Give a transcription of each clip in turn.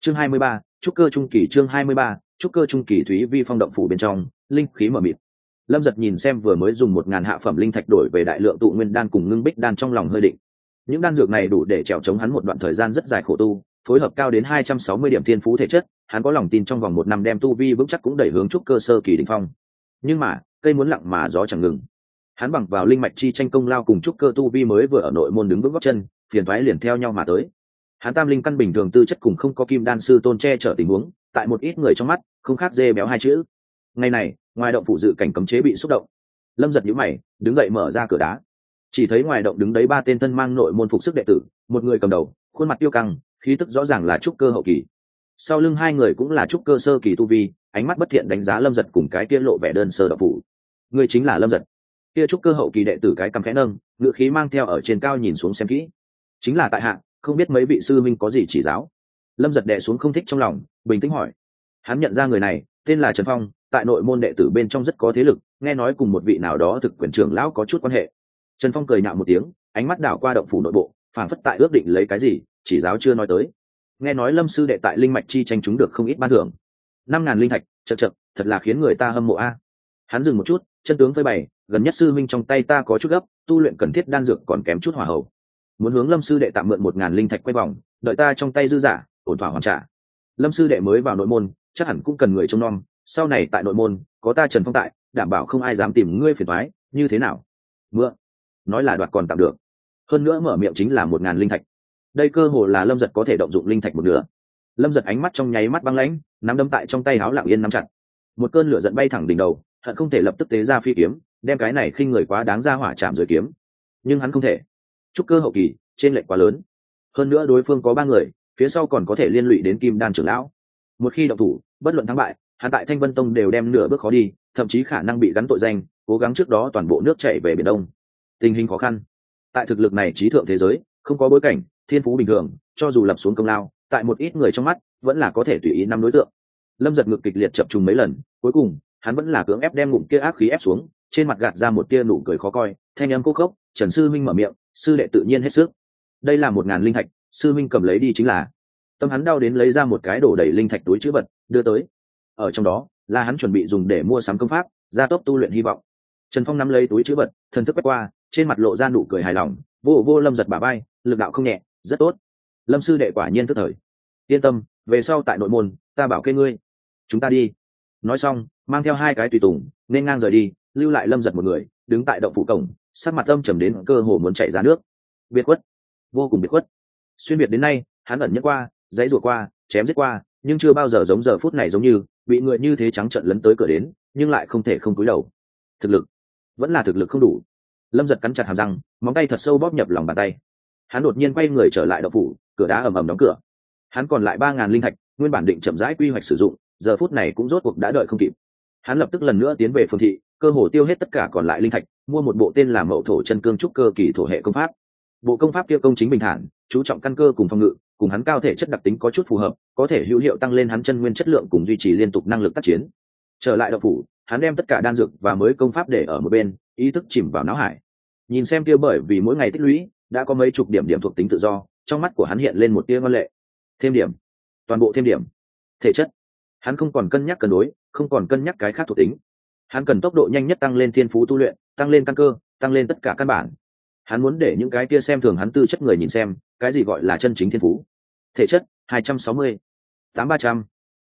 Chương 23, trúc cơ trung kỳ. Chương 23, trúc cơ trung kỳ. Thúy Vi phong động phủ bên trong, linh khí mờ mịt. Lâm Giật nhìn xem vừa mới dùng 1000 hạ phẩm linh thạch đổi về đại lượng tụ nguyên đan cùng ngưng bích đan, trong lòng hơi định. Những đan dược này đủ để trèo chống hắn một đoạn thời gian rất dài khổ tu, phối hợp cao đến 260 điểm thiên phú thể chất, hắn có lòng tin trong vòng 1 năm đem tu vi vững chắc cũng đẩy hướng trúc cơ sơ kỳ đỉnh phong. Nhưng mà, cây muốn lặng mà gió chẳng ngừng. Hắn bằng vào linh mạch chi tranh công lao cùng trúc cơ tu vi mới vừa ở nội môn đứng vững gót chân, phiền toái liền theo nhau mà tới. Hắn tam linh căn bình thường tư chất cùng không có kim đan sư tôn che chở tình huống, tại một ít người trong mắt, không khác dê béo hai chữ. Ngày này, ngoài động phủ dự cảnh cấm chế bị xúc động. Lâm Giật nhíu mày, đứng dậy mở ra cửa đá. Chỉ thấy ngoài động đứng đấy 3 tên thân mang nội môn phục sức đệ tử, một người cầm đầu, khuôn mặt tiêu căng, khí tức rõ ràng là trúc cơ hậu kỳ. Sau lưng 2 người cũng là trúc cơ sơ kỳ tu vi, ánh mắt bất thiện đánh giá Lâm Giật cùng cái kia lộ vẻ đơn sơ động phủ. Người chính là Lâm Giật. Kia trúc cơ hậu kỳ đệ tử cái cằm khẽ nâng, ngữ khí mang theo ở trên cao nhìn xuống xem kỹ. Chính là tại hạ, không biết mấy vị sư minh có gì chỉ giáo. Lâm Giật đè xuống không thích trong lòng, bình tĩnh hỏi. Hắn nhận ra người này, tên là Trần Phong, tại nội môn đệ tử bên trong rất có thế lực, nghe nói cùng một vị nào đó thực quyền trưởng lão có chút quan hệ. Trần Phong cười nhạo một tiếng, ánh mắt đảo qua động phủ nội bộ, phảng phất tại ước định lấy cái gì, chỉ giáo chưa nói tới. Nghe nói Lâm sư đệ tại linh mạch chi tranh chúng được không ít ban thưởng. 5000 linh thạch, chậc, thật là khiến người ta hâm mộ a. Hắn dừng một chút, chân tướng phơi bày, gần nhất sư minh trong tay ta có chút gấp, tu luyện cần thiết đan dược còn kém chút hỏa hậu. Muốn hướng Lâm sư đệ tạm mượn 1000 linh thạch quay vòng, đợi ta trong tay dư giả, ổn thỏa hoàn trả. Lâm sư đệ mới vào nội môn, chắc hẳn cũng cần người trông nom, sau này tại nội môn, có ta Trần Phong tại, đảm bảo không ai dám tìm ngươi phiền toái, như thế nào? Mượn? Nói là đoạt còn tạm được. Hơn nữa mở miệng chính là 1000 linh thạch. Đây cơ hồ là Lâm Giật có thể động dụng linh thạch một nửa. Lâm Giật ánh mắt trong nháy mắt băng lãnh, nắm đấm tại trong tay áo lặng yên nắm chặt. Một cơn lửa giận bay thẳng đỉnh đầu, hận không thể lập tức tế ra phi kiếm, đem cái này khinh người quá đáng ra hỏa chạm dưới kiếm. Nhưng hắn không thể. Trúc cơ hậu kỳ, trên lệch quá lớn. Hơn nữa đối phương có 3 người, phía sau còn có thể liên lụy đến Kim Đan trưởng lão. Một khi động thủ, bất luận thắng bại, hắn tại Thanh Vân Tông đều đem nửa bước khó đi, thậm chí khả năng bị gắn tội danh, cố gắng trước đó toàn bộ nước chảy về biển Đông. Tình hình khó khăn. Tại thực lực này trí thượng thế giới, không có bối cảnh, thiên phú bình thường, cho dù lập xuống công lao, tại một ít người trong mắt, vẫn là có thể tùy ý năm đối tượng. Lâm Giật ngực kịch liệt chập trùng mấy lần, cuối cùng, hắn vẫn là cưỡng ép đem ngụm kia ác khí ép xuống, trên mặt gạt ra một tia nụ cười khó coi, thanh âm khô khốc, Trần sư minh mở miệng, sư đệ tự nhiên hết sức. Đây là 1000 linh thạch, sư minh cầm lấy đi chính là. Tâm hắn đau đến lấy ra một cái đổ đầy linh thạch túi trữ vật, đưa tới. Ở trong đó, là hắn chuẩn bị dùng để mua sắm công pháp, gia tốc tu luyện hy vọng. Trần Phong nắm lấy túi trữ vật, thần thức quét qua, trên mặt lộ ra nụ cười hài lòng, vô Lâm Giật bả vai, lực đạo không nhẹ, rất tốt. Lâm sư đệ quả nhiên tức thời. Yên tâm, về sau tại nội môn, ta bảo kê ngươi. Chúng ta đi. Nói xong, mang theo 2 cái tùy tùng, nên ngang rời đi, lưu lại Lâm Giật một người, đứng tại động phủ cổng, sắc mặt âm trầm đến cơ hồ muốn chảy ra nước. Biệt khuất, vô cùng biệt khuất. Xuyên biệt đến nay, hắn ẩn nhẫn qua, dãy rủa qua, chém giết qua, nhưng chưa bao giờ giống giờ phút này giống như bị người như thế trắng trợn lấn tới cửa đến, nhưng lại không thể không cúi đầu. Thực lực, vẫn là thực lực không đủ. Lâm Giật cắn chặt hàm răng, móng tay thật sâu bóp nhập lòng bàn tay. Hắn đột nhiên quay người trở lại động phủ, cửa đá ầm ầm đóng cửa. Hắn còn lại 3000 linh thạch, nguyên bản định chậm rãi quy hoạch sử dụng, giờ phút này cũng rốt cuộc đã đợi không kịp. Hắn lập tức lần nữa tiến về phường thị, cơ hồ tiêu hết tất cả còn lại linh thạch, mua một bộ tên là Mậu Thổ Chân Cương trúc cơ kỳ thổ hệ công pháp. Bộ công pháp kia công chính bình thản, chú trọng căn cơ cùng phòng ngự, cùng hắn cao thể chất đặc tính có chút phù hợp, có thể hữu hiệu tăng lên hắn chân nguyên chất lượng cùng duy trì liên tục năng lực tác chiến. Trở lại động phủ, hắn đem tất cả đan dược và mới công pháp để ở một bên, ý thức chìm vào não hải. Nhìn xem kia bởi vì mỗi ngày tích lũy đã có mấy chục điểm thuộc tính tự do, trong mắt của hắn hiện lên một tia ngoan lệ. Thêm điểm, toàn bộ thêm điểm. Thể chất, hắn không còn cân nhắc cân đối, không còn cân nhắc cái khác thuộc tính. Hắn cần tốc độ nhanh nhất tăng lên thiên phú tu luyện, tăng lên căn cơ, tăng lên tất cả căn bản. Hắn muốn để những cái kia xem thường hắn tư chất người nhìn xem, cái gì gọi là chân chính thiên phú. Thể chất 260, 8300,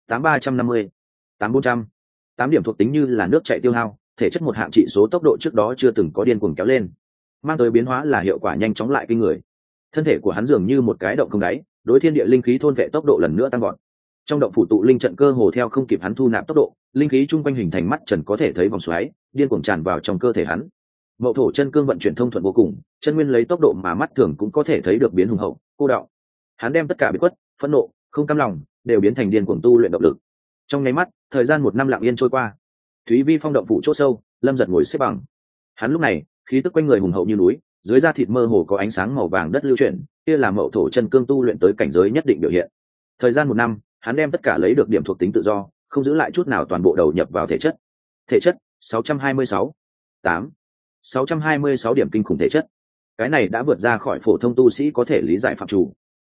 8350, 8400. 8 điểm thuộc tính như là nước chảy tiêu hao, thể chất một hạng trị số tốc độ trước đó chưa từng có điên cuồng kéo lên, mang tới biến hóa là hiệu quả nhanh chóng lại kinh người. Thân thể của hắn dường như một cái động không đáy, đối thiên địa linh khí thôn vệ tốc độ lần nữa tăng vọt. Trong động phủ tụ linh trận cơ hồ theo không kịp hắn thu nạp tốc độ, linh khí chung quanh hình thành mắt trần có thể thấy vòng xoáy, điên cuồng tràn vào trong cơ thể hắn. Mậu Thổ Chân Cương vận chuyển thông thuận vô cùng, chân nguyên lấy tốc độ mà mắt thường cũng có thể thấy được biến hùng hậu, cô đọng. Hắn đem tất cả biệt khuất, phẫn nộ, không cam lòng đều biến thành điên cuồng tu luyện động lực. Trong nháy mắt, thời gian 1 năm lặng yên trôi qua. Thúy Vi phong động phủ chỗ sâu, Lâm Giật ngồi xếp bằng. Hắn lúc này, khí tức quanh người hùng hậu như núi, dưới da thịt mơ hồ có ánh sáng màu vàng đất lưu chuyển, kia là Mậu Thổ Chân Cương tu luyện tới cảnh giới nhất định biểu hiện. Thời gian 1 năm, hắn đem tất cả lấy được điểm thuộc tính tự do, không giữ lại chút nào toàn bộ đầu nhập vào thể chất. Thể chất 626, 626 điểm kinh khủng thể chất. Cái này đã vượt ra khỏi phổ thông tu sĩ có thể lý giải phạm chủ.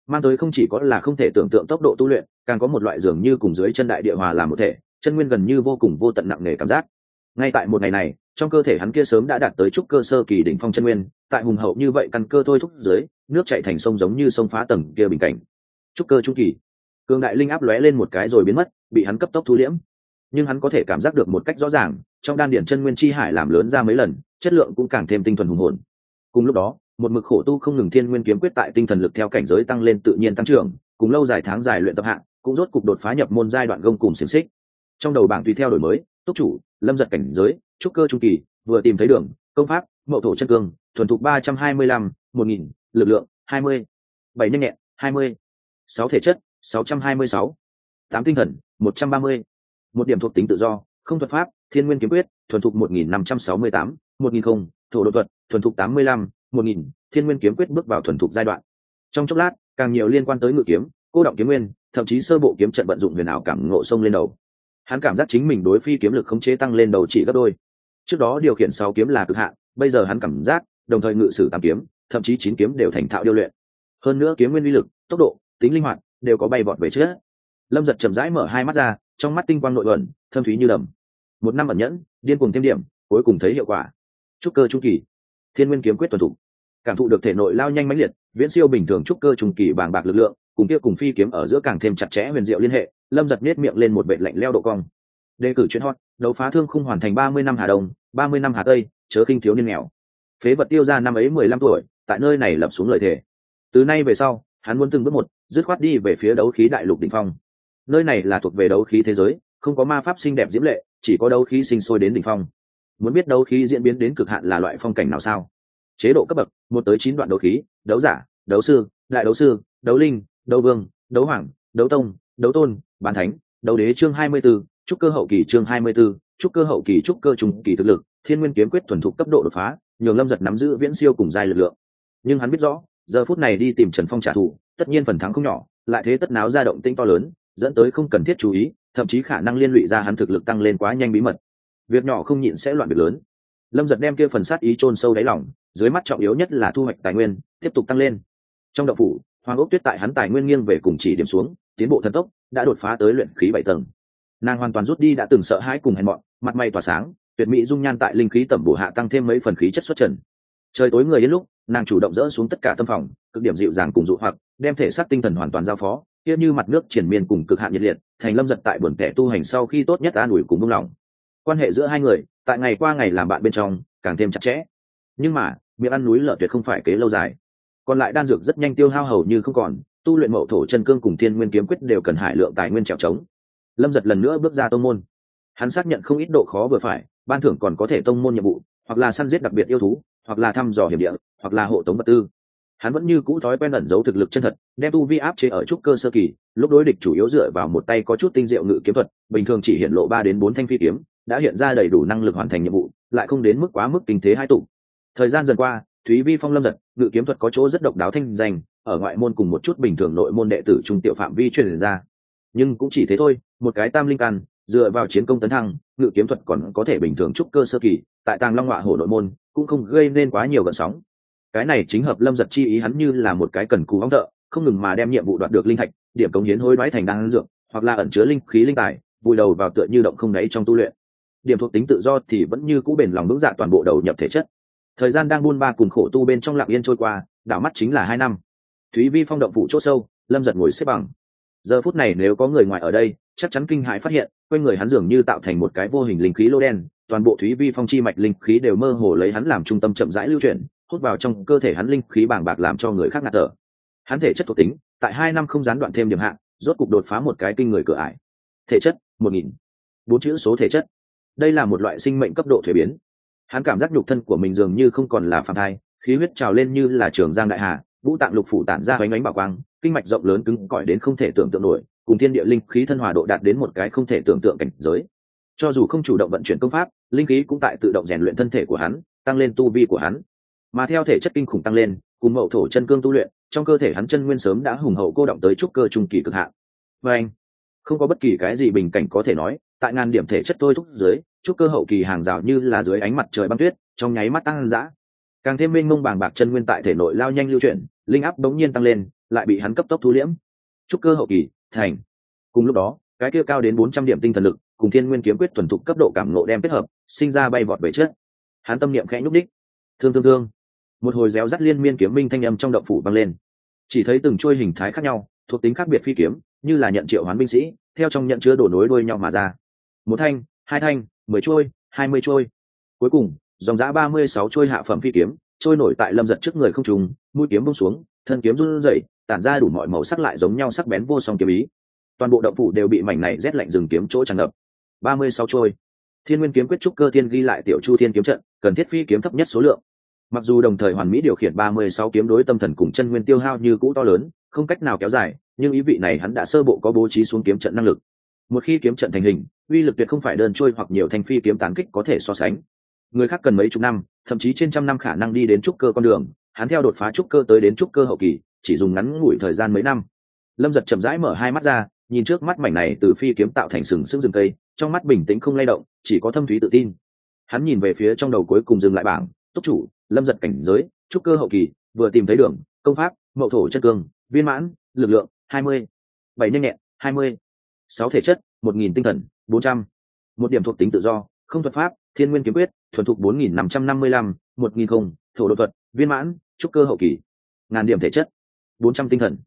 mang tới không chỉ có là không thể tưởng tượng tốc độ tu luyện, càng có một loại dường như cùng dưới chân đại địa hòa làm một thể, chân nguyên gần như vô cùng vô tận nặng nề cảm giác. Ngay tại một ngày này, trong cơ thể hắn kia sớm đã đạt tới trúc cơ sơ kỳ đỉnh phong chân nguyên, tại hùng hậu như vậy căn cơ thôi thúc dưới, nước chảy thành sông giống như sông phá tầng kia bình cảnh. Trúc cơ trung kỳ, cường đại linh áp lóe lên một cái rồi biến mất, bị hắn cấp tốc thu liễm. Nhưng hắn có thể cảm giác được một cách rõ ràng, trong đan điển chân nguyên chi hải làm lớn ra mấy lần, chất lượng cũng càng thêm tinh thuần hùng hồn. Cùng lúc đó, một mực khổ tu không ngừng thiên nguyên kiếm quyết tại tinh thần lực theo cảnh giới tăng lên tự nhiên tăng trưởng, cùng lâu dài tháng dài luyện tập hạng, cũng rốt cục đột phá nhập môn giai đoạn gông cùng xiển xích. Trong đầu bảng tùy theo đổi mới, túc chủ, lâm giật cảnh giới, trúc cơ trung kỳ, vừa tìm thấy đường, công pháp, mậu thổ chân cương, thuần thục 325, 1000, lực lượng 20, 7 nhanh nhẹn 20, 6 thể chất 626, 8 tinh thần 130, một điểm thuộc tính tự do, không thuật pháp, thiên nguyên kiếm quyết, thuần thục 1568, 1000 không, thổ độ thuật, thuần thục 85, 1000, thiên nguyên kiếm quyết bước vào thuần thục giai đoạn. Trong chốc lát, càng nhiều liên quan tới ngự kiếm, cô động kiếm nguyên, thậm chí sơ bộ kiếm trận vận dụng huyền ảo cảm ngộ sông lên đầu. Hắn cảm giác chính mình đối phi kiếm lực khống chế tăng lên đầu chỉ gấp đôi. Trước đó điều khiển 6 kiếm là cực hạn, bây giờ hắn cảm giác đồng thời ngự sử 8 kiếm, thậm chí 9 kiếm đều thành thạo điêu luyện. Hơn nữa kiếm nguyên uy lực, tốc độ, tính linh hoạt đều có bay vọt về trước. Lâm Dật chậm rãi mở hai mắt ra, trong mắt tinh quang nội ẩn, thâm thúy như đầm. Một năm ẩn nhẫn, điên cuồng thêm điểm, cuối cùng thấy hiệu quả. Trúc cơ trung kỳ, thiên nguyên kiếm quyết tuần thủ, cảm thụ được thể nội lao nhanh mãnh liệt, viễn siêu bình thường trúc cơ trung kỳ bàng bạc lực lượng, cùng kia cùng phi kiếm ở giữa càng thêm chặt chẽ huyền diệu liên hệ. Lâm Dật nhếch miệng lên một vệt lạnh lẽo độ cong. Đề cử chuyên hot, đấu phá thương khung hoàn thành 30 năm Hà Đông, 30 năm Hà Tây, chớ khinh thiếu niên nghèo. Phế vật tiêu ra năm ấy 15 tuổi, tại nơi này lập xuống lời thề. Từ nay về sau, hắn muốn từng bước một, dứt khoát đi về phía đấu khí đại lục đỉnh phong. Nơi này là thuộc về đấu khí thế giới, không có ma pháp xinh đẹp diễm lệ, chỉ có đấu khí sinh sôi đến đỉnh phong. Muốn biết đấu khí diễn biến đến cực hạn là loại phong cảnh nào sao? Chế độ cấp bậc, 1 tới 9 đoạn đấu khí, đấu giả, đấu sư, đại đấu sư, đấu linh, đấu vương, đấu hoàng, đấu tông, đấu tôn, bán thánh, đấu đế. Chương 24, trúc cơ hậu kỳ. Chương 24, trúc cơ hậu kỳ. Trúc cơ trung kỳ thực lực, thiên nguyên kiếm quyết thuần thục cấp độ đột phá, nhường Lâm Dật nắm giữ viễn siêu cùng giai lực lượng. Nhưng hắn biết rõ, giờ phút này đi tìm Trần Phong trả thù, tất nhiên phần thắng không nhỏ, lại thế tất náo ra động tĩnh to lớn, dẫn tới không cần thiết chú ý, thậm chí khả năng liên lụy ra hắn thực lực tăng lên quá nhanh bí mật. Việc nhỏ không nhịn sẽ loạn việc lớn. Lâm Dật đem kia phần sát ý chôn sâu đáy lòng, dưới mắt trọng yếu nhất là thu hoạch tài nguyên, tiếp tục tăng lên. Trong động phủ, Hoàng Ốc Tuyết tại hắn tài nguyên nghiêng về cùng chỉ điểm xuống, tiến bộ thần tốc, đã đột phá tới luyện khí 7 tầng. Nàng hoàn toàn rút đi đã từng sợ hãi cùng hèn mọn, mặt mày tỏa sáng, tuyệt mỹ dung nhan tại linh khí tẩm bổ hạ tăng thêm mấy phần khí chất xuất trần. Trời tối người đến lúc, nàng chủ động dỡ xuống tất cả tâm phòng, cực điểm dịu dàng cùng dụ hoặc, đem thể xác tinh thần hoàn toàn giao phó, kia như mặt nước triển miên cùng cực hạn nhiệt liệt, thành Lâm Dật tại buồn tẻ tu hành sau khi tốt nhất an ủi cùng buông lòng. Quan hệ giữa hai người, tại ngày qua ngày làm bạn bên trong, càng thêm chặt chẽ. Nhưng mà, miệng ăn núi lở tuyệt không phải kế lâu dài. Còn lại đan dược rất nhanh tiêu hao hầu như không còn, tu luyện mậu thổ chân cương cùng thiên nguyên kiếm quyết đều cần hải lượng tài nguyên trèo trống. Lâm Dật lần nữa bước ra tông môn. Hắn xác nhận không ít độ khó vừa phải, ban thưởng còn có thể tông môn nhiệm vụ, hoặc là săn giết đặc biệt yêu thú, hoặc là thăm dò hiểm địa, hoặc là hộ tống vật tư. Hắn vẫn như cũ thói quen ẩn giấu thực lực chân thật, đem tu vi áp chế ở trúc cơ sơ kỳ, lúc đối địch chủ yếu dựa vào một tay có chút tinh diệu ngự kiếm thuật, bình thường chỉ hiện lộ 3 đến 4 thanh phi kiếm, đã hiện ra đầy đủ năng lực hoàn thành nhiệm vụ, lại không đến mức quá mức kinh thế hai tụ. Thời gian dần qua, Thúy Vi Phong Lâm Dật, ngự kiếm thuật có chỗ rất độc đáo thanh danh, ở ngoại môn cùng một chút bình thường nội môn đệ tử trung tiểu phạm vi truyền ra. Nhưng cũng chỉ thế thôi, một cái tam linh căn, dựa vào chiến công tấn thăng, ngự kiếm thuật còn có thể bình thường trúc cơ sơ kỳ, tại Tàng Long Ngọa Hổ nội môn, cũng không gây nên quá nhiều gợn sóng. Cái này chính hợp Lâm Dật chi ý, hắn như là một cái cần cù ong thợ, không ngừng mà đem nhiệm vụ đoạt được linh thạch, điểm cống hiến hối đoái thành đan dược, hoặc là ẩn chứa linh khí linh tài, vùi đầu vào tựa như động không đáy trong tu luyện. Điểm thuộc tính tự do thì vẫn như cũ bền lòng vững dạ toàn bộ đầu nhập thể chất. Thời gian đang buôn ba cùng khổ tu bên trong lặng yên trôi qua, đảo mắt chính là 2 năm. Thúy Vi Phong động phủ chỗ sâu, Lâm Dật ngồi xếp bằng. Giờ phút này nếu có người ngoài ở đây, chắc chắn kinh hãi phát hiện, quanh người hắn dường như tạo thành một cái vô hình linh khí lô đen, toàn bộ Thúy Vi Phong chi mạch linh khí đều mơ hồ lấy hắn làm trung tâm chậm rãi lưu chuyển, hút vào trong cơ thể hắn linh khí bàng bạc làm cho người khác ngạt thở. Hắn thể chất thuộc tính, tại 2 năm không gián đoạn thêm điểm hạng, rốt cục đột phá một cái kinh người cửa ải. Thể chất 1000, 4 chữ số thể chất. Đây là một loại sinh mệnh cấp độ thuế biến. Hắn cảm giác nhục thân của mình dường như không còn là phàm thai, khí huyết trào lên như là trường giang đại hà, vũ tạng lục phủ tản ra ánh ánh bảo quang, kinh mạch rộng lớn cứng cỏi đến không thể tưởng tượng nổi, cùng thiên địa linh khí thân hòa độ đạt đến một cái không thể tưởng tượng cảnh giới. Cho dù không chủ động vận chuyển công pháp, linh khí cũng tại tự động rèn luyện thân thể của hắn, tăng lên tu vi của hắn. Mà theo thể chất kinh khủng tăng lên, cùng mậu thổ chân cương tu luyện, trong cơ thể hắn chân nguyên sớm đã hùng hậu cô động tới trúc cơ trung kỳ cực hạn. Và anh, không có bất kỳ cái gì bình cảnh có thể nói, tại ngàn điểm thể chất thôi thúc dưới, trúc cơ hậu kỳ hàng rào như là dưới ánh mặt trời băng tuyết, trong nháy mắt tăng dã. Càng thêm mênh mông bàng bạc chân nguyên tại thể nội lao nhanh lưu chuyển, linh áp bỗng nhiên tăng lên, lại bị hắn cấp tốc thu liễm. Trúc cơ hậu kỳ thành. Cùng lúc đó cái kia cao đến 400 điểm tinh thần lực cùng thiên nguyên kiếm quyết thuần thục cấp độ cảm ngộ đem kết hợp, sinh ra bay vọt về trước. Hắn tâm niệm khẽ nhúc đích, thương thương thương, một hồi réo rắt liên miên kiếm minh thanh âm trong động phủ vang lên. Chỉ thấy từng chuôi hình thái khác nhau, thuộc tính khác biệt phi kiếm, như là nhận triệu hoán binh sĩ, theo trong nhận chứa đổ nối đuôi nhau mà ra. Một thanh, hai thanh, 10 chuôi, 20 chuôi. Cuối cùng, dòng dã 36 chuôi hạ phẩm phi kiếm, trôi nổi tại Lâm Dật trước người không trùng, mũi kiếm buông xuống, thân kiếm run rẩy, tản ra đủ mọi màu sắc lại giống nhau sắc bén vô song kiếm ý. Toàn bộ động phủ đều bị mảnh này rét lạnh rừng kiếm chỗ tràn ngập. 36 chuôi. Thiên Nguyên kiếm quyết trúc cơ thiên ghi lại tiểu Chu Thiên kiếm trận, cần thiết phi kiếm thấp nhất số lượng. Mặc dù đồng thời hoàn mỹ điều khiển 36 kiếm đối tâm thần cùng chân nguyên tiêu hao như cũ to lớn, không cách nào kéo dài, nhưng ý vị này hắn đã sơ bộ có bố trí xuống kiếm trận năng lực. Một khi kiếm trận thành hình, uy lực tuyệt không phải đơn trôi hoặc nhiều thanh phi kiếm tán kích có thể so sánh. Người khác cần mấy chục năm, thậm chí trên trăm năm khả năng đi đến trúc cơ con đường, hắn theo đột phá trúc cơ tới đến trúc cơ hậu kỳ, chỉ dùng ngắn ngủi thời gian mấy năm. Lâm Dật chậm rãi mở hai mắt ra, nhìn trước mắt mảnh này từ phi kiếm tạo thành sừng sững rừng cây, trong mắt bình tĩnh không lay động, chỉ có thâm thúy tự tin. Hắn nhìn về phía trong đầu cuối cùng dừng lại bảng, túc chủ, Lâm Dật cảnh giới, trúc cơ hậu kỳ, vừa tìm thấy đường, công pháp, mậu thổ chân cương, viên mãn, lực lượng 20, 7 nhanh nhẹn 20, 6 thể chất 1000 tinh thần 400, một điểm thuộc tính tự do, không thuật pháp, thiên nguyên kiếm quyết, thuần thục 4555, 1000 không, thổ độ thuật, viên mãn, trúc cơ hậu kỳ, 1000 điểm thể chất, 400 tinh thần,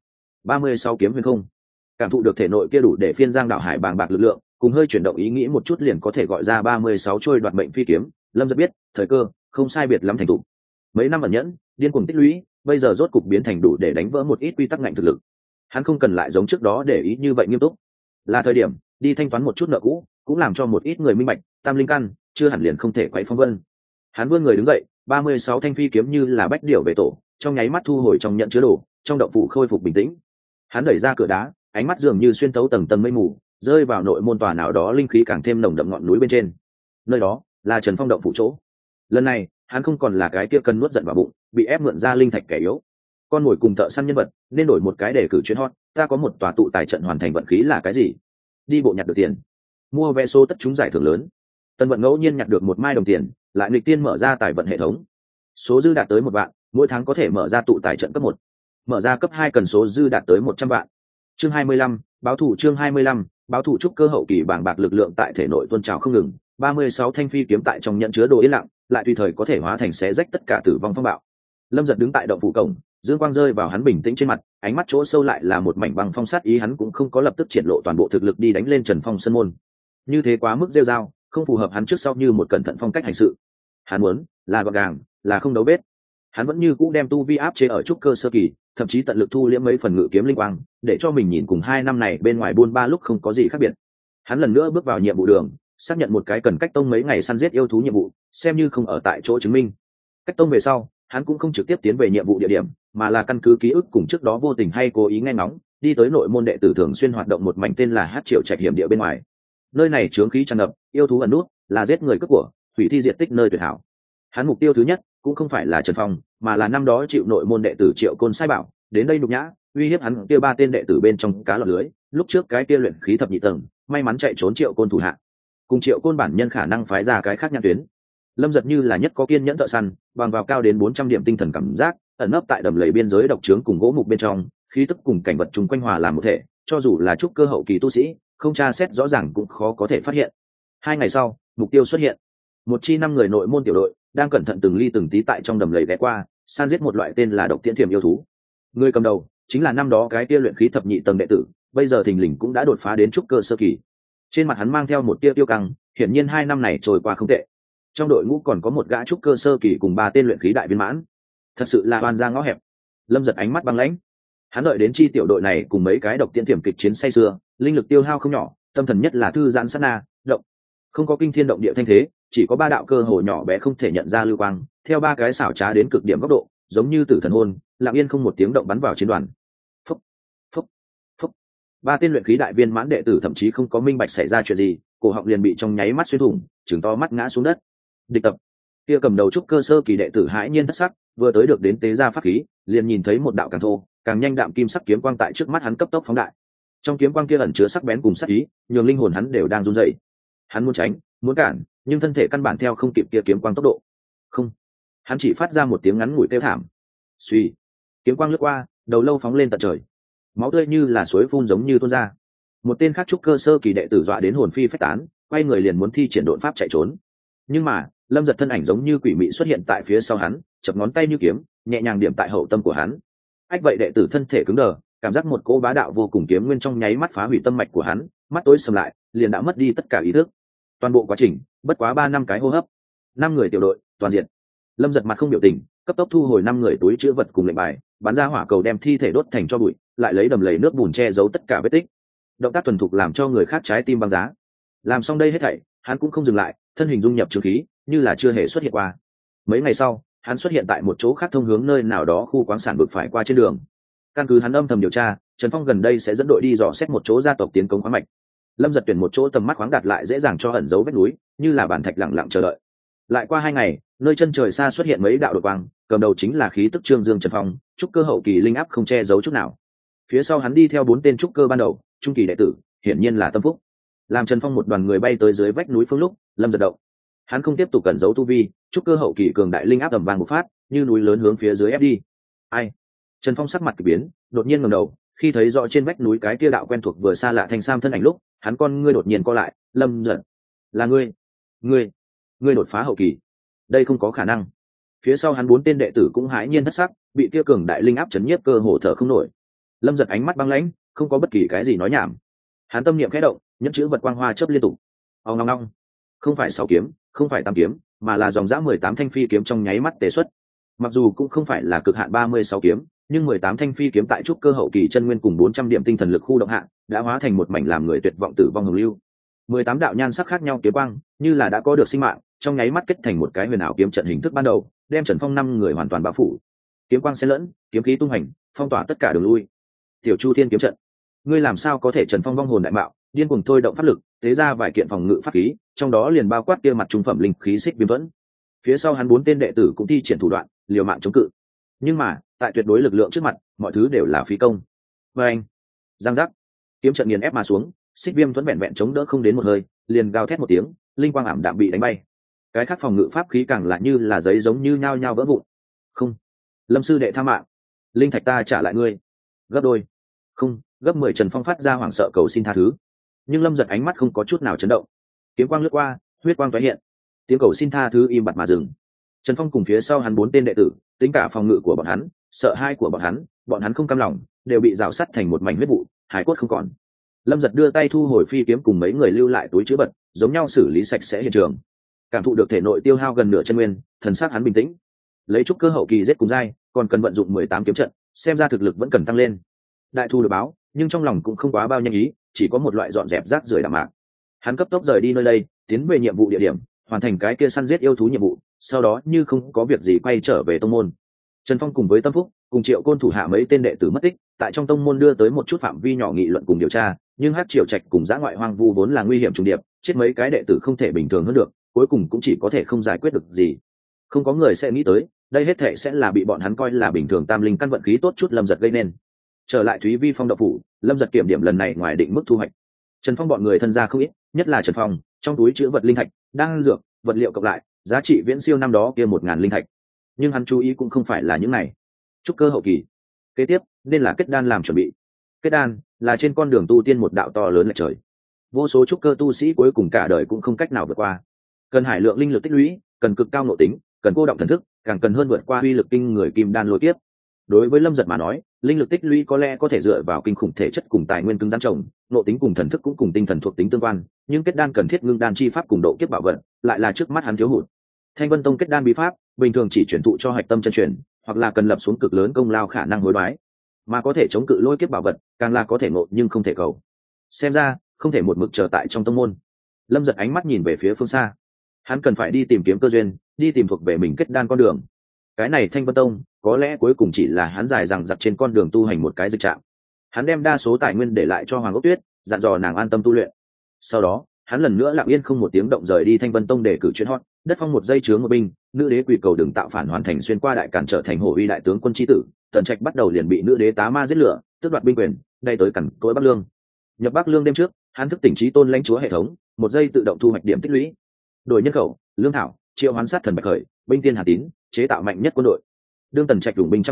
36 kiếm huyền không. Cảm thụ được thể nội kia đủ để phiên giang đảo hải bàng bạc lực lượng, cùng hơi chuyển động ý nghĩ một chút liền có thể gọi ra 36 trôi đoạt mệnh phi kiếm, Lâm Dật biết, thời cơ không sai biệt lắm thành tựu. Mấy năm ẩn nhẫn, điên cuồng tích lũy, bây giờ rốt cục biến thành đủ để đánh vỡ một ít quy tắc ngạnh thực lực. Hắn không cần lại giống trước đó để ý như vậy nghiêm túc. Là thời điểm đi thanh toán một chút nợ cũ, cũng làm cho một ít người minh bạch, tam linh căn chưa hẳn liền không thể quấy phong vân. Hắn vươn người đứng dậy, 36 thanh phi kiếm như là bách điểu về tổ, trong nháy mắt thu hồi trong nhận chứa đồ, trong động phủ khôi phục bình tĩnh. Hắn đẩy ra cửa đá, ánh mắt dường như xuyên thấu tầng tầng mây mù, rơi vào nội môn tòa nào đó linh khí càng thêm nồng đậm ngọn núi bên trên. Nơi đó là Trần Phong động phủ chỗ. Lần này hắn không còn là cái kia cần nuốt giận vào bụng, bị ép mượn ra linh thạch kẻ yếu. Con ngồi cùng thợ săn nhân vật, nên đổi một cái để cử chuyên hot. Ta có một tòa tụ tài trận hoàn thành vận khí là cái gì? Đi bộ nhặt được tiền, mua vé số tất trúng giải thưởng lớn. Tân Vận ngẫu nhiên nhặt được một mai đồng tiền, lại nghịch tiên mở ra tài vận hệ thống. Số dư đạt tới 1 vạn, mỗi tháng có thể mở ra tụ tài trận cấp 1. Mở ra cấp 2 cần số dư đạt tới 100 vạn. Chương 25, báo thủ. Chương 25, báo thủ. Trúc cơ hậu kỳ bảng bạc lực lượng tại thể nội tuôn trào không ngừng, 36 thanh phi kiếm tại trong nhận chứa đồ yên lặng, lại tùy thời có thể hóa thành xé rách tất cả tử vong phong bạo. Lâm Dật đứng tại động phủ cổng, dương quang rơi vào hắn bình tĩnh trên mặt, ánh mắt chỗ sâu lại là một mảnh băng phong sát ý, hắn cũng không có lập tức triển lộ toàn bộ thực lực đi đánh lên Trần Phong sân môn. Như thế quá mức rêu rao, không phù hợp hắn trước sau như một cẩn thận phong cách hành sự. Hắn muốn là gọn gàng, là không đấu vết. Hắn vẫn như cũ đem tu vi áp chế ở trúc cơ sơ kỳ, thậm chí tận lực thu liễm mấy phần ngự kiếm linh quang, để cho mình nhìn cùng 2 năm này bên ngoài buôn ba lúc không có gì khác biệt. Hắn lần nữa bước vào nhiệm vụ đường, xác nhận một cái cần cách tông mấy ngày săn giết yêu thú nhiệm vụ, xem như không ở tại chỗ chứng minh. Cách tông về sau, hắn cũng không trực tiếp tiến về nhiệm vụ địa điểm, mà là căn cứ ký ức cùng trước đó vô tình hay cố ý nghe ngóng, đi tới nội môn đệ tử thường xuyên hoạt động một mảnh tên là Hát Triệu Trạch hiểm địa bên ngoài. Nơi này chướng khí tràn ngập, yêu thú ẩn nút, là giết người cướp của, hủy thi diệt tích nơi tuyệt hảo. Hắn mục tiêu thứ nhất cũng không phải là Trần Phong, mà là năm đó chịu nội môn đệ tử Triệu Côn sai bảo, đến đây nhục nhã, uy hiếp hắn kia 3 tên đệ tử bên trong cá lọt lưới. Lúc trước cái kia luyện khí thập nhị tầng, may mắn chạy trốn Triệu Côn thủ hạ. Cùng Triệu Côn bản nhân khả năng phái ra cái khác nhãn tuyến. Lâm Dật như là nhất có kiên nhẫn thợ săn, bằng vào cao đến 400 điểm tinh thần cảm giác, ẩn nấp tại đầm lầy biên giới độc trướng cùng gỗ mục bên trong, khí tức cùng cảnh vật chung quanh hòa làm một thể, cho dù là trúc cơ hậu kỳ tu sĩ, không tra xét rõ ràng cũng khó có thể phát hiện. 2 ngày sau, mục tiêu xuất hiện. Một chi 5 người nội môn tiểu đội, đang cẩn thận từng ly từng tí tại trong đầm lầy ghé qua, san giết một loại tên là Độc Tiễn Thiểm yêu thú. Người cầm đầu chính là năm đó cái tia luyện khí thập nhị tầng đệ tử, bây giờ thình lình cũng đã đột phá đến trúc cơ sơ kỳ. Trên mặt hắn mang theo một tia tiêu căng, hiển nhiên 2 năm này trôi qua không tệ. Trong đội ngũ còn có một gã trúc cơ sơ kỳ cùng 3 tên luyện khí đại viên mãn. Thật sự là oan ra ngõ hẹp. Lâm Dật ánh mắt băng lãnh. Hắn đợi đến chi tiểu đội này cùng mấy cái Độc Tiễn Thiểm kịch chiến say sưa, linh lực tiêu hao không nhỏ, tâm thần nhất là thư giãn sát na, động. Không có kinh thiên động địa thanh thế, chỉ có 3 đạo cơ hồ nhỏ bé không thể nhận ra lưu quang, theo 3 cái xảo trá đến cực điểm góc độ, giống như tử thần hồn, lặng yên không một tiếng động bắn vào chiến đoàn. Phúc, phúc, phúc. 3 tên luyện khí đại viên mãn đệ tử thậm chí không có minh bạch xảy ra chuyện gì, cổ họng liền bị trong nháy mắt xuyên thủng, trừng to mắt ngã xuống đất. Địch tập. Kia cầm đầu trúc cơ sơ kỳ đệ tử hãi nhiên thất sắc, vừa tới được đến tế ra pháp khí, liền nhìn thấy một đạo càng thô, càng nhanh đạm kim sắc kiếm quang tại trước mắt hắn cấp tốc phóng đại. Trong kiếm quang kia ẩn chứa sắc bén cùng sát ý, nhường linh hồn hắn đều đang run rẩy. Hắn muốn tránh, muốn cản, nhưng thân thể căn bản theo không kịp kia kiếm quang tốc độ. Không, hắn chỉ phát ra một tiếng ngắn ngủi kêu thảm. Suy, kiếm quang lướt qua, đầu lâu phóng lên tận trời, máu tươi như là suối phun giống như tuôn ra. Một tên khác trúc cơ sơ kỳ đệ tử dọa đến hồn phi phách tán, quay người liền muốn thi triển độn pháp chạy trốn. Nhưng mà Lâm Giật thân ảnh giống như quỷ mị xuất hiện tại phía sau hắn, chập ngón tay như kiếm, nhẹ nhàng điểm tại hậu tâm của hắn. Ách vậy đệ tử thân thể cứng đờ, cảm giác một cỗ bá đạo vô cùng kiếm nguyên trong nháy mắt phá hủy tâm mạch của hắn, mắt tối sầm lại, liền đã mất đi tất cả ý thức. Toàn bộ quá trình bất quá 3-5 cái hô hấp. 5 người tiểu đội toàn diện. Lâm Giật mặt không biểu tình, cấp tốc thu hồi 5 người túi chứa vật cùng lệnh bài, bắn ra hỏa cầu đem thi thể đốt thành tro bụi, lại lấy đầm lầy nước bùn che giấu tất cả vết tích. Động tác thuần thục làm cho người khác trái tim băng giá. Làm xong đây hết thảy, hắn cũng không dừng lại, thân hình dung nhập trường khí, như là chưa hề xuất hiện qua. Mấy ngày sau, hắn xuất hiện tại một chỗ khác thông hướng nơi nào đó khu khoáng sản vực phải qua trên đường. Căn cứ hắn âm thầm điều tra, Trần Phong gần đây sẽ dẫn đội đi dò xét một chỗ gia tộc tiến công khoáng mạch. Lâm Giật tuyển một chỗ tầm mắt khoáng đạt lại dễ dàng cho ẩn giấu vết núi, như là bản thạch lặng lặng chờ đợi. Lại qua 2 ngày, nơi chân trời xa xuất hiện mấy đạo đột quang, cầm đầu chính là khí tức Trương Dương Trần Phong, trúc cơ hậu kỳ linh áp không che giấu chút nào. Phía sau hắn đi theo 4 tên trúc cơ ban đầu, trung kỳ đệ tử, hiển nhiên là Tâm Phúc. Làm Trần Phong một đoàn người bay tới dưới vách núi phương lúc, Lâm Giật động. Hắn không tiếp tục cẩn giấu tu vi, trúc cơ hậu kỳ cường đại linh áp ầm vang một phát, như núi lớn hướng phía dưới ép đi. Ai? Trần Phong sắc mặt kỳ biến, đột nhiên ngẩng đầu, khi thấy rõ trên vách núi cái kia đạo quen thuộc vừa xa lạ thanh sam thân ảnh lúc, hắn con ngươi đột nhiên co lại. Lâm Giật, là ngươi đột phá hậu kỳ? Đây không có khả năng. Phía sau hắn 4 tên đệ tử cũng hãi nhiên thất sắc, bị kia cường đại linh áp chấn nhiếp cơ hồ thở không nổi. Lâm Giật ánh mắt băng lãnh, không có bất kỳ cái gì nói nhảm. Hắn tâm niệm khẽ động, nhẫn chữ vật quang hoa chớp liên tục. Ong ong ong. Không phải 6 kiếm, không phải 8 kiếm, mà là dòng dã 18 thanh phi kiếm trong nháy mắt tề xuất. Mặc dù cũng không phải là cực hạn 36 kiếm, nhưng 18 thanh phi kiếm tại trúc cơ hậu kỳ chân nguyên cùng 400 điểm tinh thần lực khu động hạ, đã hóa thành một mảnh làm người tuyệt vọng tử vong hồng lưu. 18 đạo nhan sắc khác nhau kiếm quang, như là đã có được sinh mạng, trong nháy mắt kết thành một cái huyền ảo kiếm trận hình thức ban đầu, đem Trần Phong 5 người hoàn toàn bao phủ. Kiếm quang xen lẫn, kiếm khí tung hành, phong tỏa tất cả đường lui. Tiểu Chu Thiên kiếm trận, ngươi làm sao có thể? Trần Phong vong hồn đại mạo, điên cuồng thôi động pháp lực, tế ra vài kiện phòng ngự pháp khí, trong đó liền bao quát kia mặt trung phẩm linh khí xích viêm thuẫn. Phía sau hắn 4 tên đệ tử cũng thi triển thủ đoạn, liều mạng chống cự. Nhưng mà, tại tuyệt đối lực lượng trước mặt, mọi thứ đều là phí công. Và anh, giang giác, kiếm trận nghiền ép mà xuống, xích viêm thuẫn vẹn vẹn chống đỡ không đến một hơi, liền gào thét một tiếng, linh quang ảm đạm bị đánh bay. Cái khác phòng ngự pháp khí càng lại như là giấy giống như nhao nhao vỡ vụn. Không, Lâm sư đệ tha mạng, linh thạch ta trả lại ngươi gấp đôi, không, gấp 10. Trần Phong phát ra hoảng sợ cầu xin tha thứ. Nhưng Lâm Giật ánh mắt không có chút nào chấn động. Kiếm quang lướt qua, huyết quang tái hiện, tiếng cầu xin tha thứ im bặt mà dừng. Trần Phong cùng phía sau hắn 4 tên đệ tử, tính cả phòng ngự của bọn hắn, sợ hãi của bọn hắn không cam lòng, đều bị rào sắt thành một mảnh huyết vụ, hải cốt không còn. Lâm Giật đưa tay thu hồi phi kiếm cùng mấy người lưu lại túi chứa vật, giống nhau xử lý sạch sẽ hiện trường. Cảm thụ được thể nội tiêu hao gần nửa chân nguyên, thần sắc hắn bình tĩnh. Lấy trúc cơ hậu kỳ giết cùng dai, còn cần vận dụng 18 kiếm trận, xem ra thực lực vẫn cần tăng lên. Đại thu được báo, nhưng trong lòng cũng không quá bao nhanh ý, chỉ có một loại dọn dẹp rác rưởi đạm mạc. Hắn cấp tốc rời đi nơi đây, tiến về nhiệm vụ địa điểm, hoàn thành cái kia săn giết yêu thú nhiệm vụ, sau đó như không có việc gì quay trở về tông môn. Trần Phong cùng với Tâm Phúc, cùng Triệu Côn thủ hạ mấy tên đệ tử mất tích, tại trong tông môn đưa tới một chút phạm vi nhỏ nghị luận cùng điều tra, nhưng Hắc Triều Trạch cùng Dã Ngoại Hoang Vu vốn là nguy hiểm trùng điệp, chết mấy cái đệ tử không thể bình thường hơn được, cuối cùng cũng chỉ có thể không giải quyết được gì. Không có người sẽ nghĩ tới, đây hết thảy sẽ là bị bọn hắn coi là bình thường tam linh căn vận khí tốt chút Lâm Giật gây nên. Trở lại Thúy Vi Phong động phủ, Lâm Giật kiểm điểm lần này ngoài định mức thu hoạch. Trần Phong bọn người thân gia không ít, nhất là Trần Phong, trong túi chứa vật linh thạch, đan dược, vật liệu cộng lại, giá trị viễn siêu năm đó kia 1000 linh thạch. Nhưng hắn chú ý cũng không phải là những này. Trúc cơ hậu kỳ, kế tiếp nên là kết đan làm chuẩn bị. Kết đan là trên con đường tu tiên một đạo to lớn lệch trời. Vô số trúc cơ tu sĩ cuối cùng cả đời cũng không cách nào vượt qua. Cần hải lượng linh lực tích lũy, cần cực cao nội tính, cần cô động thần thức, càng cần hơn vượt qua uy lực kinh người kim đan lôi kiếp. Đối với Lâm Giật mà nói, linh lực tích lũy có lẽ có thể dựa vào kinh khủng thể chất cùng tài nguyên cứng rắn trồng, nội tính cùng thần thức cũng cùng tinh thần thuộc tính tương quan, nhưng kết đan cần thiết ngưng đan chi pháp cùng độ kiếp bảo vận, lại là trước mắt hắn thiếu hụt. Thanh Vân Tông kết đan bí pháp, bình thường chỉ truyền thụ cho hạch tâm chân truyền, hoặc là cần lập xuống cực lớn công lao khả năng hối đoái, mà có thể chống cự lôi kiếp bảo vật, càng là có thể ngộ nhưng không thể cầu. Xem ra, không thể một mực chờ tại trong tông môn. Lâm Giật ánh mắt nhìn về phía phương xa. Hắn cần phải đi tìm kiếm cơ duyên, đi tìm thuộc về mình kết đan con đường. Cái này Thanh Vân Tông, có lẽ cuối cùng chỉ là hắn dài dằng dặc trên con đường tu hành một cái dịch trạm. Hắn đem đa số tài nguyên để lại cho Hoàng Ốc Tuyết, dặn dò nàng an tâm tu luyện. Sau đó, hắn lần nữa lặng yên không một tiếng động rời đi Thanh Vân Tông để cử chuyên hot, đất phong một dây chướng một binh, nữ đế quỳ cầu đừng tạo phản hoàn thành xuyên qua đại cản trở thành hổ uy đại tướng quân chi tử. Tần Trạch bắt đầu liền bị nữ đế tá ma giết lửa, tước đoạt binh quyền, đây tới cẩn tối Bắc Lương. Nhập Bắc Lương đêm trước, hắn thức tỉnh trí tôn lãnh chúa hệ thống, một giây tự động thu hoạch điểm tích lũy. Đổi nhân khẩu, lương thảo, triệu hoán sát thần bạch khởi, binh tiên hà tín, chế tạo mạnh nhất quân đội. Đương Tần Trạch đủng binh trăm vạn,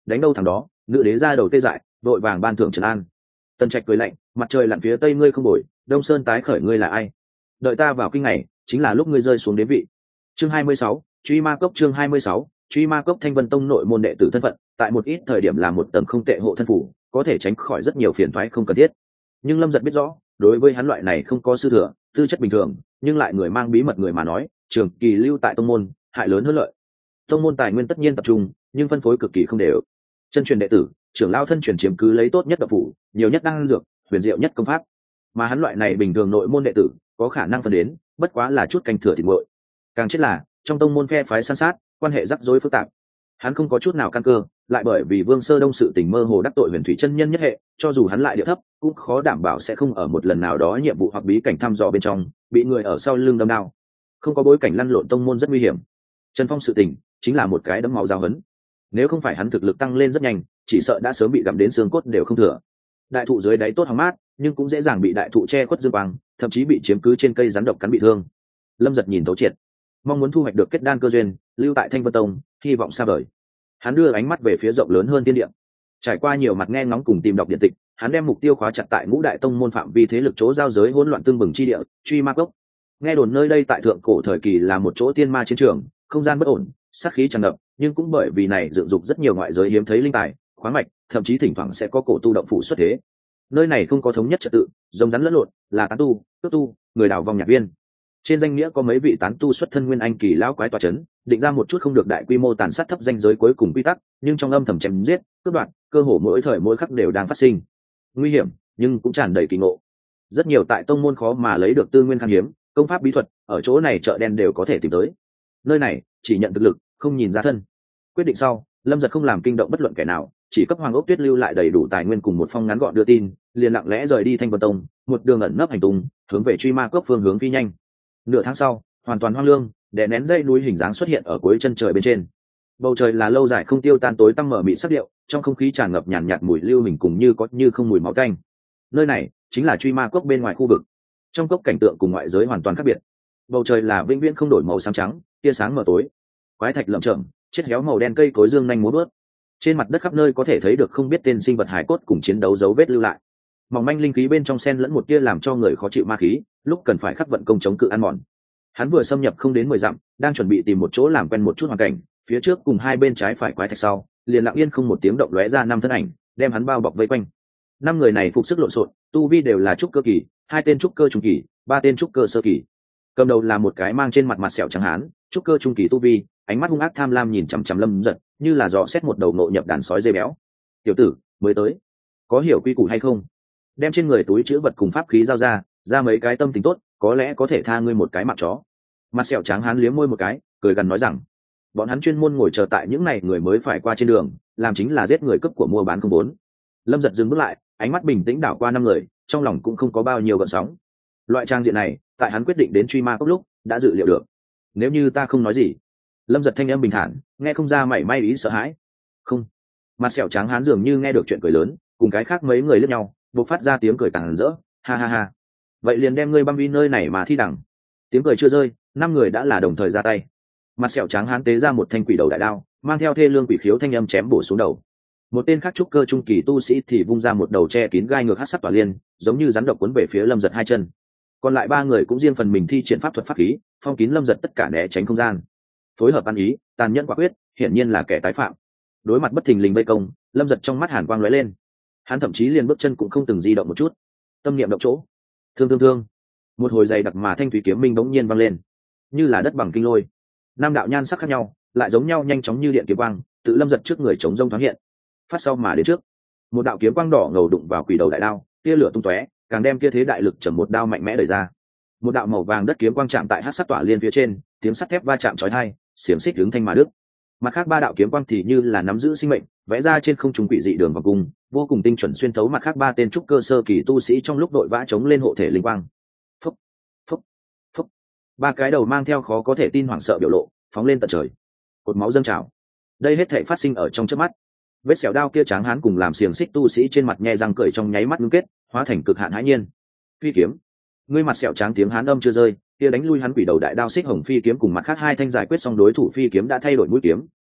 đánh đâu thằng đó, nữ đế ra đầu tê dại, vội vàng ban thưởng trấn an. Tần Trạch cười lạnh, mặt trời lặn phía tây ngươi không bồi, đông sơn tái khởi ngươi là ai? Đợi ta vào kinh này, chính là lúc ngươi rơi xuống đế vị. Chương 26, Truy Ma Cốc. Chương 26, Truy Ma Cốc. Thanh Vân Tông nội môn đệ tử thân phận, tại một ít thời điểm là một tầng không tệ hộ thân phủ, có thể tránh khỏi rất nhiều phiền toái không cần thiết. Nhưng Lâm Giật biết rõ, đối với hắn loại này không có sư thừa, tư chất bình thường, nhưng lại người mang bí mật người mà nói, trường kỳ lưu tại tông môn, hại lớn hơn lợi. Tông môn tài nguyên tất nhiên tập trung, nhưng phân phối cực kỳ không đều. Chân truyền đệ tử, trưởng lao thân truyền chiếm cứ lấy tốt nhất độc phủ, nhiều nhất đan dược, huyền diệu nhất công pháp. Mà hắn loại này bình thường nội môn đệ tử, có khả năng phân đến, bất quá là chút canh thừa thịt nguội. Càng chết là, trong tông môn phe phái san sát, quan hệ rắc rối phức tạp. Hắn không có chút nào căn cơ, lại bởi vì Vương Sơ Đông sự tình mơ hồ đắc tội Huyền Thủy chân nhân nhất hệ, cho dù hắn lại địa thấp, cũng khó đảm bảo sẽ không ở một lần nào đó nhiệm vụ hoặc bí cảnh thăm dò bên trong, bị người ở sau lưng đâm đao. Không có bối cảnh lăn lộn tông môn rất nguy hiểm. Trần Phong sự tình chính là một cái đấm máu giáo hấn. Nếu không phải hắn thực lực tăng lên rất nhanh, chỉ sợ đã sớm bị gặm đến xương cốt đều không thừa. Đại thụ dưới đáy tốt hóng mát, nhưng cũng dễ dàng bị đại thụ che khuất dương quang, thậm chí bị chiếm cứ trên cây rắn độc cắn bị thương. Lâm Giật nhìn thấu triệt, mong muốn thu hoạch được kết đan cơ duyên, lưu tại Thanh Vân Tông, hy vọng xa vời. Hắn đưa ánh mắt về phía rộng lớn hơn thiên địa. Trải qua nhiều mặt nghe ngóng cùng tìm đọc điện tịch, hắn đem mục tiêu khóa chặt tại ngũ đại tông môn phạm vi thế lực chỗ giao giới hỗn loạn tương bừng chi địa, Truy Ma Cốc. Nghe đồn nơi đây tại thượng cổ thời kỳ là một chỗ tiên ma chiến trường, không gian bất ổn, sát khí tràn ngập, nhưng cũng bởi vì này dựng dục rất nhiều ngoại giới hiếm thấy linh tài, khoáng mạch, thậm chí thỉnh thoảng sẽ có cổ tu động phủ xuất thế. Nơi này không có thống nhất trật tự, rồng rắn lẫn lộn, là tán tu, tước tu, người đào vong nhạc viên. Trên danh nghĩa có mấy vị tán tu xuất thân nguyên anh kỳ lão quái tọa chấn, định ra một chút không được đại quy mô tàn sát thấp danh giới cuối cùng quy tắc, nhưng trong âm thầm chém giết, cướp đoạt, cơ hồ mỗi thời mỗi khắc đều đang phát sinh. Nguy hiểm, nhưng cũng tràn đầy kỳ ngộ. Rất nhiều tại tông môn khó mà lấy được tư nguyên khan hiếm, công pháp bí thuật, ở chỗ này chợ đen đều có thể tìm tới. Nơi này chỉ nhận thực lực, không nhìn ra thân. Quyết định sau, Lâm Giật không làm kinh động bất luận kẻ nào, chỉ cấp Hoàng Ốc Tuyết lưu lại đầy đủ tài nguyên cùng một phong ngắn gọn đưa tin, liền lặng lẽ rời đi Thanh Vân Tông, một đường ẩn nấp hành tung, hướng về Truy Ma Cốc phương hướng phi nhanh. Nửa tháng sau, hoàn toàn hoang lương, đè nén dãy núi hình dáng xuất hiện ở cuối chân trời bên trên. Bầu trời là lâu dài không tiêu tan tối tăm mở mịt sắc điệu, trong không khí tràn ngập nhàn nhạt mùi lưu hình cùng như có như không mùi máu tanh. Nơi này chính là Truy Ma Cốc bên ngoài khu vực. Trong cốc cảnh tượng cùng ngoại giới hoàn toàn khác biệt. Bầu trời là vĩnh viễn không đổi màu sáng trắng, tia sáng mờ tối. Quái thạch lởm chởm, chết héo màu đen cây cối dương nhanh múa bước. Trên mặt đất khắp nơi có thể thấy được không biết tên sinh vật hải cốt cùng chiến đấu dấu vết lưu lại. Mỏng manh linh khí bên trong xen lẫn một tia làm cho người khó chịu ma khí, lúc cần phải khắc vận công chống cự ăn mòn. Hắn vừa xâm nhập không đến 10 dặm, đang chuẩn bị tìm một chỗ làm quen một chút hoàn cảnh, phía trước cùng hai bên trái phải quái thạch sau, liền lặng yên không một tiếng động lóe ra năm thân ảnh, đem hắn bao bọc vây quanh. Năm người này phục sức lộn xộn, tu vi đều là trúc cơ kỳ, hai tên trúc cơ trung kỳ, ba tên trúc cơ sơ kỳ. Cầm đầu là một cái mang trên mặt mặt sẹo trắng hán, trúc cơ trung kỳ tu vi, ánh mắt hung ác tham lam nhìn chằm chằm Lâm Giật, như là dò xét một đầu ngộ nhập đàn sói dê béo. "Tiểu tử, mới tới, có hiểu quy củ hay không? Đem trên người túi trữ vật cùng pháp khí giao ra mấy cái tâm tính tốt, có lẽ có thể tha ngươi một cái mạng chó." Mặt sẹo trắng hán liếm môi một cái, cười gần nói rằng, bọn hắn chuyên môn ngồi chờ tại những này người mới phải qua trên đường, làm chính là giết người cướp của mua bán không vốn. Lâm Giật dừng bước lại, ánh mắt bình tĩnh đảo qua năm người, trong lòng cũng không có bao nhiêu gợn sóng. Loại trang diện này, tại hắn quyết định đến Truy Ma Cốc lúc đã dự liệu được. "Nếu như ta không nói gì." Lâm Giật thanh âm bình thản, nghe không ra mảy may ý sợ hãi. "Không." Mặt sẹo trắng hán dường như nghe được chuyện cười lớn, cùng cái khác mấy người liếc nhau, bộc phát ra tiếng cười càng rỡ, "Ha ha ha. Vậy liền đem ngươi băm vi nơi này mà thi đẳng." Tiếng cười chưa rơi, năm người đã là đồng thời ra tay. Mặt sẹo trắng hán tế ra một thanh quỷ đầu đại đao, mang theo thê lương quỷ khiếu thanh âm chém bổ xuống đầu. Một tên khác trúc cơ trung kỳ tu sĩ thì vung ra một đầu che kín gai ngược hắc sắc tỏa liên, giống như rắn độc cuốn về phía Lâm Giật hai chân. Còn lại ba người cũng riêng phần mình thi triển pháp thuật pháp khí, phong kín Lâm Giật tất cả né tránh không gian. Phối hợp ăn ý, tàn nhẫn quả quyết, hiển nhiên là kẻ tái phạm. Đối mặt bất thình lình vây công, Lâm Giật trong mắt hàn quang lóe lên. Hắn thậm chí liền bước chân cũng không từng di động một chút. Tâm niệm động chỗ, thương thương thương, một hồi dày đặc mà thanh thủy kiếm minh bỗng nhiên vang lên, như là đất bằng kinh lôi. Năm đạo nhan sắc khác nhau, lại giống nhau nhanh chóng như điện kiếm quang, tự Lâm Giật trước người chống rông thoáng hiện. Phát sau mà đến trước, một đạo kiếm quang đỏ ngầu đụng vào quỷ đầu đại đao, tia lửa tung tóe, càng đem kia thế đại lực chầm một đao mạnh mẽ đẩy ra. Một đạo màu vàng đất kiếm quang chạm tại hắc sắc tỏa liên phía trên, tiếng sắt thép va chạm chói tai, xiềng xích hướng thanh mà đứt. Mặt khác ba đạo kiếm quang thì như là nắm giữ sinh mệnh, vẽ ra trên không trung quỷ dị đường vòng cung, vô cùng tinh chuẩn xuyên thấu mặt khác ba tên trúc cơ sơ kỳ tu sĩ trong lúc đội vã chống lên hộ thể linh quang. Phúc, phúc, phúc. Ba cái đầu mang theo khó có thể tin hoảng sợ biểu lộ, phóng lên tận trời. Cột máu dâng trào. Đây hết thảy phát sinh ở trong chớp mắt. Vết sẹo đao kia tráng hán cùng làm xiềng xích tu sĩ trên mặt nhe răng cười trong nháy mắt ngưng kết, hóa thành cực hạn hãi nhiên. Phi kiếm. Ngươi mặt sẹo trắng tiếng hán âm chưa rơi, kia đánh lui hắn quỷ đầu đại đao xích hồng phi kiếm cùng mặt khác hai thanh giải quyết xong đối thủ phi kiếm đã thay đổi mũi kiếm,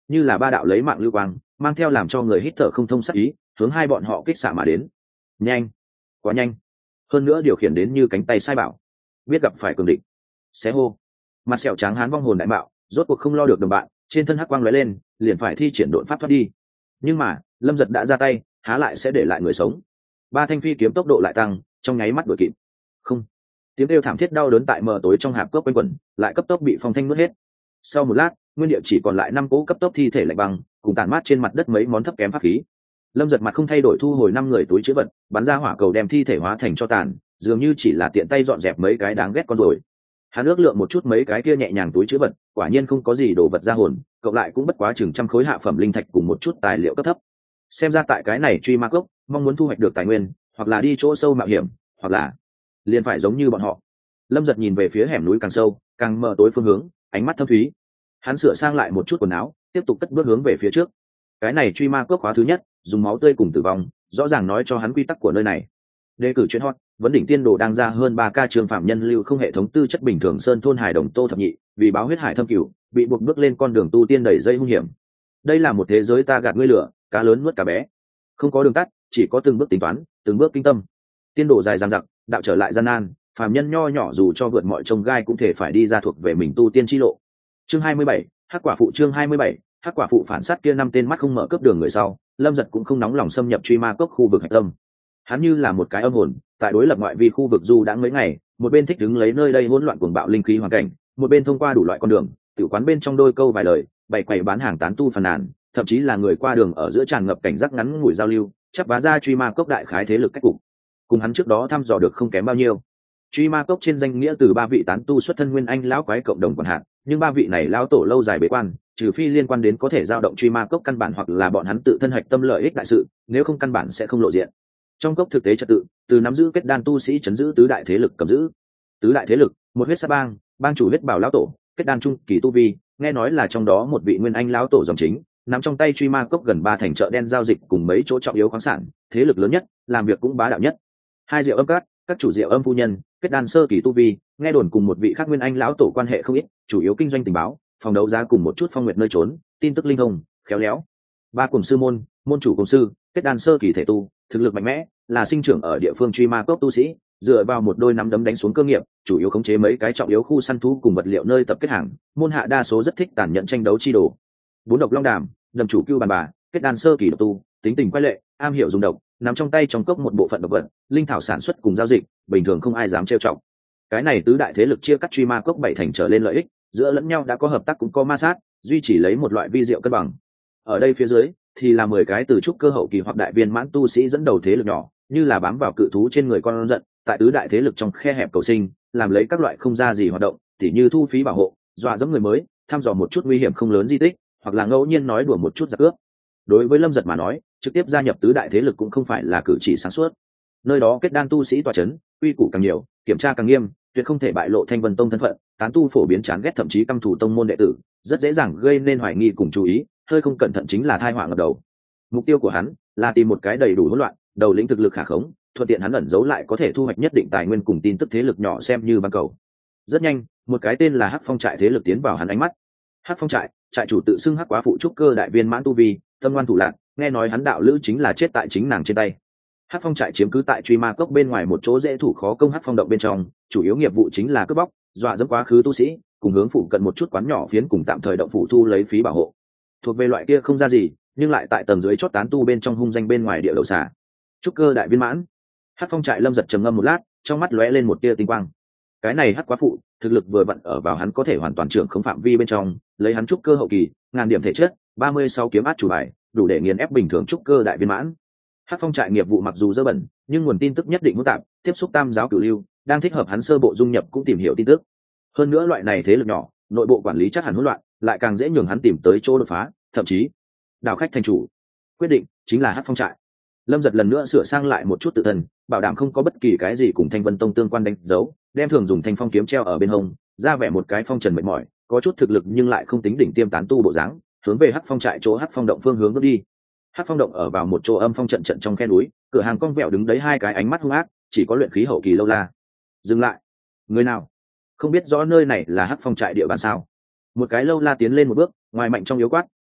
như là ba đạo lấy mạng lưu quang, mang theo làm cho người hít thở không thông sắc ý, hướng hai bọn họ kích xạ mà đến. Nhanh, quá nhanh, hơn nữa điều khiển đến như cánh tay sai bảo, biết gặp phải cường địch. Xé hô, mặt sẹo trắng hán vong hồn đại mạo, rốt cuộc không lo được đồng bạn, trên thân hắc quang lóe lên, liền phải thi triển độn pháp thoát đi. Nhưng mà Lâm Giật đã ra tay, há lại sẽ để lại người sống. Ba thanh phi kiếm tốc độ lại tăng, trong nháy mắt đuổi kịp. Không, tiếng kêu thảm thiết đau đớn tại mờ tối trong hạp cốc quanh quẩn, lại cấp tốc bị phong thanh nuốt hết. Sau một lát, nguyên địa chỉ còn lại 5 cỗ cấp tốc thi thể lạnh băng, cùng tàn mát trên mặt đất mấy món thấp kém pháp khí. Lâm Giật mặt không thay đổi thu hồi 5 người túi chứa vật, bắn ra hỏa cầu đem thi thể hóa thành cho tàn, dường như chỉ là tiện tay dọn dẹp mấy cái đáng ghét con rồi. Hắn ước lượng một chút mấy cái kia nhẹ nhàng túi chứa vật, quả nhiên không có gì đồ vật ra hồn, cộng lại cũng bất quá chừng trăm khối hạ phẩm linh thạch cùng một chút tài liệu cấp thấp. Xem ra tại cái này truy ma cốc, mong muốn thu hoạch được tài nguyên, hoặc là đi chỗ sâu mạo hiểm, hoặc là liền phải giống như bọn họ. Lâm Giật nhìn về phía hẻm núi càng sâu càng mờ tối phương hướng, ánh mắt thâm thúy. Hắn sửa sang lại một chút quần áo, tiếp tục cất bước hướng về phía trước. Cái này truy ma cốc khóa thứ nhất, dùng máu tươi cùng tử vong, rõ ràng nói cho hắn quy tắc của nơi này. Đề cử chuyện hot, vấn đỉnh tiên đồ đang ra hơn 3K trường phạm nhân lưu không hệ thống tư chất bình thường sơn thôn hải đồng Tô Thập Nhị, vì báo huyết hải thâm cửu, bị buộc bước lên con đường tu tiên đầy dây hung hiểm. Đây là một thế giới ta gạt ngươi lửa, cá lớn nuốt cá bé. Không có đường tắt, chỉ có từng bước tính toán, từng bước kinh tâm. Tiên đồ dài dằng dặc, đạo trở lại gian nan, phàm nhân nho nhỏ dù cho vượt mọi chông gai cũng thể phải đi ra thuộc về mình tu tiên chi lộ. Chương 27, Hắc quả phụ chương 27, Hắc quả phụ phản sát kia 5 tên mắt không mở cướp đường người sau, Lâm Giật cũng không nóng lòng xâm nhập truy ma cốc khu vực hạch tâm. Hắn như là một cái âm hồn, tại đối lập ngoại vi khu vực du đã mấy ngày, một bên thích đứng lấy nơi đây hỗn loạn cuồng bạo linh khí hoàn cảnh, một bên thông qua đủ loại con đường, tiểu quán bên trong đôi câu vài lời, bày quầy bán hàng tán tu phàn nàn, thậm chí là người qua đường ở giữa tràn ngập cảnh giác ngắn ngủi giao lưu, chắp vá ra truy ma cốc đại khái thế lực cách cục. Cùng hắn trước đó thăm dò được không kém bao nhiêu. Truy ma cốc trên danh nghĩa từ 3 vị tán tu xuất thân nguyên anh lão quái cộng đồng quản hạt, nhưng 3 vị này lão tổ lâu dài bế quan, trừ phi liên quan đến có thể dao động truy ma cốc căn bản hoặc là bọn hắn tự thân hạch tâm lợi ích đại sự, nếu không căn bản sẽ không lộ diện. Trong cốc thực tế trật tự, từ nắm giữ kết đan tu sĩ chấn giữ tứ đại thế lực cầm giữ. Tứ đại thế lực, một huyết sa bang, bang chủ huyết bảo lão tổ, kết đan trung kỳ tu vi, nghe nói là trong đó một vị nguyên anh lão tổ dòng chính, nắm trong tay truy ma cốc gần 3 thành chợ đen giao dịch cùng mấy chỗ trọng yếu khoáng sản, thế lực lớn nhất, làm việc cũng bá đạo nhất. Hai Diệu Âm Các, các chủ Diệu Âm phu nhân, kết đan sơ kỳ tu vi, nghe đồn cùng một vị khác nguyên anh lão tổ quan hệ không ít, chủ yếu kinh doanh tình báo, phòng đấu giá cùng một chút phong nguyệt nơi trốn, tin tức linh thông, khéo léo. Ba cùng sư môn, môn chủ cùng sư, kết đan sơ kỳ thể tu, thực lực mạnh mẽ, là sinh trưởng ở địa phương truy ma cốc tu sĩ, dựa vào một đôi nắm đấm đánh xuống cơ nghiệp, chủ yếu khống chế mấy cái trọng yếu khu săn thú cùng vật liệu nơi tập kết hàng, môn hạ đa số rất thích tàn nhẫn tranh đấu chi đồ. Bốn độc long đàm, đầm chủ cưu bàn bà, kết đan sơ kỳ độc tu, tính tình quái lệ, am hiểu dùng độc, nắm trong tay trong cốc một bộ phận độc vật, linh thảo sản xuất cùng giao dịch, bình thường không ai dám trêu chọc. Cái này tứ đại thế lực chia cắt truy ma cốc 7 thành trở lên lợi ích, giữa lẫn nhau đã có hợp tác cũng có ma sát, duy trì lấy một loại vi diệu cân bằng. Ở đây phía dưới thì là 10 cái từ trúc cơ hậu kỳ hoặc đại viên mãn tu sĩ dẫn đầu thế lực nhỏ, như là bám vào cự thú trên người con giận, tại tứ đại thế lực trong khe hẹp cầu sinh, làm lấy các loại không ra gì hoạt động, tỉ như thu phí bảo hộ, dọa dẫm người mới, thăm dò một chút nguy hiểm không lớn di tích, hoặc là ngẫu nhiên nói đùa một chút giặc cướp. Đối với Lâm Giật mà nói, trực tiếp gia nhập tứ đại thế lực cũng không phải là cử chỉ sáng suốt. Nơi đó kết đan tu sĩ tọa chấn, quy củ càng nhiều, kiểm tra càng nghiêm, tuyệt không thể bại lộ Thanh Vân Tông thân phận, tán tu phổ biến chán ghét thậm chí căm thù tông môn đệ tử, rất dễ dàng gây nên hoài nghi cùng chú ý, hơi không cẩn thận chính là tai họa ngập đầu. Mục tiêu của hắn là tìm một cái đầy đủ hỗn loạn, đầu lĩnh thực lực khả khống, thuận tiện hắn ẩn giấu lại có thể thu hoạch nhất định tài nguyên cùng tin tức thế lực nhỏ xem như ban cầu. Rất nhanh, một cái tên là Hắc Phong trại thế lực tiến vào hắn ánh mắt. Hắc Phong trại, trại chủ tự xưng Hắc Quá phụ trúc cơ đại viên mãn tu vi, tâm ngoan thủ lạn, nghe nói hắn đạo lữ chính là chết tại chính nàng trên tay. Hắc Phong trại chiếm cứ tại truy ma cốc bên ngoài một chỗ dễ thủ khó công Hắc Phong động bên trong, chủ yếu nghiệp vụ chính là cướp bóc, dọa dẫm quá khứ tu sĩ, cùng hướng phụ cận một chút quán nhỏ phiến cùng tạm thời động phủ thu lấy phí bảo hộ. Thuộc về loại kia không ra gì, nhưng lại tại tầng dưới chót tán tu bên trong hung danh bên ngoài địa đầu xà. Trúc cơ đại viên mãn. Hắc Phong trại Lâm Giật trầm ngâm một lát, trong mắt lóe lên một tia tinh quang. Cái này Hắc Quá phụ, thực lực vừa vặn ở vào hắn có thể hoàn toàn trưởng không phạm vi bên trong, lấy hắn trúc cơ hậu kỳ, ngàn điểm thể chất, 36 kiếm át chủ bài, đủ để nghiền ép bình thường trúc cơ đại viên mãn. Hắc Phong trại nghiệp vụ mặc dù dơ bẩn, nhưng nguồn tin tức nhất định hỗn tạp, tiếp xúc tam giáo cửu lưu, đang thích hợp hắn sơ bộ dung nhập cũng tìm hiểu tin tức. Hơn nữa loại này thế lực nhỏ, nội bộ quản lý chắc hẳn hỗn loạn, lại càng dễ nhường hắn tìm tới chỗ đột phá, thậm chí đào khách thành chủ. Quyết định chính là Hắc Phong trại. Lâm Giật lần nữa sửa sang lại một chút tự thân, bảo đảm không có bất kỳ cái gì cùng Thanh Vân Tông tương quan đánh dấu, đem thường dùng thanh phong kiếm treo ở bên hông, ra vẻ một cái phong trần mệt mỏi, có chút thực lực nhưng lại không tính đỉnh tiêm tán tu bộ dáng, hướng về Hắc Phong trại chỗ Hắc Phong động phương hướng bước đi. Hắc Phong động ở vào một chỗ âm phong trận trận trong khe núi, cửa hàng cong vẹo đứng đấy 2 cái ánh mắt hung ác, chỉ có luyện khí hậu kỳ lâu la. Dừng lại. Người nào? Không biết rõ nơi này là Hắc Phong trại địa bàn sao? Một cái lâu la tiến lên một bước, ngoài mạnh trong yếu quát,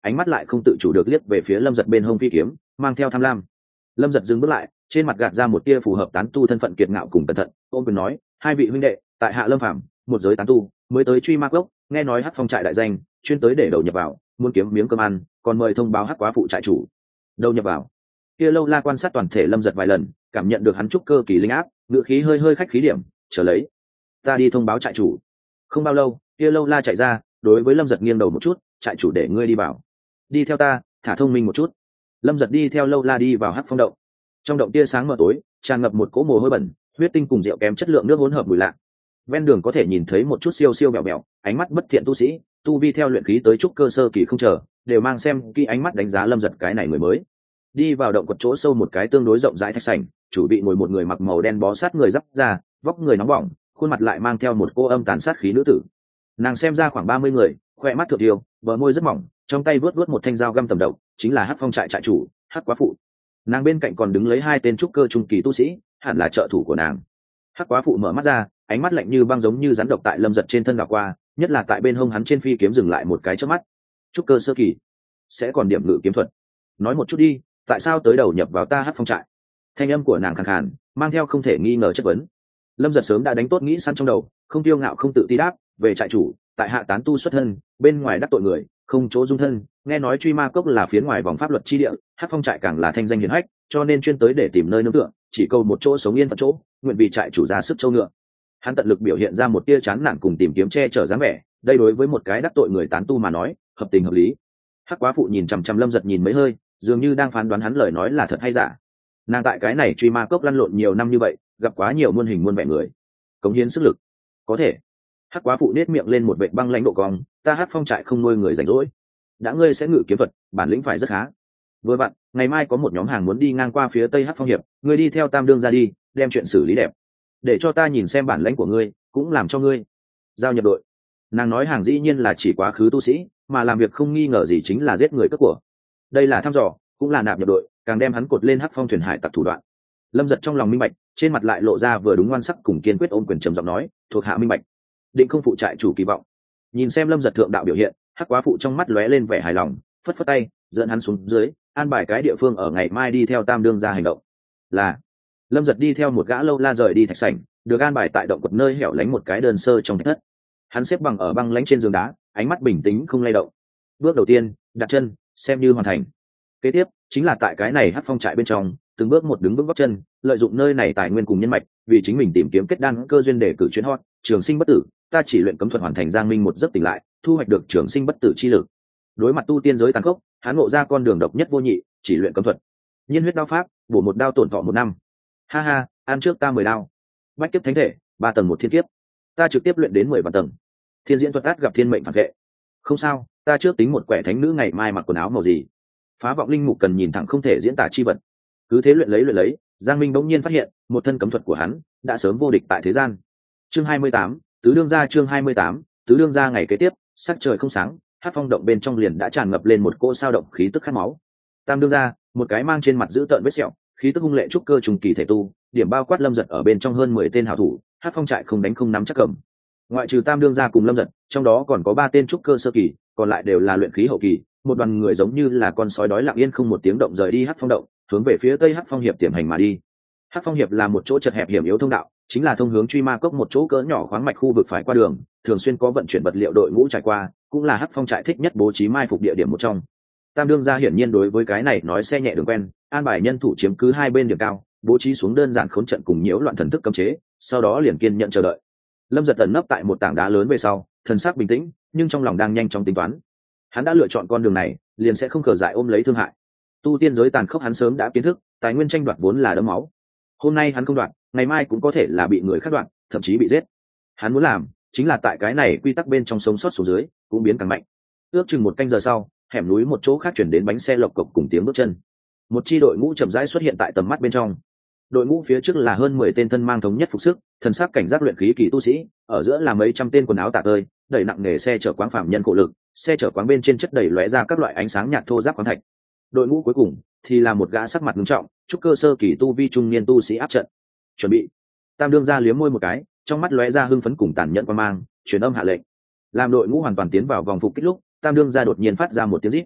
ánh mắt lại không tự chủ được liếc về phía Lâm Giật bên hông phi kiếm, mang theo tham lam. Lâm Giật dừng bước lại, trên mặt gạt ra một tia phù hợp tán tu thân phận kiệt ngạo cùng cẩn thận, ôm quyền nói: hai vị huynh đệ, tại hạ Lâm Phàm, một giới tán tu, mới tới truy ma cốc, nghe nói Hắc Phong trại đại danh, chuyên tới để đầu nhập vào, muốn kiếm miếng cơm ăn, còn mời thông báo Hắc quá phụ trại chủ. Đầu nhập vào. Kia Lâu La quan sát toàn thể Lâm Giật vài lần, cảm nhận được hắn trúc cơ kỳ linh áp, ngựa khí hơi khách khí điểm, chờ lấy, ta đi thông báo trại chủ. Không bao lâu, kia Lâu La chạy ra, đối với Lâm Giật nghiêng đầu một chút: trại chủ để ngươi đi vào. Đi theo ta, thả thông minh một chút. Lâm Giật đi theo Lâu La đi vào Hắc Phong động. Trong động tia sáng mờ tối, tràn ngập một cỗ mồ hôi bẩn, huyết tinh cùng rượu kém chất lượng nước hỗn hợp mùi lạ. Ven đường có thể nhìn thấy một chút siêu siêu bẹo bẹo, ánh mắt bất thiện tu sĩ, tu vi theo luyện khí tới trúc cơ sơ kỳ không chờ, đều mang xem kỹ ánh mắt đánh giá Lâm Giật cái này người mới. Đi vào động quật chỗ sâu một cái tương đối rộng rãi thạch sảnh, chủ bị ngồi một người mặc màu đen bó sát người giáp ra, vóc người nóng bỏng, khuôn mặt lại mang theo một cô âm tàn sát khí nữ tử. Nàng xem ra khoảng 30 người, khoe mắt thượng tiêu, bờ môi rất mỏng, trong tay vớt một thanh dao găm tầm độc, chính là Hắc Phong trại trại chủ, Hắc quá phụ. Nàng bên cạnh còn đứng lấy hai tên trúc cơ trung kỳ tu sĩ, hẳn là trợ thủ của nàng. Hắc quá phụ mở mắt ra, ánh mắt lạnh như băng giống như rắn độc tại Lâm Giật trên thân đảo qua, nhất là tại bên hông hắn trên phi kiếm dừng lại một cái chớp mắt. Trúc cơ sơ kỳ, sẽ còn điểm ngự kiếm thuật. Nói một chút đi, tại sao tới đầu nhập vào ta Hắc Phong trại? Thanh âm của nàng khàn khàn, mang theo không thể nghi ngờ chất vấn. Lâm Giật sớm đã đánh tốt nghĩ sẵn trong đầu, không tiêu ngạo không tự ti đáp: về trại chủ, tại hạ tán tu xuất thân, bên ngoài đắc tội người, không chỗ dung thân, nghe nói truy ma cốc là phía ngoài vòng pháp luật chi địa, Hắc Phong trại càng là thanh danh hiển hách, cho nên chuyên tới để tìm nơi nương tựa, chỉ cầu một chỗ sống yên phận chỗ, nguyện vì trại chủ ra sức châu ngựa. Hắn tận lực biểu hiện ra một tia chán nản cùng tìm kiếm che chở dáng vẻ, đây đối với một cái đắc tội người tán tu mà nói, hợp tình hợp lý. Hắc quá phụ nhìn chằm chằm Lâm Giật nhìn mấy hơi, dường như đang phán đoán hắn lời nói là thật hay giả. Nàng tại cái này truy ma cốc lăn lộn nhiều năm như vậy, gặp quá nhiều muôn hình muôn vẻ người, cống hiến sức lực, có thể. Hắc quá phụ nết miệng lên một vệt băng lãnh độ cong: ta Hắc Phong trại không nuôi người rảnh rỗi, đã ngươi sẽ ngự kiếm thuật, bản lĩnh phải rất khá. Vừa vặn, ngày mai có một nhóm hàng muốn đi ngang qua phía tây Hắc Phong hiệp, ngươi đi theo Tam đương ra đi, đem chuyện xử lý đẹp, để cho ta nhìn xem bản lãnh của ngươi, cũng làm cho ngươi giao nhập đội. Nàng nói hàng dĩ nhiên là chỉ quá khứ tu sĩ, mà làm việc không nghi ngờ gì chính là giết người cướp của. Đây là thăm dò, cũng là nạp nhập đội, càng đem hắn cột lên Hắc Phong thuyền hải tặc thủ đoạn. Lâm Giật trong lòng minh bạch, trên mặt lại lộ ra vừa đúng ngoan sắc cùng kiên quyết, ôm quyền trầm giọng nói: thuộc hạ minh bạch, định không phụ trại chủ kỳ vọng. Nhìn xem Lâm Giật thượng đạo biểu hiện, Hắc quá phụ trong mắt lóe lên vẻ hài lòng, phất phất tay dẫn hắn xuống dưới, an bài cái địa phương ở ngày mai đi theo Tam đương ra hành động. Là Lâm Giật đi theo một gã Lâu La rời đi thạch sảnh, được an bài tại động quật nơi hẻo lánh một cái đơn sơ trong thạch thất. Hắn xếp bằng ở băng lánh trên giường đá, ánh mắt bình tĩnh không lay động. Bước đầu tiên, đặt chân, xem như hoàn thành. Kế tiếp chính là tại cái này Hắc Phong trại bên trong, từng bước một đứng vững gót chân, lợi dụng nơi này tài nguyên cùng nhân mạch, vì chính mình tìm kiếm kết đan cơ duyên để cử chuyến hot, trường sinh bất tử. Ta chỉ luyện cấm thuật hoàn thành giang minh một giấc tỉnh lại, thu hoạch được trường sinh bất tử chi lực. Đối mặt tu tiên giới tàn khốc, hắn ngộ ra con đường độc nhất vô nhị, chỉ luyện cấm thuật. Nhiên huyết đao pháp, bổ một đao tổn thọ 1 năm. Ha ha, ăn trước ta 10 đao. Bách kiếp thánh thể, 3 tầng 1 thiên kiếp. Ta trực tiếp luyện đến 10 vạn tầng. Thiên diễn thuật át gặp thiên mệnh phản vệ. Không sao, ta trước tính một quẻ thánh nữ ngày mai mặc quần áo màu gì. Phá vọng linh mục cần nhìn thẳng không thể diễn tả chi vật. Cứ thế luyện lấy, Giang Minh bỗng nhiên phát hiện, một thân cấm thuật của hắn đã sớm vô địch tại thế gian. Chương 28, tứ đương gia. Chương 28, tứ đương gia. Ngày kế tiếp, sắc trời không sáng, Hắc Phong động bên trong liền đã tràn ngập lên một cỗ sao động khí tức khát máu. Tam đương gia, một cái mang trên mặt giữ tợn vết sẹo, khí tức hung lệ trúc cơ trùng kỳ thể tu, điểm bao quát Lâm Giật ở bên trong hơn 10 tên hảo thủ, Hắc Phong trại không đánh không nắm chắc cầm. Ngoại trừ Tam đương gia cùng Lâm Giật, trong đó còn có 3 tên trúc cơ sơ kỳ, còn lại đều là luyện khí hậu kỳ, một đoàn người giống như là con sói đói lặng yên không một tiếng động rời đi Hắc Phong động, hướng về phía tây Hắc Phong hiệp tiềm hành mà đi. Hắc Phong hiệp là một chỗ chật hẹp hiểm yếu thông đạo, chính là thông hướng truy ma cốc một chỗ cỡ nhỏ khoáng mạch khu vực phải qua đường, thường xuyên có vận chuyển vật liệu đội ngũ trải qua, cũng là Hắc Phong trại thích nhất bố trí mai phục địa điểm một trong. Tam đương gia hiển nhiên đối với cái này nói xe nhẹ đường quen, an bài nhân thủ chiếm cứ hai bên điểm cao, bố trí xuống đơn giản khốn trận cùng nhiễu loạn thần thức cấm chế, sau đó liền kiên nhận chờ đợi. Lâm Giật ẩn nấp tại một tảng đá lớn về sau, thần sắc bình tĩnh, nhưng trong lòng đang nhanh chóng tính toán. Hắn đã lựa chọn con đường này, liền sẽ không cờ dại ôm lấy thương hại. Tu tiên giới tàn khốc hắn sớm đã kiến thức, tài nguyên tranh đoạt vốn là đẫm máu. Hôm nay hắn không đoạt, ngày mai cũng có thể là bị người khác đoạt, thậm chí bị giết. Hắn muốn làm, chính là tại cái này quy tắc bên trong sống sót xuống dưới, cũng biến càng mạnh. Ước chừng 1 canh giờ sau, hẻm núi một chỗ khác chuyển đến bánh xe lộc cộc cùng tiếng bước chân. Một chi đội ngũ chậm rãi xuất hiện tại tầm mắt bên trong. Đội ngũ phía trước là hơn 10 tên thân mang thống nhất phục sức, thần sắc cảnh giác luyện khí kỳ tu sĩ, ở giữa là mấy trăm tên quần áo tả tơi, đẩy nặng nghề xe chở quáng phạm nhân khổ lực, xe chở quáng bên trên chất đầy lóe ra các loại ánh sáng nhạt thô ráp khoáng thạch. Đội ngũ cuối cùng thì là một gã sắc mặt nghiêm trọng, trúc cơ sơ kỳ tu vi trung niên tu sĩ áp trận. Chuẩn bị. Tam đương gia liếm môi một cái, trong mắt lóe ra hưng phấn cùng tàn nhẫn quan mang, truyền âm hạ lệnh. Làm đội ngũ hoàn toàn tiến vào vòng phục kích lúc, Tam đương gia đột nhiên phát ra một tiếng rít.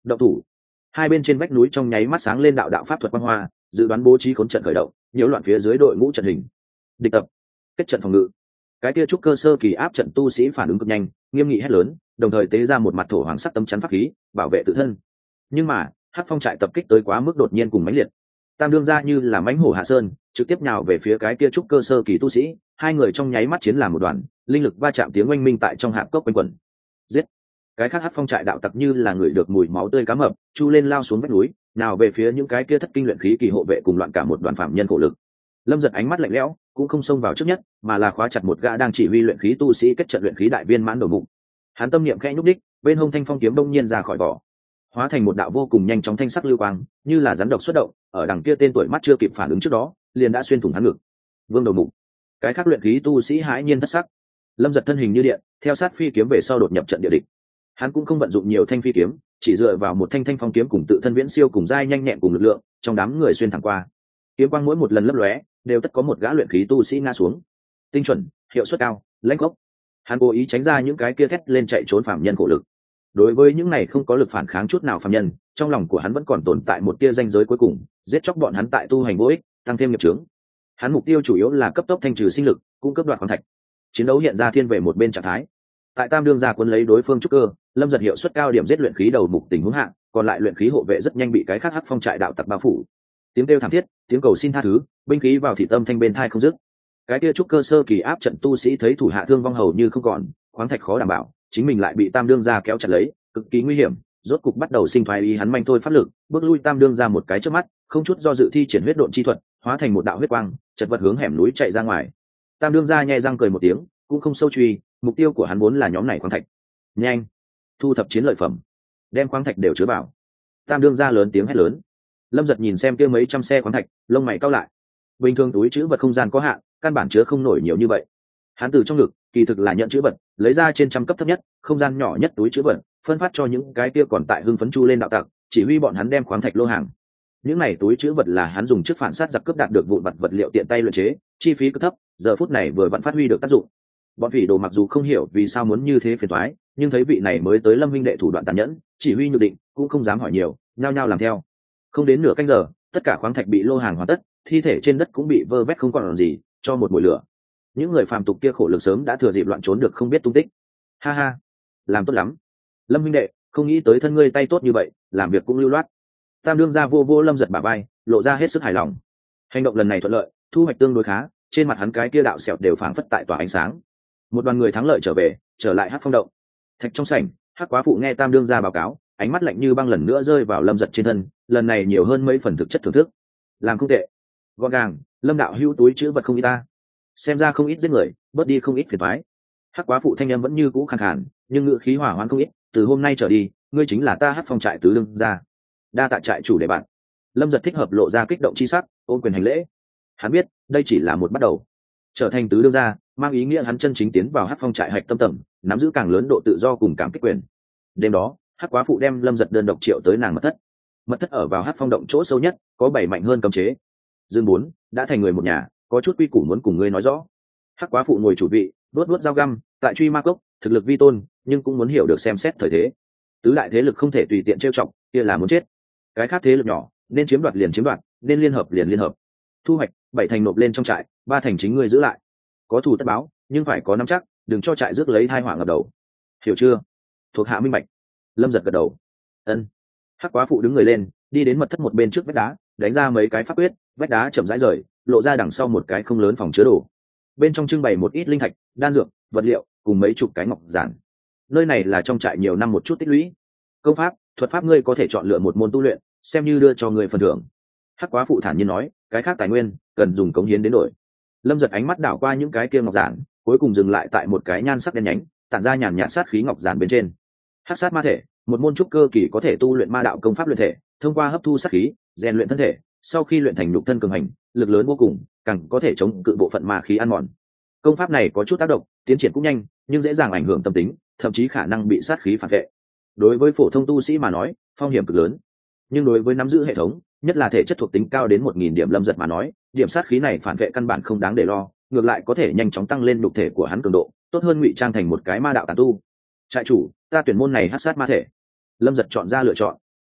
động thủ. Hai bên trên vách núi trong nháy mắt sáng lên đạo đạo pháp thuật quang hoa, dự đoán bố trí khốn trận khởi động, nhiễu loạn phía dưới đội ngũ trận hình. Địch tập, kết trận phòng ngự. Cái kia trúc cơ sơ kỳ áp trận tu sĩ phản ứng cực nhanh, nghiêm nghị hét lớn, đồng thời tế ra một mặt thổ hoàng sắc tấm chắn pháp khí, bảo vệ tự thân. Nhưng mà hắc phong trại tập kích tới quá mức đột nhiên cùng mãnh liệt, tam đương ra như là mãnh hổ hạ sơn, trực tiếp nhào về phía cái kia trúc cơ sơ kỳ tu sĩ. Hai người trong nháy mắt chiến làm một đoàn, linh lực va chạm tiếng oanh minh tại trong hạp cốc quanh quẩn. Giết! Cái khác hắc phong trại đạo tặc như là người được mùi máu tươi cá mập, chu lên lao xuống vách núi, nào về phía những cái kia thất kinh luyện khí kỳ hộ vệ cùng loạn cả một đoàn phạm nhân khổ lực. Lâm Giật ánh mắt lạnh lẽo, cũng không xông vào trước nhất, mà là khóa chặt một gã đang chỉ huy luyện khí tu sĩ kết trận luyện khí đại viên mãn đầu mục. Hắn tâm niệm khẽ nhúc đích, bên hông thanh phong kiếm đông nhiên ra khỏi vỏ, hóa thành một đạo vô cùng nhanh chóng thanh sắc lưu quang, như là rắn độc xuất động, ở đằng kia tên tuổi mắt chưa kịp phản ứng trước đó, liền đã xuyên thủng hắn ngực. Vương đầu mục. Cái khác luyện khí tu sĩ hãi nhiên thất sắc. Lâm Giật thân hình như điện, theo sát phi kiếm về sau đột nhập trận địa địch. Hắn cũng không vận dụng nhiều thanh phi kiếm, chỉ dựa vào một thanh thanh phong kiếm cùng tự thân viễn siêu cùng giai nhanh nhẹn cùng lực lượng, trong đám người xuyên thẳng qua. Kiếm quang mỗi một lần lấp lóe, đều tất có một gã luyện khí tu sĩ ngã xuống. Tinh chuẩn, hiệu suất cao, lãnh gốc. Hắn cố ý tránh ra những cái kia thét lên chạy trốn phạm nhân khổ lực. Đối với những này không có lực phản kháng chút nào phạm nhân, trong lòng của hắn vẫn còn tồn tại một tia ranh giới cuối cùng, giết chóc bọn hắn tại tu hành vô ích, tăng thêm nghiệp chướng. Hắn mục tiêu chủ yếu là cấp tốc thanh trừ sinh lực, cung cấp đoạt khoáng thạch. Chiến đấu hiện ra thiên về một bên trạng thái. Tại tam đương gia quân lấy đối phương trúc cơ, Lâm Giật hiệu suất cao điểm giết luyện khí đầu mục tình huống hạng, còn lại luyện khí hộ vệ rất nhanh bị cái khác hắc phong trại đạo tặc bao phủ. Tiếng kêu thảm thiết, tiếng cầu xin tha thứ, binh khí vào thị tâm thanh bên thai không dứt. Cái kia trúc cơ sơ kỳ áp trận tu sĩ thấy thủ hạ thương vong hầu như không còn, khoáng thạch khó đảm bảo, chính mình lại bị tam đương gia kéo chặt lấy, cực kỳ nguy hiểm. Rốt cục bắt đầu sinh thoái ý, hắn manh thôi pháp lực, bước lui tam đương gia một cái trước mắt, không chút do dự thi triển huyết độn chi thuật, hóa thành một đạo huyết quang, chật vật hướng hẻm núi chạy ra ngoài. Tam đương gia nhẹ răng cười một tiếng, cũng không sâu truy, mục tiêu của hắn vốn là nhóm này khoáng thạch. Nhanh, thu thập chiến lợi phẩm, đem khoáng thạch đều chứa vào. Tam đương gia lớn tiếng hét lớn. Lâm Giật nhìn xem kia mấy trăm xe khoáng thạch, lông mày cau lại. Bình thường túi trữ vật không gian có hạn, căn bản chứa không nổi nhiều như vậy. Hắn từ trong ngực, kỳ thực là nhận trữ vật, lấy ra trên trăm cấp thấp nhất, không gian nhỏ nhất túi trữ vật, phân phát cho những cái kia còn tại hưng phấn chu lên đạo tặc, chỉ huy bọn hắn đem khoáng thạch lô hàng. Những này túi trữ vật là hắn dùng trước phản sát giặc cướp đạt được vụn vặt vật liệu tiện tay luyện chế, chi phí cực thấp, giờ phút này vừa vặn phát huy được tác dụng. Bọn phỉ đồ mặc dù không hiểu vì sao muốn như thế phiền toái, nhưng thấy vị này mới tới Lâm huynh đệ thủ đoạn tàn nhẫn, chỉ huy nhược định, cũng không dám hỏi nhiều, nhao nhao làm theo. Không đến nửa canh giờ, tất cả khoáng thạch bị lô hàng hoàn tất, thi thể trên đất cũng bị vơ vét không còn gì, cho một mùi lửa. Những người phàm tục kia khổ lực sớm đã thừa dịp loạn trốn được không biết tung tích. Ha ha, làm tốt lắm, Lâm huynh đệ, không nghĩ tới thân ngươi tay tốt như vậy, làm việc cũng lưu loát. Tam đương gia vô Lâm Giật bả vai, lộ ra hết sức hài lòng. Hành động lần này thuận lợi, thu hoạch tương đối khá, trên mặt hắn cái kia đạo sẹo đều phảng phất tại tỏa ánh sáng. Một đoàn người thắng lợi trở về, trở lại Hắc Phong động. Thạch trong sảnh, Hắc quá phụ nghe Tam đương gia báo cáo, ánh mắt lạnh như băng lần nữa rơi vào Lâm Giật trên thân, lần này nhiều hơn mấy phần thực chất thưởng thức. Làm không tệ, gọn gàng, Lâm đạo hữu túi chữ vật không ít ta, xem ra không ít giết người, bớt đi không ít phiền toái. Hắc quá phụ thanh âm vẫn như cũ khàn khàn, nhưng ngữ khí hỏa hoãn không ít. Từ hôm nay trở đi, ngươi chính là ta Hắc Phong trại tứ đương gia. Đa tạ trại chủ để bạn. Lâm Giật thích hợp lộ ra kích động chi sắc, ôn quyền hành lễ. Hắn biết đây chỉ là một bắt đầu, trở thành tứ đương gia mang ý nghĩa hắn chân chính tiến vào Hắc Phong trại hạch tâm tầng, nắm giữ càng lớn độ tự do cùng cảm kích quyền. Đêm đó, Hắc quá phụ đem Lâm Giật đơn độc triệu tới nàng mật thất ở vào Hắc Phong động chỗ sâu nhất, có 7 mạnh hơn cấm chế. Dương 4 đã thành người một nhà, có chút quy củ muốn cùng ngươi nói rõ. Hắc quá phụ ngồi chủ vị, đuốt dao găm, tại truy ma cốc, thực lực vi tôn, nhưng cũng muốn hiểu được xem xét thời thế. Tứ đại thế lực không thể tùy tiện trêu chọc, kia là muốn chết. Cái khác thế lực nhỏ, nên chiếm đoạt liền chiếm đoạt, nên liên hợp liền liên hợp. Thu hoạch 7 thành nộp lên trong trại, 3 thành chính ngươi giữ lại. Có thù tất báo, nhưng phải có nắm chắc, đừng cho trại rước lấy tai họa ngập đầu. Hiểu chưa? Thuộc hạ minh bạch. Lâm Giật gật đầu. Ân. Hắc quá phụ đứng người lên, đi đến mật thất một bên trước vách đá, đánh ra mấy cái pháp quyết, vách đá chậm rãi rời, lộ ra đằng sau một cái không lớn phòng chứa đồ. Bên trong trưng bày một ít linh thạch, đan dược, vật liệu, cùng mấy chục cái ngọc giản. Nơi này là trong trại nhiều năm một chút tích lũy. Công pháp, thuật pháp ngươi có thể chọn lựa một môn tu luyện, xem như đưa cho ngươi phần thưởng. Hắc quá phụ thản nhiên nói, cái khác tài nguyên cần dùng cống hiến đến đổi. Lâm Giật ánh mắt đảo qua những cái kia ngọc giản, cuối cùng dừng lại tại một cái nhan sắc đen nhánh, tản ra nhàn nhạt sát khí ngọc giản bên trên. Hắc sát ma thể, một môn trúc cơ kỳ có thể tu luyện ma đạo công pháp luyện thể, thông qua hấp thu sát khí, rèn luyện thân thể, sau khi luyện thành nhục thân cường hành, lực lớn vô cùng, càng có thể chống cự bộ phận ma khí ăn mòn. Công pháp này có chút tác động, tiến triển cũng nhanh, nhưng dễ dàng ảnh hưởng tâm tính, thậm chí khả năng bị sát khí phản vệ. Đối với phổ thông tu sĩ mà nói, phong hiểm cực lớn, nhưng đối với nắm giữ hệ thống, nhất là thể chất thuộc tính cao đến 1000 điểm Lâm Giật mà nói, điểm sát khí này phản vệ căn bản không đáng để lo, ngược lại có thể nhanh chóng tăng lên nhục thể của hắn cường độ, tốt hơn ngụy trang thành một cái ma đạo tàn tu. Trại chủ, ta tuyển môn này hắc sát ma thể. Lâm Giật chọn ra lựa chọn.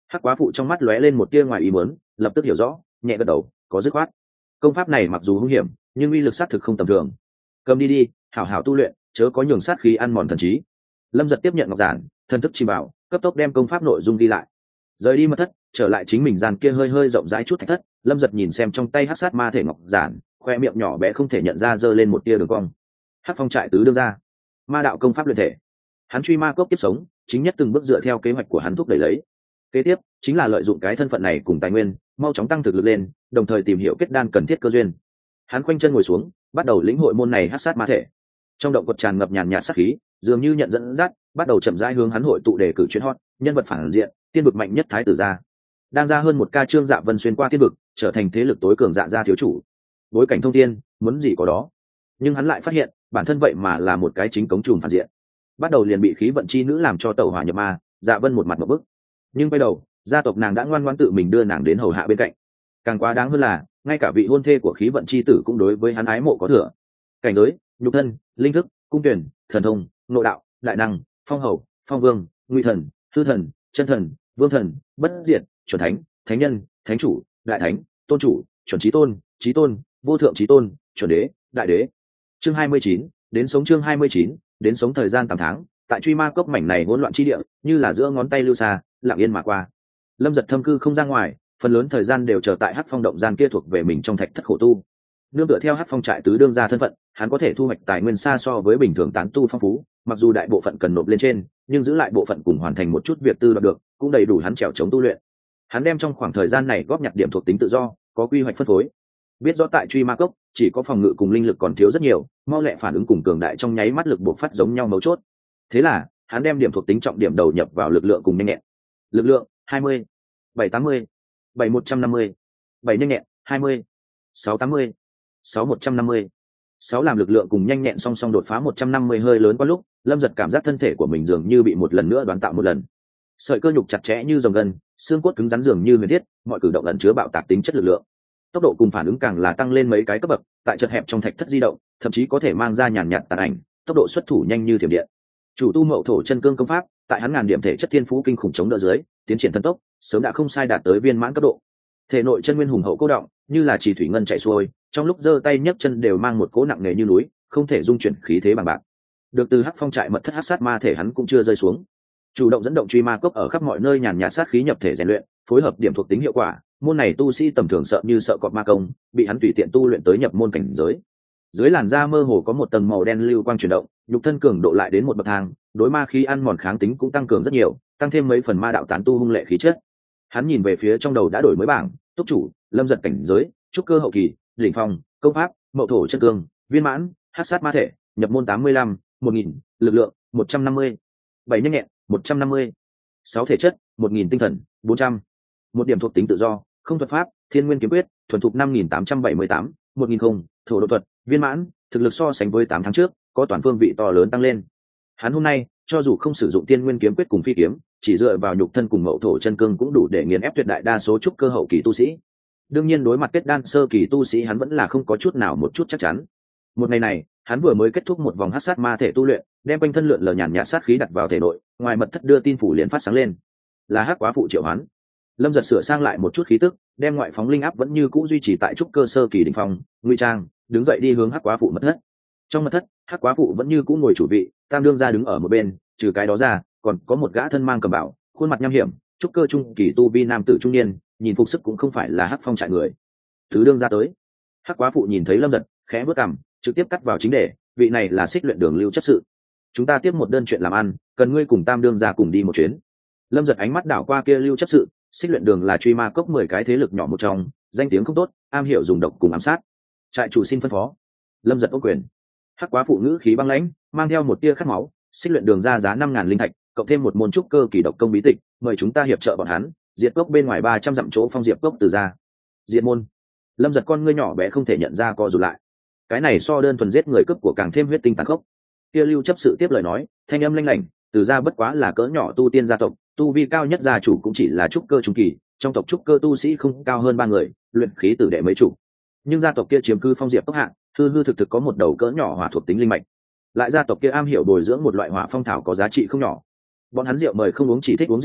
Hắc quá phụ trong mắt lóe lên một tia ngoài ý muốn, lập tức hiểu rõ, nhẹ gật đầu, có dứt khoát. Công pháp này mặc dù hung hiểm, nhưng uy lực sát thực không tầm thường. Cầm đi đi, hảo hảo tu luyện, chớ có nhường sát khí ăn mòn thần trí. Lâm Giật tiếp nhận ngọc giản, thần thức chỉ bảo, cấp tốc đem công pháp nội dung ghi lại. Rời đi mật thất, trở lại chính mình gian kia hơi hơi rộng rãi chút thạch thất, Lâm Giật nhìn xem trong tay hắc sát ma thể ngọc giản, khoe miệng nhỏ bé không thể nhận ra giơ lên một tia đường cong. Hắc phong trại tứ đương ra, ma đạo công pháp luyện thể. Hắn truy ma cốc tiếp sống, chính nhất từng bước dựa theo kế hoạch của hắn thúc đẩy lấy. Kế tiếp chính là lợi dụng cái thân phận này cùng tài nguyên, mau chóng tăng thực lực lên, đồng thời tìm hiểu kết đan cần thiết cơ duyên. Hắn khoanh chân ngồi xuống, bắt đầu lĩnh hội môn này hắc sát ma thể. Trong động quật tràn ngập nhàn nhạt sát khí, dường như nhận dẫn dắt, bắt đầu chậm rãi hướng hắn hội tụ đề cử chuyên hot, nhân vật phản diện, tiên vực mạnh nhất thái tử gia. Đang ra hơn một ca Trương Dạ Vân xuyên qua tiên vực, trở thành thế lực tối cường dạ gia thiếu chủ. Bối cảnh thông thiên, muốn gì có đó. Nhưng hắn lại phát hiện, bản thân vậy mà là một cái chính cống trùm phản diện. Bắt đầu liền bị khí vận chi nữ làm cho tẩu hỏa nhập ma, Dạ Vân một mặt một bức. Nhưng quay đầu, gia tộc nàng đã ngoan ngoãn tự mình đưa nàng đến hầu hạ bên cạnh. Càng quá đáng hơn là, ngay cả vị hôn thê của khí vận chi tử cũng đối với hắn ái mộ có thừa. Cảnh giới, nhục thân, linh thức, cung tuyển, thần thông, nội đạo, đại năng, phong hầu, phong vương, nguy thần, hư thần, chân thần, vương thần, bất diệt, chuẩn thánh, thánh nhân, thánh chủ, đại thánh, tôn chủ, chuẩn trí tôn, vô thượng trí tôn, chuẩn đế, đại đế. Chương 29, đến sống chương 29, đến sống thời gian 8 tháng, tại truy ma cốc mảnh này hỗn loạn chi địa, như là giữa ngón tay lưu xa, lặng yên mà qua. Lâm Giật thâm cư không ra ngoài, phần lớn thời gian đều chờ tại Hắc Phong động gian kia thuộc về mình trong thạch thất khổ tu. Nương tựa theo Hắc Phong trại tứ đương gia thân phận, hắn có thể thu hoạch tài nguyên xa so với bình thường tán tu phong phú, mặc dù đại bộ phận cần nộp lên trên, nhưng giữ lại bộ phận cùng hoàn thành một chút việc tư đoạt được, cũng đầy đủ hắn trèo chống tu luyện. Hắn đem trong khoảng thời gian này góp nhặt điểm thuộc tính tự do, có quy hoạch phân phối. Biết rõ tại truy ma cốc, chỉ có phòng ngự cùng linh lực còn thiếu rất nhiều, mau lẹ phản ứng cùng cường đại trong nháy mắt lực buộc phát giống nhau mấu chốt. Thế là, hắn đem điểm thuộc tính trọng điểm đầu nhập vào lực lượng cùng nhanh nhẹn. Lực lượng 20, 780, 7150, 7 nhanh nhẹn 20, 680, 6150. 6 làm lực lượng cùng nhanh nhẹn song song đột phá 150 hơi lớn qua lúc, Lâm Giật cảm giác thân thể của mình dường như bị một lần nữa đoán tạo một lần. Sợi cơ nhục chặt chẽ như rồng gân, xương cốt cứng rắn dường như huyền thiết, mọi cử động ẩn chứa bạo tạc tính chất lực lượng. Tốc độ cùng phản ứng càng là tăng lên mấy cái cấp bậc, tại chật hẹp trong thạch thất di động, thậm chí có thể mang ra nhàn nhạt tàn ảnh, tốc độ xuất thủ nhanh như thiểm điện. Chủ tu Mậu Thổ chân cương công pháp, tại hắn ngàn điểm thể chất thiên phú kinh khủng chống đỡ dưới, tiến triển thần tốc, sớm đã không sai đạt tới viên mãn cấp độ. Thể nội chân nguyên hùng hậu cô động, như là chỉ thủy ngân chảy xuôi, trong lúc giơ tay nhấc chân đều mang một cỗ nặng nề như núi, không thể dung chuyển khí thế bằng bạc. Được từ Hắc Phong trại mật thất hắc sát ma thể hắn cũng chưa rơi xuống. Chủ động dẫn động truy ma cốc ở khắp mọi nơi nhàn nhạt sát khí nhập thể rèn luyện, phối hợp điểm thuộc tính hiệu quả, môn này tu sĩ tầm thường sợ như sợ cọp ma công, bị hắn tùy tiện tu luyện tới nhập môn cảnh giới. Dưới làn da mơ hồ có một tầng màu đen lưu quang chuyển động, nhục thân cường độ lại đến một bậc thang, đối ma khí ăn mòn kháng tính cũng tăng cường rất nhiều, tăng thêm mấy phần ma đạo tán tu hung lệ khí chất. Hắn nhìn về phía trong đầu đã đổi mới bảng, túc chủ, Lâm Giật cảnh giới, trúc cơ hậu kỳ, đỉnh phong, công pháp, Mậu Thổ chân cương, viên mãn, hắc sát ma thể, nhập môn 85, 1000, lực lượng 150, 7 nhanh nhẹn 150, 6 thể chất 1000 tinh thần 400, một điểm thuộc tính tự do, không thuật pháp, thiên nguyên kiếm quyết, thuần thục 5878, 1000 không, thổ độ thuật, viên mãn, thực lực so sánh với 8 tháng trước, có toàn phương vị to lớn tăng lên. Hắn hôm nay, cho dù không sử dụng tiên nguyên kiếm quyết cùng phi kiếm, chỉ dựa vào nhục thân cùng Mậu Thổ chân cương cũng đủ để nghiền ép tuyệt đại đa số trúc cơ hậu kỳ tu sĩ. Đương nhiên đối mặt kết đan sơ kỳ tu sĩ hắn vẫn là không có chút nào một chút chắc chắn. Một ngày này, hắn vừa mới kết thúc một vòng hắc sát ma thể tu luyện, đem quanh thân lượn lờ nhàn nhạt sát khí đặt vào thể nội, ngoài mật thất đưa tin phủ liền phát sáng lên, là Hắc quá phụ triệu hoán. Lâm Giật sửa sang lại một chút khí tức, đem ngoại phóng linh áp vẫn như cũ duy trì tại trúc cơ sơ kỳ đỉnh phong, ngụy trang, đứng dậy đi hướng Hắc quá phụ mật thất. Trong mật thất, Hắc quá phụ vẫn như cũ ngồi chủ vị, tam đương gia đứng ở một bên, trừ cái đó ra, còn có một gã thân mang cầm bảo, khuôn mặt nham hiểm, trúc cơ trung kỳ tu vi nam tử trung niên, nhìn phục sức cũng không phải là Hắc Phong trại người. Thứ đương gia tới. Hắc quá phụ nhìn thấy Lâm Giật, khẽ bước cằm, trực tiếp cắt vào chính đề, vị này là Xích Luyện Đường Lưu chấp sự. Chúng ta tiếp một đơn chuyện làm ăn, cần ngươi cùng tam đương gia cùng đi một chuyến. Lâm Giật ánh mắt đảo qua kia Lưu chấp sự, Xích Luyện Đường là truy ma cốc 10 cái thế lực nhỏ một trong, danh tiếng không tốt, am hiểu dùng độc cùng ám sát. Trại chủ xin phân phó. Lâm Giật ô quyền. Hắc quá phụ ngữ khí băng lãnh, mang theo một tia khát máu, Xích Luyện Đường ra giá 5000 linh thạch, cộng thêm một môn trúc cơ kỳ độc công bí tịch, mời chúng ta hiệp trợ bọn hắn, diệt cốc bên ngoài 300 dặm chỗ phong diệp cốc từ ra. Diệt môn. Lâm Giật con ngươi nhỏ bé không thể nhận ra co rụt lại. Cái này so đơn thuần giết người cướp của càng thêm huyết tinh tàn khốc. Kia Lưu chấp sự tiếp lời nói, thanh âm lanh lảnh, từ ra bất quá là cỡ nhỏ tu tiên gia tộc, tu vi cao nhất gia chủ cũng chỉ là trúc cơ trung kỳ, trong tộc trúc cơ tu sĩ không cao hơn 3 người, luyện khí tử đệ mấy chủ. Nhưng gia tộc kia chiếm cư phong diệp cốc hạng, hư hư thực thực có một đầu cỡ nhỏ hỏa thuộc tính linh mạch. Lại gia tộc kia am hiểu bồi dưỡng một loại hỏa phong thảo có giá trị không nhỏ. Bọn hắn rượu mời không uống, chỉ thích uống rượu phạt,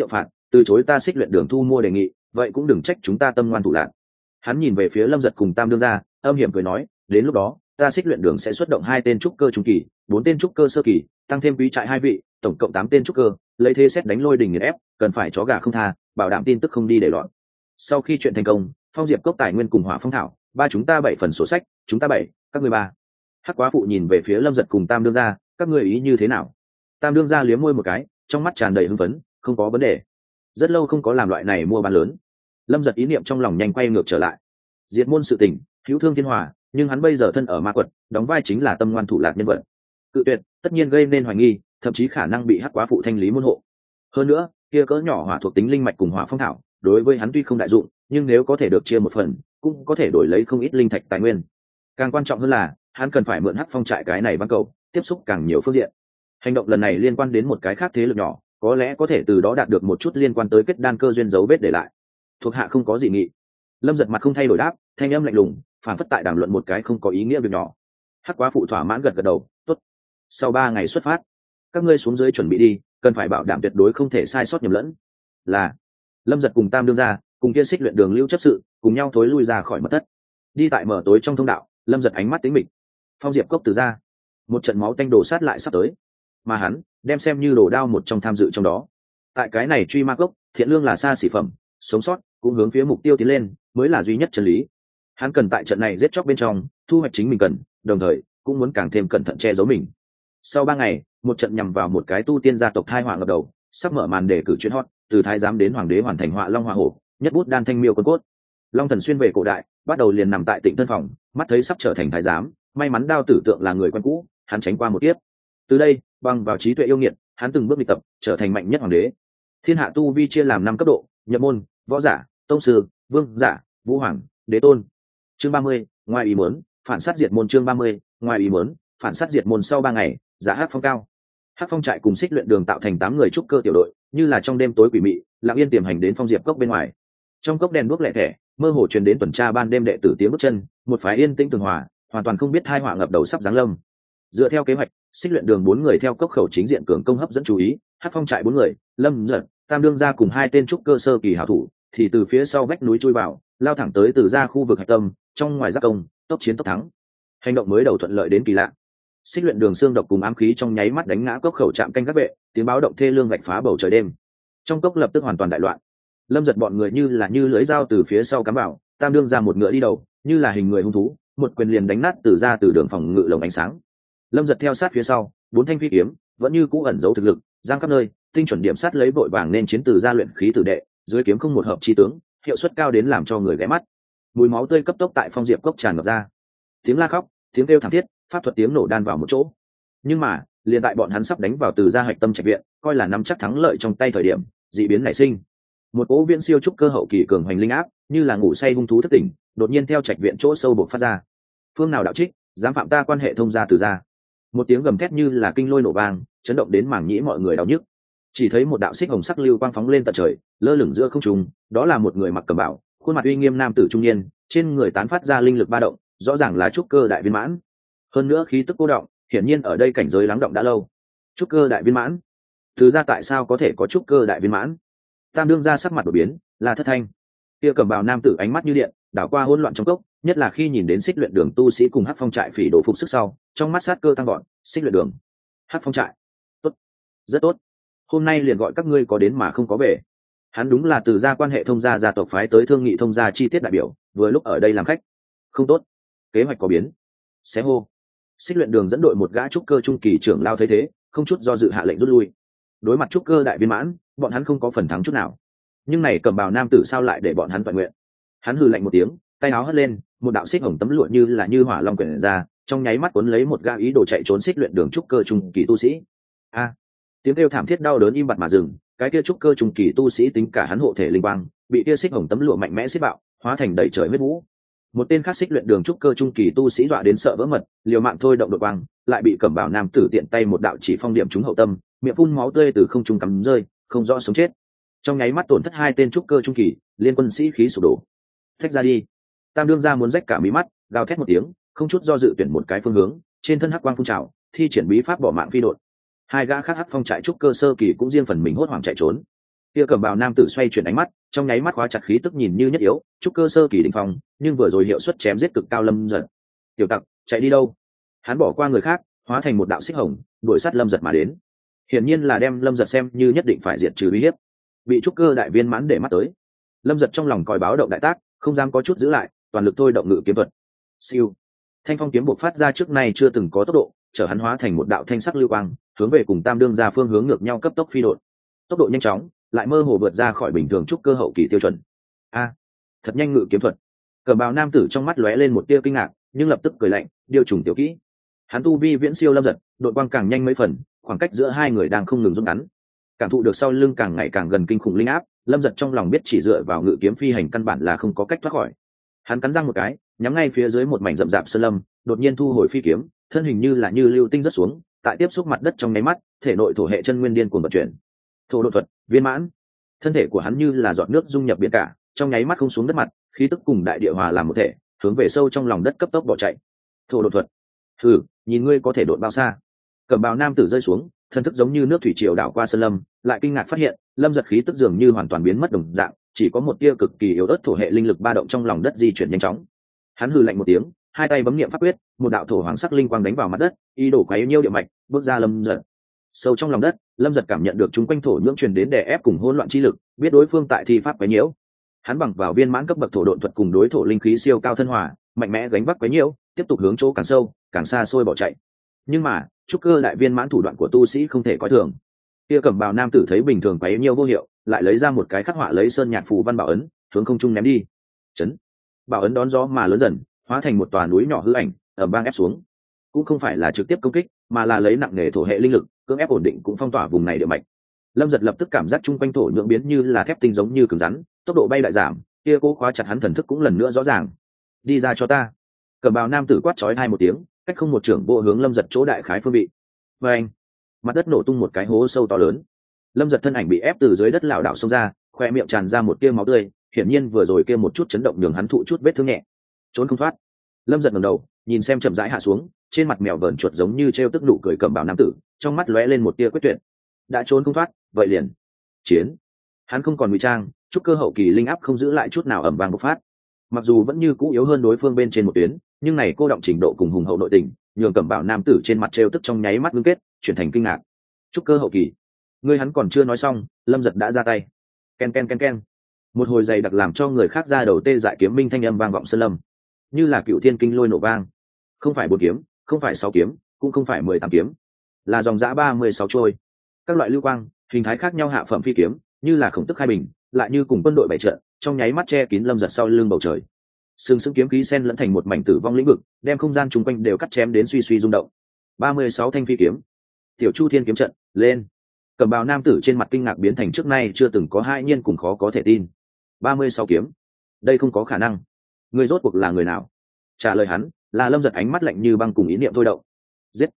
từ chối ta xích luyện đường thu mua đề nghị, vậy cũng đừng trách chúng ta tâm ngoan thủ lạn. Hắn nhìn về phía Lâm Giật cùng Tam đương gia, âm hiểm cười nói, đến lúc đó ta xích luyện đường sẽ xuất động 2 tên trúc cơ trung kỳ, 4 tên trúc cơ sơ kỳ, tăng thêm quý trại 2 vị, tổng cộng 8 tên trúc cơ, lấy thế xét đánh lôi đình nghiền ép, cần phải chó gà không tha, bảo đảm tin tức không đi để loạn. Sau khi chuyện thành công, Phong Diệp cốc tài nguyên cùng Hỏa Phong thảo, ba chúng ta 7 phần sổ sách, chúng ta 7, các ngươi 3. Hắc Quá phụ nhìn về phía Lâm Giật cùng Tam đương gia, các ngươi ý như thế nào? Tam đương gia liếm môi một cái, trong mắt tràn đầy hưng phấn, không có vấn đề. Rất lâu không có làm loại này mua bán lớn. Lâm Giật ý niệm trong lòng nhanh quay ngược trở lại. Diệt môn sự tình, hữu thương thiên hòa, nhưng hắn bây giờ thân ở ma quật, đóng vai chính là tâm ngoan thủ lạc nhân vật. Cự tuyệt, tất nhiên gây nên hoài nghi, thậm chí khả năng bị Hắc Quá phụ thanh lý môn hộ. Hơn nữa, kia cỡ nhỏ hỏa thuộc tính linh mạch cùng Hỏa Phong thảo, đối với hắn tuy không đại dụng, nhưng nếu có thể được chia một phần, cũng có thể đổi lấy không ít linh thạch tài nguyên. Càng quan trọng hơn là, hắn cần phải mượn Hắc Phong trại cái này ban cầu, tiếp xúc càng nhiều phương diện. Hành động lần này liên quan đến một cái khác thế lực nhỏ, có lẽ có thể từ đó đạt được một chút liên quan tới kết đan cơ duyên dấu vết để lại. Thuộc hạ không có gì nghị. Lâm Giật mặt không thay đổi đáp, thanh âm lạnh lùng, phản phất tại đàm luận một cái không có ý nghĩa việc nhỏ. Hắc Quá phụ thỏa mãn gật gật đầu, tốt. Sau 3 ngày xuất phát, các ngươi xuống dưới chuẩn bị đi, cần phải bảo đảm tuyệt đối không thể sai sót nhầm lẫn. Là. Lâm Giật cùng Tam đương gia, cùng kia xích luyện đường lưu chấp sự, cùng nhau thối lui ra khỏi mật thất. Đi tại mở tối trong thông đạo, Lâm Giật ánh mắt tính mịch. Phong Diệp cốc từ ra, một trận máu tanh đổ sát lại sắp tới, mà hắn đem xem như đồ đao một trong tham dự trong đó. Tại cái này truy ma cốc, thiện lương là xa xỉ phẩm, sống sót cũng hướng phía mục tiêu tiến lên mới là duy nhất chân lý. Hắn cần tại trận này giết chóc bên trong thu hoạch chính mình cần, đồng thời cũng muốn càng thêm cẩn thận che giấu mình. Sau 3 ngày, một trận nhằm vào một cái tu tiên gia tộc thai họa ngập đầu, sắp mở màn để cử chuyên hot, từ thái giám đến hoàng đế hoàn thành họa long họa hổ, nhất bút đan thanh miêu quân cốt. Long Thần xuyên về cổ đại, bắt đầu liền nằm tại Tịnh Thân phòng, mắt thấy sắp trở thành thái giám, may mắn đao tử tượng là người quen cũ, hắn tránh qua một kiếp. Từ đây, bằng vào trí tuệ yêu nghiệt, hắn từng bước đi tập, trở thành mạnh nhất hoàng đế. Thiên hạ tu vi chia làm 5 cấp độ: nhập môn, võ giả, tông sư, vương giả, vũ hoàng, đế tôn. Chương 30, ngoài ý muốn, phản sát diệt môn. Chương 30, ngoài ý muốn, phản sát diệt môn. Sau 3 ngày, giá Hắc Phong cao. Hắc Phong trại cùng xích luyện đường tạo thành 8 người trúc cơ tiểu đội, như là trong đêm tối quỷ mị, lặng yên tiềm hành đến Phong Diệp cốc bên ngoài. Trong cốc đèn đuốc lẻ thẻ, mơ hồ truyền đến tuần tra ban đêm đệ tử tiếng bước chân, một phái yên tĩnh tường hòa, hoàn toàn không biết tai họa ngập đầu sắp giáng lâm. Dựa theo kế hoạch, xích luyện đường 4 người theo cốc khẩu chính diện cường công hấp dẫn chú ý, Hắc Phong trại 4 người, Lâm Giật, Tam đương gia cùng 2 tên trúc cơ sơ kỳ hảo thủ, thì từ phía sau vách núi chui vào, lao thẳng tới từ ra khu vực hạch tâm, trong ngoài giáp công, tốc chiến tốc thắng. Hành động mới đầu thuận lợi đến kỳ lạ. Xích luyện đường xương độc cùng ám khí trong nháy mắt đánh ngã cốc khẩu trạm canh gác vệ, tiếng báo động thê lương vạch phá bầu trời đêm. Trong cốc lập tức hoàn toàn đại loạn. Lâm Giật bọn người như lưỡi dao từ phía sau cắm vào, Tam đương ra một ngựa đi đầu, như là hình người hung thú, một quyền liền đánh nát từ đường phòng ngự lồng ánh sáng. Lâm Giật theo sát phía sau, 4 thanh phi kiếm vẫn như cũ ẩn giấu thực lực, giang khắp nơi, tinh chuẩn điểm sát lấy vội vàng nên chiến từ gia luyện khí tử đệ, dưới kiếm không một hợp chi tướng, hiệu suất cao đến làm cho người ghé mắt. Mùi máu tươi cấp tốc tại Phong Diệp cốc tràn ngập ra. Tiếng la khóc, tiếng kêu thảm thiết, pháp thuật tiếng nổ đan vào một chỗ. Nhưng mà, liền tại bọn hắn sắp đánh vào từ gia hạch tâm trạch viện, coi là nắm chắc thắng lợi trong tay thời điểm, dị biến nảy sinh. Một cỗ viễn siêu trúc cơ hậu kỳ cường hoành linh áp, như là ngủ say hung thú thất tỉnh, đột nhiên theo trạch viện chỗ sâu bộc phát ra. Phương nào đạo trích, dám phạm ta quan hệ thông gia từ gia. Một tiếng gầm thét như là kinh lôi nổ vang, chấn động đến mảng nhĩ mọi người đau nhức. Chỉ thấy một đạo xích hồng sắc lưu quang phóng lên tận trời, lơ lửng giữa không trung, đó là một người mặc cẩm bào, khuôn mặt uy nghiêm nam tử trung niên, trên người tán phát ra linh lực ba động, rõ ràng là trúc cơ đại viên mãn. Hơn nữa khí tức cô động, hiển nhiên ở đây cảnh giới lắng động đã lâu. Trúc cơ đại viên mãn? Thứ ra tại sao có thể có trúc cơ đại viên mãn? Tam đương ra sắc mặt đổi biến, là Thất Thanh. Kia cẩm bào nam tử ánh mắt như điện, đảo qua hỗn loạn trong cốc, nhất là khi nhìn đến xích luyện đường tu sĩ cùng Hắc Phong trại phỉ đổ phục sức sau, trong mắt sát cơ tăng gọn. Xích luyện đường, Hắc Phong trại, tốt, rất tốt. Hôm nay liền gọi các ngươi có đến mà không có về. Hắn đúng là từ gia quan hệ thông gia gia tộc phái tới thương nghị thông gia chi tiết đại biểu, vừa lúc ở đây làm khách. Không tốt, kế hoạch có biến. Xé hô. Xích luyện đường dẫn đội một gã trúc cơ trung kỳ trưởng lao thấy thế, không chút do dự hạ lệnh rút lui. Đối mặt trúc cơ đại viên mãn, bọn hắn không có phần thắng chút nào. Nhưng này cầm bào nam tử sao lại để bọn hắn toàn nguyện? Hắn hừ lạnh một tiếng, tay áo hất lên, một đạo xích hồng tấm lụa như hỏa long quyển ra, trong nháy mắt cuốn lấy một gã ý đồ chạy trốn xích luyện đường trúc cơ trung kỳ tu sĩ. A! Tiếng kêu thảm thiết đau đớn im bặt mà dừng, cái kia trúc cơ trung kỳ tu sĩ tính cả hắn hộ thể linh quang, bị kia xích hồng tấm lụa mạnh mẽ xiết bạo, hóa thành đầy trời huyết vũ. Một tên khác xích luyện đường trúc cơ trung kỳ tu sĩ dọa đến sợ vỡ mật, liều mạng thôi động đội quang, lại bị cẩm bào nam tử tiện tay một đạo chỉ phong điểm trúng hậu tâm, miệng phun máu tươi từ không trung cắm rơi, không rõ sống chết. Trong nháy mắt tổn thất 2 tên trúc cơ trung kỳ, liên quân sĩ khí sụp đổ. Thách ra đi. Tam đương ra muốn rách cả mí mắt, gào thét một tiếng, không chút do dự tuyển một cái phương hướng, trên thân hắc quang phun trào, thi triển bí pháp bỏ mạng phi đột. 2 gã khác Hắc Phong trại trúc cơ sơ kỳ cũng riêng phần mình hốt hoảng chạy trốn. kia cầm bào nam tử xoay chuyển ánh mắt, trong nháy mắt khóa chặt khí tức nhìn như nhất yếu trúc cơ sơ kỳ đỉnh phong, nhưng vừa rồi hiệu suất chém giết cực cao lâm giật. Tiểu tặc chạy đi đâu? Hắn bỏ qua người khác, hóa thành một đạo xích hồng đuổi sát lâm giật mà đến, hiển nhiên là đem lâm giật xem như nhất định phải diệt trừ uy hiếp. Bị trúc cơ đại viên mãn để mắt tới, lâm giật trong lòng còi báo động đại tác, không dám có chút giữ lại, toàn lực thôi động ngự kiếm thuật. Siêu, thanh phong kiếm buộc phát ra trước nay chưa từng có tốc độ, chở hắn hóa thành một đạo thanh sắc lưu quang, hướng về cùng tam đương ra phương hướng ngược nhau cấp tốc phi đột. Tốc độ nhanh chóng, lại mơ hồ vượt ra khỏi bình thường trúc cơ hậu kỳ tiêu chuẩn. A, thật nhanh ngự kiếm thuật. Cẩm bào nam tử trong mắt lóe lên một tia kinh ngạc, nhưng lập tức cười lạnh, điều trùng tiểu kỹ. Hắn tu vi viễn siêu lâm giật, đội quang càng nhanh mấy phần, khoảng cách giữa hai người đang không ngừng rút ngắn. Cảm thụ được sau lưng càng ngày càng gần kinh khủng linh áp, lâm giật trong lòng biết chỉ dựa vào ngự kiếm phi hành căn bản là không có cách thoát khỏi. Hắn cắn răng một cái, nhắm ngay phía dưới một mảnh rậm rạp sơn lâm, đột nhiên thu hồi phi kiếm, thân hình như là như lưu tinh rất xuống, tại tiếp xúc mặt đất trong nháy mắt, thể nội thổ hệ chân nguyên điên cuồng vận chuyển. Thổ độ thuật viên mãn, thân thể của hắn như là giọt nước dung nhập biển cả, trong nháy mắt không xuống đất mặt, khí tức cùng đại địa hòa làm một thể, hướng về sâu trong lòng đất cấp tốc bỏ chạy. Thổ độ thuật, thử nhìn ngươi có thể đột bao xa. Cẩm bào nam tử rơi xuống, thân thức giống như nước thủy triều đảo qua sơn lâm, lại kinh ngạc phát hiện lâm giật khí tức dường như hoàn toàn biến mất đồng dạng, chỉ có một tia cực kỳ yếu ớt thổ hệ linh lực ba động trong lòng đất di chuyển nhanh chóng. Hắn hừ lạnh một tiếng, hai tay bấm niệm pháp quyết, một đạo thổ hoàng sắc linh quang đánh vào mặt đất, ý đồ quấy nhiêu địa mạch, bước ra lâm giật. Sâu trong lòng đất, lâm giật cảm nhận được chung quanh thổ nhưỡng truyền đến đè ép cùng hỗn loạn chi lực, biết đối phương tại thi pháp quấy nhiễu. Hắn bằng vào viên mãn cấp bậc thổ độn thuật cùng đối thổ linh khí siêu cao thân hòa, mạnh mẽ gánh vác quấy nhiễu, tiếp tục hướng chỗ càng sâu càng xa xôi bỏ chạy. Nhưng mà trúc cơ đại viên mãn thủ đoạn của tu sĩ không thể coi thường. Kia cẩm bào nam tử thấy bình thường quấy nhiễu vô hiệu, lại lấy ra một cái khắc họa lấy sơn nhạc phù văn bảo ấn, hướng không trung ném đi. Chấn, bảo ấn đón gió mà lớn dần, hóa thành một tòa núi nhỏ hư ảnh, ở bang ép xuống. Cũng không phải là trực tiếp công kích, mà là lấy nặng nghề thổ hệ linh lực cưỡng ép ổn định cũng phong tỏa vùng này địa mạch. Lâm giật lập tức cảm giác chung quanh thổ nhưỡng biến như là thép tinh giống như cứng rắn, tốc độ bay đại giảm, kia cố khóa chặt hắn thần thức cũng lần nữa rõ ràng. Đi ra cho ta. Cẩm bào nam tử quát chói hai một tiếng, cách không một trưởng bộ hướng lâm giật chỗ đại khái phương vị. Và anh, mặt đất nổ tung một cái hố sâu to lớn. Lâm giật thân ảnh bị ép từ dưới đất lảo đảo xông ra, khoe miệng tràn ra một tia máu tươi, hiển nhiên vừa rồi kia một chút chấn động nhường hắn thụ chút vết thương nhẹ, trốn không thoát. Lâm giật ngẩng đầu nhìn xem chậm rãi hạ xuống, trên mặt mèo vờn chuột giống như treo tức nụ cười cẩm bào nam tử, trong mắt lóe lên một tia quyết tuyệt. Đã trốn không thoát, vậy liền chiến. Hắn không còn ngụy trang, trúc cơ hậu kỳ linh áp không giữ lại chút nào ầm vang bộc phát. Mặc dù vẫn như cũ yếu hơn đối phương bên trên một tuyến, nhưng này cô động trình độ cùng hùng hậu nội tình, nhường cẩm bào nam tử trên mặt treo tức trong nháy mắt ngưng kết, chuyển thành kinh ngạc. Trúc cơ hậu kỳ, ngươi hắn còn chưa nói xong, lâm giật đã ra tay. Ken ken ken ken, một hồi dày đặc làm cho người khác ra đầu tê dại kiếm minh thanh âm vang vọng sơn lâm, như là cựu thiên kinh lôi nổ vang. Không phải 4 kiếm, không phải 6 kiếm, cũng không phải 18 kiếm, là dòng dã 36 trôi. Các loại lưu quang, hình thái khác nhau hạ phẩm phi kiếm, như là khổng tức hai bình, lại như cùng quân đội bảy trận, trong nháy mắt che kín lâm giật sau lưng bầu trời. Sừng sững kiếm khí xen lẫn thành một mảnh tử vong lĩnh vực, đem không gian chung quanh đều cắt chém đến suy suy rung động. 36 thanh phi kiếm, tiểu chu thiên kiếm trận lên. Cẩm bào nam tử trên mặt kinh ngạc biến thành trước nay chưa từng có hai nhiên cùng khó có thể tin. 36 kiếm, đây không có khả năng. Người rốt cuộc là người nào? Trả lời hắn là lâm giật, ánh mắt lạnh như băng cùng ý niệm thôi động. Giết.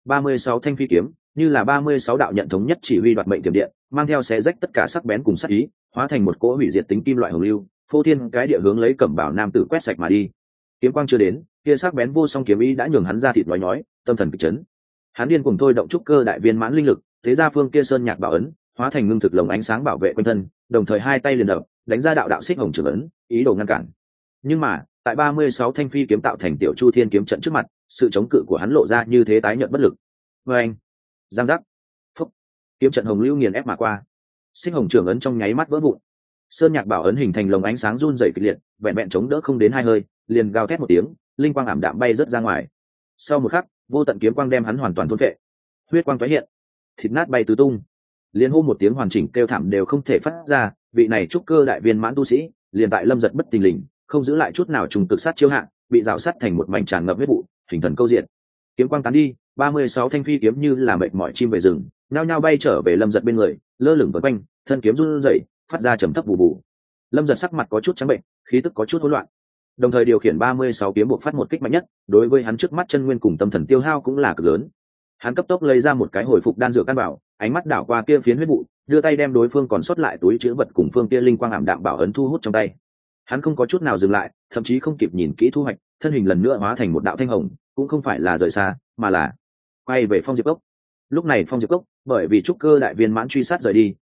36 thanh phi kiếm, như là 36 đạo nhận thống nhất chỉ huy đoạt mệnh tiềm điện, mang theo xé rách tất cả sắc bén cùng sát ý, hóa thành một cỗ hủy diệt tính kim loại hồng lưu, phô thiên cái địa hướng lấy cẩm bào nam tử quét sạch mà đi. Kiếm quang chưa đến, kia sắc bén vô song kiếm ý đã nhường hắn ra thịt nói nhói, tâm thần kịch chấn. Hắn điên cùng thôi động trúc cơ đại viên mãn linh lực, thế ra phương kia sơn nhạc bảo ấn, hóa thành ngưng thực lồng ánh sáng bảo vệ quanh thân, đồng thời hai tay liền đập, đánh ra đạo đạo xích hồng trường ấn, ý đồ ngăn cản. Nhưng mà, tại 36 thanh phi kiếm tạo thành tiểu chu thiên kiếm trận trước mặt, sự chống cự của hắn lộ ra như thế tái nhợt bất lực. Và anh, giang giác, phúc, kiếm trận hồng lưu nghiền ép mà qua, xích hồng trường ấn trong nháy mắt vỡ vụn. Sơn nhạc bảo ấn hình thành lồng ánh sáng run rẩy kịch liệt, vẹn vẹn chống đỡ không đến 2 hơi, liền gào thét một tiếng, linh quang ảm đạm bay rớt ra ngoài. Sau một khắc, vô tận kiếm quang đem hắn hoàn toàn thôn phệ, huyết quang tái hiện, thịt nát bay tứ tung, liên hô một tiếng hoàn chỉnh kêu thảm đều không thể phát ra. Vị này trúc cơ đại viên mãn tu sĩ, liền tại lâm giật bất tình lình, không giữ lại chút nào trùng cực sát chiếu hạ, bị rào sát thành một mảnh tràn ngập huyết vụ, hình thần câu diện. Kiếm quang tán đi, 36 thanh phi kiếm như là mệt mỏi chim về rừng, nhao nhao bay trở về lâm giật bên người, lơ lửng vần quanh, thân kiếm run rẩy, phát ra trầm thấp bù bù. Lâm giật sắc mặt có chút trắng bệnh, khí tức có chút hỗn loạn, đồng thời điều khiển 36 kiếm buộc phát một kích mạnh nhất, đối với hắn trước mắt chân nguyên cùng tâm thần tiêu hao cũng là cực lớn. Hắn cấp tốc lấy ra một cái hồi phục đan dược căn bảo, ánh mắt đảo qua kia phiến huyết vụ, đưa tay đem đối phương còn sót lại túi chứa vật cùng phương kia linh quang ảm đạm bảo ấn thu hút trong tay. Hắn không có chút nào dừng lại, thậm chí không kịp nhìn kỹ thu hoạch, thân hình lần nữa hóa thành một đạo thanh hồng, cũng không phải là rời xa, mà là quay về Phong Diệp Cốc. Lúc này Phong Diệp Cốc, bởi vì trúc cơ đại viên mãn truy sát rời đi,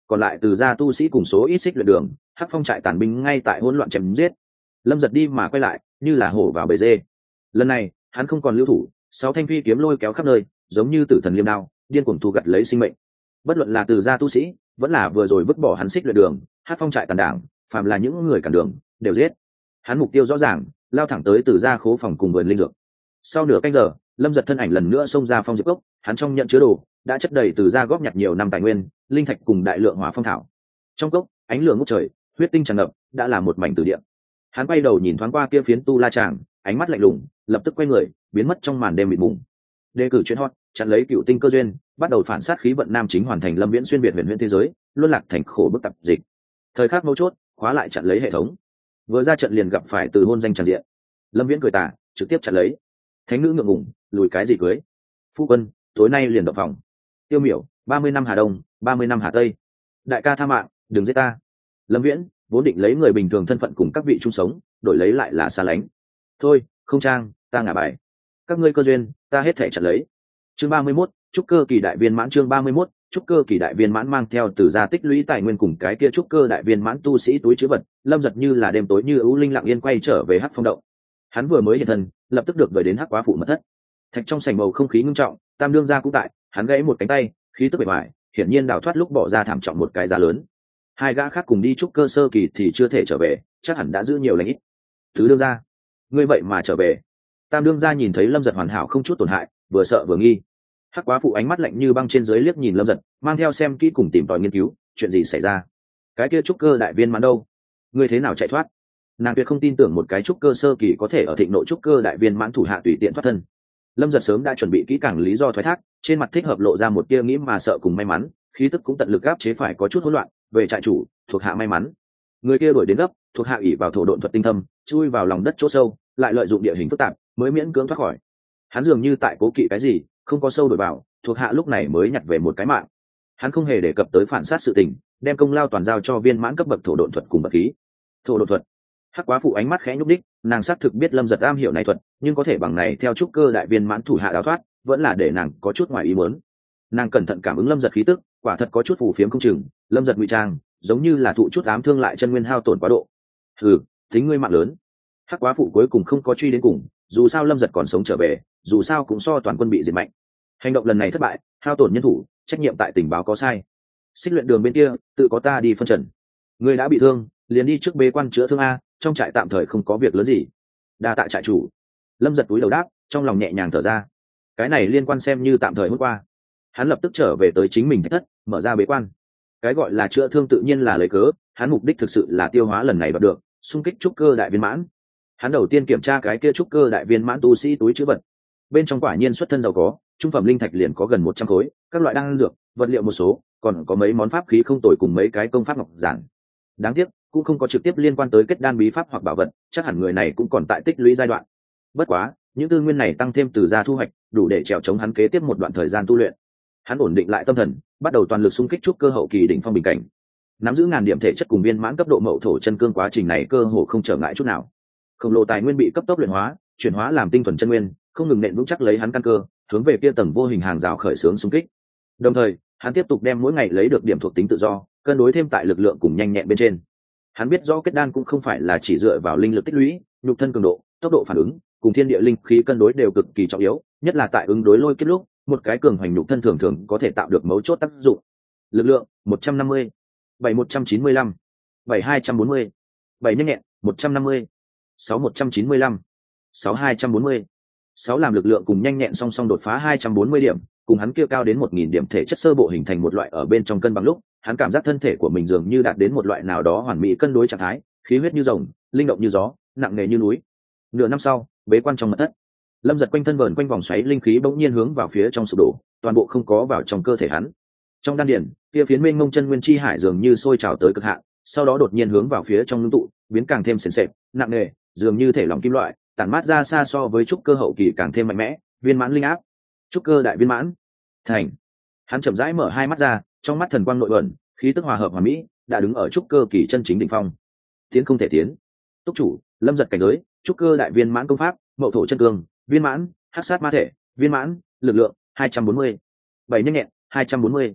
còn lại từ gia tu sĩ cùng số ít xích luyện đường, hắc phong trại tàn binh ngay tại hỗn loạn chém giết. Lâm Giật đi mà quay lại như là hổ vào bầy dê. Lần này hắn không còn lưu thủ, 6 thanh phi kiếm lôi kéo khắp nơi, giống như tử thần liêm đao điên cuồng thu gặt lấy sinh mệnh. Bất luận là từ gia tu sĩ vẫn là vừa rồi vứt bỏ hắn xích luyện đường, hắc phong trại tàn đảng, phàm là những người cản đường đều giết. Hắn mục tiêu rõ ràng, lao thẳng tới từ gia khố phòng cùng vườn linh dược. Sau nửa canh giờ, Lâm Giật thân ảnh lần nữa xông ra phong diệp cốc, hắn trong nhận chứa đồ đã chất đầy từ gia góp nhặt nhiều năm tài nguyên, linh thạch cùng đại lượng hỏa phong thảo. Trong cốc, ánh lửa ngút trời, huyết tinh tràn ngập, đã là một mảnh từ địa. Hắn quay đầu nhìn thoáng qua kia phiến tu la tràng, ánh mắt lạnh lùng, lập tức quay người biến mất trong màn đêm mịt mùng. Đề cử chuyện hot, chặn lấy cựu tinh cơ duyên, bắt đầu phản sát khí vận nam chính, hoàn thành Lâm Viễn xuyên việt huyền thế giới, luân lạc thành khổ bức tập dịch. Thời khắc mấu chốt, khóa lại chặn lấy hệ thống. Vừa ra trận liền gặp phải từ hôn danh tràn diện. Lâm Viễn cười tà, trực tiếp chặn lấy. Thánh nữ ngượng ngùng, lùi cái gì cưới? Phu quân, tối nay liền động phòng. Tiêu Miểu, 30 năm Hà Đông, 30 năm Hà Tây. Đại ca tha mạng, đừng giết ta. Lâm Viễn vốn định lấy người bình thường thân phận cùng các vị chung sống, đổi lấy lại là xa lánh. Thôi, không trang, ta ngả bài. Các ngươi cơ duyên, ta hết thể chặn lấy. Chương 31, trúc cơ kỳ đại viên mãn. Chương 31, trúc cơ kỳ đại viên mãn. Mang theo từ gia tích lũy tài nguyên cùng cái kia trúc cơ đại viên mãn tu sĩ túi chứa vật, Lâm Giật như là đêm tối như ưu linh lặng yên quay trở về Hắc Phong động. Hắn vừa mới hiện thân, lập tức được đợi đến Hắc Quá phụ mật thất. Thạch trong sảnh bầu không khí ngưng trọng, Tam đương gia cũng tại, hắn gãy một cánh tay, khí tức bề ngoài, hiển nhiên đào thoát lúc bỏ ra thảm trọng một cái giá lớn. Hai gã khác cùng đi trúc cơ sơ kỳ thì chưa thể trở về, chắc hẳn đã giữ nhiều lãnh ít. Tứ đương gia, ngươi vậy mà trở về? Tam đương gia nhìn thấy Lâm Giật hoàn hảo không chút tổn hại, vừa sợ vừa nghi. Hắc Quá phụ ánh mắt lạnh như băng trên dưới liếc nhìn Lâm Giật, mang theo xem kỹ cùng tìm tòi nghiên cứu, chuyện gì xảy ra? Cái kia trúc cơ đại viên mãn đâu? Ngươi thế nào chạy thoát? Nàng tuyệt không tin tưởng một cái trúc cơ sơ kỳ có thể ở thịnh nội trúc cơ đại viên mãn thủ hạ tùy tiện thoát thân. Lâm Giật sớm đã chuẩn bị kỹ càng lý do thoái thác, trên mặt thích hợp lộ ra một tia nghĩ mà sợ cùng may mắn, khí tức cũng tận lực áp chế phải có chút hỗn loạn. Về trại chủ, thuộc hạ may mắn. Người kia đuổi đến gấp, thuộc hạ ỷ vào thổ độn thuật tinh thâm, chui vào lòng đất chỗ sâu, lại lợi dụng địa hình phức tạp, mới miễn cưỡng thoát khỏi. Hắn dường như tại cố kỵ cái gì, không có sâu đổi vào, thuộc hạ lúc này mới nhặt về một cái mạng. Hắn không hề đề cập tới phản sát sự tình, đem công lao toàn giao cho viên mãn cấp bậc thổ độn thuật cùng bậc khí. Thổ độn thuật. Hắc Quá phụ ánh mắt khẽ nhúc đích, nàng xác thực biết Lâm Giật am hiểu này thuật, nhưng có thể bằng này theo trúc cơ đại viên mãn thủ hạ đào thoát, vẫn là để nàng có chút ngoài ý muốn. Nàng cẩn thận cảm ứng Lâm Giật khí tức, quả thật có chút phù phiếm không chừng. Lâm Giật ngụy trang, giống như là thụ chút ám thương lại chân nguyên hao tổn quá độ. Tính ngươi mạng lớn. Hắc Quá phụ cuối cùng không có truy đến cùng, dù sao Lâm Giật còn sống trở về, dù sao cũng so toàn quân bị diệt mạnh. Hành động lần này thất bại, hao tổn nhân thủ, trách nhiệm tại tình báo có sai. Xích luyện đường bên kia, tự có ta đi phân trần. Ngươi đã bị thương, liền đi trước bế quan chữa thương a, trong trại tạm thời không có việc lớn gì. Đa tạ trại chủ. Lâm Giật túi đầu đáp, trong lòng nhẹ nhàng thở ra. Cái này liên quan xem như tạm thời hôm qua. Hắn lập tức trở về tới chính mình thạch thất, mở ra bế quan. Cái gọi là chữa thương tự nhiên là lấy cớ, hắn mục đích thực sự là tiêu hóa lần này đoạt được, xung kích trúc cơ đại viên mãn. Hắn đầu tiên kiểm tra cái kia trúc cơ đại viên mãn tu sĩ túi chữ vật. Bên trong quả nhiên xuất thân giàu có, trung phẩm linh thạch liền có gần 100 khối, các loại đan dược, vật liệu một số, còn có mấy món pháp khí không tồi cùng mấy cái công pháp ngọc giản. Đáng tiếc, cũng không có trực tiếp liên quan tới kết đan bí pháp hoặc bảo vật, chắc hẳn người này cũng còn tại tích lũy giai đoạn. Bất quá, những tư nguyên này tăng thêm từ gia thu hoạch, đủ để trèo chống hắn kế tiếp một đoạn thời gian tu luyện. Hắn ổn định lại tâm thần, bắt đầu toàn lực xung kích trúc cơ hậu kỳ đỉnh phong bình cảnh. Nắm giữ ngàn điểm thể chất cùng viên mãn cấp độ mậu thổ chân cương, quá trình này cơ hồ không trở ngại chút nào. Khổng lồ tài nguyên bị cấp tốc luyện hóa, chuyển hóa làm tinh thuần chân nguyên, không ngừng nện vững chắc lấy hắn căn cơ, hướng về kia tầng vô hình hàng rào khởi xướng xung kích. Đồng thời, hắn tiếp tục đem mỗi ngày lấy được điểm thuộc tính tự do, cân đối thêm tại lực lượng cùng nhanh nhẹn bên trên. Hắn biết rõ kết đan cũng không phải là chỉ dựa vào linh lực tích lũy, nhục thân cường độ, tốc độ phản ứng, cùng thiên địa linh khí cân đối đều cực kỳ trọng yếu, nhất là tại ứng đối lôi kiếp lúc, một cái cường hoành nhục thân thường thường có thể tạo được mấu chốt tác dụng. Lực lượng 150, 7195, 7240, 7 nhanh nhẹn 150, 6195, 6240. 6 làm lực lượng cùng nhanh nhẹn song song đột phá 240 điểm, cùng hắn kia cao đến 1000 điểm thể chất sơ bộ hình thành một loại ở bên trong cân bằng lúc, hắn cảm giác thân thể của mình dường như đạt đến một loại nào đó hoàn mỹ cân đối trạng thái, khí huyết như rồng, linh động như gió, nặng nề như núi. Nửa năm sau, bế quan trong mật thất, Lâm Giật quanh thân vờn quanh vòng xoáy linh khí bỗng nhiên hướng vào phía trong sụp đổ, toàn bộ không có vào trong cơ thể hắn. Trong đan điền, kia phiến mênh mông chân nguyên chi hải dường như sôi trào tới cực hạn, sau đó đột nhiên hướng vào phía trong ngưng tụ, biến càng thêm sền sệt, nặng nề, dường như thể lỏng kim loại, tản mát ra xa so với trúc cơ hậu kỳ càng thêm mạnh mẽ, viên mãn linh áp. Trúc cơ đại viên mãn thành. Hắn chậm rãi mở hai mắt ra, trong mắt thần quang nội ẩn, khí tức hòa hợp hoàn mỹ, đã đứng ở trúc cơ kỳ chân chính đỉnh phong. Tiến không thể tiến. Túc chủ, Lâm Giật cảnh giới, trúc cơ đại viên mãn công pháp, mậu thổ chân cương, viên mãn, hắc sát ma thể, viên mãn, lực lượng 240, 7 nhanh nhẹn 240,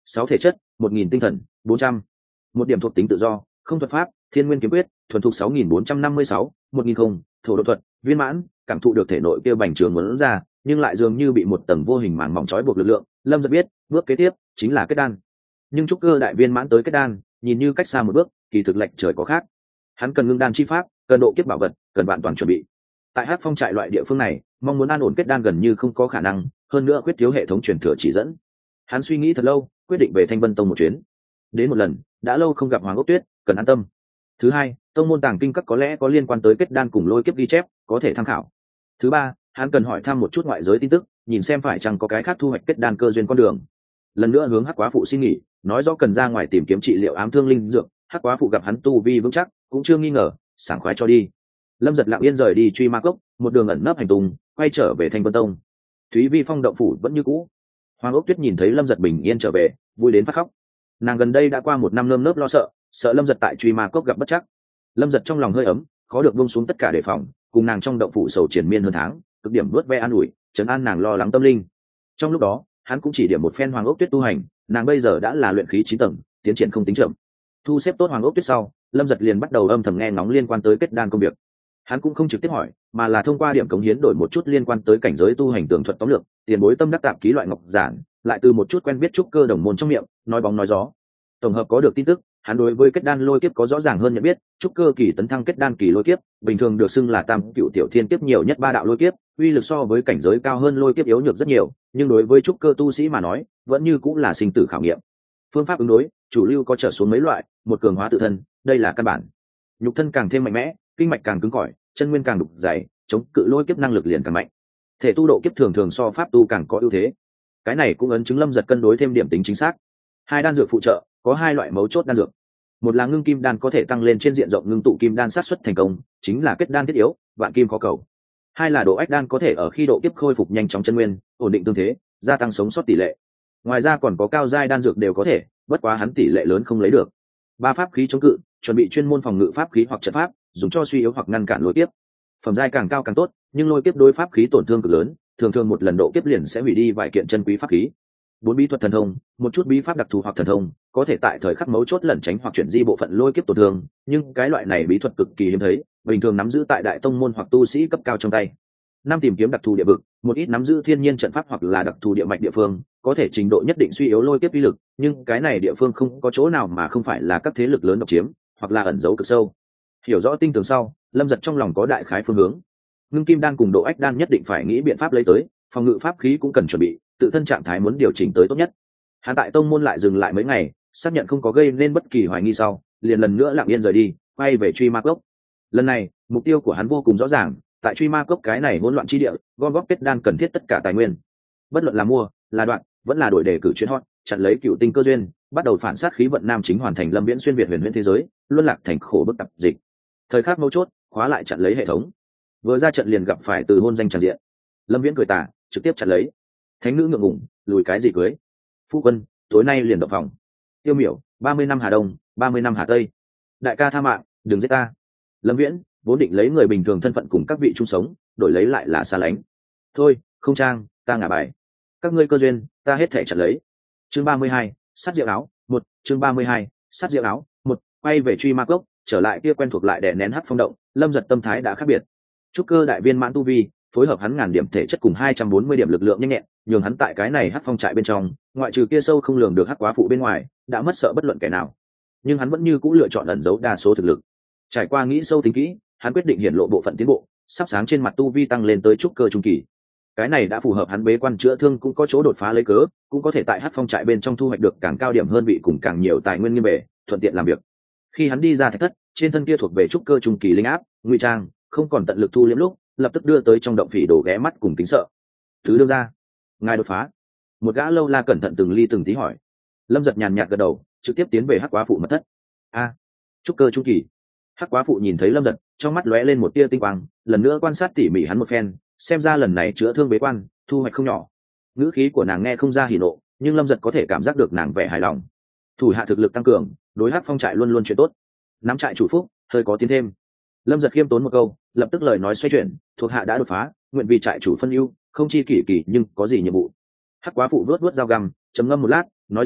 6 thể chất, 1.000 tinh thần, 400. Một điểm thuộc tính tự do, không thuật pháp, thiên nguyên kiếm quyết, thuần thục 6.456, 1.000 không, thổ độ thuật, viên mãn, cảm thụ được thể nội kia bành trướng muốn ra, nhưng lại dường như bị một tầng vô hình màn mỏng trói buộc lực lượng. Lâm giật biết, bước kế tiếp chính là kết đan. Nhưng trúc cơ đại viên mãn tới kết đan, nhìn như cách xa một bước, kỳ thực lệch trời có khác. Hắn cần ngưng đan chi pháp, cần độ kiếp bảo vật, cần vạn toàn chuẩn bị. Tại Hắc Phong trại loại địa phương này, mong muốn an ổn kết đan gần như không có khả năng, hơn nữa quyết thiếu hệ thống truyền thừa chỉ dẫn. Hắn suy nghĩ thật lâu, quyết định về Thanh Vân Tông một chuyến. Đến một lần, đã lâu không gặp Hoàng Ốc Tuyết, cần an tâm. Thứ hai, tông môn tàng kinh các có lẽ có liên quan tới kết đan cùng lôi kiếp ghi chép, có thể tham khảo. Thứ ba, hắn cần hỏi thăm một chút ngoại giới tin tức, nhìn xem phải chăng có cái khác thu hoạch kết đan cơ duyên con đường. Lần nữa hướng Hắc Quá Phụ xin nghỉ, nói rõ cần ra ngoài tìm kiếm trị liệu ám thương linh dược. Hắc Quá Phụ gặp hắn tu vi vững chắc, cũng chưa nghi ngờ, sảng khoái cho đi. Lâm giật lặng yên rời đi truy ma cốc, một đường ẩn nấp hành tung, quay trở về Thanh Vân Tông. Thúy Vi Phong động phủ vẫn như cũ. Hoàng Ốc Tuyết nhìn thấy Lâm giật bình yên trở về, vui đến phát khóc. Nàng gần đây đã qua một năm nơm nớp lo sợ, sợ Lâm giật tại truy ma cốc gặp bất chắc. Lâm giật trong lòng hơi ấm, khó được buông xuống tất cả đề phòng, cùng nàng trong động phủ sầu triền miên hơn tháng, cực điểm vớt ve an ủi, trấn an nàng lo lắng tâm linh. Trong lúc đó, hắn cũng chỉ điểm một phen Hoàng Ốc Tuyết tu hành, nàng bây giờ đã là luyện khí 9 tầng, tiến triển không tính chậm. Thu xếp tốt Hoàng Ốc Tuyết sau, Lâm giật liền bắt đầu âm thầm nghe ngóng liên quan tới kết đan công việc. Hắn cũng không trực tiếp hỏi, mà là thông qua điểm cống hiến đổi một chút liên quan tới cảnh giới tu hành tường thuật tóm lược, tiền bối tâm đắc tạp ký loại ngọc giản, lại từ một chút quen biết trúc cơ đồng môn trong miệng, nói bóng nói gió. Tổng hợp có được tin tức, hắn đối với kết đan lôi kiếp có rõ ràng hơn nhận biết. Trúc cơ kỳ tấn thăng kết đan kỳ lôi kiếp, bình thường được xưng là tam cựu tiểu thiên kiếp, nhiều nhất 3 đạo lôi kiếp, uy lực so với cảnh giới cao hơn lôi kiếp yếu nhược rất nhiều, nhưng đối với trúc cơ tu sĩ mà nói, vẫn như cũng là sinh tử khảo nghiệm. Phương pháp ứng đối, chủ lưu có trở xuống mấy loại: một, cường hóa tự thân, đây là căn bản. Nhục thân càng thêm mạnh mẽ, kinh mạch càng cứng cỏi, chân nguyên càng đục dày, chống cự lôi kiếp năng lực liền càng mạnh. Thể tu độ kiếp thường thường so pháp tu càng có ưu thế. Cái này cũng ấn chứng Lâm giật cân đối thêm điểm tính chính xác. 2, đan dược phụ trợ, có 2 loại mấu chốt đan dược. Một là ngưng kim đan, có thể tăng lên trên diện rộng ngưng tụ kim đan sát suất thành công, chính là kết đan thiết yếu, vạn kim khó cầu. 2 là độ ách đan, có thể ở khi độ kiếp khôi phục nhanh chóng chân nguyên, ổn định tương thế, gia tăng sống sót tỷ lệ. Ngoài ra còn có cao giai đan dược đều có thể, bất quá hắn tỷ lệ lớn không lấy được. 3, pháp khí chống cự, chuẩn bị chuyên môn phòng ngự pháp khí hoặc trận pháp, dùng cho suy yếu hoặc ngăn cản lôi kiếp. Phẩm giai càng cao càng tốt, nhưng lôi kiếp đối pháp khí tổn thương cực lớn, thường thường một lần độ kiếp liền sẽ hủy đi vài kiện chân quý pháp khí. 4, bí thuật thần thông, một chút bí pháp đặc thù hoặc thần thông, có thể tại thời khắc mấu chốt lẩn tránh hoặc chuyển di bộ phận lôi kiếp tổn thương, nhưng cái loại này bí thuật cực kỳ hiếm thấy, bình thường nắm giữ tại đại tông môn hoặc tu sĩ cấp cao trong tay. 5, tìm kiếm đặc thù địa vực, một ít nắm giữ thiên nhiên trận pháp hoặc là đặc thù địa mạch địa phương, có thể trình độ nhất định suy yếu lôi kiếp uy lực, nhưng cái này địa phương không có chỗ nào mà không phải là các thế lực lớn độc chiếm, hoặc là ẩn giấu cực sâu. Hiểu rõ tinh tường sau, Lâm giật trong lòng có đại khái phương hướng. Ngưng kim đan cùng độ ách đan nhất định phải nghĩ biện pháp lấy tới, phòng ngự pháp khí cũng cần chuẩn bị, tự thân trạng thái muốn điều chỉnh tới tốt nhất. Hắn tại tông môn lại dừng lại mấy ngày, xác nhận không có gây nên bất kỳ hoài nghi sau, liền lần nữa lặng yên rời đi, quay về truy ma cốc. Lần này, mục tiêu của hắn vô cùng rõ ràng, tại truy ma cốc cái này hỗn loạn chi địa, gom góp kết đan cần thiết tất cả tài nguyên. Bất luận là mua, là đoạn, vẫn là đổi đề cử chuyến hot, chặn lấy cựu tinh cơ duyên, bắt đầu phản sát khí vận nam chính, hoàn thành Lâm Viễn xuyên việt huyền huyễn thế giới, luân lạc thành khổ bức tập dịch. Thời khắc mấu chốt, khóa lại chặn lấy hệ thống. Vừa ra trận liền gặp phải từ hôn danh tràn diện. Lâm Viễn cười tà, trực tiếp chặn lấy. Thánh nữ ngượng ngùng, lùi cái gì cưới? Phu quân, tối nay liền động phòng. Tiêu Miểu, 30 năm Hà Đông, 30 năm Hà Tây. Đại ca tha mạng, đừng giết ta. Lâm Viễn vốn định lấy người bình thường thân phận cùng các vị chung sống, đổi lấy lại là xa lánh. Thôi, không trang, ta ngả bài. Các ngươi cơ duyên, ta hết thể chặn lấy. Chương 32, sát rượu áo, 1, chương 32, sát rượu áo, 1, quay về truy ma cốc, trở lại kia quen thuộc lại đè nén Hắc Phong động, Lâm giật tâm thái đã khác biệt. Trúc cơ đại viên mãn tu vi, phối hợp hắn 1000 điểm thể chất cùng 240 điểm lực lượng nhanh nhẹn, nhường hắn tại cái này Hắc Phong trại bên trong, ngoại trừ kia sâu không lường được Hắc Quá Phụ bên ngoài, đã mất sợ bất luận kẻ nào. Nhưng hắn vẫn như cũ lựa chọn ẩn giấu đa số thực lực. Trải qua nghĩ sâu tính kỹ, hắn quyết định hiển lộ bộ phận tiến bộ, sắp sáng trên mặt tu vi tăng lên tới trúc cơ trung kỳ. Cái này đã phù hợp hắn bế quan chữa thương cũng có chỗ đột phá lấy cớ, cũng có thể tại Hắc Phong trại bên trong thu hoạch được càng cao điểm hơn vị cùng càng nhiều tài nguyên nghiêm bề, thuận tiện làm việc. Khi hắn đi ra thạch thất, trên thân kia thuộc về trúc cơ trung kỳ linh áp, ngụy trang, không còn tận lực thu liễm lúc, lập tức đưa tới trong động phỉ đổ ghé mắt cùng kính sợ. Thứ đương ra, ngài đột phá. Một gã lâu la cẩn thận từng ly từng tí hỏi. Lâm giật nhàn nhạt gật đầu, trực tiếp tiến về Hắc Quá Phụ mật thất. A, trúc cơ trung kỳ. Hắc Quá Phụ nhìn thấy Lâm giật, trong mắt lóe lên một tia tinh quang, lần nữa quan sát tỉ mỉ hắn một phen, xem ra lần này chữa thương bế quan, thu hoạch không nhỏ. Ngữ khí của nàng nghe không ra hỉ nộ, nhưng Lâm giật có thể cảm giác được nàng vẻ hài lòng. Thủ hạ thực lực tăng cường, đối Hắc Phong trại luôn luôn chuyện tốt. Nắm trại chủ phúc, hơi có tiến thêm. Lâm giật khiêm tốn một câu, lập tức lời nói xoay chuyển, thuộc hạ đã đột phá, nguyện vì trại chủ phân ưu, không chi kỷ kỷ nhưng có gì nhiệm vụ. Hắc Quá Phụ vuốt vuốt dao găm, trầm ngâm một lát, nói rằng,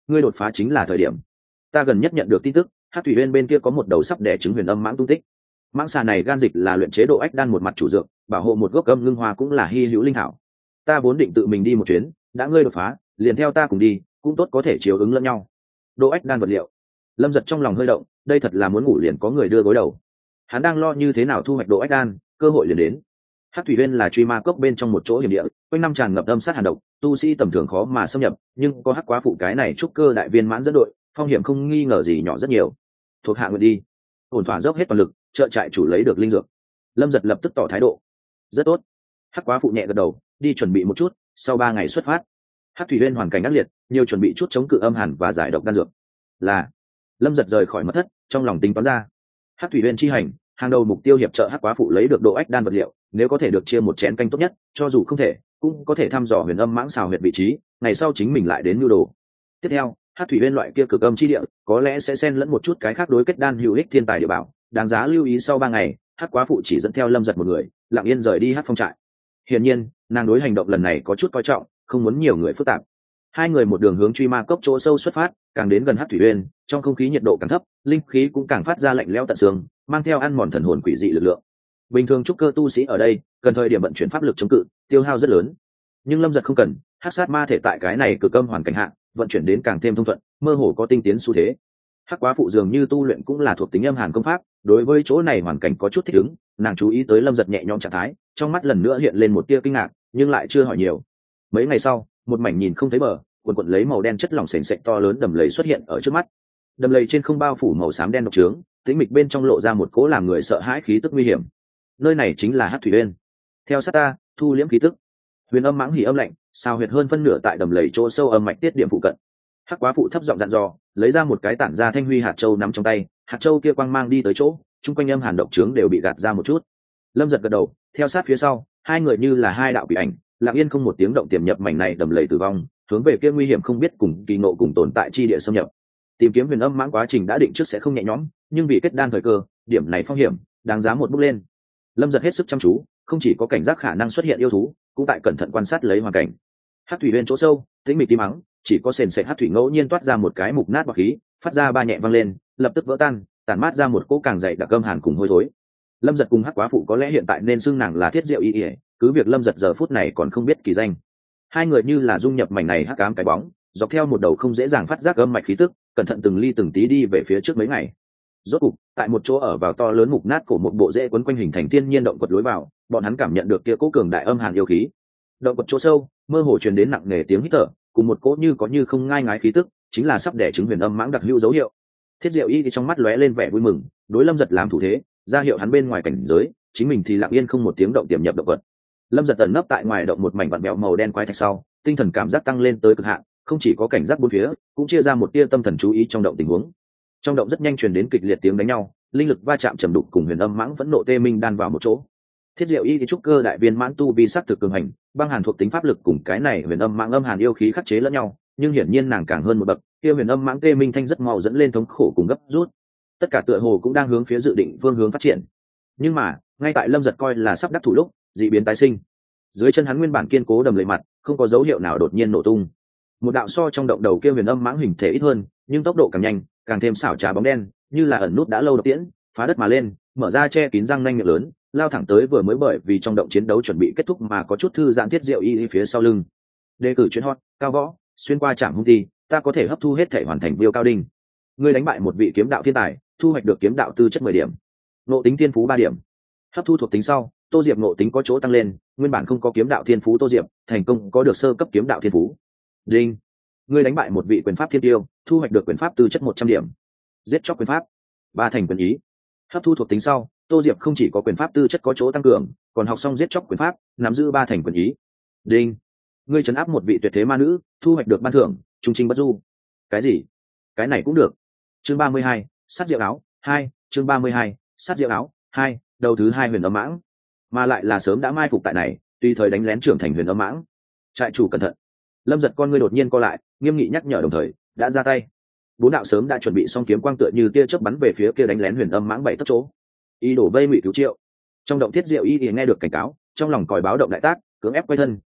ngươi đột phá chính là thời điểm. Ta gần nhất nhận được tin tức, Hắc Thủy Uyên bên kia có một đầu sắp đẻ trứng huyền âm mãng tung tích. Mãng xà này gan dịch là luyện chế độ ách đan một mặt chủ dược, bảo hộ một gốc âm ngưng hoa cũng là hy hữu linh thảo. Ta vốn định tự mình đi một chuyến, đã ngươi đột phá, liền theo ta cùng đi, cũng tốt có thể chiếu ứng lẫn nhau. Độ ách đan vật liệu. Lâm Giật trong lòng hơi động, đây thật là muốn ngủ liền có người đưa gối đầu. Hắn đang lo như thế nào thu hoạch độ ách đan, cơ hội liền đến. Hắc Thủy Uyên là truy ma cốc bên trong một chỗ hiểm địa, quanh năm tràn ngập âm sát hàn độc, tu sĩ tầm thường khó mà xâm nhập, nhưng có Hắc Quá phụ cái này trúc cơ đại viên mãn dẫn đội, phong hiểm không nghi ngờ gì nhỏ rất nhiều. Thuộc hạ nguyện đi, ổn thỏa dốc hết toàn lực, trợ trại chủ lấy được linh dược. Lâm Giật lập tức tỏ thái độ. Rất tốt. Hắc Quá phụ nhẹ gật đầu, đi chuẩn bị một chút, sau 3 ngày xuất phát. Hắc Thủy Uyên hoàn cảnh ác liệt, nhiều chuẩn bị chút chống cự âm hàn và giải độc đan dược. Là. Lâm Giật rời khỏi mật thất, trong lòng tính toán ra. Hắc Thủy Uyên chi hành, hàng đầu mục tiêu hiệp trợ Hắc Quá phụ lấy được độ ách đan vật liệu, nếu có thể được chia một chén canh tốt nhất, cho dù không thể, cũng có thể thăm dò huyền âm mãng xào huyệt vị trí, ngày sau chính mình lại đến nhu đồ. Tiếp theo, Hắc Thủy Uyên loại kia cực âm chi địa, có lẽ sẽ xen lẫn một chút cái khác đối kết đan hữu ích thiên tài địa bảo, đáng giá lưu ý. Sau 3 ngày, Hắc Quá phụ chỉ dẫn theo Lâm Giật một người, lặng yên rời đi Hắc Phong trại. Hiển nhiên, nàng đối hành động lần này có chút coi trọng, không muốn nhiều người phức tạp. Hai người một đường hướng truy ma cốc chỗ sâu xuất phát, càng đến gần Hắc Thủy Uyên, trong không khí nhiệt độ càng thấp, linh khí cũng càng phát ra lạnh lẽo tận xương, mang theo ăn mòn thần hồn quỷ dị lực lượng. Bình thường trúc cơ tu sĩ ở đây, cần thời điểm vận chuyển pháp lực chống cự, tiêu hao rất lớn. Nhưng Lâm Giật không cần, Hắc sát ma thể tại cái này cực âm hoàn cảnh hạ, vận chuyển đến càng thêm thông thuận, mơ hồ có tinh tiến xu thế. Hắc Quá phụ dường như tu luyện cũng là thuộc tính âm hàn công pháp, đối với chỗ này hoàn cảnh có chút thích ứng, nàng chú ý tới Lâm Giật nhẹ nhõm trạng thái, trong mắt lần nữa hiện lên một tia kinh ngạc, nhưng lại chưa hỏi nhiều. Mấy ngày sau, một mảnh nhìn không thấy bờ, quần lấy màu đen chất lỏng sền sệt to lớn đầm lầy xuất hiện ở trước mắt. Đầm lầy trên không bao phủ màu xám đen độc trướng, tĩnh mịch bên trong lộ ra một cỗ làm người sợ hãi khí tức nguy hiểm. Nơi này chính là Hắc Thủy Uyên. Theo sát ta, thu liễm khí tức. Huyền âm mãng hỉ âm lạnh, sao huyệt hơn phân nửa tại đầm lầy chỗ sâu âm mạch tiết điểm phụ cận. Hắc Quá phụ thấp giọng dặn dò, lấy ra một cái tản ra thanh huy hạt châu nắm trong tay, hạt châu kia quang mang đi tới chỗ, chung quanh âm hàn độc trướng đều bị gạt ra một chút. Lâm Giật gật đầu, theo sát phía sau, hai người như là hai đạo quỷ ảnh, lặng yên không một tiếng động tiềm nhập mảnh này đầm lầy tử vong, hướng về kia nguy hiểm không biết cùng kỳ ngộ cùng tồn tại chi địa xâm nhập. Tìm kiếm huyền âm mãng quá trình đã định trước sẽ không nhẹ nhõm, nhưng vì kết đan thời cơ, điểm này phong hiểm đáng giá một bước lên. Lâm Giật hết sức chăm chú, không chỉ có cảnh giác khả năng xuất hiện yêu thú, cũng tại cẩn thận quan sát lấy hoàn cảnh. Hắc Thủy Uyên chỗ sâu, tĩnh mịch tím mắng, chỉ có sền sệt hắc thủy ngẫu nhiên toát ra một cái mục nát bọt khí, phát ra ba nhẹ vang lên, lập tức vỡ tan, tản mát ra một cỗ càng dày đặc âm hàn cùng hôi thối. Lâm Giật cùng Hắc Quá phụ có lẽ hiện tại nên xưng nàng là Thiết Diệu Y, cứ việc Lâm Giật giờ phút này còn không biết kỳ danh. Hai người như là dung nhập mảnh này hắc ám cái bóng, dọc theo một đầu không dễ dàng phát giác âm mạch khí tức, cẩn thận từng ly từng tí đi về phía trước mấy ngày. Rốt cục, tại một chỗ ở vào to lớn mục nát cổ một bộ rễ quấn quanh hình thành thiên nhiên động quật lối vào, bọn hắn cảm nhận được kia cỗ cường đại âm hàn yêu khí. Động quật chỗ sâu, mơ hồ truyền đến nặng nề tiếng hít thở, cùng một cỗ như có như không ngai ngái khí tức, chính là sắp đẻ trứng huyền âm mãng đặc hữu dấu hiệu. Thiết Diệu Y thì trong mắt lóe lên vẻ vui mừng, đối Lâm Giật làm thủ thế, ra hiệu hắn bên ngoài cảnh giới, chính mình thì lặng yên không một tiếng động tiềm nhập động vật. Lâm Giật ẩn nấp tại ngoài động một mảnh vặn vẹo màu đen quái thạch sau, tinh thần cảm giác tăng lên tới cực hạn, không chỉ có cảnh giác bốn phía, cũng chia ra một tia tâm thần chú ý trong động tình huống. Trong động rất nhanh truyền đến kịch liệt tiếng đánh nhau, linh lực va chạm trầm đục cùng huyền âm mãng phẫn nộ tê minh đan vào một chỗ. Thiết Diệu Y thì trúc cơ đại viên mãn tu vi sắc thực cường hành, băng hàn thuộc tính pháp lực cùng cái này huyền âm mãng âm hàn yêu khí khắc chế lẫn nhau, nhưng hiển nhiên nàng càng hơn một bậc, kia huyền âm mãng tê minh thanh rất mau dẫn lên thống khổ cùng gấp rút. Tất cả tựa hồ cũng đang hướng phía dự định phương hướng phát triển. Nhưng mà, ngay tại Lâm Giật coi là sắp đắc thủ lúc, dị biến tái sinh. Dưới chân hắn nguyên bản kiên cố đầm lầy mặt, không có dấu hiệu nào đột nhiên nổ tung. Một đạo so trong động đầu kia huyền âm mãng hình thể ít hơn, nhưng tốc độ càng nhanh, càng thêm xảo trá bóng đen, như là ẩn nút đã lâu độc tiễn, phá đất mà lên, mở ra che kín răng nanh miệng lớn, lao thẳng tới vừa mới bởi vì trong động chiến đấu chuẩn bị kết thúc mà có chút thư giãn Thiết Diệu Y phía sau lưng. Đề cử chuyên hot, cao võ, xuyên qua trạm hung ti, ta có thể hấp thu hết thể hoàn thành Viêu Cao Đinh. Ngươi đánh bại một vị kiếm đạo thiên tài, thu hoạch được kiếm đạo tư chất 10 điểm, ngộ tính thiên phú 3 điểm. Hấp thu thuộc tính sau, Tô Diệp ngộ tính có chỗ tăng lên, nguyên bản không có kiếm đạo thiên phú Tô Diệp, thành công có được sơ cấp kiếm đạo thiên phú. Đinh. Ngươi đánh bại một vị quyền pháp thiên tiêu, thu hoạch được quyền pháp tư chất 100 điểm. Giết chóc quyền pháp, 3 thành quyền ý. Hấp thu thuộc tính sau, Tô Diệp không chỉ có quyền pháp tư chất có chỗ tăng cường, còn học xong giết chóc quyền pháp, nắm giữ 3 thành quyền ý. Đinh. Ngươi trấn áp một vị tuyệt thế ma nữ, thu hoạch được ban thưởng trung trinh bất du. Cái gì? Cái này cũng được. Chương 32, sát diệu áo 2, chương 32, sát diệu áo 2, đầu thứ 2 huyền âm mãng, mà lại là sớm đã mai phục tại này, tùy thời đánh lén trưởng thành huyền âm mãng. Trại chủ cẩn thận. Lâm Giật con ngươi đột nhiên co lại, nghiêm nghị nhắc nhở đồng thời đã ra tay. 4 đạo sớm đã chuẩn bị xong kiếm quang tựa như tia chớp bắn về phía kia đánh lén huyền âm mãng 7 tấc chỗ. Y đổ vây ngụy cứu triệu. Trong động Thiết Diệu Y thì nghe được cảnh cáo, trong lòng còi báo động đại tác, cưỡng ép quay thân,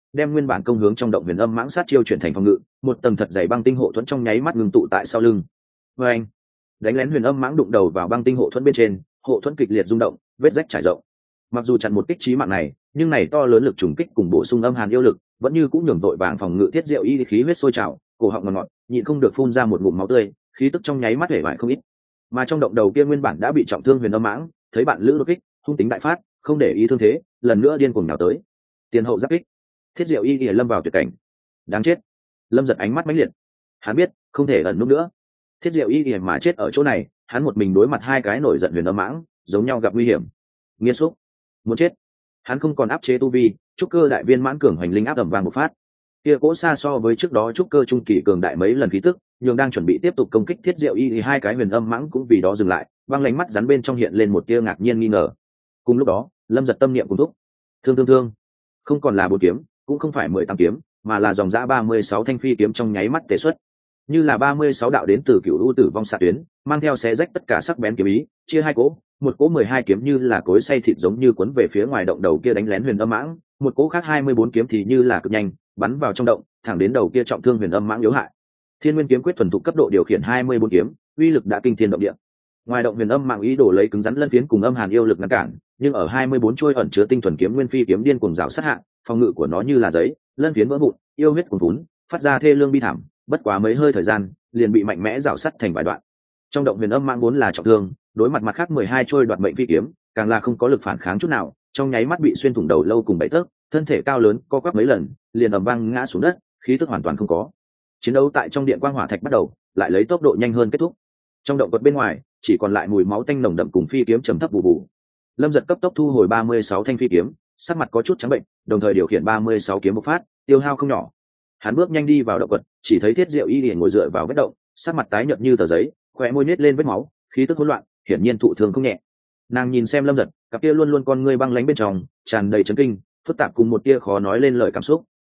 đem nguyên bản công hướng trong động huyền âm mãng sát chiêu chuyển thành phòng ngự, một tầng thật dày băng tinh hộ thuẫn trong nháy mắt ngưng tụ tại sau lưng. Và anh đánh lén huyền âm mãng đụng đầu vào băng tinh hộ thuẫn bên trên, hộ thuẫn kịch liệt rung động, vết rách trải rộng. Mặc dù chặn một kích chí mạng này, nhưng này to lớn lực trùng kích cùng bổ sung âm hàn yêu lực, vẫn như cũng nhường vội vàng phòng ngự Thiết Diệu Y khí huyết sôi trào, cổ họng ngọt ngọt, nhịn không được phun ra một ngụm máu tươi, khí tức trong nháy mắt hể bại không ít. Mà trong động đầu kia nguyên bản đã bị trọng thương huyền âm mãng, thấy bạn lữ đột kích, hung tính đại phát, không để ý thương thế, lần nữa điên cuồng nhào tới. Tiền hậu giáp kích, Thiết Diệu Y lâm vào tuyệt cảnh. Đáng chết. Lâm Giật ánh mắt mãnh liệt. Hắn biết, không thể ẩn núp nữa. Thiết Diệu Y mà chết ở chỗ này, hắn một mình đối mặt hai cái nổi giận huyền âm mãng, giống nhau gặp nguy hiểm. Nghiên xúc, muốn chết. Hắn không còn áp chế tu vi, trúc cơ đại viên mãn cường hoành linh áp ầm vang một phát. Kia cỗ xa so với trước đó trúc cơ trung kỳ cường đại mấy lần khí tức, nhường đang chuẩn bị tiếp tục công kích Thiết Diệu Y thì hai cái huyền âm mãng cũng vì đó dừng lại, băng lánh mắt rắn bên trong hiện lên một tia ngạc nhiên nghi ngờ. Cùng lúc đó, Lâm Giật tâm niệm cùng thúc. Thương, không còn là 4 kiếm, cũng không phải 18 kiếm, mà là dòng dã 36 thanh phi kiếm trong nháy mắt tế xuất. Như là 36 đạo đến từ Cửu U Tử vong xạ tuyến, mang theo xé rách tất cả sắc bén kiếm ý, chia hai cỗ, một cỗ 12 kiếm như là cối xay thịt giống như cuốn về phía ngoài động đầu kia đánh lén huyền âm mãng, một cỗ khác 24 kiếm thì như là cực nhanh, bắn vào trong động, thẳng đến đầu kia trọng thương huyền âm mãng yếu hại. Thiên Nguyên kiếm quyết thuần thục cấp độ điều khiển 24 kiếm, uy lực đã kinh thiên động địa. Ngoài động huyền âm mãng ý đồ lấy cứng rắn lân phiến cùng âm hàn yêu lực ngăn cản, nhưng ở 24 chuôi ẩn chứa tinh thuần kiếm nguyên phi kiếm điên cuồng rào sát hạ, phòng ngự của nó như là giấy, lân phiến vỡ vụn, yêu huyết cuồn cuốn, phát ra thê lương bi thảm, bất quá mấy hơi thời gian, liền bị mạnh mẽ rào sắt thành vài đoạn. Trong động huyền âm mãng vốn là trọng thương, đối mặt mặt khác 12 chuôi đoạt mệnh phi kiếm, càng là không có lực phản kháng chút nào, trong nháy mắt bị xuyên thủng đầu lâu cùng bảy tấc, thân thể cao lớn co quắp mấy lần, liền ầm vang ngã xuống đất, khí tức hoàn toàn không có. Chiến đấu tại trong điện quang hỏa thạch bắt đầu, lại lấy tốc độ nhanh hơn kết thúc. Trong động vật bên ngoài, chỉ còn lại mùi máu tanh nồng đậm cùng phi kiếm trầm thấp bù bù. Lâm Giật cấp tốc thu hồi 36 thanh phi kiếm, sắc mặt có chút trắng bệnh, đồng thời điều khiển 36 kiếm một phát, tiêu hao không nhỏ. Hắn bước nhanh đi vào động vật, chỉ thấy Thiết Diệu Y liền ngồi dựa vào vết động, sắc mặt tái nhợt như tờ giấy, khóe môi nết lên vết máu, khí tức hỗn loạn, hiển nhiên thụ thương không nhẹ. Nàng nhìn xem Lâm Giật, cặp kia luôn luôn con ngươi băng lãnh bên trong, tràn đầy chấn kinh, phức tạp cùng một tia khó nói lên lời cảm xúc.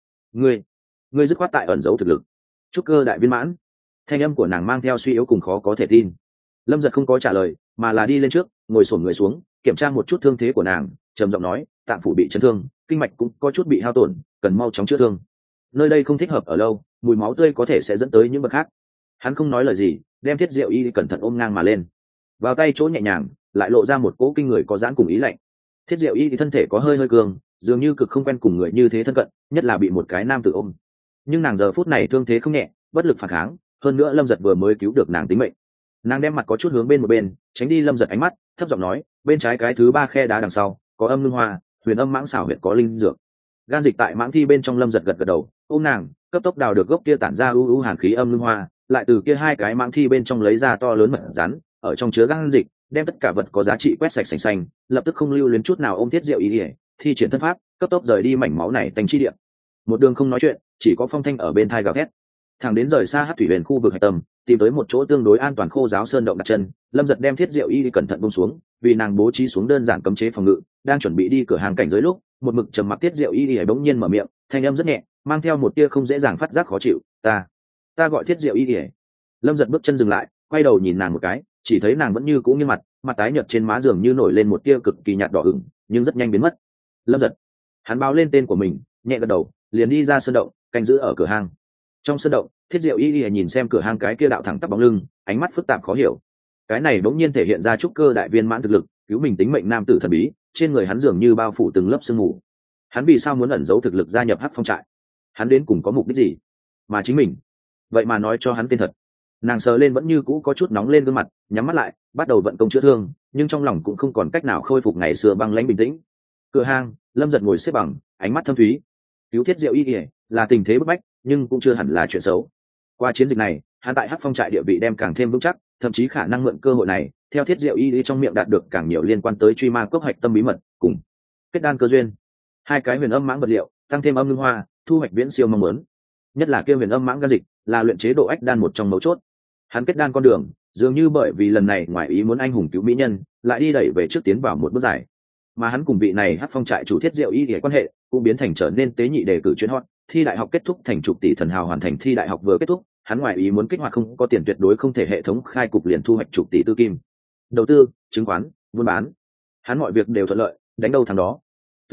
Ngươi dứt khoát tại ẩn giấu thực lực. Trúc cơ đại viên mãn. Thanh âm của nàng mang theo suy yếu cùng khó có thể tin. Lâm Giật không có trả lời, mà là đi lên trước, ngồi xổm người xuống, kiểm tra một chút thương thế của nàng, trầm giọng nói, tạng phủ bị chấn thương, kinh mạch cũng có chút bị hao tổn, cần mau chóng chữa thương. Nơi đây không thích hợp ở lâu, mùi máu tươi có thể sẽ dẫn tới những vật khác. Hắn không nói lời gì, đem Thiết Diệu Y cẩn thận ôm ngang mà lên, vào tay chỗ nhẹ nhàng, lại lộ ra một cỗ kinh người có giãn cùng ý lạnh. Thiết Diệu Y thì thân thể có hơi cường, dường như cực không quen cùng người như thế thân cận, nhất là bị một cái nam tử ôm. Nhưng nàng giờ phút này thương thế không nhẹ, bất lực phản kháng, hơn nữa Lâm Giật vừa mới cứu được nàng tính mệnh. Nàng đem mặt có chút hướng bên một bên, tránh đi Lâm Giật ánh mắt, thấp giọng nói, bên trái cái thứ 3 khe đá đằng sau có âm ngưng hoa, huyền âm mãng xảo huyệt có linh dược. Gan dịch tại mãng thi bên trong. Lâm Giật gật gật đầu, ôm nàng, cấp tốc đào được gốc kia tản ra u hàn khí âm ngưng hoa, lại từ kia hai cái mãng thi bên trong lấy ra to lớn mật rắn, ở trong chứa gan dịch, đem tất cả vật có giá trị quét sạch sành xanh, lập tức không lưu luyến chút nào ôm Thiết Diệu Y, thi triển thân pháp, cấp tốc rời đi mảnh máu này thành chi địa. Một đường không nói chuyện, chỉ có phong thanh ở bên thai gào thét. Thẳng đến rời xa Hắc Thủy Huyền khu vực hạch tâm, tìm tới một chỗ tương đối an toàn khô giáo sơn động đặt chân, Lâm Giật đem Thiết Diệu Y cẩn thận buông xuống, vì nàng bố trí xuống đơn giản cấm chế phòng ngự, đang chuẩn bị đi cửa hàng cảnh giới lúc, một mực trầm mặc Thiết Diệu Y bỗng nhiên mở miệng, thanh âm rất nhẹ, mang theo một tia không dễ dàng phát giác khó chịu, ta gọi Thiết Diệu Y. Lâm Giật bước chân dừng lại, quay đầu nhìn nàng một cái, chỉ thấy nàng vẫn như cũ nghiêm mặt tái nhợt trên má dường như nổi lên một tia cực kỳ nhạt đỏ ửng, nhưng rất nhanh biến mất. Lâm Giật, hắn báo lên tên của mình, nhẹ gật đầu, liền đi ra sơn động, canh giữ ở cửa hang. Trong sơn động, Thiết Diệu Y nhìn xem cửa hang cái kia đạo thẳng tắp bóng lưng, ánh mắt phức tạp khó hiểu. Cái này bỗng nhiên thể hiện ra trúc cơ đại viên mãn thực lực, cứu mình tính mệnh nam tử thần bí, trên người hắn dường như bao phủ từng lớp sương mù. Hắn vì sao muốn ẩn giấu thực lực gia nhập Hắc Phong trại? Hắn đến cùng có mục đích gì? Mà chính mình, vậy mà nói cho hắn tên thật. Nàng sờ lên vẫn như cũ có chút nóng lên gương mặt, nhắm mắt lại, bắt đầu vận công chữa thương, nhưng trong lòng cũng không còn cách nào khôi phục ngày xưa băng lãnh bình tĩnh. Cửa hang, Lâm Giật ngồi xếp bằng, ánh mắt thâm thúy. Cứu Thiết Diệu Y là tình thế bức bách, nhưng cũng chưa hẳn là chuyện xấu. Qua chiến dịch này, hắn tại Hắc Phong trại địa vị đem càng thêm vững chắc, thậm chí khả năng mượn cơ hội này, theo Thiết Diệu Y trong miệng đạt được càng nhiều liên quan tới truy ma cốc hạch tâm bí mật, cùng kết đan cơ duyên. Hai cái huyền âm mãng vật liệu, tăng thêm âm ngưng hoa, thu hoạch viễn siêu mong muốn. Nhất là kia huyền âm mãng gan dịch, là luyện chế độ ách đan một trong mấu chốt. Hắn kết đan con đường, dường như bởi vì lần này ngoài ý muốn anh hùng cứu mỹ nhân, lại đi đẩy về trước tiến vào một bước dài. Mà hắn cùng vị này Hắc Phong trại chủ Thiết Diệu Y quan hệ, cũng biến thành trở nên tế nhị đề cử chuyên hot, thi đại học kết thúc thành chục tỷ thần hào hoàn thành thi đại học vừa kết thúc, hắn ngoài ý muốn kích hoạt không có tiền tuyệt đối không thể hệ thống khai cục liền thu hoạch chục tỷ tư kim. Đầu tư, chứng khoán, buôn bán, hắn mọi việc đều thuận lợi, đánh đâu thắng đó. Từ đó,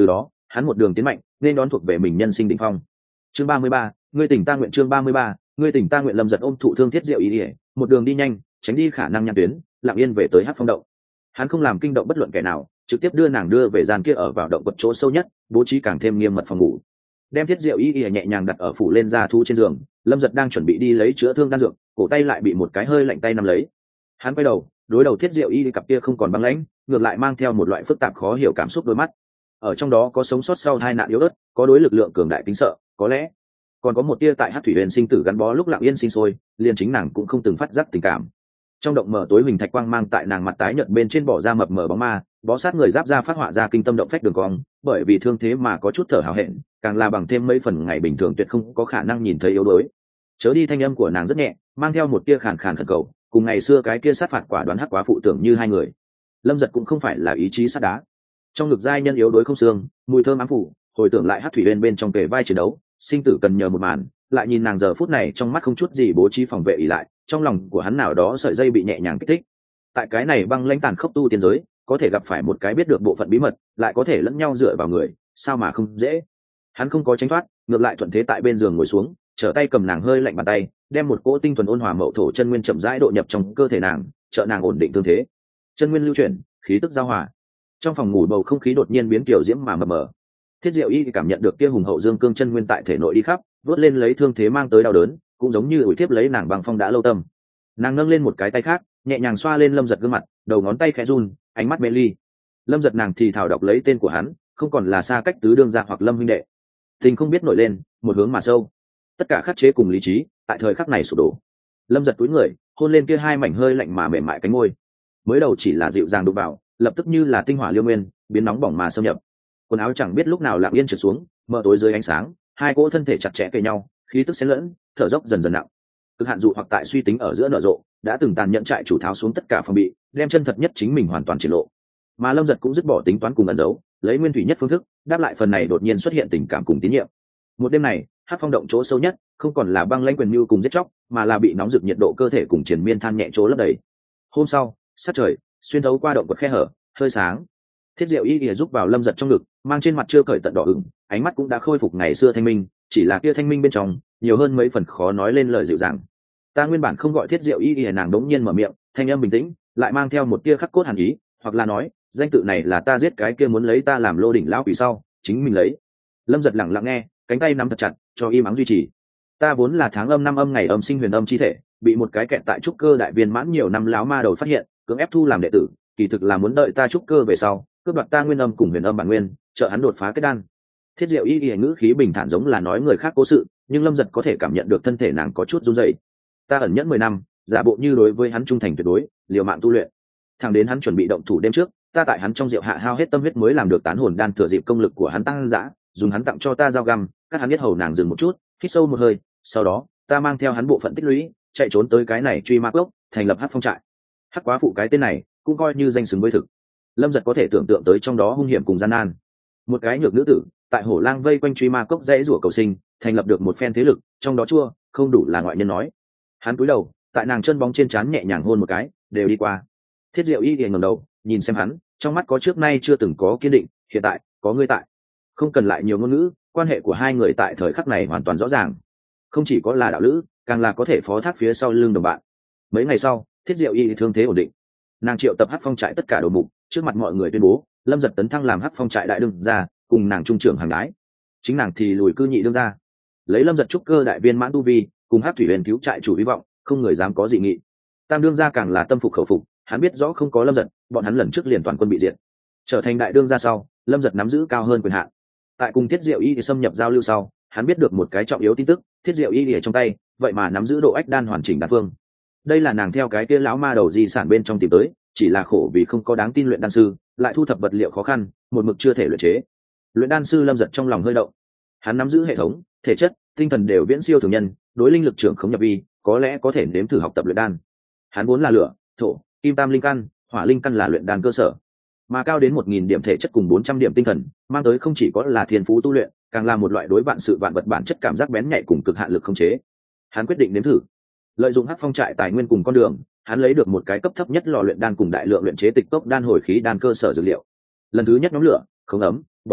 hắn một đường tiến mạnh nên đón thuộc về mình nhân sinh đỉnh phong. Chương 33, ngươi tỉnh ta nguyện. Chương 33, ngươi tỉnh ta nguyện. Lâm Dật ôm thụ thương Thiết Diệu Y, một đường đi nhanh, tránh đi khả năng nhăn tuyến, lặng yên về tới Hắc Phong động. Hắn không làm kinh động bất luận kẻ nào, trực tiếp đưa nàng đưa về gian kia ở vào động quật chỗ sâu nhất, bố trí càng thêm nghiêm mật phòng ngủ. Đem Thiết Diệu Y nhẹ nhàng đặt ở phủ lên da thú trên giường, Lâm Dật đang chuẩn bị đi lấy chữa thương đan dược, cổ tay lại bị một cái hơi lạnh tay nắm lấy. Hắn quay đầu, đối đầu Thiết Diệu Y cặp kia không còn băng lãnh, ngược lại mang theo một loại phức tạp khó hiểu cảm xúc đôi mắt. Ở trong đó có sống sót sau hai nạn yếu ớt, có đối lực lượng cường đại kính sợ, có lẽ còn có một tia tại Hắc Thủy Huyền sinh tử gắn bó lúc lặng yên sinh sôi, liền chính nàng cũng không từng phát giác tình cảm. Trong động mở tối huỳnh thạch quang mang tại nàng mặt tái nhợt bên trên bỏ ra mập mờ bóng ma, bó sát người giáp ra phát họa ra kinh tâm động phách đường cong, bởi vì thương thế mà có chút thở hào hẹn, càng là bằng thêm mấy phần ngày bình thường tuyệt không có khả năng nhìn thấy yếu đuối. Chớ đi, thanh âm của nàng rất nhẹ, mang theo một tia khàn khàn khẩn cầu, cùng ngày xưa cái kia sát phạt quả đoán hắc quá phụ tưởng như hai người. Lâm Dật cũng không phải là ý chí sắt đá, trong ngực giai nhân yếu đuối không xương, mùi thơm ám phủ, hồi tưởng lại Hắc Thủy Uyên bên trong kề vai chiến đấu, sinh tử cần nhờ một màn, lại nhìn nàng giờ phút này trong mắt không chút gì bố trí phòng vệ ỷ lại, trong lòng của hắn nào đó sợi dây bị nhẹ nhàng kích thích. Tại cái này băng lãnh tàn khốc tu tiên giới, có thể gặp phải một cái biết được bộ phận bí mật, lại có thể lẫn nhau dựa vào người, sao mà không dễ. Hắn không có tránh thoát, ngược lại thuận thế tại bên giường ngồi xuống, trở tay cầm nàng hơi lạnh bàn tay, đem một cỗ tinh thuần ôn hòa mậu thổ chân nguyên chậm rãi độ nhập trong cơ thể nàng, trợ nàng ổn định thương thế. Chân nguyên lưu chuyển, khí tức giao hòa. Trong phòng ngủ bầu không khí đột nhiên biến kiểu diễm mà mờ mờ. Thiết Diệu Y cảm nhận được kia hùng hậu dương cương chân nguyên tại thể nội đi khắp, vớt lên lấy thương thế mang tới đau đớn, cũng giống như ủi tiếp lấy nàng bằng phong đã lâu tâm. Nàng nâng lên một cái tay khác, nhẹ nhàng xoa lên Lâm Dật gương mặt, đầu ngón tay khẽ run, ánh mắt mê ly. Lâm Dật nàng thì thào đọc lấy tên của hắn, không còn là xa cách tứ đương gia hoặc Lâm huynh đệ. Tình không biết nổi lên, một hướng mà sâu. Tất cả khắc chế cùng lý trí, tại thời khắc này sụp đổ. Lâm Dật cúi người, hôn lên kia hai mảnh hơi lạnh mà mềm mại cánh môi. Mới đầu chỉ là dịu dàng đụng vào, lập tức như là tinh hỏa liêu nguyên, biến nóng bỏng mà xâm nhập. Quần áo chẳng biết lúc nào lặng yên trượt xuống, mờ tối dưới ánh sáng, hai cỗ thân thể chặt chẽ kề nhau, khí tức xen lẫn, thở dốc dần dần nặng. Cực hạn dụ hoặc tại suy tính ở giữa nở rộ, đã từng tàn nhẫn trại chủ tháo xuống tất cả phòng bị, đem chân thật nhất chính mình hoàn toàn triển lộ. Mà Lâm Dật cũng dứt bỏ tính toán cùng ẩn giấu, lấy nguyên thủy nhất phương thức, đáp lại phần này đột nhiên xuất hiện tình cảm cùng tín nhiệm. Một đêm này, Hắc Phong động chỗ sâu nhất, không còn là băng lãnh quyền như cùng giết chóc, mà là bị nóng rực nhiệt độ cơ thể cùng triền miên than nhẹ chỗ lấp đầy. Hôm sau, sát trời xuyên thấu qua động quật khe hở, hơi sáng. Thiết Diệu Y giúp vào Lâm Dật trong ngực, mang trên mặt chưa cởi tận đỏ ửng, ánh mắt cũng đã khôi phục ngày xưa thanh minh, chỉ là kia thanh minh bên trong nhiều hơn mấy phần khó nói lên lời dịu dàng. Ta nguyên bản không gọi Thiết Diệu Y, nàng đống nhiên mở miệng, thanh âm bình tĩnh, lại mang theo một tia khắc cốt hàn ý, hoặc là nói, danh tự này là ta giết cái kia muốn lấy ta làm lô đỉnh lão quỷ sau, chính mình lấy. Lâm Dật lặng lặng nghe, cánh tay nắm thật chặt, cho im ắng duy trì. Ta vốn là tháng âm năm âm ngày âm sinh huyền âm chi thể, bị một cái kẹt tại trúc cơ đại viên mãn nhiều năm lão ma đầu phát hiện, cưỡng ép thu làm đệ tử, kỳ thực là muốn đợi ta trúc cơ về sau, cướp đoạt ta nguyên âm cùng huyền âm bản nguyên, trợ hắn đột phá kết đan. Thiết Diệu Y ngữ khí bình thản giống là nói người khác cố sự, nhưng Lâm Dật có thể cảm nhận được thân thể nàng có chút run rẩy. Ta ẩn nhẫn 10 năm, giả bộ như đối với hắn trung thành tuyệt đối, liều mạng tu luyện. Thẳng đến hắn chuẩn bị động thủ đêm trước, ta tại hắn trong rượu hạ hao hết tâm huyết mới làm được tán hồn đan, thừa dịp công lực của hắn tăng dã, dùng hắn tặng cho ta dao găm, cắt hắn biết hầu nàng dừng một chút, hít sâu một hơi, sau đó, ta mang theo hắn bộ phận tích lũy, chạy trốn tới cái này truy ma cốc, thành lập Hắc Phong trại. Hắc quá phụ cái tên này, cũng coi như danh xứng với thực. Lâm Dật có thể tưởng tượng tới trong đó hung hiểm cùng gian nan. Một cái nhược nữ tử, tại Hổ Lang vây quanh truy ma cốc dãy rủa cầu sinh, thành lập được một phen thế lực, trong đó chua, không đủ là ngoại nhân nói. Hắn cúi đầu, tại nàng chân bóng trên trán nhẹ nhàng hôn một cái, đều đi qua. Thiết Diệu Y ngẩng đầu, nhìn xem hắn, trong mắt có trước nay chưa từng có kiên định, hiện tại, có ngươi tại. Không cần lại nhiều ngôn ngữ, quan hệ của hai người tại thời khắc này hoàn toàn rõ ràng. Không chỉ có là đạo lữ, càng là có thể phó thác phía sau lưng đồng bạn. Mấy ngày sau, Thiết Diệu Y thương thế ổn định. Nàng triệu tập Hắc Phong trại tất cả đầu mục, trước mặt mọi người tuyên bố, Lâm Dật tấn thăng làm Hắc Phong trại đại đương gia, cùng nàng trung trưởng hàng đái. Chính nàng thì lùi cư nhị đương gia. Lấy Lâm Dật trúc cơ đại viên mãn tu vi, cùng Hắc Thủy Huyền cứu trại chủ hy vọng, không người dám có dị nghị. Tam đương gia càng là tâm phục khẩu phục, hắn biết rõ không có Lâm Dật, bọn hắn lần trước liền toàn quân bị diệt. Trở thành đại đương gia sau, Lâm Dật nắm giữ cao hơn quyền hạn. Tại cùng Thiết Diệu Y xâm nhập giao lưu sau, hắn biết được một cái trọng yếu tin tức, Thiết Diệu Y ở trong tay, vậy mà nắm giữ độ ách đan hoàn chỉnh đan phương. Đây là nàng theo cái kia lão ma đầu di sản bên trong tìm tới, chỉ là khổ vì không có đáng tin luyện đan sư, lại thu thập vật liệu khó khăn, một mực chưa thể luyện chế. Luyện đan sư Lâm Dật trong lòng hơi động. Hắn nắm giữ hệ thống, thể chất, tinh thần đều viễn siêu thường nhân, đối linh lực trưởng không nhập vi, có lẽ có thể nếm thử học tập luyện đan. Hắn vốn là lửa, thổ, kim tam linh căn, hỏa linh căn là luyện đan cơ sở, mà cao đến 1000 điểm thể chất cùng 400 điểm tinh thần, mang tới không chỉ có là thiên phú tu luyện, càng là một loại đối vạn sự vạn vật bản chất cảm giác bén nhạy cùng cực hạn lực khống chế. Hắn quyết định nếm thử. Lợi dụng Hắc Phong trại tài nguyên cùng con đường, hắn lấy được một cái cấp thấp nhất lò luyện đan cùng đại lượng luyện chế tịch tốc đan hồi khí đan cơ sở dược liệu. Lần thứ nhất nhóm lửa, không ấm, bỏ thuốc,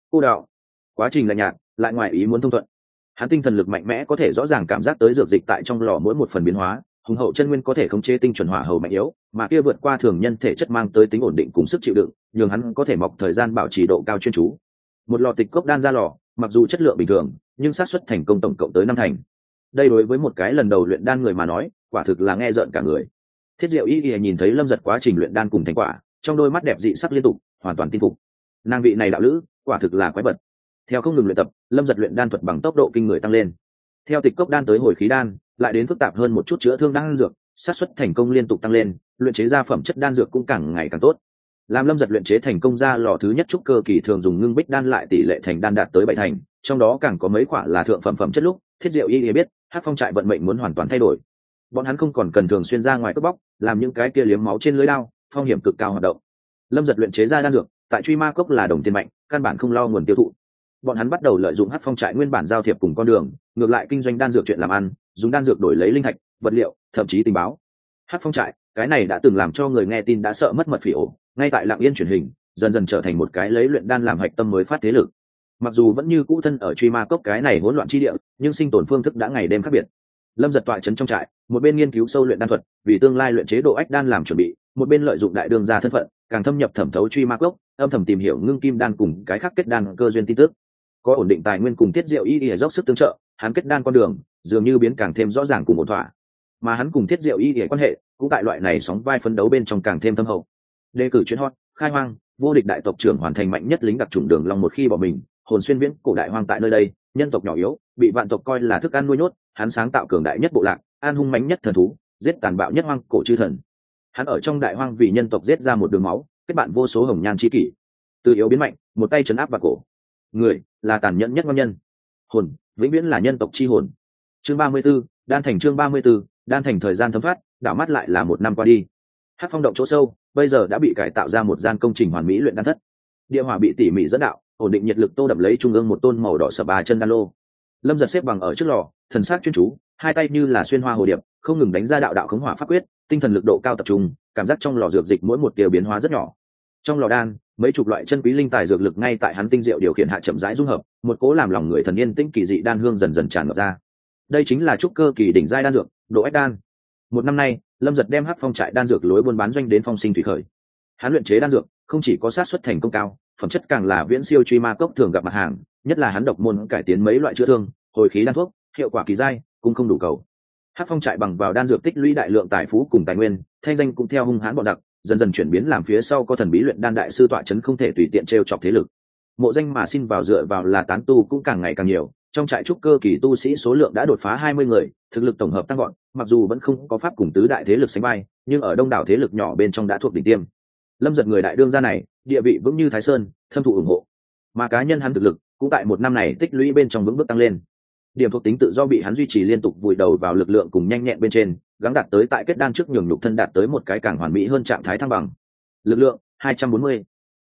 cô đạo. Quá trình lạnh nhạt lại ngoài ý muốn thông thuận. Hắn tinh thần lực mạnh mẽ có thể rõ ràng cảm giác tới dược dịch tại trong lò mỗi một phần biến hóa, hùng hậu chân nguyên có thể khống chế tinh chuẩn hỏa hầu mạnh yếu, mà kia vượt qua thường nhân thể chất mang tới tính ổn định cùng sức chịu đựng, nhường hắn có thể mọc thời gian bảo trì độ cao chuyên chú. Một lò tịch cốc đan ra lò, mặc dù chất lượng bình thường, nhưng xác suất thành công tổng cộng tới 5 thành. Đây đối với một cái lần đầu luyện đan người mà nói, quả thực là nghe rợn cả người. Thiết Diệu Y nhìn thấy Lâm Giật quá trình luyện đan cùng thành quả, trong đôi mắt đẹp dị sắc liên tục, hoàn toàn tin phục. Nàng vị này đạo lữ, quả thực là quái vật. Theo không ngừng luyện tập, Lâm Giật luyện đan thuật bằng tốc độ kinh người tăng lên. Theo tịch cốc đan tới hồi khí đan, lại đến phức tạp hơn một chút chữa thương đan dược, xác suất thành công liên tục tăng lên, luyện chế ra phẩm chất đan dược cũng càng ngày càng tốt. Làm Lâm Giật luyện chế thành công ra lò thứ nhất trúc cơ kỳ thường dùng ngưng bích đan lại tỷ lệ thành đan đạt tới 7 thành, trong đó càng có mấy quả là thượng phẩm phẩm chất lúc, Thiết Diệu Y biết, Hắc Phong trại vận mệnh muốn hoàn toàn thay đổi. Bọn hắn không còn cần thường xuyên ra ngoài cướp bóc, làm những cái kia liếm máu trên lưới đao, phong hiểm cực cao hoạt động. Lâm Giật luyện chế ra đan dược, tại Truy Ma Cốc là đồng tiền mạnh, căn bản không lo nguồn tiêu thụ. Bọn hắn bắt đầu lợi dụng Hắc Phong trại nguyên bản giao thiệp cùng con đường, ngược lại kinh doanh đan dược chuyện làm ăn, dùng đan dược đổi lấy linh thạch, vật liệu, thậm chí tình báo. Hắc Phong trại, cái này đã từng làm cho người nghe tin đã sợ mất mật phỉ ổ, ngay tại Lặng Yên truyền hình, dần dần trở thành một cái lấy luyện đan làm hạch tâm mới phát thế lực. Mặc dù vẫn như cũ thân ở Truy Ma Cốc cái này hỗn loạn chi địa, nhưng sinh tồn phương thức đã ngày đêm khác biệt. Lâm Giật tọa trấn trong trại, một bên nghiên cứu sâu luyện đan thuật, vì tương lai luyện chế độ ách đan làm chuẩn bị, một bên lợi dụng đại đương gia thân phận, càng thâm nhập thẩm thấu Truy Ma Cốc, âm thầm tìm hiểu ngưng kim đan cùng cái khác kết đan cơ duyên tin tức. Có ổn định tài nguyên cùng Thiết Diệu Y dốc sức tương trợ, hắn kết đan con đường dường như biến càng thêm rõ ràng cùng một thỏa. Mà hắn cùng Thiết Diệu Y quan hệ cũng tại loại này sóng vai phấn đấu bên trong càng thêm thâm hậu. Đề cử chuyến hot, khai hoang, vô địch đại tộc trưởng hoàn thành mạnh nhất lính đặc chủng Đường Long một khi bỏ mình, hồn xuyên viễn cổ đại hoang tại nơi đây, nhân tộc nhỏ yếu, bị vạn tộc coi là thức ăn nuôi nhốt, hắn sáng tạo cường đại nhất bộ lạc, an hung mãnh nhất thần thú, giết tàn bạo nhất hoang cổ chư thần. Hắn ở trong đại hoang vì nhân tộc giết ra một đường máu, kết bạn vô số hồng nhan chi kỷ. Từ yếu biến mạnh, một tay trấn áp vào cổ. Người là tàn nhẫn nhất ngon nhân. Hồn vĩnh viễn là nhân tộc chi hồn. Chương 34, đan thành. Chương 34, đan thành. Thời gian thấm thoát, đảo mắt lại là một năm qua đi. Hắc Phong động chỗ sâu bây giờ đã bị cải tạo ra một gian công trình hoàn mỹ luyện đan thất. Địa hỏa bị tỉ mỉ dẫn đạo, ổn định nhiệt lực tô đậm lấy trung ương một tôn màu đỏ sập ba chân đan lô. Lâm Giật xếp bằng ở trước lò, thần sắc chuyên chú, hai tay như là xuyên hoa hồ điệp, không ngừng đánh ra đạo đạo khống hỏa pháp quyết, tinh thần lực độ cao tập trung, cảm giác trong lò dược dịch mỗi một tia biến hóa rất nhỏ. Trong lò đan, mấy chục loại chân quý linh tài dược lực ngay tại hắn tinh diệu điều khiển hạ chậm rãi dung hợp, một cố làm lòng người thần yên tĩnh kỳ dị đan hương dần dần tràn ngập ra. Đây chính là trúc cơ kỳ đỉnh giai đan dược, độ ách đan. Một năm nay, Lâm Giật đem Hắc Phong trại đan dược lối buôn bán doanh đến phong sinh thủy khởi. Hắn luyện chế đan dược, không chỉ có sát xuất thành công cao, phẩm chất càng là viễn siêu Truy Ma Cốc thường gặp mặt hàng, nhất là hắn độc môn cải tiến mấy loại chữa thương, hồi khí đan thuốc, hiệu quả kỳ giai, cũng không đủ cầu. Hắc Phong trại bằng vào đan dược tích lũy đại lượng tài phú cùng tài nguyên, thanh danh cũng theo hung hãn bọn đặc, dần dần chuyển biến làm phía sau có thần bí luyện đan đại sư tọa chấn không thể tùy tiện trêu chọc thế lực. Mộ danh mà xin vào dựa vào là tán tu cũng càng ngày càng nhiều, trong trại trúc cơ kỳ tu sĩ số lượng đã đột phá 20 người, thực lực tổng hợp tăng gọn, mặc dù vẫn không có pháp cùng tứ đại thế lực sánh vai, nhưng ở đông đảo thế lực nhỏ bên trong đã thuộc đỉnh tiêm. Lâm Giật người đại đương gia này, địa vị vững như Thái Sơn, thâm thụ ủng hộ. Mà cá nhân hắn thực lực cũng tại một năm này tích lũy bên trong vững bước tăng lên. Điểm thuộc tính tự do bị hắn duy trì liên tục vùi đầu vào lực lượng cùng nhanh nhẹn bên trên, gắng đạt tới tại kết đan trước nhường nhục thân đạt tới một cái càng hoàn mỹ hơn trạng thái thăng bằng. Lực lượng 240,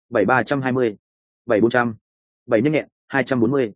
7320, 7400, 7 nhanh nhẹn 240,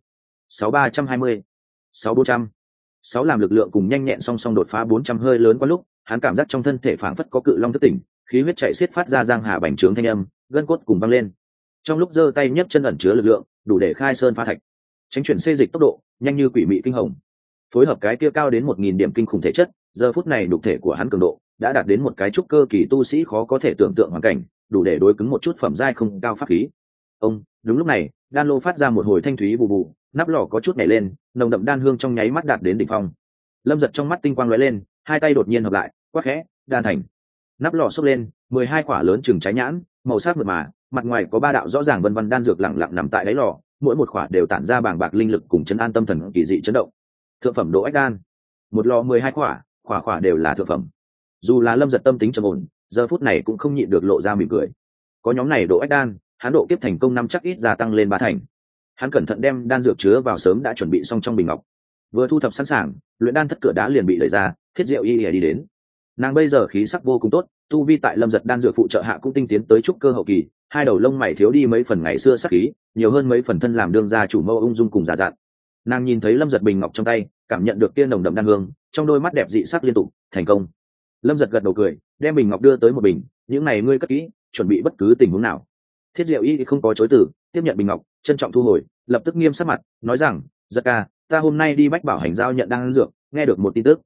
6320, 6400. 6 làm lực lượng cùng nhanh nhẹn song song đột phá 400 hơi lớn quá lúc, hắn cảm giác trong thân thể phảng phất có cự long thức tỉnh, khí huyết chạy xiết phát ra giang hà bành trướng thanh âm, gân cốt cùng văng lên. Trong lúc giơ tay nhấc chân ẩn chứa lực lượng, đủ để khai sơn phá thạch, tránh chuyển xê dịch tốc độ nhanh như quỷ mị kinh hồng. Phối hợp cái kia cao đến 1000 điểm kinh khủng thể chất, giờ phút này đục thể của hắn cường độ đã đạt đến một cái trúc cơ kỳ tu sĩ khó có thể tưởng tượng hoàn cảnh, đủ để đối cứng một chút phẩm giai không cao pháp khí. Đúng lúc này, đan lô phát ra một hồi thanh thúy bù bù, nắp lò có chút nhảy lên, nồng đậm đan hương trong nháy mắt đạt đến đỉnh phong. Lâm Giật trong mắt tinh quang lóe lên, hai tay đột nhiên hợp lại, quát khẽ, đan thành. Nắp lò xốc lên, 12 quả lớn chừng trái nhãn, màu sắc mượt mà, mặt ngoài có 3 đạo rõ ràng vân vân đan dược lặng lặng nằm tại đáy lò, mỗi một quả đều tản ra bàng bạc linh lực cùng chấn an tâm thần kỳ dị chấn động. Thượng phẩm độ ách đan. Một lò 12 quả, quả đều là thượng phẩm. Dù là Lâm Giật tâm tính trầm ổn, giờ phút này cũng không nhịn được lộ ra mỉm cười. Có nhóm này độ ách đan, hắn độ kiếp thành công năm chắc ít gia tăng lên 3 thành. Hắn cẩn thận đem đan dược chứa vào sớm đã chuẩn bị xong trong bình ngọc. Vừa thu thập sẵn sàng, luyện đan thất cửa đá liền bị đẩy ra, Thiết Diệu Y đi đến. Nàng bây giờ khí sắc vô cùng tốt, tu vi tại Lâm Giật đan dược phụ trợ hạ cũng tinh tiến tới trúc cơ hậu kỳ, hai đầu lông mày thiếu đi mấy phần ngày xưa sắc khí, nhiều hơn mấy phần thân làm đương gia chủ mâu ung dung cùng giả dặn. Nàng nhìn thấy Lâm Giật bình ngọc trong tay, cảm nhận được tia nồng đậm đan hương, trong đôi mắt đẹp dị sắc liên tục, thành công. Lâm Giật gật đầu cười, đem bình ngọc đưa tới một bình, những này ngươi cất kỹ, chuẩn bị bất cứ tình huống nào. Thiết Diệu Y thì không có chối từ, tiếp nhận bình ngọc, trân trọng thu hồi, lập tức nghiêm sắc mặt, nói rằng, giật ca, ta hôm nay đi Bách Bảo Hành giao nhận đan dược, nghe được một tin tức.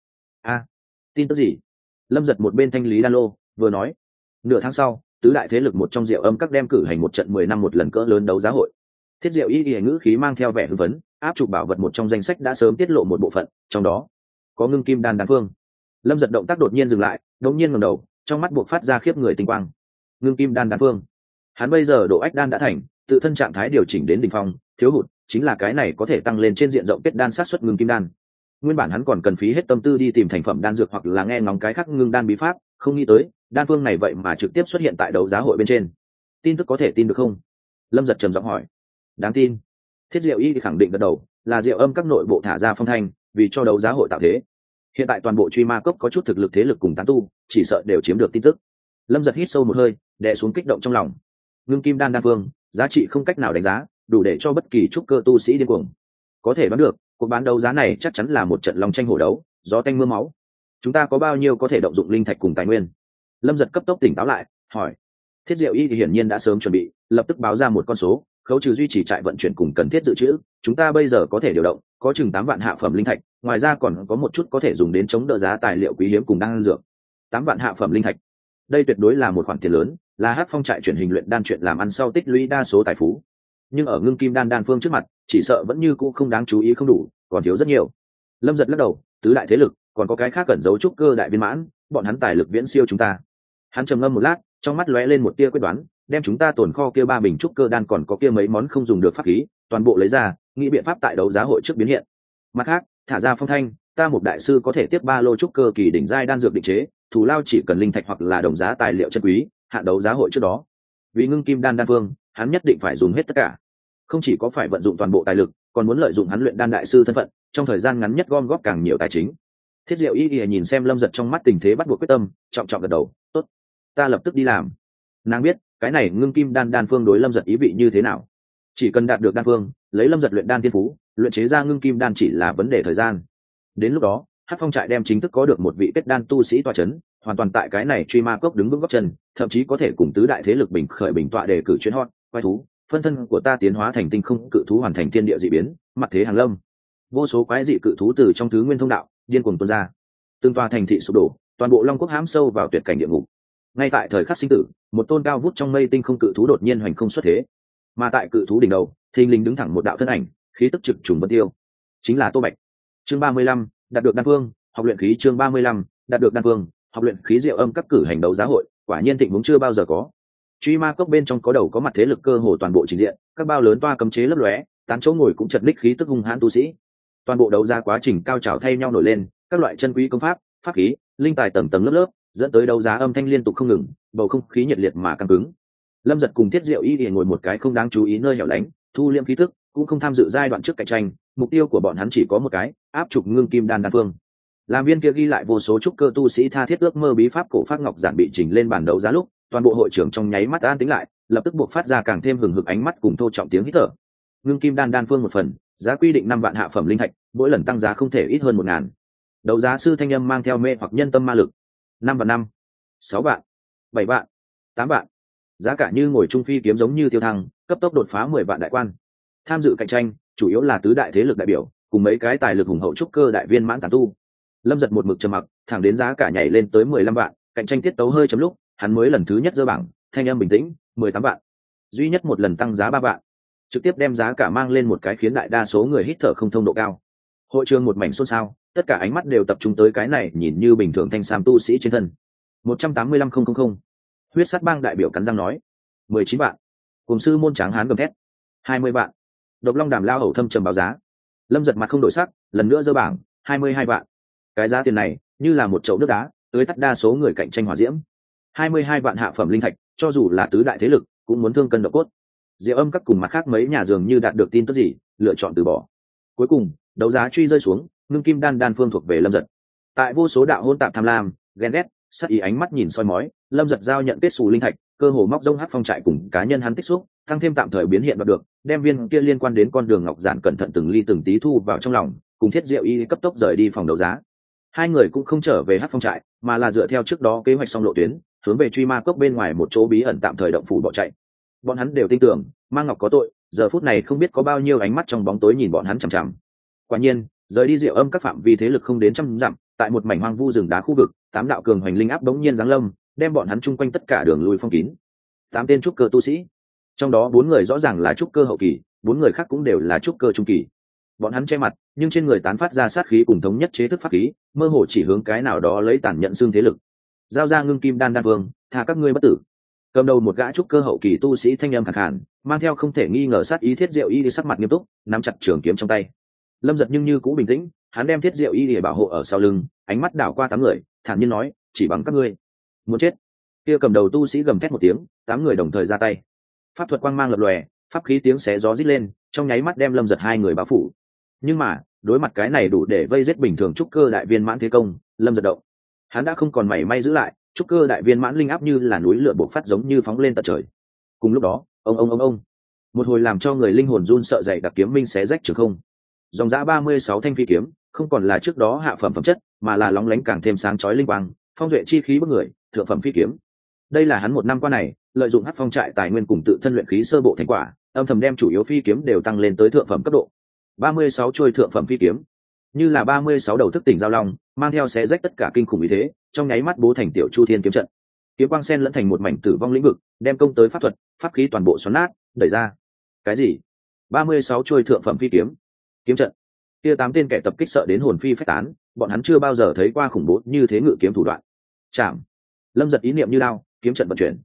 Tin tức gì? Lâm Giật một bên thanh lý đan lô, vừa nói, nửa tháng sau, tứ đại thế lực một trong Diệu Âm các đem cử hành một trận 10 năm một lần cỡ lớn đấu giá hội. Thiết Diệu Y Y ngữ khí mang theo vẻ hưng phấn, áp chụp bảo vật một trong danh sách đã sớm tiết lộ một bộ phận, trong đó có ngưng kim đan đan phương. Lâm Giật động tác đột nhiên dừng lại, đột nhiên ngẩng đầu, trong mắt buộc phát ra khiếp người tinh quang. Ngưng kim đan đan phương. Hắn bây giờ độ ách đan đã thành, tự thân trạng thái điều chỉnh đến đỉnh phong, thiếu hụt chính là cái này có thể tăng lên trên diện rộng kết đan sát xuất ngưng kim đan. Nguyên bản hắn còn cần phí hết tâm tư đi tìm thành phẩm đan dược hoặc là nghe ngóng cái khác ngưng đan bí pháp, không nghĩ tới đan phương này vậy mà trực tiếp xuất hiện tại đấu giá hội bên trên. Tin tức có thể tin được không? Lâm Giật trầm giọng hỏi. Đáng tin. Thiết Diệu Y khẳng định gật đầu, là Diệu Âm các nội bộ thả ra phong thanh, vì cho đấu giá hội tạo thế. Hiện tại toàn bộ Truy Ma Cốc có chút thực lực thế lực cùng tán tu, chỉ sợ đều chiếm được tin tức. Lâm Giật hít sâu một hơi, đè xuống kích động trong lòng. Ngưng kim đan đan phương, giá trị không cách nào đánh giá, đủ để cho bất kỳ trúc cơ tu sĩ điên cuồng. Có thể đoán được, cuộc bán đấu giá này chắc chắn là một trận long tranh hổ đấu, gió tanh mưa máu. Chúng ta có bao nhiêu có thể động dụng linh thạch cùng tài nguyên? Lâm Giật cấp tốc tỉnh táo lại, hỏi. Thiết Diệu Y thì hiển nhiên đã sớm chuẩn bị, lập tức báo ra một con số, khấu trừ duy trì trại vận chuyển cùng cần thiết dự trữ, chúng ta bây giờ có thể điều động có chừng 8 vạn hạ phẩm linh thạch, ngoài ra còn có một chút có thể dùng đến chống đỡ giá tài liệu quý hiếm cùng đan dược. 8 vạn hạ phẩm linh thạch. Đây tuyệt đối là một khoản tiền lớn, là Hắc Phong trại chuyển hình luyện đan chuyện làm ăn sau tích lũy đa số tài phú. Nhưng ở ngưng kim đan đan phương trước mặt, chỉ sợ vẫn như cũ không đáng chú ý, không đủ, còn thiếu rất nhiều. Lâm Giật lắc đầu, tứ đại thế lực, còn có cái khác cẩn giấu trúc cơ đại viên mãn, bọn hắn tài lực viễn siêu chúng ta. Hắn trầm ngâm một lát, trong mắt lóe lên một tia quyết đoán, đem chúng ta tồn kho kia 3 bình trúc cơ đan còn có kia mấy món không dùng được pháp khí, toàn bộ lấy ra, nghĩ biện pháp tại đấu giá hội trước biến hiện. Mặt khác, thả ra phong thanh, ta một đại sư có thể tiếp 3 lô trúc cơ kỳ đỉnh giai đan dược định chế, thù lao chỉ cần linh thạch hoặc là đồng giá tài liệu chân quý, hạn đấu giá hội trước đó. Vì ngưng kim đan đan phương, hắn nhất định phải dùng hết tất cả. Không chỉ có phải vận dụng toàn bộ tài lực, còn muốn lợi dụng hắn luyện đan đại sư thân phận, trong thời gian ngắn nhất gom góp càng nhiều tài chính. Thiết Diệu Y nhìn xem Lâm Giật trong mắt tình thế bắt buộc quyết tâm, trọng trọng gật đầu, tốt, ta lập tức đi làm. Nàng biết cái này ngưng kim đan đan phương đối Lâm Giật ý vị như thế nào, chỉ cần đạt được đan phương, lấy Lâm Giật luyện đan thiên phú, luyện chế ra ngưng kim đan chỉ là vấn đề thời gian. Đến lúc đó, Hắc Phong trại đem chính thức có được một vị kết đan tu sĩ tọa chấn, hoàn toàn tại cái này Truy Ma Cốc đứng vững gót chân, thậm chí có thể cùng tứ đại thế lực bình khởi bình tọa đề cử chuyến hot, quái thú, phân thân của ta tiến hóa thành tinh không cự thú, hoàn thành thiên địa dị biến, mặt thế hàng lâm. Vô số quái dị cự thú từ trong thứ nguyên thông đạo điên cuồng tuôn ra, tương tòa thành thị sụp đổ, toàn bộ Long Quốc hãm sâu vào tuyệt cảnh địa ngục. Ngay tại thời khắc sinh tử, một tôn cao vút trong mây tinh không cự thú đột nhiên hoành không xuất thế, mà tại cự thú đỉnh đầu, thình lình đứng thẳng một đạo thân ảnh, khí tức trực trùng vân tiêu, chính là Tô Bạch. Chương 35, đạt được đan phương, học luyện khí. Chương 35, đạt được đan phương, học luyện khí. Diệu Âm các cử hành đấu giá hội, quả nhiên thịnh vượng chưa bao giờ có. Truy Ma Cốc bên trong có đầu có mặt thế lực cơ hồ toàn bộ trình diện, các bao lớn toa cấm chế lấp lóe, tán chỗ ngồi cũng chật ních khí tức hung hãn tu sĩ. Toàn bộ đấu giá quá trình cao trào thay nhau nổi lên, các loại chân quý công pháp, pháp khí, linh tài tầng tầng lớp lớp, dẫn tới đấu giá âm thanh liên tục không ngừng, bầu không khí nhiệt liệt mà căng cứng. Lâm Giật cùng Thiết Diệu Y thì ngồi một cái không đáng chú ý nơi hẻo lánh, thu liễm khí tức, cũng không tham dự giai đoạn trước cạnh tranh, mục tiêu của bọn hắn chỉ có một cái, áp trục ngưng kim đan đan phương. Làm viên kia ghi lại vô số trúc cơ tu sĩ tha thiết ước mơ bí pháp cổ pháp ngọc giản bị chỉnh lên bản đấu giá lúc, toàn bộ hội trưởng trong nháy mắt an tĩnh lại, lập tức buộc phát ra càng thêm hừng hực ánh mắt cùng thô trọng tiếng hít thở. Ngưng kim đan đan phương một phần, giá quy định 5 vạn hạ phẩm linh thạch, mỗi lần tăng giá không thể ít hơn 1.000. Đấu giá sư thanh âm mang theo mê hoặc nhân tâm ma lực. 5 vạn 5, 6 vạn, 7 vạn, 8 vạn. Giá cả như ngồi trung phi kiếm giống như tiêu thăng, cấp tốc đột phá 10 vạn đại quan. Tham dự cạnh tranh, chủ yếu là tứ đại thế lực đại biểu, cùng mấy cái tài lực hùng hậu trúc cơ đại viên mãn tán tu. Lâm Giật một mực trầm mặc, thẳng đến giá cả nhảy lên tới 15 vạn, cạnh tranh tiết tấu hơi chấm lúc, hắn mới lần thứ nhất giơ bảng, thanh âm bình tĩnh, 18 vạn. Duy nhất một lần tăng giá 3 vạn, trực tiếp đem giá cả mang lên một cái khiến đại đa số người hít thở không thông độ cao. Hội trường một mảnh xôn xao, tất cả ánh mắt đều tập trung tới cái này nhìn như bình thường thanh sam tu sĩ trên thân. 185,000. Huyết Sát Bang đại biểu cắn răng nói. 19 vạn. Cùng sư môn tráng hán gầm thét. 20 vạn. Độc Long Đàm lao hầu thâm trầm báo giá. Lâm Giật mặt không đổi sắc, lần nữa giơ bảng, 22 vạn. Cái giá tiền này như là một chậu nước đá, tưới tắt đa số người cạnh tranh hỏa diễm. 22 vạn hạ phẩm linh thạch, cho dù là tứ đại thế lực cũng muốn thương cân độ cốt. Diệu Âm các cùng mặt khác mấy nhà dường như đạt được tin tức gì, lựa chọn từ bỏ. Cuối cùng, đấu giá truy rơi xuống, ngưng kim đan đan phương thuộc về Lâm Giật. Tại vô số đạo hôn tạp tham lam, ghen ghét, sát ý ánh mắt nhìn soi mói, Lâm Giật giao nhận kết xù linh thạch, cơ hồ móc rông Hắc Phong trại cùng cá nhân hắn tích xúc, tăng thêm tạm thời biến hiện đoạt được, đem viên kia liên quan đến con đường ngọc giản cẩn thận từng ly từng tí thu vào trong lòng, cùng Thiết Diệu Y cấp tốc rời đi phòng đấu giá. Hai người cũng không trở về Hắc Phong trại, mà là dựa theo trước đó kế hoạch xong lộ tuyến, hướng về Truy Ma Cốc bên ngoài một chỗ bí ẩn tạm thời động phủ bỏ chạy. Bọn hắn đều tin tưởng Mang Ngọc có tội, giờ phút này không biết có bao nhiêu ánh mắt trong bóng tối nhìn bọn hắn chằm chằm. Quả nhiên, rời đi Diệu Âm các phạm vi thế lực không đến trăm dặm, tại một mảnh hoang vu rừng đá khu vực, 8 đạo cường hoành linh áp bỗng nhiên giáng lâm, đem bọn hắn chung quanh tất cả đường lui phong kín. 8 tên trúc cơ tu sĩ, trong đó 4 người rõ ràng là trúc cơ hậu kỳ, 4 người khác cũng đều là trúc cơ trung kỳ. Bọn hắn che mặt, nhưng trên người tán phát ra sát khí cùng thống nhất chế thức pháp khí, mơ hồ chỉ hướng cái nào đó lấy tàn nhận xương thế lực. Giao ra Ngưng Kim Đan vương, tha các ngươi bất tử. Cầm đầu một gã trúc cơ hậu kỳ tu sĩ thanh âm khàn khàn, mang theo không thể nghi ngờ sát ý. Thiết Diệu Y sắc mặt nghiêm túc, nắm chặt trường kiếm trong tay. Lâm Giật nhưng như cũ bình tĩnh, hắn đem Thiết Diệu Y để bảo hộ ở sau lưng, ánh mắt đảo qua 8 người, thản nhiên nói, chỉ bằng các ngươi muốn chết. Kia cầm đầu tu sĩ gầm thét một tiếng, 8 người đồng thời ra tay. Pháp thuật quang mang lập lòe, pháp khí tiếng xé gió rít lên, trong nháy mắt đem Lâm Giật 2 người bao phủ. Nhưng mà, đối mặt cái này đủ để vây giết bình thường trúc cơ đại viên mãn thế công, Lâm Giật động. Hắn đã không còn mảy may giữ lại, trúc cơ đại viên mãn linh áp như là núi lửa bộc phát giống như phóng lên tận trời. Cùng lúc đó, ông, một hồi làm cho người linh hồn run sợ dậy đặc kiếm minh xé rách trường không. Dòng dã 36 thanh phi kiếm, không còn là trước đó hạ phẩm phẩm chất, mà là lóng lánh càng thêm sáng chói linh quang, phong duệ chi khí bức người, thượng phẩm phi kiếm. Đây là hắn một năm qua này, lợi dụng Hắc Phong trại tài nguyên cùng tự thân luyện khí sơ bộ thành quả, âm thầm đem chủ yếu phi kiếm đều tăng lên tới thượng phẩm cấp độ. 36 trôi thượng phẩm phi kiếm, như là 36 đầu thức tỉnh giao long, mang theo xé rách tất cả kinh khủng ý thế, trong nháy mắt bố thành tiểu Chu Thiên kiếm trận. Kiếm quang sen lẫn thành một mảnh tử vong lĩnh vực, đem công tới pháp thuật, pháp khí toàn bộ xoắn nát, đẩy ra. Cái gì? 36 trôi thượng phẩm phi kiếm, kiếm trận. Kia 8 tên kẻ tập kích sợ đến hồn phi phách tán, bọn hắn chưa bao giờ thấy qua khủng bố như thế ngự kiếm thủ đoạn. Chạm. Lâm Giật ý niệm như lao, kiếm trận vận chuyển.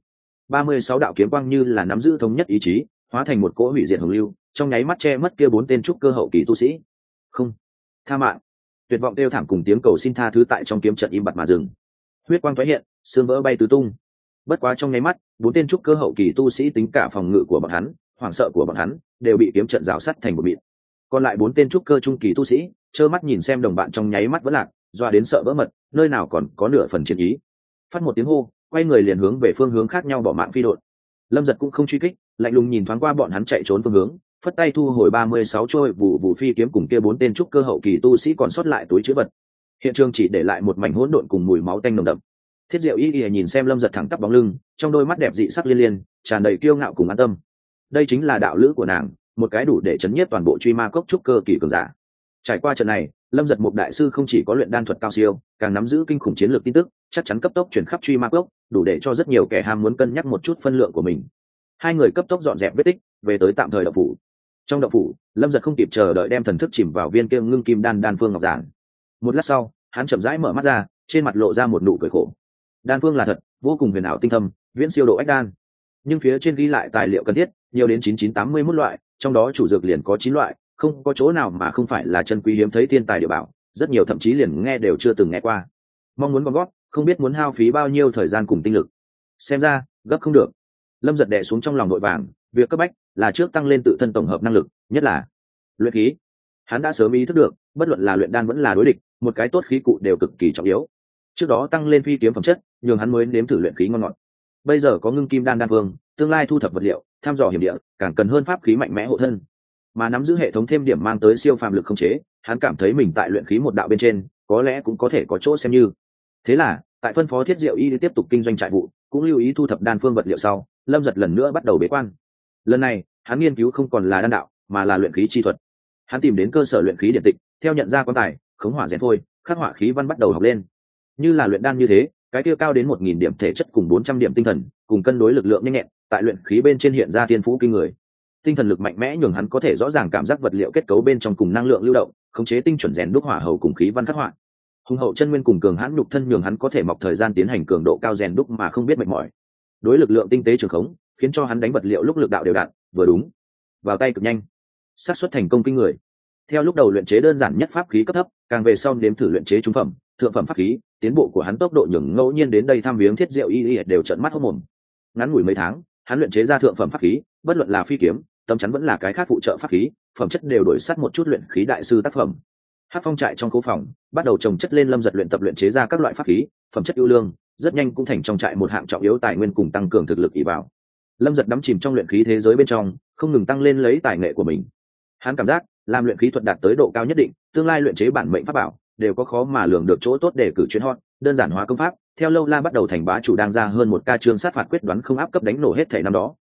36 đạo kiếm quang như là nắm giữ thống nhất ý chí, hóa thành một cỗ hủy diệt hồng lưu, trong nháy mắt che mất kia 4 tên trúc cơ hậu kỳ tu sĩ. Không, tha mạng. Tuyệt vọng kêu thảm cùng tiếng cầu xin tha thứ tại trong kiếm trận im bặt mà dừng. Huyết quang thoái hiện, xương vỡ bay tứ tung. Bất quá trong nháy mắt, 4 tên trúc cơ hậu kỳ tu sĩ tính cả phòng ngự của bọn hắn, hoảng sợ của bọn hắn, đều bị kiếm trận rào sắt thành một mịn. Còn lại 4 tên trúc cơ trung kỳ tu sĩ, trơ mắt nhìn xem đồng bạn trong nháy mắt vỡ lạc, doa đến sợ vỡ mật, nơi nào còn có nửa phần chiến ý. Phát một tiếng hô, quay người liền hướng về phương hướng khác nhau bỏ mạng phi đột. Lâm Giật cũng không truy kích, lạnh lùng nhìn thoáng qua bọn hắn chạy trốn phương hướng, phất tay thu hồi 36 trôi vụ phi kiếm cùng kia 4 tên trúc cơ hậu kỳ tu sĩ còn sót lại túi trữ vật. Hiện trường chỉ để lại một mảnh hỗn độn cùng mùi máu tanh nồng đậm. Thiết Diệu Y nhìn xem Lâm Giật thẳng tắp bóng lưng, trong đôi mắt đẹp dị sắc liên liên, tràn đầy kiêu ngạo cùng an tâm. Đây chính là đạo lữ của nàng, một cái đủ để chấn nhiếp toàn bộ truy ma cốc trúc cơ kỳ cường giả. Trải qua trận này, Lâm Giật một đại sư không chỉ có luyện đan thuật cao siêu, càng nắm giữ kinh khủng chiến lược tin tức, chắc chắn cấp tốc chuyển khắp truy ma cốc, đủ để cho rất nhiều kẻ ham muốn cân nhắc một chút phân lượng của mình. Hai người cấp tốc dọn dẹp vết tích, về tới tạm thời động phủ. Trong động phủ, Lâm Giật không kịp chờ đợi đem thần thức chìm vào viên kia ngưng kim đan phương ngọc giản. Một lát sau, hắn chậm rãi mở mắt ra, trên mặt lộ ra một nụ cười khổ. Đan phương là thật, vô cùng huyền ảo tinh thâm, viễn siêu độ ách đan. Nhưng phía trên ghi lại tài liệu cần thiết, nhiều đến 9981 loại, trong đó chủ dược liền có 9 loại, không có chỗ nào mà không phải là chân quý hiếm thấy thiên tài địa bảo, rất nhiều thậm chí liền nghe đều chưa từng nghe qua. Mong muốn gom gót, không biết muốn hao phí bao nhiêu thời gian cùng tinh lực. Xem ra, gấp không được. Lâm Giật đè xuống trong lòng nội vàng, việc cấp bách là trước tăng lên tự thân tổng hợp năng lực, nhất là luyện khí. Hắn đã sớm ý thức được, bất luận là luyện đan vẫn là đối địch, một cái tốt khí cụ đều cực kỳ trọng yếu. Trước đó tăng lên phi kiếm phẩm chất, nhường hắn mới nếm thử luyện khí ngon ngọt. Bây giờ có ngưng kim đan vương, tương lai thu thập vật liệu, thăm dò hiểm địa, càng cần hơn pháp khí mạnh mẽ hộ thân. Mà nắm giữ hệ thống thêm điểm mang tới siêu phàm lực không chế, hắn cảm thấy mình tại luyện khí một đạo bên trên, có lẽ cũng có thể có chỗ xem như. Thế là, tại phân phó Thiết Diệu Y tiếp tục kinh doanh trại vụ, cũng lưu ý thu thập đan phương vật liệu sau, Lâm Giật lần nữa bắt đầu bế quan. Lần này, hắn nghiên cứu không còn là đan đạo, mà là luyện khí chi thuật. Hắn tìm đến cơ sở luyện khí điện tịch, theo nhận ra quan tài, khống hỏa rèn phôi, khắc họa khí văn bắt đầu học lên. Như là luyện đan như thế, cái kia cao đến 1000 điểm thể chất cùng 400 điểm tinh thần, cùng cân đối lực lượng nhanh nhẹn, tại luyện khí bên trên hiện ra thiên phú kinh người. Tinh thần lực mạnh mẽ nhường hắn có thể rõ ràng cảm giác vật liệu kết cấu bên trong cùng năng lượng lưu động, khống chế tinh chuẩn rèn đúc hỏa hầu cùng khí văn khắc họa. Hùng hậu chân nguyên cùng cường hãn nhục thân nhường hắn có thể mọc thời gian tiến hành cường độ cao rèn đúc mà không biết mệt mỏi. Đối lực lượng tinh tế trường khống, khiến cho hắn đánh vật liệu lúc lực đạo đều đặn, vừa đúng, vào tay cực nhanh, xác suất thành công kinh người. Theo lúc đầu luyện chế đơn giản nhất pháp khí cấp thấp, càng về sau nếm thử luyện chế trung phẩm, thượng phẩm pháp khí, tiến bộ của hắn tốc độ nhường ngẫu nhiên đến đây thăm viếng Thiết Diệu Y đều trợn mắt hốt mồm. Ngắn ngủi mấy tháng, hắn luyện chế ra thượng phẩm pháp khí, bất luận là phi kiếm, tấm chắn vẫn là cái khác phụ trợ pháp khí, phẩm chất đều đổi sát một chút luyện khí đại sư tác phẩm. Hắc Phong trại trong khu phòng, bắt đầu trồng chất lên Lâm Giật luyện tập luyện chế ra các loại pháp khí, phẩm chất ưu lương, rất nhanh cũng thành trong trại một hạng trọng yếu tài nguyên cùng tăng cường thực lực ỷ vào. Lâm Giật đắm chìm trong luyện khí thế giới bên trong, không ngừng tăng lên lấy tài nghệ của mình. Hắn cảm giác, làm luyện khí thuật đạt tới độ cao nhất định, tương lai luyện chế bản mệnh pháp bảo đều có khó mà lường được chỗ tốt để cử chuyên hot, đơn giản hóa công pháp. Theo lâu la bắt đầu thành bá chủ đang ra hơn 1 ca chương sát phạt quyết đoán không áp cấp đánh nổ hết thảy năm đó,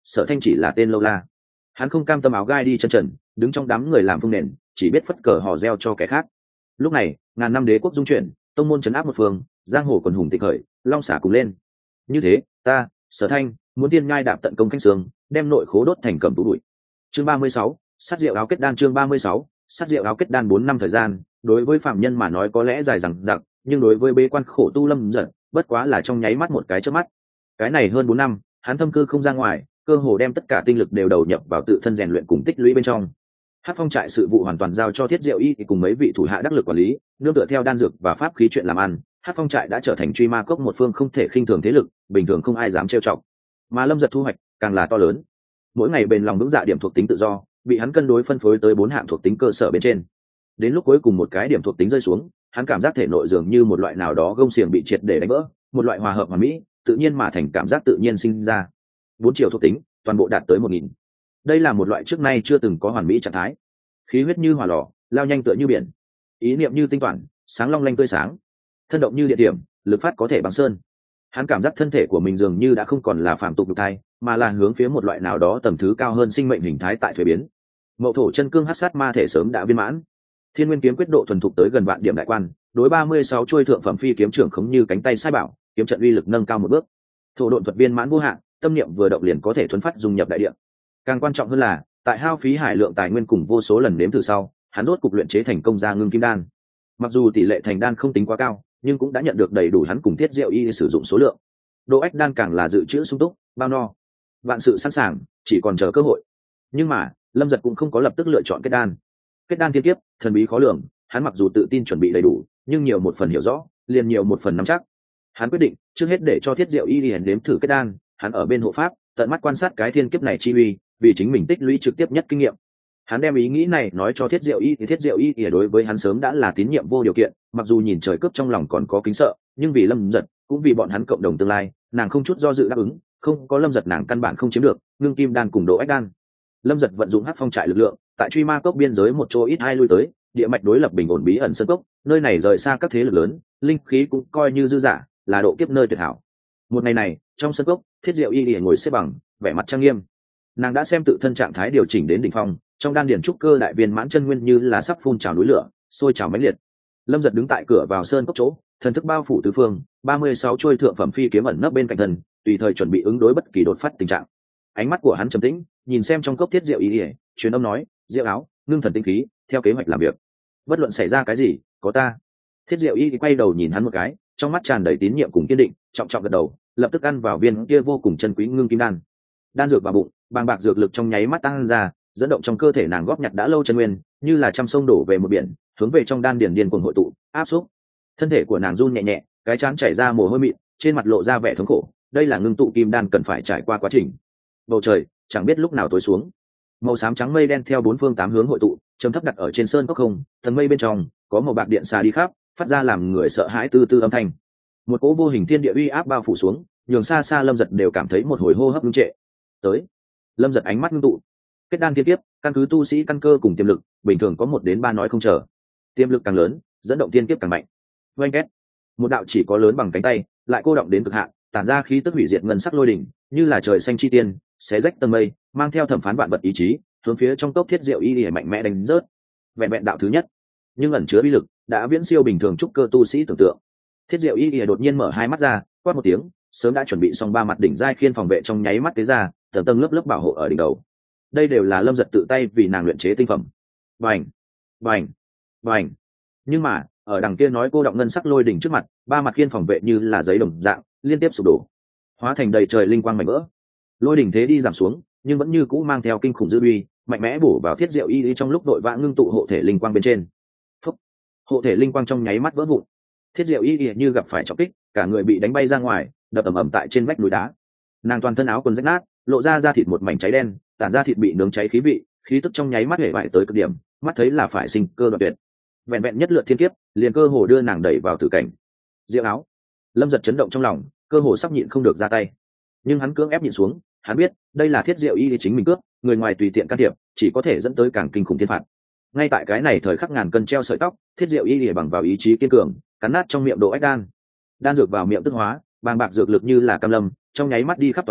Sở Thanh chỉ là tên lâu la. Hắn không cam tâm áo gai đi chân trần, đứng trong đám người làm phương nền, chỉ biết phất cờ hò reo cho kẻ khác. Lúc này ngàn năm đế quốc dung chuyển, tông môn trấn áp một phương, giang hồ quần hùng tịch khởi, long xả cùng lên. Như thế ta Sở Thanh muốn tiên ngai đạp tận công canh sương, đem nội khố đốt thành cầm tú bụi. Chương 36, sát rượu áo kết đan. Chương 36, sát rượu áo kết đan. 4 năm thời gian đối với phạm nhân mà nói có lẽ dài dằng dặc, nhưng đối với bế quan khổ tu Lâm Giật bất quá là trong nháy mắt một cái chớp mắt. Cái này hơn 4 năm hắn thâm cư không ra ngoài, cơ hồ đem tất cả tinh lực đều đầu nhập vào tự thân rèn luyện cùng tích lũy bên trong. Hát phong trại sự vụ hoàn toàn giao cho Thiết Diệu Y cùng mấy vị thủ hạ đắc lực quản lý, nương tựa theo đan dược và pháp khí chuyện làm ăn, Hát phong trại đã trở thành truy ma cốc một phương không thể khinh thường thế lực, bình thường không ai dám trêu chọc. Mà Lâm Giật thu hoạch càng là to lớn. Mỗi ngày bền lòng vững dạ điểm thuộc tính tự do, bị hắn cân đối phân phối tới 4 hạng thuộc tính cơ sở bên trên. Đến lúc cuối cùng một cái điểm thuộc tính rơi xuống, hắn cảm giác thể nội dường như một loại nào đó gông xiềng bị triệt để đánh vỡ, một loại hòa hợp hoàn mỹ, tự nhiên mà thành cảm giác tự nhiên sinh ra. 4 triệu thuộc tính, toàn bộ đạt tới 1000. Đây là một loại trước nay chưa từng có hoàn mỹ trạng thái. Khí huyết như hỏa lò, lao nhanh tựa như biển, ý niệm như tinh toản, sáng long lanh tươi sáng, thân động như địa điểm, lực phát có thể bằng sơn. Hắn cảm giác thân thể của mình dường như đã không còn là phàm tục nhục thai, mà là hướng phía một loại nào đó tầm thứ cao hơn sinh mệnh hình thái tại thuế biến. Mậu thổ chân cương hắc sát ma thể sớm đã viên mãn. Thiên nguyên kiếm quyết độ thuần thục tới gần vạn điểm đại quan, đối 36 chuôi thượng phẩm phi kiếm trưởng khống như cánh tay sai bảo, kiếm trận uy lực nâng cao một bước. Thổ độn thuật viên mãn vô hạn, tâm niệm vừa động liền có thể thuấn phát dung nhập đại địa. Càng quan trọng hơn là, tại hao phí hải lượng tài nguyên cùng vô số lần nếm thử sau, hắn rốt cục luyện chế thành công ra ngưng kim đan. Mặc dù tỷ lệ thành đan không tính quá cao, nhưng cũng đã nhận được đầy đủ hắn cùng Thiết Diệu Y sử dụng số lượng. Độ ách đan càng là dự trữ sung túc, bao no, vạn sự sẵn sàng, chỉ còn chờ cơ hội. Nhưng mà Lâm Giật cũng không có lập tức lựa chọn kết đan. Kết đan thiên kiếp, thần bí khó lường, hắn mặc dù tự tin chuẩn bị đầy đủ, nhưng nhiều một phần hiểu rõ, liền nhiều một phần nắm chắc. Hắn quyết định trước hết để cho Thiết Diệu Y đi nếm thử kết đan, hắn ở bên hộ pháp, tận mắt quan sát cái thiên kiếp này chi uy, vì chính mình tích lũy trực tiếp nhất kinh nghiệm. Hắn đem ý nghĩ này nói cho Thiết Diệu Y, thì Thiết Diệu Y thì đối với hắn sớm đã là tín nhiệm vô điều kiện, mặc dù nhìn trời cướp trong lòng còn có kính sợ, nhưng vì Lâm Giật, cũng vì bọn hắn cộng đồng tương lai, nàng không chút do dự đáp ứng. Không có Lâm Giật nàng căn bản không chiếm được ngưng kim đan cùng độ ách đan. Lâm Giật vận dụng Hắc phong trại lực lượng, tại truy ma cốc biên giới một chỗ ít ai lui tới, địa mạch đối lập bình ổn bí ẩn sơn cốc, nơi này rời xa các thế lực lớn, linh khí cũng coi như dư dả, là độ kiếp nơi tuyệt hảo. Một ngày này, trong sơn cốc, Thiết Diệu Y liền ngồi xếp bằng, vẻ mặt trang nghiêm. Nàng đã xem tự thân trạng thái điều chỉnh đến đỉnh phong, trong đan điển trúc cơ đại viên mãn chân nguyên như là sắp phun trào núi lửa, sôi trào mãnh liệt. Lâm Giật đứng tại cửa vào sơn cốc chỗ, thần thức bao phủ tứ phương, 36 chuôi thượng phẩm phi kiếm ẩn nấp bên cạnh thần, tùy thời chuẩn bị ứng đối bất kỳ đột phát tình trạng. Ánh mắt của hắn trầm tĩnh, nhìn xem trong cốc Thiết Diệu Y, truyền âm nói: "Diệu áo, ngưng thần tinh khí, theo kế hoạch làm việc. Bất luận xảy ra cái gì, có ta." Thiết Diệu Y quay đầu nhìn hắn một cái, trong mắt tràn đầy tín nhiệm cùng kiên định, trọng trọng gật đầu, lập tức ăn vào viên kia vô cùng chân quý ngưng kim đan. Đan dược vào bụng, bàng bạc dược lực trong nháy mắt tăng ra, dẫn động trong cơ thể nàng góp nhặt đã lâu chân nguyên, như là trăm sông đổ về một biển, hướng về trong đan điền điên cuồng hội tụ, áp xúc. Thân thể của nàng run nhẹ nhẹ, cái trán chảy ra mồ hôi mịn, trên mặt lộ ra vẻ thống khổ. Đây là ngưng tụ kim đan cần phải trải qua quá trình. Bầu trời chẳng biết lúc nào tối xuống, màu xám trắng mây đen theo 4 phương 8 hướng hội tụ, trầm thấp đặt ở trên sơn cốc không. Tầng mây bên trong có màu bạc điện xà đi khắp, phát ra làm người sợ hãi tư tư âm thanh. Một cỗ vô hình thiên địa uy áp bao phủ xuống, nhường xa xa Lâm Giật đều cảm thấy một hồi hô hấp ngưng trệ. Tới. Lâm Giật ánh mắt ngưng tụ. Kết đan thiên kiếp, căn cứ tu sĩ căn cơ cùng tiềm lực, bình thường có 1 đến 3 nói không chờ. Tiềm lực càng lớn, dẫn động thiên kiếp càng mạnh. Oanh két. Một đạo chỉ có lớn bằng cánh tay, lại cô động đến cực hạn, tản ra khí tức hủy diệt ngân sắc lôi đỉnh, như là trời xanh chi tiên, xé rách tầng mây, mang theo thẩm phán vạn vật ý chí, hướng phía trong cốc Thiết Diệu Y mạnh mẽ đánh rớt. Vẹn vẹn đạo thứ nhất, nhưng ẩn chứa uy lực đã viễn siêu bình thường trúc cơ tu sĩ tưởng tượng. Thiết Diệu Y đột nhiên mở hai mắt ra, quát một tiếng, sớm đã chuẩn bị xong 3 mặt đỉnh giai khiên phòng vệ trong nháy mắt tế ra, tầng tầng lớp lớp bảo hộ ở đỉnh đầu. Đây đều là Lâm Giật tự tay vì nàng luyện chế tinh phẩm. Bành, bành, bành. Nhưng mà ở đằng kia nói cô động ngân sắc lôi đỉnh trước mặt, 3 mặt khiên phòng vệ như là giấy đồng dạng liên tiếp sụp đổ, hóa thành đầy trời linh quang mảnh vỡ. Lôi đỉnh thế đi giảm xuống, nhưng vẫn như cũ mang theo kinh khủng dư uy, mạnh mẽ bổ vào Thiết Diệu Y trong lúc đội vã ngưng tụ hộ thể linh quang bên trên. Phúc. Hộ thể linh quang trong nháy mắt vỡ vụn. Thiết Diệu Y như gặp phải trọng kích, cả người bị đánh bay ra ngoài, đập ầm ầm tại trên vách núi đá. Nàng toàn thân áo quần rách nát, lộ ra da thịt một mảnh cháy đen, tản ra thịt bị nướng cháy khí vị, khí tức trong nháy mắt hể bại tới cực điểm, mắt thấy là phải sinh cơ đoạn tuyệt. Vẹn vẹn nhất lượt thiên kiếp, liền cơ hồ đưa nàng đẩy vào tử cảnh. Diệu áo. Lâm Giật chấn động trong lòng, cơ hồ sắp nhịn không được ra tay, nhưng hắn cưỡng ép nhịn xuống. Hắn biết đây là Thiết Diệu Y chính mình cướp, người ngoài tùy tiện can thiệp chỉ có thể dẫn tới càng kinh khủng thiên phạt. Ngay tại cái này thời khắc ngàn cân treo sợi tóc, Thiết Diệu Y bằng vào ý chí kiên cường, cắn nát trong miệng độ ách đan. Đan dược vào miệng tức hóa, bàng bạc dược lực như là cam lâm, trong nháy mắt đi khắp toàn thân,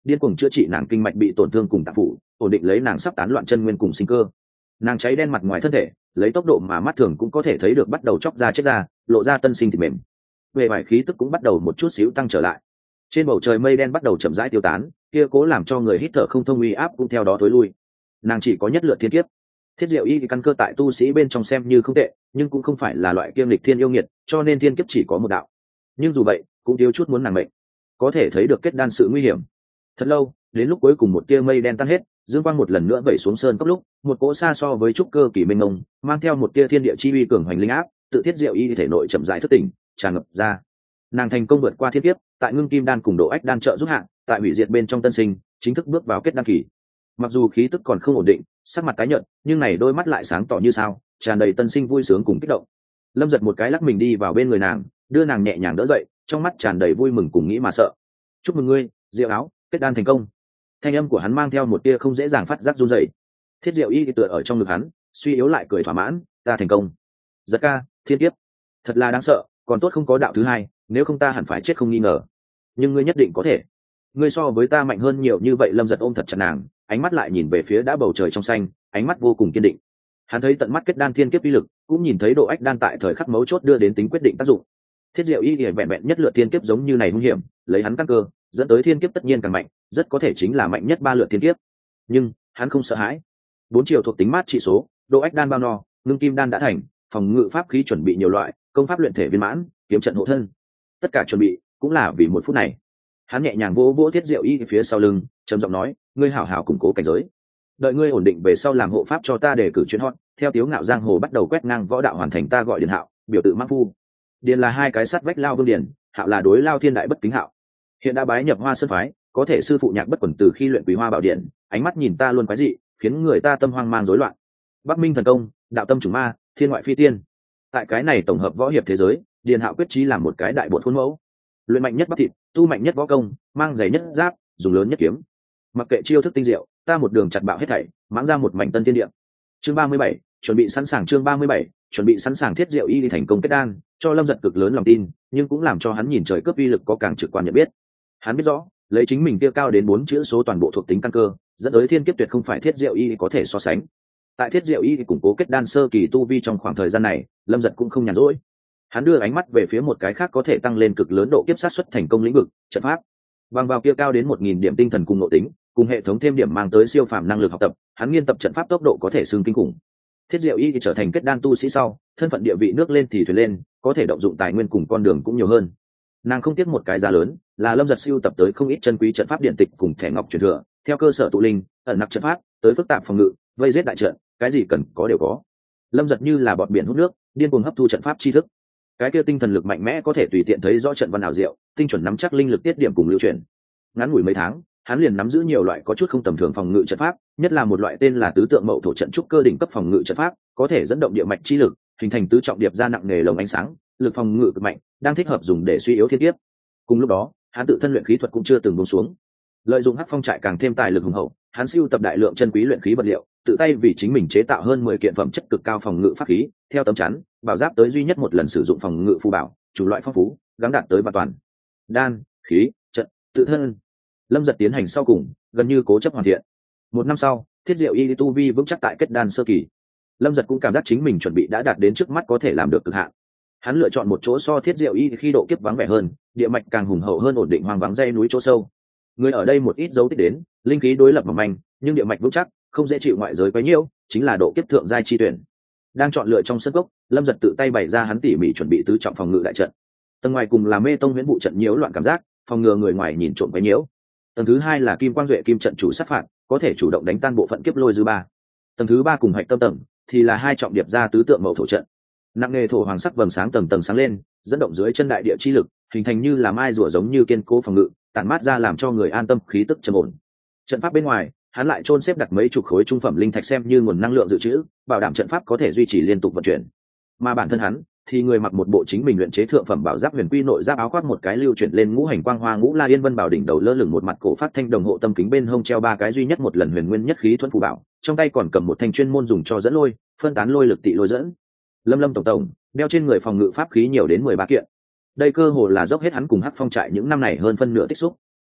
điên cuồng chữa trị nàng kinh mạch bị tổn thương cùng tạp phủ, ổn định lấy nàng sắp tán loạn chân nguyên cùng sinh cơ. Nàng cháy đen mặt ngoài thân thể, lấy tốc độ mà mắt thường cũng có thể thấy được bắt đầu chóc ra chết ra, lộ ra tân sinh thịt mềm. Về vải khí tức cũng bắt đầu một chút xíu tăng trở lại. Trên bầu trời mây đen bắt đầu chậm rãi tiêu tán, kia cố làm cho người hít thở không thông uy áp cũng theo đó tối lui. Nàng chỉ có nhất lượt thiên kiếp. Thiết Diệu Y căn cơ tại tu sĩ bên trong xem như không tệ, nhưng cũng không phải là loại kiêm lịch thiên yêu nghiệt, cho nên thiên kiếp chỉ có một đạo. Nhưng dù vậy, cũng thiếu chút muốn nàng mệnh. Có thể thấy được kết đan sự nguy hiểm. Thật lâu, đến lúc cuối cùng một tia mây đen tan hết, dương quang một lần nữa vẩy xuống sơn cốc lúc, một cỗ xa so với trúc cơ kỳ minh ngông, mang theo một tia thiên địa chi uy cường hoành linh áp, tự Thiết Diệu Y thể nội chậm rãi thức tỉnh, tràn ngập ra. Nàng thành công vượt qua thiên kiếp, tại ngưng kim đan cùng độ ách đan trợ giúp hạ, tại hủy diệt bên trong tân sinh, chính thức bước vào kết đan kỳ. Mặc dù khí tức còn không ổn định, sắc mặt tái nhợt, nhưng này đôi mắt lại sáng tỏ như sao, tràn đầy tân sinh vui sướng cùng kích động. Lâm giật một cái lắc mình đi vào bên người nàng, đưa nàng nhẹ nhàng đỡ dậy, trong mắt tràn đầy vui mừng cùng nghĩ mà sợ. Chúc mừng ngươi, Diệu Áo, kết đan thành công. Thanh âm của hắn mang theo một tia không dễ dàng phát giác run rẩy. Thiết Diệu Y tựa ở trong ngực hắn, suy yếu lại cười thỏa mãn, ta thành công. Giật ca, thiên kiếp, thật là đáng sợ, còn tốt không có đạo thứ hai, nếu không ta hẳn phải chết không nghi ngờ. Nhưng ngươi nhất định có thể. Ngươi so với ta mạnh hơn nhiều như vậy. Lâm giật ôm thật chặt nàng, ánh mắt lại nhìn về phía đã bầu trời trong xanh, ánh mắt vô cùng kiên định. Hắn thấy tận mắt kết đan thiên kiếp uy lực, cũng nhìn thấy độ ách đan tại thời khắc mấu chốt đưa đến tính quyết định tác dụng. Thiết Diệu Y thì vẹn vẹn nhất lượt thiên kiếp giống như này hung hiểm, lấy hắn căn cơ, dẫn tới thiên kiếp tất nhiên càng mạnh, rất có thể chính là mạnh nhất 3 lượt thiên kiếp. Nhưng hắn không sợ hãi. 4 chiều thuộc tính mát trị số, độ ách đan bao no, ngưng kim đan đã thành, phòng ngự pháp khí chuẩn bị nhiều loại, công pháp luyện thể viên mãn, kiếm trận hộ thân. Tất cả chuẩn bị cũng là vì một phút này. Hắn nhẹ nhàng vỗ vỗ Thiết Diệu Y phía sau lưng, trầm giọng nói, ngươi hảo hảo củng cố cảnh giới, đợi ngươi ổn định về sau làm hộ pháp cho ta để cử chuyến hot. Theo Tiếu Ngạo giang hồ bắt đầu quét ngang võ đạo hoàn thành, ta gọi Điền Hạo, biểu tự mắc phu. Điền là hai cái sắt vách lao vương điền, Hạo là đối lao thiên đại bất kính Hạo. Hiện đã bái nhập Hoa Sơn phái, có thể sư phụ nhạc bất quẩn từ khi luyện Quý Hoa Bảo Điện, ánh mắt nhìn ta luôn quái dị, khiến người ta tâm hoang mang rối loạn. Bắc Minh thần công, đạo tâm chủng ma, thiên ngoại phi tiên. Tại cái này tổng hợp võ hiệp thế giới, Điền Hạo quyết chí làm một cái đại bột khuôn mẫu. Luyện mạnh nhất bắp thịt, tu mạnh nhất võ công, mang giày nhất giáp, dùng lớn nhất kiếm. Mặc kệ chiêu thức tinh diệu, ta một đường chặt bạo hết thảy, mãng ra một mảnh tân tiên địa. Chương 37, chuẩn bị sẵn sàng. Chương 37, chuẩn bị sẵn sàng. Thiết Diệu Y đi thành công kết đan, cho Lâm giật cực lớn lòng tin, nhưng cũng làm cho hắn nhìn trời cướp uy lực có càng trực quan nhận biết. Hắn biết rõ, lấy chính mình kia cao đến 4 chữ số toàn bộ thuộc tính căn cơ, dẫn tới thiên kiếp tuyệt không phải Thiết Diệu Y có thể so sánh. Tại Thiết Diệu Y củng cố kết đan sơ kỳ tu vi trong khoảng thời gian này, Lâm giật cũng không nhàn rỗi. Hắn đưa ánh mắt về phía một cái khác có thể tăng lên cực lớn độ kiếp sát xuất thành công lĩnh vực, trận pháp. Bằng vào kia cao đến 1000 điểm tinh thần cùng nội tính, cùng hệ thống thêm điểm mang tới siêu phàm năng lực học tập, hắn nghiên tập trận pháp tốc độ có thể xưng kinh khủng. Thiết Diệu Y trở thành kết đan tu sĩ sau, thân phận địa vị nước lên thì thuyền lên, có thể động dụng tài nguyên cùng con đường cũng nhiều hơn. Nàng không tiếc một cái giá lớn, là Lâm giật siêu tập tới không ít chân quý trận pháp điện tịch cùng thẻ ngọc truyền thừa, theo cơ sở tụ linh, ẩn nặc trận pháp, tới phức tạp phòng ngự, vây giết đại trận, cái gì cần có đều có. Lâm giật như là bọt biển hút nước, điên cuồng hấp thu trận pháp tri thức. Cái kia tinh thần lực mạnh mẽ có thể tùy tiện thấy rõ trận văn ảo diệu, tinh chuẩn nắm chắc linh lực tiết điểm cùng lưu truyền. Ngắn ngủi mấy tháng, hắn liền nắm giữ nhiều loại có chút không tầm thường phòng ngự trận pháp, nhất là một loại tên là tứ tượng mậu thổ trận trúc cơ đỉnh cấp phòng ngự trận pháp, có thể dẫn động địa mạch chi lực, hình thành tứ trọng điệp ra nặng nghề lồng ánh sáng, lực phòng ngự cực mạnh, đang thích hợp dùng để suy yếu thiên kiếp. Cùng lúc đó, hắn tự thân luyện khí thuật cũng chưa từng buông xuống. Lợi dụng Hắc Phong trại càng thêm tài lực hùng hậu, hắn sưu tập đại lượng chân quý luyện khí vật liệu, tự tay vì chính mình chế tạo hơn 10 kiện phẩm chất cực cao phòng ngự pháp khí, theo tấm chắn, bảo giáp tới duy nhất một lần sử dụng phòng ngự phù bảo, chủ loại phong phú, gắng đạt tới và toàn. Đan, khí, trận, tự thân. Lâm giật tiến hành sau cùng, gần như cố chấp hoàn thiện. 1 năm sau, Thiết Diệu Y tu vi vững chắc tại kết đan sơ kỳ. Lâm giật cũng cảm giác chính mình chuẩn bị đã đạt đến trước mắt có thể làm được cực hạn. Hắn lựa chọn một chỗ so Thiết Diệu Y khi độ kiếp vắng vẻ hơn, địa mạch càng hùng hậu hơn, ổn định hoang vắng dãy núi chỗ sâu. Người ở đây một ít dấu tích đến, linh khí đối lập mỏng manh, nhưng địa mạch vững chắc, không dễ chịu ngoại giới quấy nhiễu, chính là độ kiếp thượng giai chi tuyển. Đang chọn lựa trong sân gốc, Lâm giật tự tay bày ra hắn tỉ mỉ chuẩn bị tứ trọng phòng ngự đại trận. Tầng ngoài cùng là mê tông huyễn vụ trận nhiễu loạn cảm giác, phòng ngừa người ngoài nhìn trộm quấy nhiễu. Tầng thứ 2 là kim quang duệ kim trận chủ sát phạt, có thể chủ động đánh tan bộ phận kiếp lôi dư ba. Tầng thứ 3 cùng hạch tâm tầng thì là 2 trọng điệp ra tứ tượng mậu thổ trận, nặng nghề thổ hoàng sắc vầng sáng tầng tầng sáng lên, dẫn động dưới chân đại địa chi lực, hình thành như là mai rùa giống như kiên cố phòng ngự, tản mát ra làm cho người an tâm khí tức trầm ổn. Trận pháp bên ngoài, hắn lại chôn xếp đặt mấy chục khối trung phẩm linh thạch xem như nguồn năng lượng dự trữ, bảo đảm trận pháp có thể duy trì liên tục vận chuyển. Mà bản thân hắn thì người mặc một bộ chính mình luyện chế thượng phẩm bảo giáp huyền quy nội giáp, áo khoác một cái lưu chuyển lên ngũ hành quang hoa ngũ la yên vân bảo, đỉnh đầu lơ lửng một mặt cổ phát thanh đồng hộ tâm kính, bên hông treo 3 cái duy nhất một lần huyền nguyên nhất khí thuẫn phù bảo, trong tay còn cầm một thanh chuyên môn dùng cho dẫn lôi, phân tán lôi lực tị lôi dẫn. Lâm tổng đeo trên người phòng ngự pháp khí nhiều đến 13 kiện. Đây cơ hồ là dốc hết hắn cùng Hắc Phong trại những năm này hơn phân nửa tích xúc.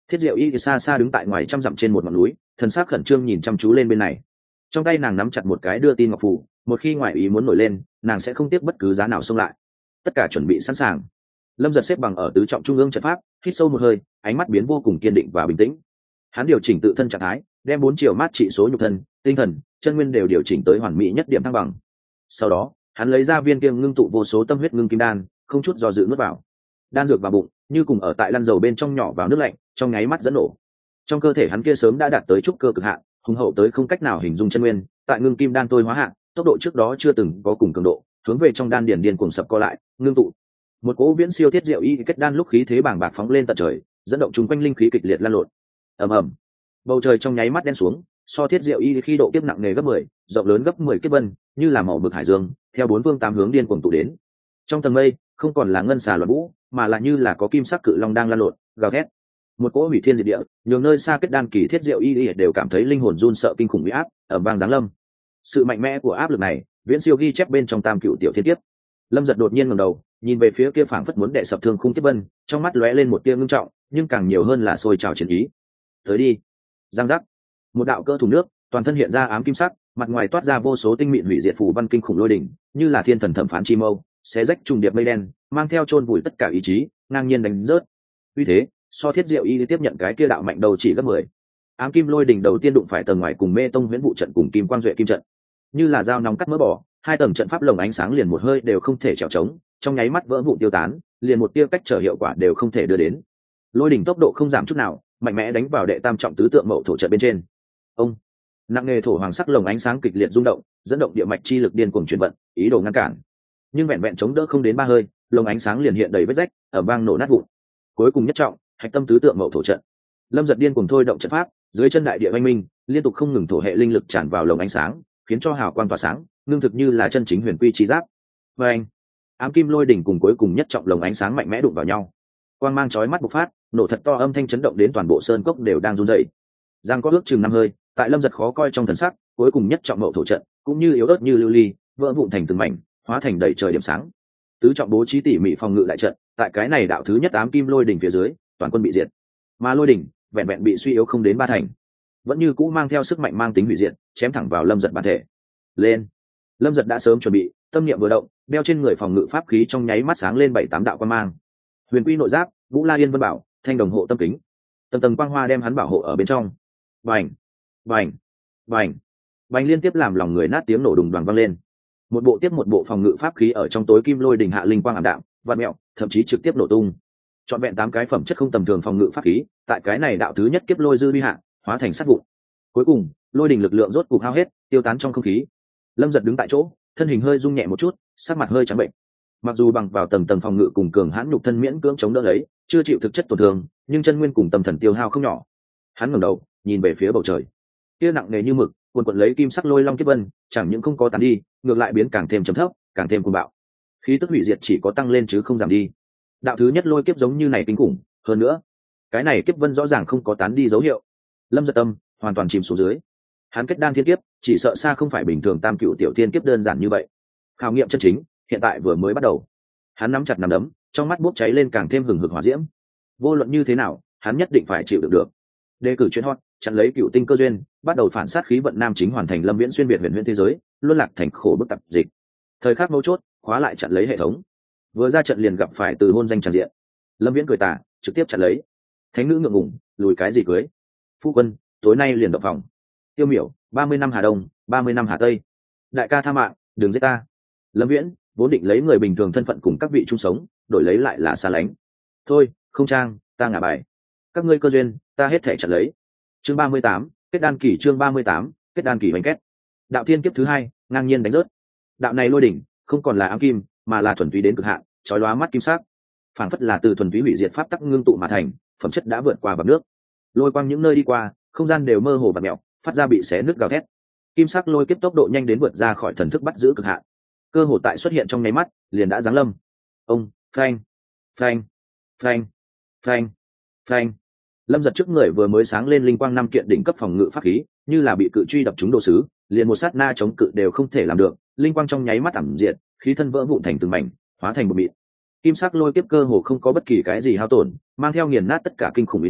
Thiết Diệu Y thì xa xa đứng tại ngoài trăm dặm trên một ngọn núi, thần sắc khẩn trương nhìn chăm chú lên bên này. Trong tay nàng nắm chặt một cái đưa tin ngọc phù, một khi ngoại ý muốn nổi lên, nàng sẽ không tiếc bất cứ giá nào xông lại. Tất cả chuẩn bị sẵn sàng. Lâm Giật xếp bằng ở tứ trọng trung ương trận pháp, hít sâu một hơi, ánh mắt biến vô cùng kiên định và bình tĩnh. Hắn điều chỉnh tự thân trạng thái, đem 4 chiều mát trị số nhục thân, tinh thần, chân nguyên đều điều chỉnh tới hoàn mỹ nhất điểm thăng bằng. Sau đó, hắn lấy ra viên kiêng ngưng tụ vô số tâm huyết ngưng kim đan, không chút do dự nuốt vào. Đan dược vào bụng, như cùng ở tại lăn dầu bên trong nhỏ vào nước lạnh, trong nháy mắt dẫn nổ. Trong cơ thể hắn kia sớm đã đạt tới trúc cơ cực hạn, hùng hậu tới không cách nào hình dung chân nguyên, tại ngưng kim đan tôi hóa hạn, tốc độ trước đó chưa từng có cùng cường độ, hướng về trong đan điền điên cuồng sập co lại, ngưng tụ. Một cỗ viễn siêu Thiết Diệu Y kết đan lúc khí thế bàng bạc phóng lên tận trời, dẫn động chúng quanh linh khí kịch liệt lan lộn. Ầm ầm. Bầu trời trong nháy mắt đen xuống, so Thiết Diệu Y khi độ kiếp nặng nề gấp 10, rộng lớn gấp 10 kiếp vân, như là màu mực hải dương, theo bốn phương tám hướng điên cuồng tụ đến. Trong tầng mây, không còn là ngân xà loạn vũ, mà là như là có kim sắc cự long đang lan lộn, gào thét. Một cỗ hủy thiên diệt địa, nhiều nơi xa kết đan kỳ Thiết Diệu Y đều cảm thấy linh hồn run sợ kinh khủng uy áp, ầm vang giáng lâm. Sự mạnh mẽ của áp lực này, viễn siêu ghi chép bên trong Tam Cửu Tiểu Thiên Kiếp. Lâm Giật đột nhiên ngẩng đầu, nhìn về phía kia phảng phất muốn đè sập thương khung kiếp vân, trong mắt lóe lên một tia ngưng trọng, nhưng càng nhiều hơn là sôi trào chiến ý. Tới đi. Giang giác. Một đạo cỡ thùng nước, toàn thân hiện ra ám kim sắc, mặt ngoài toát ra vô số tinh mịn hủy diệt phù văn kinh khủng lôi đỉnh, như là thiên thần thẩm phán chi mâu, xé rách trùng điệp mây đen, mang theo chôn vùi tất cả ý chí, ngang nhiên đánh rớt. Uy thế, so Thiết Diệu Y tiếp nhận cái kia đạo mạnh đầu chỉ gấp 10. Ám kim lôi đỉnh đầu tiên đụng phải tầng ngoài cùng Mê Tông Huyễn Vụ trận cùng Kim Quang Duệ Kim trận, như là dao nóng cắt mỡ bỏ, hai tầng trận pháp lồng ánh sáng liền một hơi đều không thể trèo trống, trong nháy mắt vỡ vụn tiêu tán, liền một tia cách trở hiệu quả đều không thể đưa đến. Lôi đỉnh tốc độ không giảm chút nào, mạnh mẽ đánh vào đệ tam trọng tứ tượng mậu thổ trận bên trên. Ông, nặng nghề thổ hoàng sắc lồng ánh sáng kịch liệt rung động, dẫn động địa mạch chi lực điên cuồng chuyển vận, ý đồ ngăn cản. Nhưng vẹn vẹn chống đỡ không đến 3 hơi, lồng ánh sáng liền hiện đầy vết rách, ở vang nổ nát vụn. Cuối cùng nhất trọng, hạch tâm tứ tượng mậu thổ trận. Lâm Giật điên cuồng thôi động trận pháp, dưới chân đại địa oanh minh, liên tục không ngừng thổ hệ linh lực tràn vào lồng ánh sáng, khiến cho hào quang tỏa sáng, ngưng thực như là chân chính huyền quy chi giáp. Và anh, ám kim lôi đỉnh cùng cuối cùng nhất trọng lồng ánh sáng mạnh mẽ đụng vào nhau, quang mang chói mắt bộc phát, nổ thật to, âm thanh chấn động đến toàn bộ sơn cốc đều đang run rẩy. Giang có ước chừng 5 hơi, tại Lâm Giật khó coi trong thần sắc, cuối cùng nhất trọng mậu thổ trận cũng như yếu ớt như lưu ly, vỡ vụn thành từng mảnh, hóa thành đầy trời điểm sáng. Tứ trọng bố trí tỉ mỉ phòng ngự đại trận, tại cái này đạo thứ nhất ám kim lôi đỉnh phía dưới, toàn quân bị diệt. Mà lôi đỉnh vẹn vẹn bị suy yếu không đến 3 thành, vẫn như cũ mang theo sức mạnh mang tính hủy diệt, chém thẳng vào Lâm Giật bản thể. Lên. Lâm Giật đã sớm chuẩn bị, tâm niệm vừa động, đeo trên người phòng ngự pháp khí trong nháy mắt sáng lên 7-8 đạo quang mang. Huyền quy nội giáp, Vũ La Yên Vân Bảo, thanh đồng hộ tâm kính, tầng tầng quang hoa đem hắn bảo hộ ở bên trong. Bành, bành, bành, bành, liên tiếp làm lòng người nát tiếng nổ đùng đoàng vang lên. Một bộ tiếp một bộ phòng ngự pháp khí ở trong tối kim lôi đỉnh hạ linh quang ảm đạm, vặn mẹo, thậm chí trực tiếp nổ tung. Chọn vẹn 8 cái phẩm chất không tầm thường phòng ngự pháp khí, tại cái này đạo thứ nhất kiếp lôi dư vi hạ, hóa thành sát vụn. Cuối cùng, lôi đỉnh lực lượng rốt cục hao hết, tiêu tán trong không khí. Lâm Giật đứng tại chỗ, thân hình hơi rung nhẹ một chút, sắc mặt hơi trắng bệnh. Mặc dù bằng vào tầng tầng phòng ngự cùng cường hãn nhục thân miễn cưỡng chống đỡ lấy, chưa chịu thực chất tổn thương, nhưng chân nguyên cùng tâm thần tiêu hao không nhỏ. Hắn ngẩng đầu, nhìn về phía bầu trời. Kia nặng nề như mực, cuồn cuộn lấy kim sắc lôi long kiếp vân, chẳng những không có tán đi, ngược lại biến càng thêm trầm thấp, càng thêm cuồng bạo. Khí tức hủy diệt chỉ có tăng lên chứ không giảm đi. Đạo thứ nhất lôi kiếp giống như này kinh khủng, hơn nữa, cái này kiếp vân rõ ràng không có tán đi dấu hiệu. Lâm Giật tâm hoàn toàn chìm xuống dưới. Hắn kết đan thiên kiếp, chỉ sợ xa không phải bình thường Tam Cửu Tiểu Thiên Kiếp đơn giản như vậy. Khảo nghiệm chân chính, hiện tại vừa mới bắt đầu. Hắn nắm chặt nắm đấm, trong mắt bốc cháy lên càng thêm hừng hực hỏa diễm. Vô luận như thế nào, hắn nhất định phải chịu đựng được. Đề cử chuyên hot, chặn lấy cựu tinh cơ duyên, bắt đầu phản sát khí vận nam chính, hoàn thành Lâm Viễn xuyên việt huyền huyễn thế giới, luân lạc thành khổ bức tập dịch. Thời khắc mấu chốt, khóa lại chặn lấy hệ thống. Vừa ra trận liền gặp phải từ hôn danh tràn diện. Lâm Viễn cười tà, trực tiếp chặn lấy. Thánh nữ ngượng ngùng, lùi cái gì cưới? Phu quân, tối nay liền động phòng. Tiêu Miểu, 30 năm Hà Đông, 30 năm Hà Tây. Đại ca tha mạng, đừng giết ta. Lâm Viễn vốn định lấy người bình thường thân phận cùng các vị chung sống, đổi lấy lại là xa lánh. Thôi, không trang, ta ngả bài. Các ngươi cơ duyên, ta hết thể chặn lấy. Chương 38, kết đan kỳ. Chương 38, kết đan kỳ bánh kết. Đạo thiên kiếp thứ 2, ngang nhiên đánh rớt. Đạo này lôi đỉnh, không còn là ám kim, mà là thuần túy đến cực hạn, chói lóa mắt kim sắc. Phảng phất là từ thuần túy hủy diệt pháp tắc ngưng tụ mà thành, phẩm chất đã vượt qua bậc nước. Lôi quang những nơi đi qua, không gian đều mơ hồ vặn mèo, phát ra bị xé nứt gào thét. Kim sắc lôi kiếp tốc độ nhanh đến vượt ra khỏi thần thức bắt giữ cực hạn. Cơ hồ tại xuất hiện trong nháy mắt, liền đã giáng lâm. Ông, phanh, phanh, phanh, phanh, phanh. Lâm Giật trước người vừa mới sáng lên linh quang 5 kiện đỉnh cấp phòng ngự pháp khí, như là bị cự truy đập trúng đồ sứ, liền một sát na chống cự đều không thể làm được, linh quang trong nháy mắt ảm diệt, khí thân vỡ vụn thành từng mảnh, hóa thành bột mịn. Kim sắc lôi kiếp cơ hồ không có bất kỳ cái gì hao tổn, mang theo nghiền nát tất cả kinh khủng uy năng,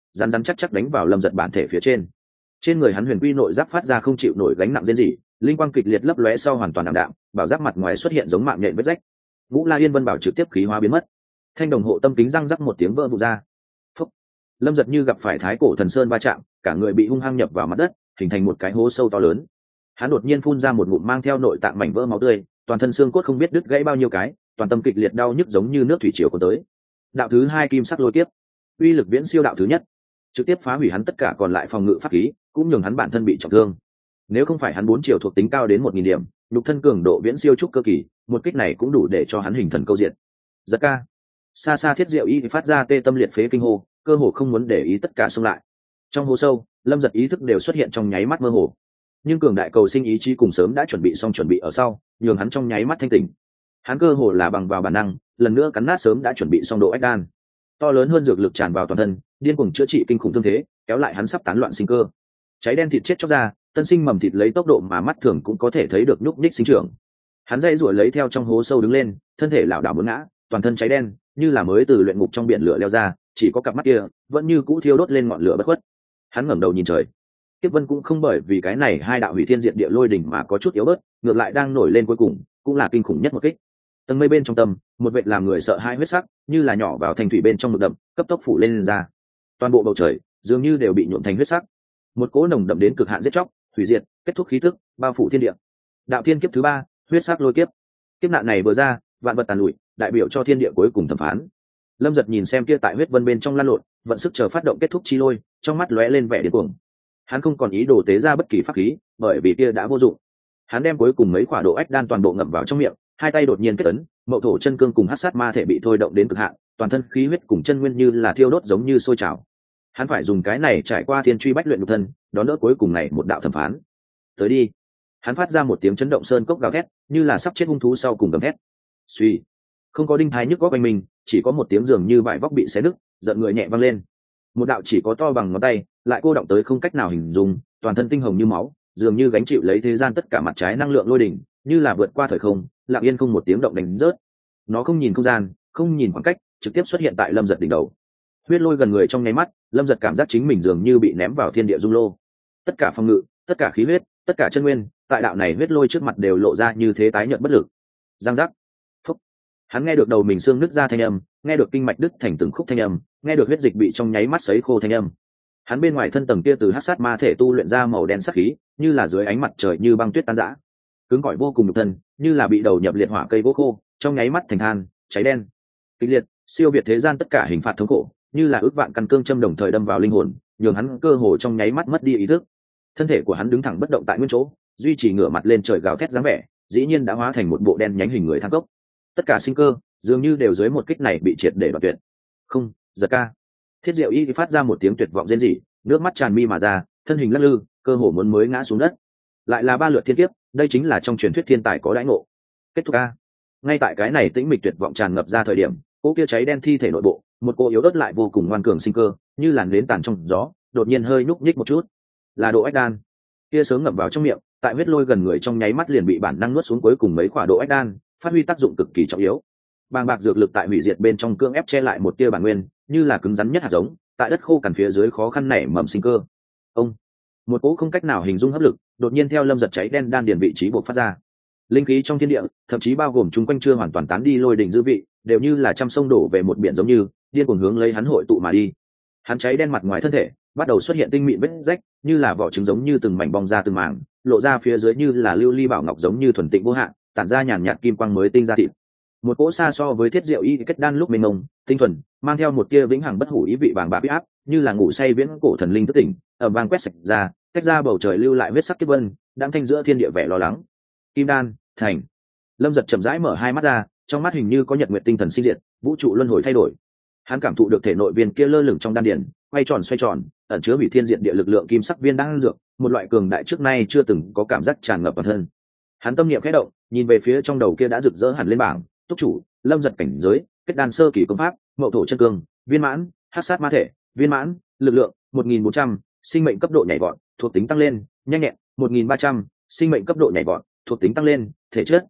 rắn rắn chắc chắc đánh vào Lâm Giật bản thể phía trên. Trên người hắn huyền quy nội giáp phát ra không chịu nổi gánh nặng rên rỉ, linh quang kịch liệt lấp lóe sau hoàn toàn ảm đạm, bảo giáp mặt ngoài xuất hiện giống mạng nhện vết rách. Ngũ La Yên Vân bảo trực tiếp khí hóa biến mất. Thanh đồng hộ tâm kính răng rắc một tiếng vỡ vụn ra. Phúc. Lâm Giật như gặp phải thái cổ thần sơn va chạm, cả người bị hung hăng nhập vào mặt đất, hình thành một cái hố sâu to lớn. Hắn đột nhiên phun ra một ngụm mang theo nội tạng mảnh vỡ máu tươi, toàn thân xương cốt không biết đứt gãy bao nhiêu cái, toàn tâm kịch liệt đau nhức giống như nước thủy triều cuốn tới. Đạo thứ hai kim sắc lôi kiếp, uy lực viễn siêu đạo thứ nhất, trực tiếp phá hủy hắn tất cả còn lại phòng ngự pháp khí, cũng nhường hắn bản thân bị trọng thương. Nếu không phải hắn 4 chiều thuộc tính cao đến 1000 điểm, nhục thân cường độ viễn siêu trúc cơ kỳ, một kích này cũng đủ để cho hắn hình thần câu diện. Giật ca. Xa xa Thiết Diệu Y phát ra tê tâm liệt phế kinh hô, cơ hồ không muốn để ý tất cả xông lại. Trong hố sâu, Lâm Giật ý thức đều xuất hiện trong nháy mắt mơ hồ. Nhưng cường đại cầu sinh ý chí cùng sớm đã chuẩn bị ở sau, nhường hắn trong nháy mắt thanh tỉnh. Hắn cơ hồ là bằng vào bản năng, lần nữa cắn nát sớm đã chuẩn bị xong độ ách đan. To lớn hơn dược lực tràn vào toàn thân, điên cuồng chữa trị kinh khủng thương thế, kéo lại hắn sắp tán loạn sinh cơ. Cháy đen thịt chết chóc ra, tân sinh mầm thịt lấy tốc độ mà mắt thường cũng có thể thấy được nhúc nhích sinh trưởng. Hắn dây rủa lấy theo trong hố sâu đứng lên, thân thể lảo đảo muốn ngã, toàn thân cháy đen, như là mới từ luyện ngục trong biển lửa leo ra, chỉ có cặp mắt kia vẫn như cũ thiêu đốt lên ngọn lửa bất khuất. Hắn ngẩng đầu nhìn trời. Kiếp vân cũng không bởi vì cái này hai đạo hủy thiên diệt địa lôi đỉnh mà có chút yếu bớt, ngược lại đang nổi lên cuối cùng, cũng là kinh khủng nhất một kích. Tầng mây bên trong tâm, một vệt làm người sợ hai huyết sắc, như là nhỏ vào thành thủy bên trong mực đậm, cấp tốc phủ lên ra. Toàn bộ bầu trời dường như đều bị nhuộm thành huyết sắc. Một cỗ nồng đậm đến cực hạn giết chóc, hủy diệt, kết thúc khí tức, bao phủ thiên địa. Đạo thiên kiếp thứ ba, huyết sắc lôi kiếp. Kiếp nạn này vừa ra, vạn vật tàn lụi, đại biểu cho thiên địa cuối cùng thẩm phán. Lâm Giật nhìn xem kia tại huyết vân bên trong lan lộn, vận sức chờ phát động kết thúc chi lôi, trong mắt lóe lên vẻ điên cuồng. Hắn không còn ý đồ tế ra bất kỳ pháp khí, bởi vì kia đã vô dụng. Hắn đem cuối cùng mấy quả độ ách đan toàn bộ ngậm vào trong miệng, hai tay đột nhiên kết ấn, mậu thổ chân cương cùng hắc sát ma thể bị thôi động đến cực hạn, toàn thân khí huyết cùng chân nguyên như là thiêu đốt giống như sôi trào. Hắn phải dùng cái này trải qua thiên truy bách luyện nhục thân, đón đỡ cuối cùng này một đạo thẩm phán. Tới đi. Hắn phát ra một tiếng chấn động sơn cốc gào thét, như là sắp chết hung thú sau cùng gầm thét. Suy. Không có đinh thái nhức góc quanh mình, chỉ có một tiếng dường như vải vóc bị xé nứt, giận người nhẹ vang lên. Một đạo chỉ có to bằng ngón tay, lại cô động tới không cách nào hình dung, toàn thân tinh hồng như máu, dường như gánh chịu lấy thế gian tất cả mặt trái năng lượng lôi đỉnh, như là vượt qua thời không, lặng yên không một tiếng động đánh rớt. Nó không nhìn không gian, không nhìn khoảng cách, trực tiếp xuất hiện tại Lâm Giật đỉnh đầu. Huyết lôi gần người trong nháy mắt, Lâm Giật cảm giác chính mình dường như bị ném vào thiên địa dung lô. Tất cả phòng ngự, tất cả khí huyết, tất cả chân nguyên, tại đạo này huyết lôi trước mặt đều lộ ra như thế tái nhợt bất lực. Giang giác. Phúc. Hắn nghe được đầu mình xương nứt ra thanh âm, nghe được kinh mạch đứt thành từng khúc thanh âm, nghe được huyết dịch bị trong nháy mắt sấy khô thanh âm. Hắn bên ngoài thân tầng kia từ hắc sát ma thể tu luyện ra màu đen sắc khí, như là dưới ánh mặt trời như băng tuyết tan rã. Cứng cỏi vô cùng nhục thân, như là bị đầu nhập liệt hỏa cây gỗ khô, trong nháy mắt thành than, cháy đen. Kịch liệt, siêu việt thế gian tất cả hình phạt thống khổ, như là ước vạn căn cương châm đồng thời đâm vào linh hồn, nhường hắn cơ hồ trong nháy mắt mất đi ý thức. Thân thể của hắn đứng thẳng bất động tại nguyên chỗ, duy trì ngửa mặt lên trời gào thét dáng vẻ, dĩ nhiên đã hóa thành một bộ đen nhánh hình người thang cốc. Tất cả sinh cơ dường như đều dưới một kích này bị triệt để đoạt tuyệt. Không, Giật ca. Thiết Diệu Y phát ra một tiếng tuyệt vọng rên rỉ, nước mắt tràn mi mà ra, thân hình lắc lư, cơ hồ muốn mới ngã xuống đất. Lại là 3 lượt thiên kiếp, đây chính là trong truyền thuyết thiên tài có đãi ngộ. Kết thúc a. Ngay tại cái này tĩnh mịch tuyệt vọng tràn ngập ra thời điểm, cô kia cháy đen thi thể nội bộ, một cô yếu ớt lại vô cùng ngoan cường sinh cơ, như làn nến tàn trong gió, đột nhiên hơi nhúc nhích một chút. Là độ ách đan. Kia sớm ngậm vào trong miệng, tại huyết lôi gần người trong nháy mắt liền bị bản năng nuốt xuống cuối cùng mấy quả độ ách đan, phát huy tác dụng cực kỳ trọng yếu. Bàng bạc dược lực tại hủy diệt bên trong cương ép che lại một tia bản nguyên, như là cứng rắn nhất hạt giống, tại đất khô cằn phía dưới khó khăn nảy mầm sinh cơ. Ông, một cỗ không cách nào hình dung hấp lực, đột nhiên theo Lâm Giật cháy đen đan điền vị trí bộc phát ra. Linh khí trong thiên địa, thậm chí bao gồm chung quanh chưa hoàn toàn tán đi lôi đỉnh dư vị, đều như là trăm sông đổ về một biển giống như, điên cuồng hướng lấy hắn hội tụ mà đi. Hắn cháy đen mặt ngoài thân thể, bắt đầu xuất hiện tinh mịn vết rách, như là vỏ trứng giống như từng mảnh bong ra từng mảng, lộ ra phía dưới như là lưu ly bảo ngọc giống như thuần tịnh vô hạn, tản ra nhàn nhạt kim quang mới tinh ra thịt. Một cỗ xa so với Thiết Diệu Y kết đan lúc mênh mông, tinh thuần, mang theo một tia vĩnh hằng bất hủ ý vị bàng bạc uy áp, như là ngủ say viễn cổ thần linh thức tỉnh, ở vang quét sạch ra, tách ra bầu trời lưu lại huyết sắc kiếp vân, đang thanh giữa thiên địa vẻ lo lắng. Kim đan thành. Lâm Giật chậm rãi mở hai mắt ra, trong mắt hình như có nhật nguyệt tinh thần sinh diệt, vũ trụ luân hồi thay đổi. Hắn cảm thụ được thể nội viên kia lơ lửng trong đan điền, quay tròn xoay tròn, ẩn chứa hủy thiên diệt địa lực lượng kim sắc viên đan dược, một loại cường đại trước nay chưa từng có cảm giác tràn ngập toàn thân. Hắn tâm niệm khẽ động, nhìn về phía trong đầu kia đã rực rỡ hẳn lên bảng, túc chủ, Lâm Giật cảnh giới, kết đan sơ kỳ công pháp, mậu thổ chân cương, viên mãn, hắc sát ma thể, viên mãn, lực lượng 1400, sinh mệnh cấp độ nhảy vọt, thuộc tính tăng lên, nhanh nhẹn 1300, sinh mệnh cấp độ nhảy vọt, thuộc tính tăng lên, thể chất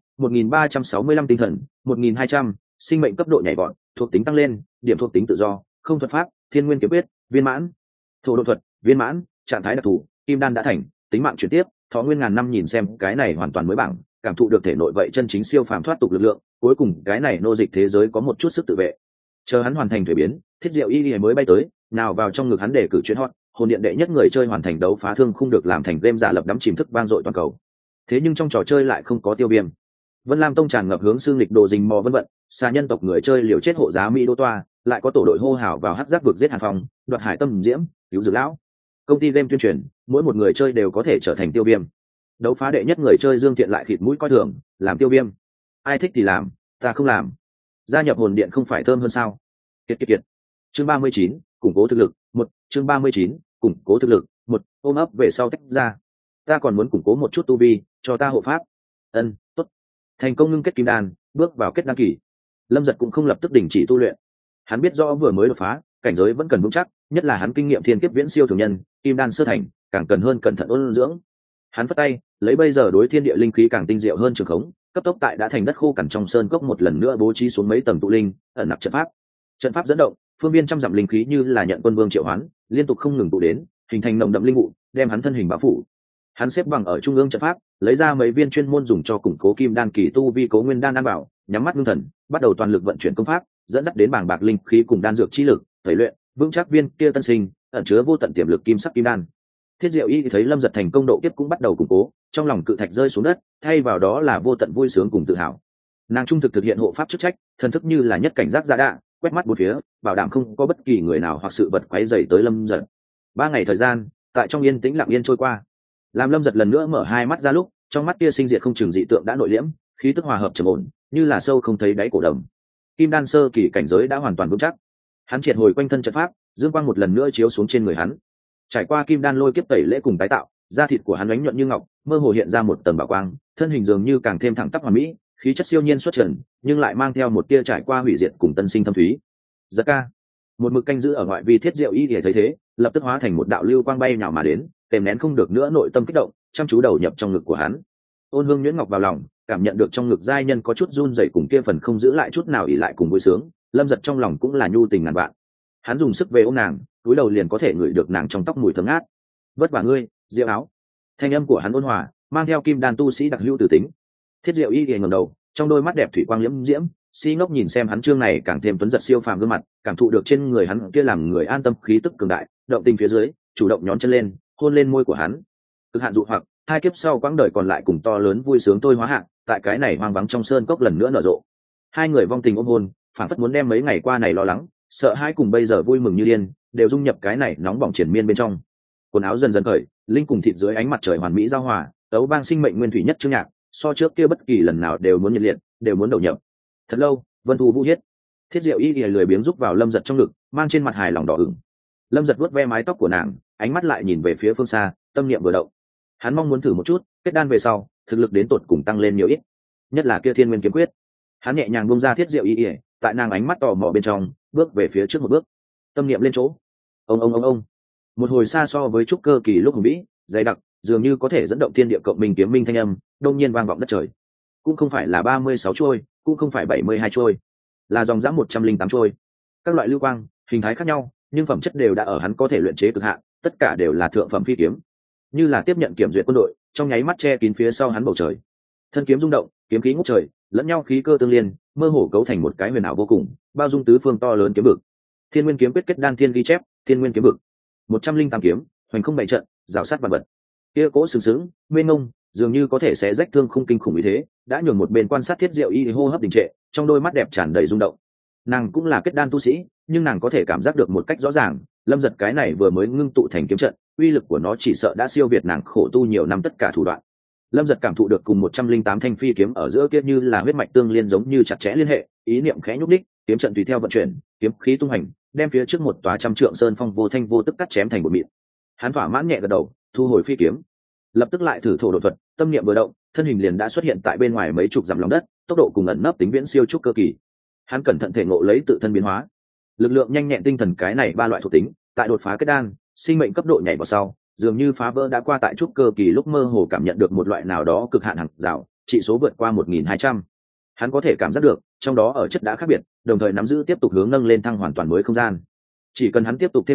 1365 tinh thần 1200, sinh mệnh cấp độ nhảy vọt, thuộc tính tăng lên, điểm thuộc tính tự do, không thuật pháp, thiên nguyên kiếm quyết, viên mãn, Thổ độ thuật viên mãn, trạng thái đặc thù, kim đan đã thành, tính mạng chuyển tiếp, thọ nguyên ngàn năm. Nhìn xem cái này hoàn toàn mới bảng, cảm thụ được thể nội vậy chân chính siêu phàm thoát tục lực lượng, cuối cùng cái này nô dịch thế giới có một chút sức tự vệ. Chờ hắn hoàn thành thuế biến, Thiết Diệu Y mới bay tới, nào vào trong ngực hắn để cử chuyến hot, hồn điện đệ nhất người chơi hoàn thành đấu phá thương không được làm thành game giả lập đắm chìm thức vang dội toàn cầu. Thế nhưng trong trò chơi lại không có tiêu viêm. Vân Lam Tông tràn ngập hướng xương lịch đồ rình mò vân vận, xa nhân tộc người chơi liều chết hộ giá Mỹ Đô Toa, lại có tổ đội hô hào vào hắc giác vực giết Hàn Phong, đoạt hải tâm diễm, cứu dược lão. Công ty game tuyên truyền, mỗi một người chơi đều có thể trở thành tiêu viêm. Đấu phá đệ nhất người chơi Dương Thiện lại khịt mũi coi thường, làm tiêu viêm. Ai thích thì làm, ta không làm. Gia nhập hồn điện không phải thơm hơn sao? Kiệt. Chương 39, củng cố thực lực, 1, chương 39, củng cố thực lực, 1, ôm ấp về sau tách ra. Ta còn muốn củng cố một chút tu vi, cho ta hộ pháp. Ân, tốt. Thành công ngưng kết kim đan, bước vào kết đan kỳ. Lâm Dật cũng không lập tức đình chỉ tu luyện. Hắn biết rõ vừa mới đột phá, cảnh giới vẫn cần vững chắc, nhất là hắn kinh nghiệm thiên kiếp viễn siêu thường nhân, kim đan sơ thành, càng cần hơn cẩn thận ôn dưỡng. Hắn phất tay, lấy bây giờ đối thiên địa linh khí càng tinh diệu hơn trường khống, cấp tốc tại đã thành đất khô cằn trong sơn cốc một lần nữa bố trí xuống mấy tầng tụ linh, ẩn nặc trận pháp. Trận pháp dẫn động, phương viên trăm dặm linh khí như là nhận quân vương triệu hoán, liên tục không ngừng tụ đến, hình thành nồng đậm linh vụ, đem hắn thân hình bao phủ. Hắn xếp bằng ở trung ương trận pháp, lấy ra mấy viên chuyên môn dùng cho củng cố kim đan kỳ tu vi cố nguyên đan an bảo, nhắm mắt ngưng thần, bắt đầu toàn lực vận chuyển công pháp, dẫn dắt đến bảng bạc linh khí cùng đan dược chi lực, tẩy luyện, vững chắc viên kia tân sinh, ẩn chứa vô tận tiềm lực kim sắc kim đan. Thiết Diệu Y thấy Lâm Dật thành công độ kiếp cũng bắt đầu củng cố, trong lòng cự thạch rơi xuống đất, thay vào đó là vô tận vui sướng cùng tự hào. Nàng trung thực thực hiện hộ pháp chức trách, thần thức như là nhất cảnh giác dạ đạ, quét mắt bốn phía, bảo đảm không có bất kỳ người nào hoặc sự vật quấy rầy tới Lâm Dật. 3 ngày thời gian, tại trong yên tĩnh lặng yên trôi qua. Làm Lâm Dật lần nữa mở hai mắt ra lúc, trong mắt kia sinh diệt không chừng dị tượng đã nội liễm, khí tức hòa hợp trầm ổn, như là sâu không thấy đáy cổ đầm. Kim đan sơ kỳ cảnh giới đã hoàn toàn vững chắc. Hắn triệt hồi quanh thân trận pháp, dương quang một lần nữa chiếu xuống trên người hắn. Trải qua kim đan lôi kiếp tẩy lễ cùng tái tạo, da thịt của hắn ánh nhuận như ngọc, mơ hồ hiện ra một tầng bảo quang, thân hình dường như càng thêm thẳng tắp hoàn mỹ, khí chất siêu nhiên xuất trần, nhưng lại mang theo một tia trải qua hủy diệt cùng tân sinh thâm thúy. Giật ca, một mực canh giữ ở ngoại vi Thiết Diệu Y để thấy thế, lập tức hóa thành một đạo lưu quang bay nhào mà đến, kèm nén không được nữa nội tâm kích động, chăm chú đầu nhập trong ngực của hắn. Ôn Hương nhuyễn ngọc vào lòng, cảm nhận được trong ngực giai nhân có chút run rẩy cùng kia phần không giữ lại chút nào ỉ lại cùng vui sướng, Lâm Dật trong lòng cũng là nhu tình ngàn vạn. Hắn dùng sức về ôm nàng, túi đầu liền có thể ngửi được nàng trong tóc mùi thơm ngát. Vất vả ngươi, Diệu áo. Thanh âm của hắn ôn hòa, mang theo kim đan tu sĩ đặc hữu từ tính. Thiết Diệu Y ngẩng đầu, trong đôi mắt đẹp thủy quang liễm diễm, si ngốc nhìn xem hắn trương này càng thêm tuấn giật siêu phàm gương mặt, cảm thụ được trên người hắn kia làm người an tâm khí tức cường đại, động tình phía dưới, chủ động nhón chân lên, hôn lên môi của hắn. Cực hạn dụ hoặc, hai kiếp sau quãng đời còn lại cùng to lớn vui sướng tôi hóa hạn, tại cái này hoang vắng trong sơn cốc lần nữa nở rộ. Hai người vong tình ôm hôn, phản phất muốn đem mấy ngày qua này lo lắng, sợ hãi cùng bây giờ vui mừng như điên, đều dung nhập cái này nóng bỏng triển miên bên trong. Quần áo dần dần cởi, linh cùng thịt dưới ánh mặt trời hoàn mỹ giao hòa, tấu bang sinh mệnh nguyên thủy nhất chương nhạc, so trước kia bất kỳ lần nào đều muốn nhiệt liệt, đều muốn đầu nhập. Thật lâu, Vân Thu Vũ hiết. Thiết Diệu Y lười biếng rúc vào Lâm Dật trong ngực, mang trên mặt hài lòng đỏ ửng. Lâm Dật vuốt ve mái tóc của nàng, ánh mắt lại nhìn về phía phương xa, tâm niệm vừa động. Hắn mong muốn thử một chút, kết đan về sau, thực lực đến tột cùng tăng lên nhiều ít, nhất là kia Thiên Nguyên kiếm quyết. Hắn nhẹ nhàng buông ra Thiết Diệu Y, tại nàng ánh mắt tò mò bên trong, bước về phía trước một bước. Tâm niệm lên chỗ. Ông. Một hồi xa so với trúc cơ kỳ lúc hùng vĩ, dày đặc, dường như có thể dẫn động thiên địa cộng minh kiếm minh thanh âm, đông nhiên vang vọng đất trời. Cũng không phải là 36 trôi, cũng không phải 72 trôi, là dòng dã 108 trôi. Các loại lưu quang, hình thái khác nhau, nhưng phẩm chất đều đã ở hắn có thể luyện chế cực hạn, tất cả đều là thượng phẩm phi kiếm. Như là tiếp nhận kiểm duyệt quân đội, trong nháy mắt che kín phía sau hắn bầu trời. Thân kiếm rung động, kiếm khí ngút trời, lẫn nhau khí cơ tương liên, mơ hồ cấu thành một cái huyền ảo vô cùng, bao dung tứ phương to lớn kiếm vực. Thiên Nguyên kiếm quyết kết đan thiên ghi chép, Thiên Nguyên kiếm vực. 108 kiếm, hoành không bày trận, rào sát vạn vật. Kia cỗ sừng sững, mênh mông, dường như có thể xé rách thương không kinh khủng như thế, đã nhường một bên quan sát Thiết Diệu Y hô hấp đình trệ, trong đôi mắt đẹp tràn đầy rung động. Nàng cũng là kết đan tu sĩ, nhưng nàng có thể cảm giác được một cách rõ ràng, Lâm Dật cái này vừa mới ngưng tụ thành kiếm trận, uy lực của nó chỉ sợ đã siêu việt nàng khổ tu nhiều năm tất cả thủ đoạn. Lâm Dật cảm thụ được cùng 108 thanh phi kiếm ở giữa kia như là huyết mạch tương liên giống như chặt chẽ liên hệ, ý niệm khẽ nhúc đích, kiếm trận tùy theo vận chuyển, kiếm khí tung hành, đem phía trước một tòa trăm trượng sơn phong vô thanh vô tức cắt chém thành một mịn. Hắn thỏa mãn nhẹ gật đầu, thu hồi phi kiếm, lập tức lại thử thổ độ thuật, tâm niệm vừa động, thân hình liền đã xuất hiện tại bên ngoài mấy chục dặm lòng đất, tốc độ cùng ẩn nấp tính viễn siêu trúc cơ kỳ. Hắn cẩn thận thể ngộ lấy tự thân biến hóa, lực lượng nhanh nhẹn tinh thần cái này ba loại thuộc tính, tại đột phá kết đan, sinh mệnh cấp độ nhảy vào sau, dường như phá vỡ đã qua tại trúc cơ kỳ lúc mơ hồ cảm nhận được một loại nào đó cực hạn hàng rào, trị số vượt qua 1200. Hắn có thể cảm giác được, trong đó ở chất đã khác biệt, đồng thời nắm giữ tiếp tục hướng nâng lên thăng hoàn toàn mới không gian. Chỉ cần hắn tiếp tục thêm điểm,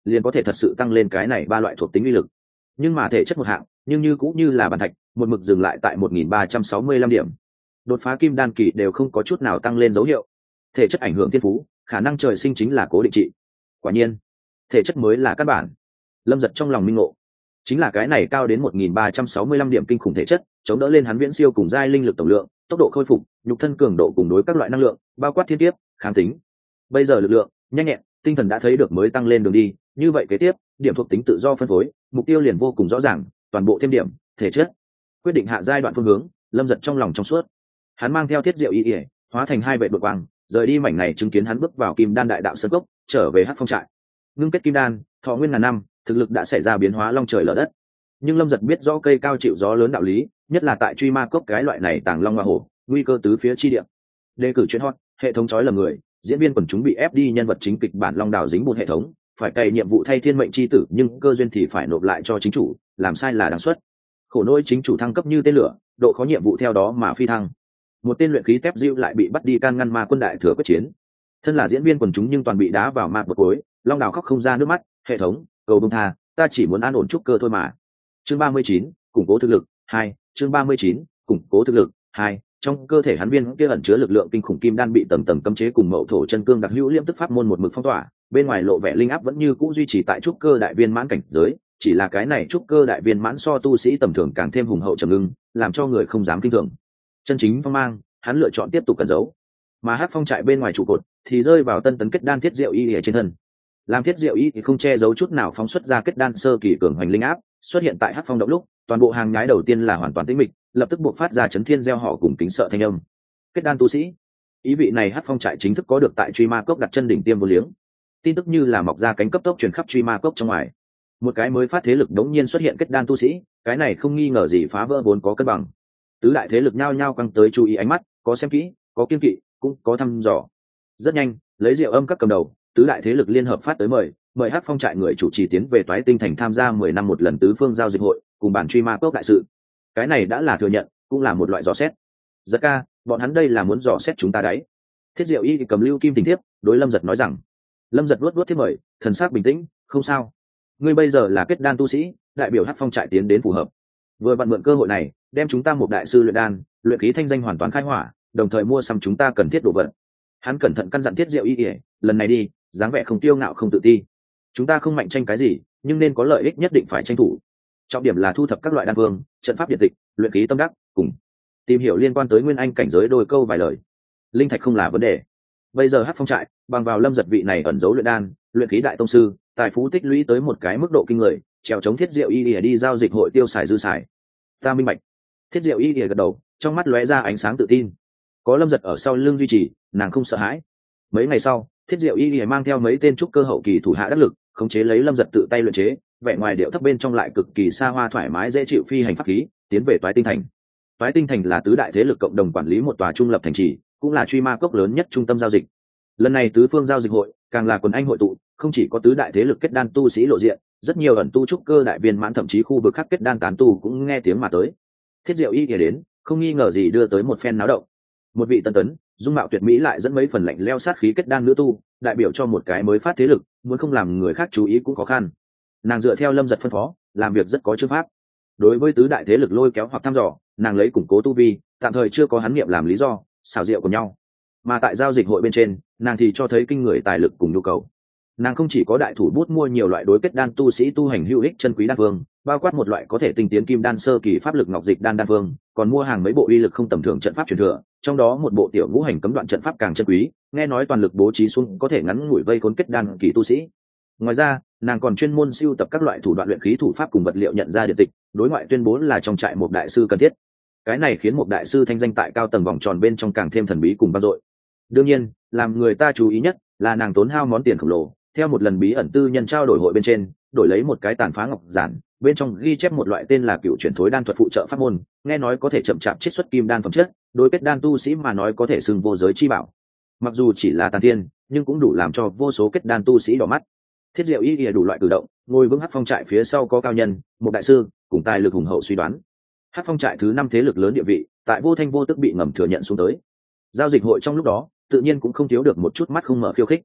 liền có thể thật sự tăng lên cái này ba loại thuộc tính uy lực. Nhưng mà thể chất một hạng nhưng như cũng như là bàn thạch, một mực dừng lại tại 1365 điểm. Đột phá kim đan kỳ đều không có chút nào tăng lên dấu hiệu. Thể chất ảnh hưởng thiên phú, khả năng trời sinh chính là cố định trị. Quả nhiên thể chất mới là căn bản. Lâm Dật trong lòng minh ngộ, chính là cái này cao đến 1365 điểm kinh khủng thể chất, chống đỡ lên hắn viễn siêu cùng giai linh lực tổng lượng, tốc độ khôi phục, nhục thân cường độ cùng đối các loại năng lượng, bao quát thiên kiếp, kháng tính. Bây giờ lực lượng, nhanh nhẹn, tinh thần đã thấy được mới tăng lên đường đi, như vậy kế tiếp, điểm thuộc tính tự do phân phối, mục tiêu liền vô cùng rõ ràng, toàn bộ thêm điểm, thể chất. Quyết định hạ giai đoạn phương hướng, Lâm Dật trong lòng trong suốt. Hắn mang theo thiết diệu y, hóa thành hai vệ đột quang, rời đi mảnh này chứng kiến hắn bước vào Kim Đan đại đạo sơn cốc, trở về Hắc Phong trại. Ngưng kết kim đan, thọ nguyên ngàn năm, thực lực đã xảy ra biến hóa long trời lở đất. Nhưng Lâm Dật biết rõ cây cao chịu gió lớn đạo lý, nhất là tại truy ma cốc cái loại này tàng long hoa hổ, nguy cơ tứ phía chi địa. Đề cử chuyện hot, hệ thống chói lầm người, diễn viên quần chúng bị ép đi nhân vật chính kịch bản long đào dính bùn hệ thống, phải cày nhiệm vụ thay thiên mệnh chi tử nhưng cơ duyên thì phải nộp lại cho chính chủ, làm sai là đáng suất. Khổ nỗi chính chủ thăng cấp như tên lửa, độ khó nhiệm vụ theo đó mà phi thăng. Một tên luyện khí tép diêu lại bị bắt đi can ngăn ma quân đại thừa quyết chiến. Thân là diễn viên quần chúng nhưng toàn bị đá vào mặt một khối, long đào khóc không ra nước mắt. Hệ thống cầu bông tha, ta chỉ muốn an ổn trúc cơ thôi mà. Chương 39, củng cố thực lực 2. Chương 39, củng cố thực lực 2. Trong cơ thể hắn viên kia ẩn chứa lực lượng kinh khủng kim đan bị tầng tầng cấm chế cùng mậu thổ chân cương đặc hữu liễm tức pháp môn một mực phong tỏa, bên ngoài lộ vẻ linh áp vẫn như cũ duy trì tại trúc cơ đại viên mãn cảnh giới, chỉ là cái này trúc cơ đại viên mãn so tu sĩ tầm thường càng thêm hùng hậu trầm ngưng, làm cho người không dám kinh thường. Chân chính phong mang, hắn lựa chọn tiếp tục cẩn giấu, mà Hắc Phong trại bên ngoài trụ cột thì rơi vào tân tấn kết đan thiết diệu y ở trên thân. Làm thiết diệu y thì không che giấu chút nào phóng xuất ra kết đan sơ kỳ cường hoành linh áp, xuất hiện tại Hắc Phong động lúc, toàn bộ hàng nhái đầu tiên là hoàn toàn tĩnh mịch, lập tức buộc phát ra chấn thiên gieo họ cùng kính sợ thanh âm. Kết đan tu sĩ, ý vị này Hắc Phong trại chính thức có được tại truy ma cốc đặt chân đỉnh tiêm vô liếng. Tin tức như là mọc ra cánh cấp tốc truyền khắp truy ma cốc trong ngoài. Một cái mới phát thế lực đống nhiên xuất hiện kết đan tu sĩ, cái này không nghi ngờ gì phá vỡ vốn có cân bằng. Tứ đại thế lực nhao nhao căng tới chú ý ánh mắt, có xem kỹ, có kiên kỵ, cũng có thăm dò. Rất nhanh, lấy Diệu Âm các cầm đầu, tứ đại thế lực liên hợp phát tới mời Hắc Phong trại người chủ trì tiến về Toái Tinh thành tham gia 10 năm một lần tứ phương giao dịch hội, cùng bản truy ma cốc đại sự. Cái này đã là thừa nhận, cũng là một loại dò xét. Giật ca, bọn hắn đây là muốn dò xét chúng ta đấy. Thiết Diệu Y cầm lưu kim tình thiếp, đối Lâm Giật nói rằng. Lâm Giật luốt thiếp mời, thần sắc bình tĩnh, không sao. Ngươi bây giờ là kết đan tu sĩ, đại biểu Hắc Phong trại tiến đến phù hợp. Vừa vặn mượn cơ hội này, đem chúng ta một đại sư luyện đan, luyện khí thanh danh hoàn toàn khai hỏa, đồng thời mua sắm chúng ta cần thiết đồ vật. Hắn cẩn thận căn dặn Thiết Diệu Y, lần này đi, dáng vẻ không tiêu ngạo không tự ti. Chúng ta không mạnh tranh cái gì, nhưng nên có lợi ích nhất định phải tranh thủ. Trọng điểm là thu thập các loại đan phương, trận pháp điện tịch, luyện khí tâm đắc, cùng tìm hiểu liên quan tới nguyên anh cảnh giới đôi câu vài lời. Linh thạch không là vấn đề. Bây giờ Hắc Phong trại bằng vào Lâm Giật vị này ẩn giấu luyện đan, luyện khí đại tông sư, tài phú tích lũy tới một cái mức độ kinh người, trèo chống Thiết Diệu Y đi giao dịch hội tiêu xài dư xài. Ta minh bạch. Thiết Diệu Y gật đầu, trong mắt lóe ra ánh sáng tự tin. Có Lâm Giật ở sau lưng duy trì, nàng không sợ hãi. Mấy ngày sau, Thiết Diệu Y mang theo mấy tên trúc cơ hậu kỳ thủ hạ đắc lực, khống chế lấy Lâm Giật tự tay luyện chế, vẻ ngoài điệu thấp bên trong lại cực kỳ xa hoa thoải mái dễ chịu phi hành pháp khí, tiến về Toái Tinh thành. Toái Tinh thành là tứ đại thế lực cộng đồng quản lý một tòa trung lập thành trì, cũng là truy ma cốc lớn nhất trung tâm giao dịch. Lần này tứ phương giao dịch hội, càng là quần anh hội tụ, không chỉ có tứ đại thế lực kết đan tu sĩ lộ diện, rất nhiều ẩn tu trúc cơ đại viên mãn thậm chí khu vực khác kết đan tán tu cũng nghe tiếng mà tới. Thiết Diệu Y đến, không nghi ngờ gì đưa tới một phen náo động. Một vị tân tấn, dung mạo tuyệt mỹ lại dẫn mấy phần lạnh leo sát khí kết đan nữ tu, đại biểu cho một cái mới phát thế lực, muốn không làm người khác chú ý cũng khó khăn. Nàng dựa theo Lâm Giật phân phó, làm việc rất có chương pháp. Đối với tứ đại thế lực lôi kéo hoặc thăm dò, nàng lấy củng cố tu vi, tạm thời chưa có hắn nghiệm làm lý do, xảo diệu của nhau. Mà tại giao dịch hội bên trên, nàng thì cho thấy kinh người tài lực cùng nhu cầu. Nàng không chỉ có đại thủ bút mua nhiều loại đối kết đan tu sĩ tu hành hữu ích chân quý đan phương, bao quát một loại có thể tinh tiến kim đan sơ kỳ pháp lực ngọc dịch đan đan phương, còn mua hàng mấy bộ uy lực không tầm thường trận pháp truyền thừa, trong đó một bộ tiểu ngũ hành cấm đoạn trận pháp càng chân quý, nghe nói toàn lực bố trí xuống có thể ngắn ngủi vây khốn kết đan kỳ tu sĩ. Ngoài ra, nàng còn chuyên môn sưu tập các loại thủ đoạn luyện khí thủ pháp cùng vật liệu nhận ra điện tịch, đối ngoại tuyên bố là trong trại một đại sư cần thiết. Cái này khiến một đại sư thanh danh tại cao tầng vòng tròn bên trong càng thêm thần bí cùng vang dội. Đương nhiên, làm người ta chú ý nhất là nàng tốn hao món tiền khổng lồ, theo một lần bí ẩn tư nhân trao đổi hội bên trên, đổi lấy một cái tàn phá ngọc giản, bên trong ghi chép một loại tên là cựu chuyển thối đan thuật phụ trợ pháp môn, nghe nói có thể chậm chạp chiết xuất kim đan phẩm chất, đối kết đan tu sĩ mà nói có thể xưng vô giới chi bảo. Mặc dù chỉ là tàn thiên, nhưng cũng đủ làm cho vô số kết đan tu sĩ đỏ mắt. Thiết Diệu Y đủ loại cử động, ngồi vững Hắc Phong trại phía sau có cao nhân, một đại sư, cùng tài lực hùng hậu suy đoán. Hắc Phong trại thứ 5 thế lực lớn địa vị, tại vô thanh vô tức bị ngầm thừa nhận xuống tới. Giao dịch hội trong lúc đó, tự nhiên cũng không thiếu được một chút mắt không mở khiêu khích.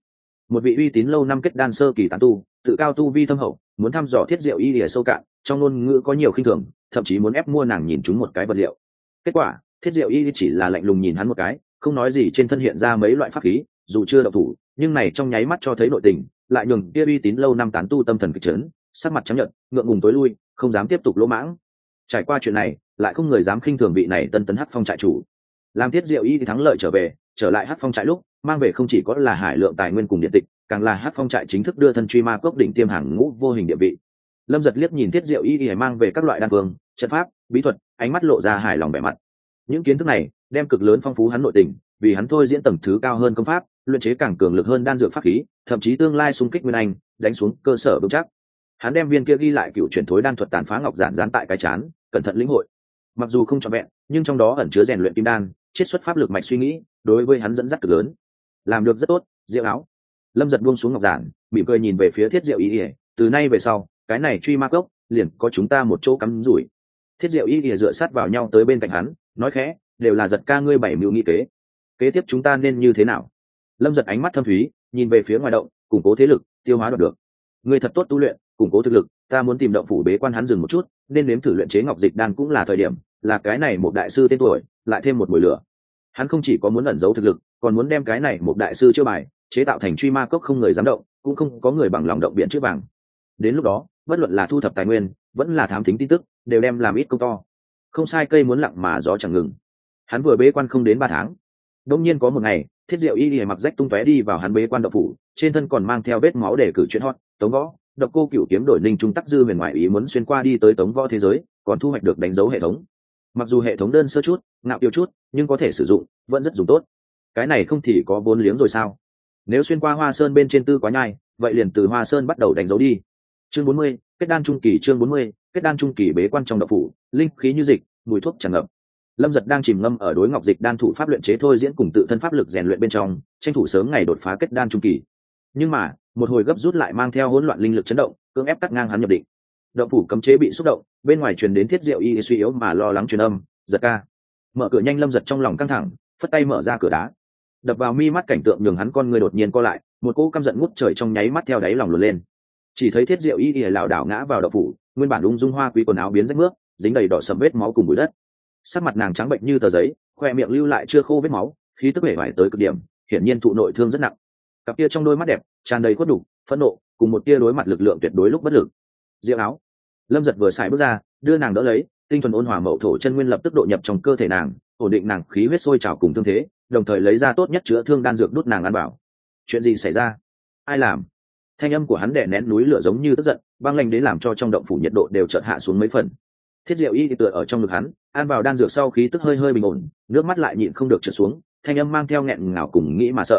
một vị uy tín lâu năm kết đan sơ kỳ tán tu, tự cao tu vi thâm hậu, muốn thăm dò Thiết Diệu Y lìa sâu cạn, trong ngôn ngữ có nhiều khinh thường, thậm chí muốn ép mua nàng nhìn chúng một cái vật liệu. Kết quả, Thiết Diệu Y chỉ là lạnh lùng nhìn hắn một cái, không nói gì, trên thân hiện ra mấy loại pháp khí, dù chưa động thủ, nhưng này trong nháy mắt cho thấy nội tình, lại nhường kia uy tín lâu năm tán tu tâm thần kịch chấn, sắc mặt trắng nhợt, ngượng ngùng tối lui, không dám tiếp tục lỗ mãng. Trải qua chuyện này, lại không người dám khinh thường vị này tân tấn Hắc Phong trại chủ. Làm Thiết Diệu Y thắng lợi trở lại Hắc Phong trại lúc, mang về không chỉ có là hải lượng tài nguyên cùng điện tịch, càng là Hắc Phong trại chính thức đưa thân truy ma cốc đỉnh tiêm hàng ngũ vô hình địa vị. Lâm Giật liếc nhìn Thiết Diệu Y mang về các loại đan phương, trận pháp, bí thuật, ánh mắt lộ ra hài lòng vẻ mặt. Những kiến thức này đem cực lớn phong phú hắn nội tình, vì hắn thôi diễn tầng thứ cao hơn công pháp, luyện chế càng cường lực hơn đan dược pháp khí, thậm chí tương lai xung kích nguyên anh, đánh xuống cơ sở vững chắc. Hắn đem viên kia ghi lại cựu truyền thối đan thuật tàn phá ngọc giản dán tại cái chán, cẩn thận lĩnh hội. Mặc dù không trọn vẹn, nhưng trong đó ẩn chứa rèn luyện kim đan, chiết xuất pháp lực mạch suy nghĩ, đối với hắn dẫn dắt cực lớn. Làm được rất tốt, Diệu áo. Lâm Giật buông xuống ngọc giản, mỉm cười nhìn về phía Thiết Diệu Y, từ nay về sau, cái này truy ma cốc liền có chúng ta một chỗ cắm rủi. Thiết Diệu Y dựa sát vào nhau tới bên cạnh hắn, nói khẽ, đều là Giật ca ngươi bảy mưu nghị kế. Kế tiếp chúng ta nên như thế nào? Lâm Giật ánh mắt thâm thúy, nhìn về phía ngoài động, củng cố thế lực, tiêu hóa đoạt được. Ngươi thật tốt tu luyện, củng cố thực lực, ta muốn tìm động phủ bế quan hắn dừng một chút, nên nếm thử luyện chế ngọc dịch đan cũng là thời điểm, là cái này một đại sư tên tuổi, lại thêm một mùi lửa. Hắn không chỉ có muốn ẩn giấu thực lực, còn muốn đem cái này một đại sư chiêu bài chế tạo thành truy ma cốc không người dám động, cũng không có người bằng lòng động biển chữ vàng. Đến lúc đó, bất luận là thu thập tài nguyên, vẫn là thám thính tin tức, đều đem làm ít công to. Không sai, cây muốn lặng mà gió chẳng ngừng. Hắn vừa bế quan không đến 3 tháng, đông nhiên có một ngày, Thiết Diệu Y mặc rách tung tóe đi vào hắn bế quan động phủ, trên thân còn mang theo vết máu để cử chuyện hot. Tống Võ, Độc Cô Cửu kiếm đổi Ninh Trung Tắc Dư huyền ngoại ý muốn xuyên qua đi tới Tống Võ thế giới, còn thu hoạch được đánh dấu hệ thống. Mặc dù hệ thống đơn sơ chút, ngạo kiều chút, nhưng có thể sử dụng, vẫn rất dùng tốt. Cái này không thì có vốn liếng rồi sao? Nếu xuyên qua Hoa Sơn bên trên tư quá nhai, vậy liền từ Hoa Sơn bắt đầu đánh dấu đi. Chương 40, kết đan trung kỳ. Chương 40, kết đan trung kỳ bế quan trong động phủ, linh khí như dịch, mùi thuốc tràn ngập. Lâm Giật đang chìm ngâm ở đối ngọc dịch đan thủ pháp luyện chế thôi diễn cùng tự thân pháp lực rèn luyện bên trong, tranh thủ sớm ngày đột phá kết đan trung kỳ. Nhưng mà, một hồi gấp rút lại mang theo hỗn loạn linh lực chấn động, cưỡng ép cắt ngang hắn nhập định. Động phủ cấm chế bị xúc động, bên ngoài truyền đến Thiết Diệu Y suy yếu mà lo lắng truyền âm, "Giật ca." Mở cửa nhanh. Lâm Giật trong lòng căng thẳng, phất tay mở ra cửa đá. Đập vào mi mắt cảnh tượng nhường hắn con người đột nhiên co lại, một cỗ căm giận ngút trời trong nháy mắt theo đáy lòng luồn lên. Chỉ thấy Thiết Diệu Y lảo đảo ngã vào động phủ, nguyên bản ung dung hoa quý quần áo biến rách mướp, dính đầy đỏ sẫm vết máu cùng bụi đất. Sắc mặt nàng trắng bệnh như tờ giấy, khoe miệng lưu lại chưa khô vết máu, khí tức bể bại tới cực điểm, hiển nhiên thụ nội thương rất nặng. Cặp kia trong đôi mắt đẹp tràn đầy khuất đục, phẫn nộ, cùng một tia đối mặt lực lượng tuyệt đối lúc bất lực. Diệu áo. Lâm Giật vừa xài bước ra, đưa nàng đỡ lấy, tinh thuần ôn hòa mậu thổ chân nguyên lập tức độ nhập trong cơ thể nàng, ổn định nàng khí huyết sôi trào cùng thương thế, đồng thời lấy ra tốt nhất chữa thương đan dược đút nàng ăn bảo. Chuyện gì xảy ra? Ai làm? Thanh âm của hắn đè nén núi lửa giống như tức giận, băng lạnh đến làm cho trong động phủ nhiệt độ đều chợt hạ xuống mấy phần. Thiết Diệu Y tựa ở trong ngực hắn, ăn vào đan dược sau khí tức hơi hơi bình ổn, nước mắt lại nhịn không được trượt xuống, thanh âm mang theo nghẹn ngào cùng nghĩ mà sợ,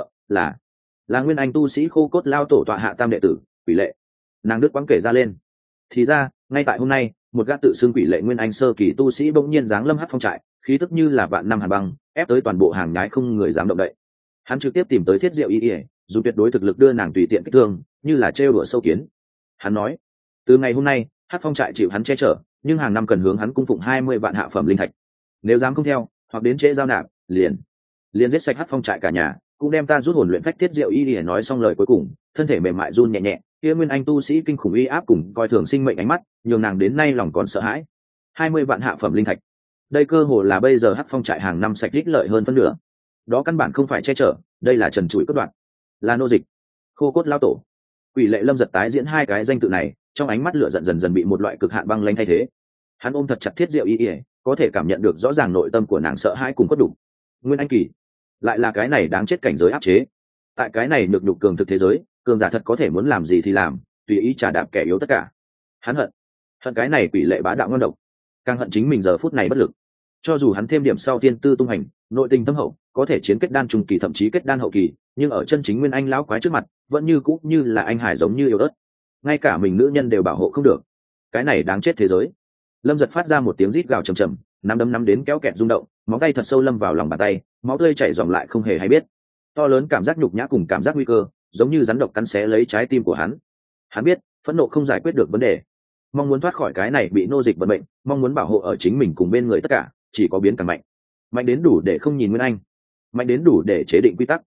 là nguyên anh tu sĩ khô cốt lao tổ tọa hạ tam đệ tử, Quỷ Lệ. Nàng đứt quãng kể ra lên. Thì ra, ngay tại hôm nay, một gã tự xưng Quỷ Lệ nguyên anh sơ kỳ tu sĩ bỗng nhiên giáng lâm Hắc Phong trại, khí tức như là vạn năm hàn băng, ép tới toàn bộ hàng nhái không người dám động đậy. Hắn trực tiếp tìm tới Thiết Diệu Y, dùng tuyệt đối thực lực đưa nàng tùy tiện kích thương, như là trêu đùa sâu kiến. Hắn nói, từ ngày hôm nay, Hắc Phong trại chịu hắn che chở, nhưng hàng năm cần hướng hắn cung phụng 20 vạn hạ phẩm linh thạch. Nếu dám không theo, hoặc đến trễ giao nạp, liền giết sạch Hắc Phong trại cả nhà, cũng đem ta rút hồn luyện phách. Thiết Diệu Y để nói xong lời cuối cùng, thân thể mềm mại run nhẹ nhẹ, kia nguyên anh tu sĩ kinh khủng uy áp cùng coi thường sinh mệnh ánh mắt, nhường nàng đến nay lòng còn sợ hãi. 20 vạn hạ phẩm linh thạch, đây cơ hồ là bây giờ Hắc Phong trại hàng năm sạch rích lợi hơn phân nửa. Đó căn bản không phải che chở, đây là trần trụi cướp đoạt, là nô dịch. Khô cốt lao tổ, Quỷ Lệ. Lâm Giật tái diễn hai cái danh tự này, trong ánh mắt lửa giận dần dần bị một loại cực hạn băng lãnh thay thế. Hắn ôm thật chặt Thiết Diệu Y, có thể cảm nhận được rõ ràng nội tâm của nàng sợ hãi cùng khuất đủ. Nguyên anh kỳ, lại là cái này đáng chết cảnh giới áp chế. Tại cái này nhược nhục cường thực thế giới, cường giả thật có thể muốn làm gì thì làm, tùy ý trà đạp kẻ yếu tất cả. Hắn hận cái này Quỷ Lệ bá đạo ngon độc, càng hận chính mình giờ phút này bất lực. Cho dù hắn thêm điểm sau tiên tư tung hành, nội tình thâm hậu, có thể chiến kết đan trung kỳ thậm chí kết đan hậu kỳ, nhưng ở chân chính nguyên anh lão quái trước mặt, vẫn như cũ như là anh hải giống như yếu ớt. Ngay cả mình nữ nhân đều bảo hộ không được. Cái này đáng chết thế giới. Lâm Giật phát ra một tiếng rít gào trầm trầm, nắm đấm nắm đến kéo kẹt rung động, móng tay thật sâu lâm vào lòng bàn tay, máu tươi chảy ròng lại không hề hay biết. To lớn cảm giác nhục nhã cùng cảm giác nguy cơ, giống như rắn độc cắn xé lấy trái tim của hắn. Hắn biết, phẫn nộ không giải quyết được vấn đề, mong muốn thoát khỏi cái này bị nô dịch vận mệnh, mong muốn bảo hộ ở chính mình cùng bên người tất cả, chỉ có biến càng mạnh, mạnh đến đủ để không nhìn nguyên anh, mạnh đến đủ để chế định quy tắc.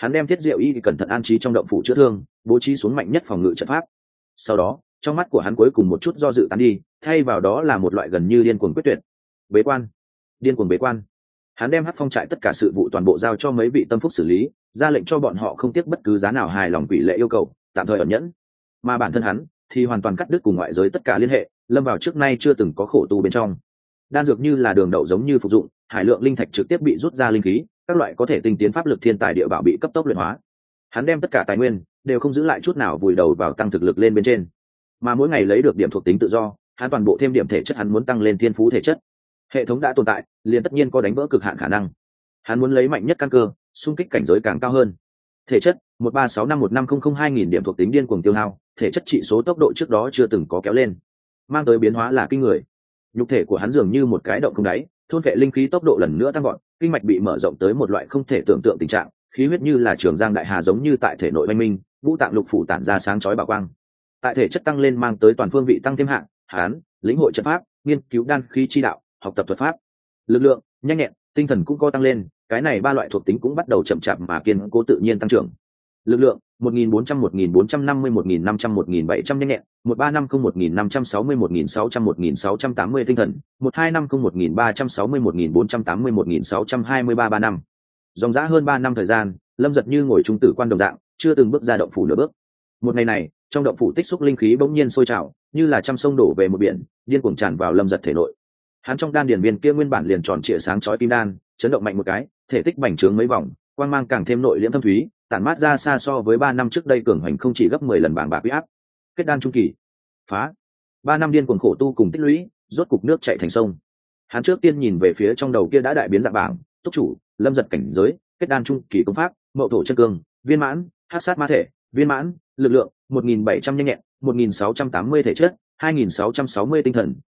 Hắn đem Thiết Diệu Y cẩn thận an trí trong động phủ chữa thương, bố trí xuống mạnh nhất phòng ngự trận pháp. Sau đó, trong mắt của hắn cuối cùng một chút do dự tán đi, thay vào đó là một loại gần như điên cuồng quyết tuyệt. Bế quan, điên cuồng bế quan. Hắn đem Hắc Phong trại tất cả sự vụ toàn bộ giao cho mấy vị tâm phúc xử lý, ra lệnh cho bọn họ không tiếc bất cứ giá nào hài lòng quỷ lệ yêu cầu, tạm thời ẩn nhẫn. Mà bản thân hắn thì hoàn toàn cắt đứt cùng ngoại giới tất cả liên hệ, lâm vào trước nay chưa từng có khổ tu bên trong. Đan dược như là đường đậu giống như phục dụng, hải lượng linh thạch trực tiếp bị rút ra linh khí, các loại có thể tinh tiến pháp lực thiên tài địa bảo bị cấp tốc luyện hóa. Hắn đem tất cả tài nguyên đều không giữ lại chút nào vùi đầu vào tăng thực lực lên bên trên, mà mỗi ngày lấy được điểm thuộc tính tự do, hắn toàn bộ thêm điểm thể chất, hắn muốn tăng lên thiên phú thể chất. Hệ thống đã tồn tại, liền tất nhiên có đánh vỡ cực hạn khả năng. Hắn muốn lấy mạnh nhất căn cơ, xung kích cảnh giới càng cao hơn. Thể chất 136515002.000 điểm thuộc tính điên cuồng tiêu hao, thể chất trị số tốc độ trước đó chưa từng có kéo lên, mang tới biến hóa là kinh người. Nhục thể của hắn dường như một cái động không đáy, thôn vệ linh khí tốc độ lần nữa tăng gọn, kinh mạch bị mở rộng tới một loại không thể tưởng tượng tình trạng, khí huyết như là trường giang đại hà giống như tại thể nội oanh minh, ngũ tạng lục phủ tản ra sáng chói bảo quang. Tại thể chất tăng lên mang tới toàn phương vị tăng thêm hạng, hắn lĩnh hội trận pháp, nghiên cứu đan khí chi đạo, học tập thuật pháp. Lực lượng, nhanh nhẹn, tinh thần cũng có tăng lên, cái này ba loại thuộc tính cũng bắt đầu chậm chạp mà kiên cố tự nhiên tăng trưởng. Lực lượng 1400 1450 1500 1700 nhanh nhẹn 1350 1560 1600 1680 tinh thần 1250 1360 1480 1623 3 năm. Dòng dã hơn 3 năm thời gian, Lâm Dật như ngồi trung tử quan đồng dạng, chưa từng bước ra động phủ nửa bước. Một ngày này, trong động phủ tích xúc linh khí bỗng nhiên sôi trào, như là trăm sông đổ về một biển, điên cuồng tràn vào Lâm Dật thể nội. Hắn trong đan điền viên kia nguyên bản liền tròn trịa sáng chói kim đan, chấn động mạnh một cái, thể tích bành trướng mấy vòng, quang mang càng thêm nội liễm thâm thúy, tản mát ra xa so với 3 năm trước đây cường hoành không chỉ gấp 10 lần bảng bạc uy áp. Kết đan trung kỳ, phá. 3 năm điên cuồng khổ tu cùng tích lũy, rốt cục nước chảy thành sông. Hắn trước tiên nhìn về phía trong đầu kia đã đại biến dạng bảng, túc chủ, Lâm Dật cảnh giới, kết đan trung kỳ công pháp, mậu thổ chân cương, viên mãn, hắc sát ma thể, viên mãn, lực lượng 1700 nhanh nhẹn, 1680 thể chất, 2660 tinh thần,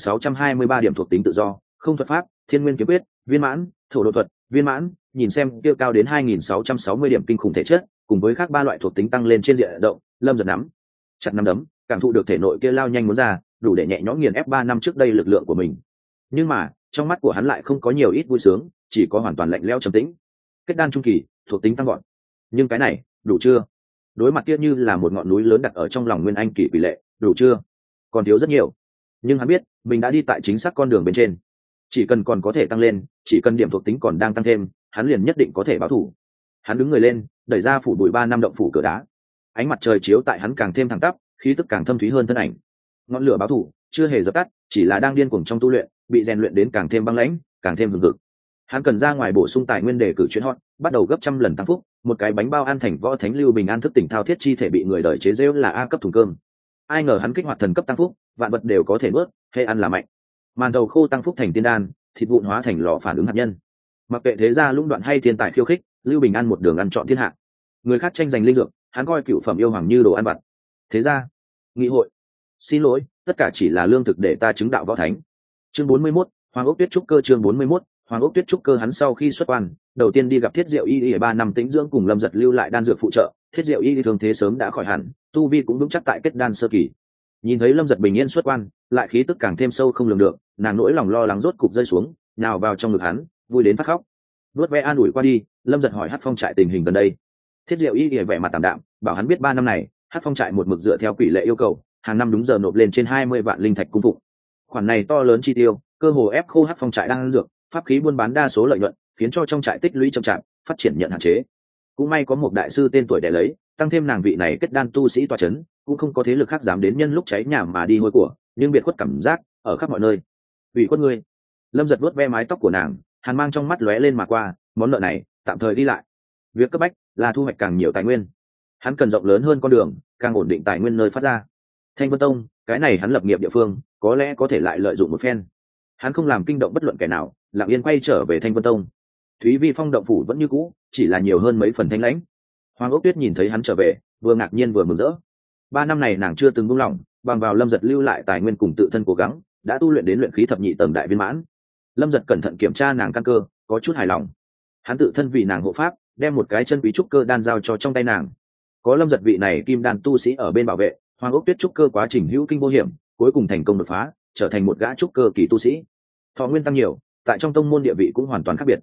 1623 điểm thuộc tính tự do, không thuật pháp, thiên nguyên kiếm quyết, viên mãn, thổ độ thuật, viên mãn, nhìn xem tiêu cao đến 2660 điểm kinh khủng thể chất, cùng với khác ba loại thuộc tính tăng lên trên diện rộng, Lâm Dật nắm chặt nắm đấm, cảm thụ được thể nội kia lao nhanh muốn ra, đủ để nhẹ nhõm nghiền ép 3 năm trước đây lực lượng của mình. Nhưng mà, trong mắt của hắn lại không có nhiều ít vui sướng, chỉ có hoàn toàn lạnh lẽo trầm tĩnh. Kết đan trung kỳ, thuộc tính tăng gọn. Nhưng cái này, đủ chưa? Đối mặt kia như là một ngọn núi lớn đặt ở trong lòng Nguyên Anh kỳ quỷ lệ, đủ chưa? Còn thiếu rất nhiều. Nhưng hắn biết, mình đã đi tại chính xác con đường bên trên. Chỉ cần còn có thể tăng lên, chỉ cần điểm thuộc tính còn đang tăng thêm, hắn liền nhất định có thể báo thủ. Hắn đứng người lên, đẩy ra phủ bụi 3 năm động phủ cửa đá. Ánh mặt trời chiếu tại hắn càng thêm thẳng tắp, khí tức càng thâm thúy hơn thân ảnh. Ngọn lửa báo thủ chưa hề dập tắt, chỉ là đang điên cuồng trong tu luyện, bị rèn luyện đến càng thêm băng lãnh, càng thêm hừng hực. Hắn cần ra ngoài bổ sung tài nguyên để cử chuyến hot, bắt đầu gấp trăm lần tăng phúc. Một cái bánh bao ăn thành võ thánh Lưu Bình An thức tỉnh thao thiết chi thể bị người đời chế giễu là A cấp thùng cơm. Ai ngờ hắn kích hoạt thần cấp tăng phúc, vạn vật đều có thể nuốt, hay ăn là mạnh. Màn đầu khô tăng phúc thành tiên đan, thịt vụn hóa thành lò phản ứng hạt nhân. Mặc kệ thế gia lũng đoạn hay thiên tài khiêu khích, Lưu Bình An một đường ăn trọn thiên hạ. Người khác tranh giành linh dược, hắn coi cựu phẩm yêu hoàng như đồ ăn vặt. Thế gia, nghị hội, xin lỗi, tất cả chỉ là lương thực để ta chứng đạo võ thánh. Chương 41, Hoàng Ốc Tuyết trúc cơ. Chương 41, Hoàng Ốc Tuyết trúc cơ. Hắn sau khi xuất quan, đầu tiên đi gặp Thiết Diệu Y 3 năm tĩnh dưỡng cùng Lâm Dật lưu lại đan dược phụ trợ. Thiết Diệu Y thương thế sớm đã khỏi hẳn, tu vi cũng vững chắc tại kết đan sơ kỳ. Nhìn thấy Lâm Dật bình yên xuất quan, lại khí tức càng thêm sâu không lường được, nàng nỗi lòng lo lắng rốt cục rơi xuống, nào vào trong ngực hắn, vui đến phát khóc. Nuốt ve an ủi qua đi, Lâm Dật hỏi Hắc Phong trại tình hình gần đây. Thiết Diệu Y vẻ mặt tạm đạm, bảo hắn biết 3 năm này, Hắc Phong trại một mực dựa theo quỷ lệ yêu cầu, hàng năm đúng giờ nộp lên trên 20 vạn linh thạch cung phụng. Khoản này to lớn chi tiêu, cơ hồ ép khô Hắc Phong trại đang dược, pháp khí buôn bán đa số lợi nhuận, khiến cho trong trại tích lũy chậm chạp, phát triển nhận hạn chế. Cũng may có một đại sư tên tuổi để lấy, tăng thêm nàng vị này kết đan tu sĩ tọa chấn, cũng không có thế lực khác dám đến nhân lúc cháy nhà mà đi hôi của, nhưng biệt khuất cảm giác ở khắp mọi nơi. Ủy khuất ngươi. Lâm Dật vuốt ve mái tóc của nàng, hàn mang trong mắt lóe lên mà qua, món nợ này tạm thời đi lại. Việc cấp bách là thu hoạch càng nhiều tài nguyên. Hắn cần rộng lớn hơn con đường, càng ổn định tài nguyên nơi phát ra. Thanh Vân Tông, cái này hắn lập nghiệp địa phương, có lẽ có thể lại lợi dụng một phen. Hắn không làm kinh động bất luận kẻ nào, lặng yên quay trở về Thanh Vân Tông. Thúy Vi Phong động phủ vẫn như cũ, chỉ là nhiều hơn mấy phần thanh lãnh. Hoàng Ốc Tuyết nhìn thấy hắn trở về, vừa ngạc nhiên vừa mừng rỡ. 3 năm này nàng chưa từng buông lỏng, bằng vào Lâm Dật lưu lại tài nguyên cùng tự thân cố gắng, đã tu luyện đến luyện khí thập nhị tầng đại viên mãn. Lâm Dật cẩn thận kiểm tra nàng căn cơ, có chút hài lòng. Hắn tự thân vì nàng hộ pháp, đem một cái chân quý trúc cơ đan giao cho trong tay nàng. Có Lâm Dật vị này kim đan tu sĩ ở bên bảo vệ, Hoàng Ốc Tuyết trúc cơ quá trình hữu kinh vô hiểm, cuối cùng thành công đột phá, trở thành một gã trúc cơ kỳ tu sĩ. Thọ nguyên tăng nhiều, tại trong tông môn địa vị cũng hoàn toàn khác biệt.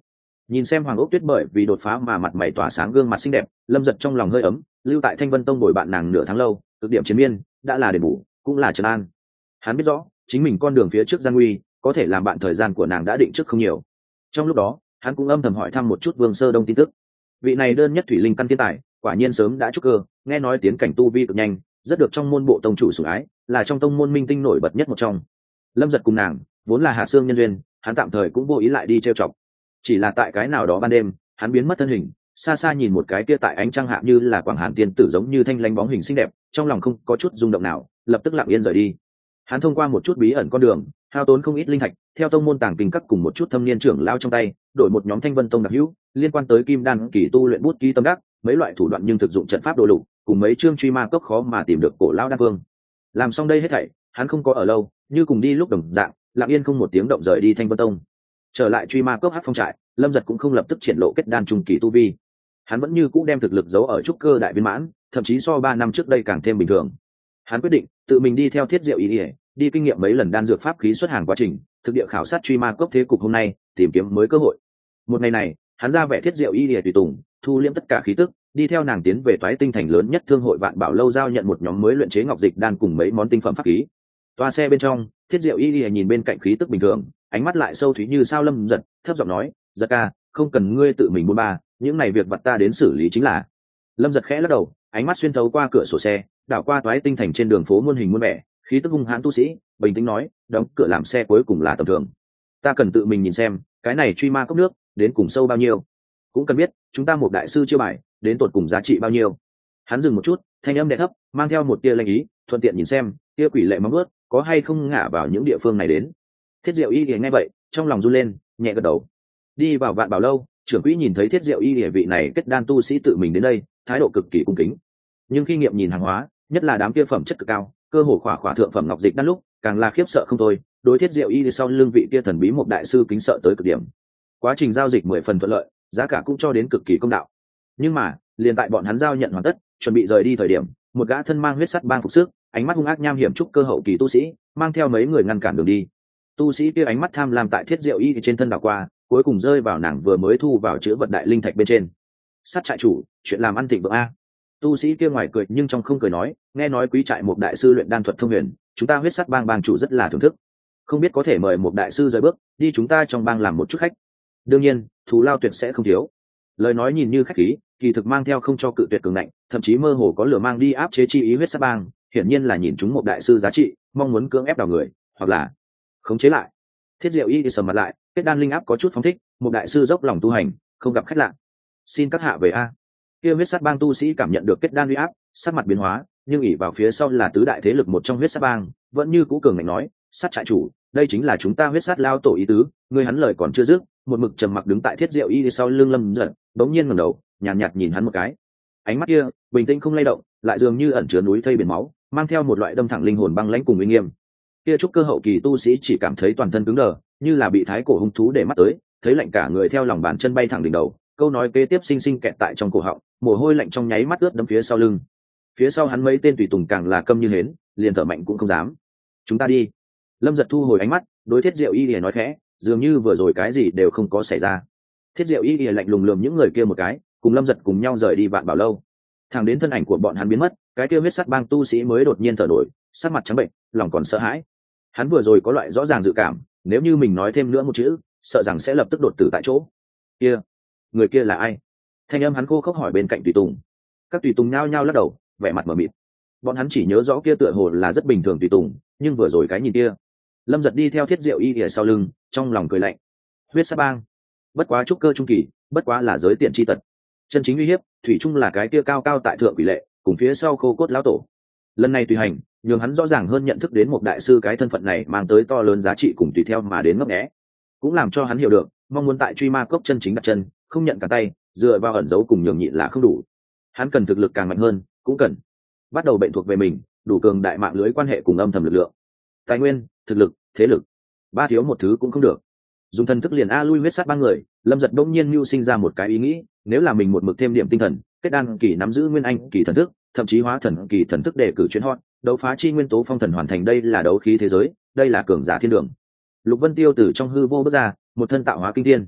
Nhìn xem Hoàng Ốc Tuyết bởi vì đột phá mà mặt mày tỏa sáng gương mặt xinh đẹp, Lâm Dật trong lòng hơi ấm, lưu tại Thanh Vân Tông bồi bạn nàng nửa tháng lâu, cực điểm chiến miên, đã là đền bù, cũng là trấn an. Hắn biết rõ, chính mình con đường phía trước gian nguy, có thể làm bạn thời gian của nàng đã định trước không nhiều. Trong lúc đó, hắn cũng âm thầm hỏi thăm một chút Vương Sơ Đông tin tức. Vị này đơn nhất thủy linh căn thiên tài, quả nhiên sớm đã trúc cơ, nghe nói tiến cảnh tu vi cực nhanh, rất được trong môn bộ tông chủ sủng ái, là trong tông môn minh tinh nổi bật nhất một trong. Lâm Dật cùng nàng vốn là hạ xương nhân duyên, hắn tạm thời cũng vô ý lại đi trêu chọc. Chỉ là tại cái nào đó ban đêm, hắn biến mất thân hình, xa xa nhìn một cái kia tại ánh trăng hạ như là quảng hàn tiên tử giống như thanh lãnh bóng hình xinh đẹp, trong lòng không có chút rung động nào, lập tức lặng yên rời đi. Hắn thông qua một chút bí ẩn con đường, hao tốn không ít linh thạch, theo tông môn tàng kinh các cùng một chút thâm niên trưởng lao trong tay, đổi một nhóm Thanh Vân Tông đặc hữu liên quan tới kim đan kỳ tu luyện bút ký tâm đắc, mấy loại thủ đoạn nhưng thực dụng trận pháp đồ lục, cùng mấy chương truy ma cốc khó mà tìm được cổ lão đan vương. Làm xong đây hết thảy, hắn không có ở lâu, như cùng đi lúc đồng dạng, lặng yên không một tiếng động rời đi Thanh Vân Tông. Trở lại truy ma cốc hắc phong trại, Lâm Dật cũng không lập tức triển lộ kết đan trung kỳ tu vi. Hắn vẫn như cũ đem thực lực giấu ở trúc cơ đại viên mãn, thậm chí so 3 năm trước đây càng thêm bình thường. Hắn quyết định tự mình đi theo Thiết Diệu ý ỉa, đi kinh nghiệm mấy lần đan dược pháp khí xuất hàng quá trình, thực địa khảo sát truy ma cốc thế cục hôm nay, tìm kiếm mới cơ hội. Một ngày này, hắn ra vẻ Thiết Diệu ý ỉa tùy tùng, thu liễm tất cả khí tức, đi theo nàng tiến về Toái Tinh thành lớn nhất thương hội Vạn Bảo lâu giao nhận một nhóm mới luyện chế ngọc dịch đan cùng mấy món tinh phẩm pháp khí. Toa xe bên trong, Thiết Diệu ý ỉa nhìn bên cạnh khí tức bình thường, ánh mắt lại sâu thúy như sao. Lâm Dật thấp giọng nói, Dật ca, không cần ngươi tự mình buôn ba, những này việc vặt ta đến xử lý chính là. Lâm Dật khẽ lắc đầu, ánh mắt xuyên thấu qua cửa sổ xe, đảo qua Toái Tinh thành trên đường phố muôn hình muôn vẻ, khí tức hung hãn tu sĩ, bình tĩnh nói, đóng cửa làm xe cuối cùng là tầm thường. Ta cần tự mình nhìn xem, cái này truy ma cốc nước đến cùng sâu bao nhiêu, cũng cần biết chúng ta một đại sư chiêu bài đến tột cùng giá trị bao nhiêu. Hắn dừng một chút, thanh âm đè thấp, mang theo một tia lanh ý, thuận tiện nhìn xem tia quỷ lệ móng vuốt có hay không ngả vào những địa phương này đến. Thiết Diệu y nghe vậy, trong lòng run lên, nhẹ gật đầu. Đi vào Vạn Bảo lâu, trưởng quỹ nhìn thấy Thiết Diệu y vị này kết đan tu sĩ tự mình đến đây, thái độ cực kỳ cung kính. Nhưng khi nghiệm nhìn hàng hóa, nhất là đám kia phẩm chất cực cao, cơ hồ khỏa thượng phẩm ngọc dịch đan lúc, càng là khiếp sợ không thôi. Đối Thiết Diệu y sau lưng vị kia thần bí một đại sư kính sợ tới cực điểm. Quá trình giao dịch 10 phần thuận lợi, giá cả cũng cho đến cực kỳ công đạo. Nhưng mà, liền tại bọn hắn giao nhận hoàn tất, chuẩn bị rời đi thời điểm, một gã thân mang huyết sắt bang phục sức, ánh mắt hung ác nham hiểm trúc cơ hậu kỳ tu sĩ, mang theo mấy người ngăn cản đường đi. Tu sĩ kia ánh mắt tham lam tại Thiết Diệu y trên thân đảo qua, cuối cùng rơi vào nàng vừa mới thu vào chữ vật đại linh thạch bên trên. Sát trại chủ, chuyện làm ăn thịnh vượng a. Tu sĩ kia ngoài cười nhưng trong không cười nói, nghe nói quý trại một đại sư luyện đan thuật thông huyền, chúng ta huyết sắt bang bang chủ rất là thưởng thức, không biết có thể mời một đại sư rời bước đi chúng ta trong bang làm một chút khách, đương nhiên thù lao tuyệt sẽ không thiếu. Lời nói nhìn như khách khí, kỳ thực mang theo không cho cự tuyệt cường ngạnh, thậm chí mơ hồ có lửa mang đi áp chế chi ý. Huyết sắt bang hiển nhiên là nhìn chúng một đại sư giá trị, mong muốn cưỡng ép đào người, hoặc là khống chế lại. Thiết Diệu y sầm mặt lại, kết đan linh áp có chút phóng thích, một đại sư dốc lòng tu hành, không gặp khách lạ, xin các hạ về a. Kia huyết sắt bang tu sĩ cảm nhận được kết đan uy áp, sắc mặt biến hóa, nhưng ỷ vào phía sau là tứ đại thế lực một trong huyết sắt bang, vẫn như cũ cường ngạnh nói, sát trại chủ, đây chính là chúng ta huyết sắt lao tổ ý tứ. Người hắn lời còn chưa dứt, một mực trầm mặc đứng tại Thiết Diệu y sau lưng Lâm Dật bỗng nhiên ngẩng đầu, nhàn nhạt nhìn hắn một cái. Ánh mắt kia bình tĩnh không lay động, lại dường như ẩn chứa núi thây biển máu, mang theo một loại đâm thẳng linh hồn băng lãnh cùng uy nghiêm. Kia trúc cơ hậu kỳ tu sĩ chỉ cảm thấy toàn thân cứng đờ, như là bị thái cổ hung thú để mắt tới, thấy lạnh cả người theo lòng bàn chân bay thẳng đỉnh đầu, câu nói kế tiếp sinh sinh kẹt tại trong cổ họng, mồ hôi lạnh trong nháy mắt ướt đẫm phía sau lưng. Phía sau hắn mấy tên tùy tùng càng là câm như hến, liền thở mạnh cũng không dám. Chúng ta đi. Lâm Dật thu hồi ánh mắt, đối Thiết Diệu y nói khẽ, dường như vừa rồi cái gì đều không có xảy ra. Thiết Diệu y lạnh lùng lườm những người kia một cái, cùng Lâm Dật cùng nhau rời đi Vạn Bảo lâu. Thẳng đến thân ảnh của bọn hắn biến mất, cái kia huyết sắt bang tu sĩ mới đột nhiên thở nổi, sắc mặt trắng bệnh, lòng còn sợ hãi. Hắn vừa rồi có loại rõ ràng dự cảm, nếu như mình nói thêm nữa một chữ, sợ rằng sẽ lập tức đột tử tại chỗ. Kia, người kia là ai? Thanh âm hắn khô khốc hỏi bên cạnh tùy tùng. Các tùy tùng nhao nhao lắc đầu, vẻ mặt mờ mịt. Bọn hắn chỉ nhớ rõ kia tựa hồ là rất bình thường tùy tùng, nhưng vừa rồi cái nhìn kia. Lâm Dật đi theo Thiết Diệu y ở sau lưng, trong lòng cười lạnh. Huyết sắt bang, bất quá trúc cơ trung kỳ, bất quá là giới tiện chi tật. Chân chính uy hiếp, thủy chung là cái kia cao cao tại thượng quỷ lệ, cùng phía sau khô cốt lão tổ. Lần này tùy hành, nhường hắn rõ ràng hơn nhận thức đến một đại sư cái thân phận này mang tới to lớn giá trị cùng tùy theo mà đến ngấp nghé, cũng làm cho hắn hiểu được, mong muốn tại truy ma cốc chân chính đặt chân, không nhận cả tay, dựa vào ẩn giấu cùng nhường nhịn là không đủ. Hắn cần thực lực càng mạnh hơn, cũng cần bắt đầu bệnh thuộc về mình, đủ cường đại mạng lưới quan hệ cùng âm thầm lực lượng, tài nguyên, thực lực, thế lực, ba thiếu một thứ cũng không được. Dùng thần thức liền a lui huyết sát ba người, Lâm Dật đông nhiên mưu sinh ra một cái ý nghĩ, nếu là mình một mực thêm điểm tinh thần, kết đan kỳ nắm giữ nguyên anh kỳ thần thức, thậm chí hóa thần kỳ thần thức để cử chuyến hot, đấu phá chi nguyên tố phong thần hoàn thành, đây là đấu khí thế giới, đây là cường giả thiên đường. Lục Vân Tiêu từ trong hư vô bước ra, một thân tạo hóa kinh thiên.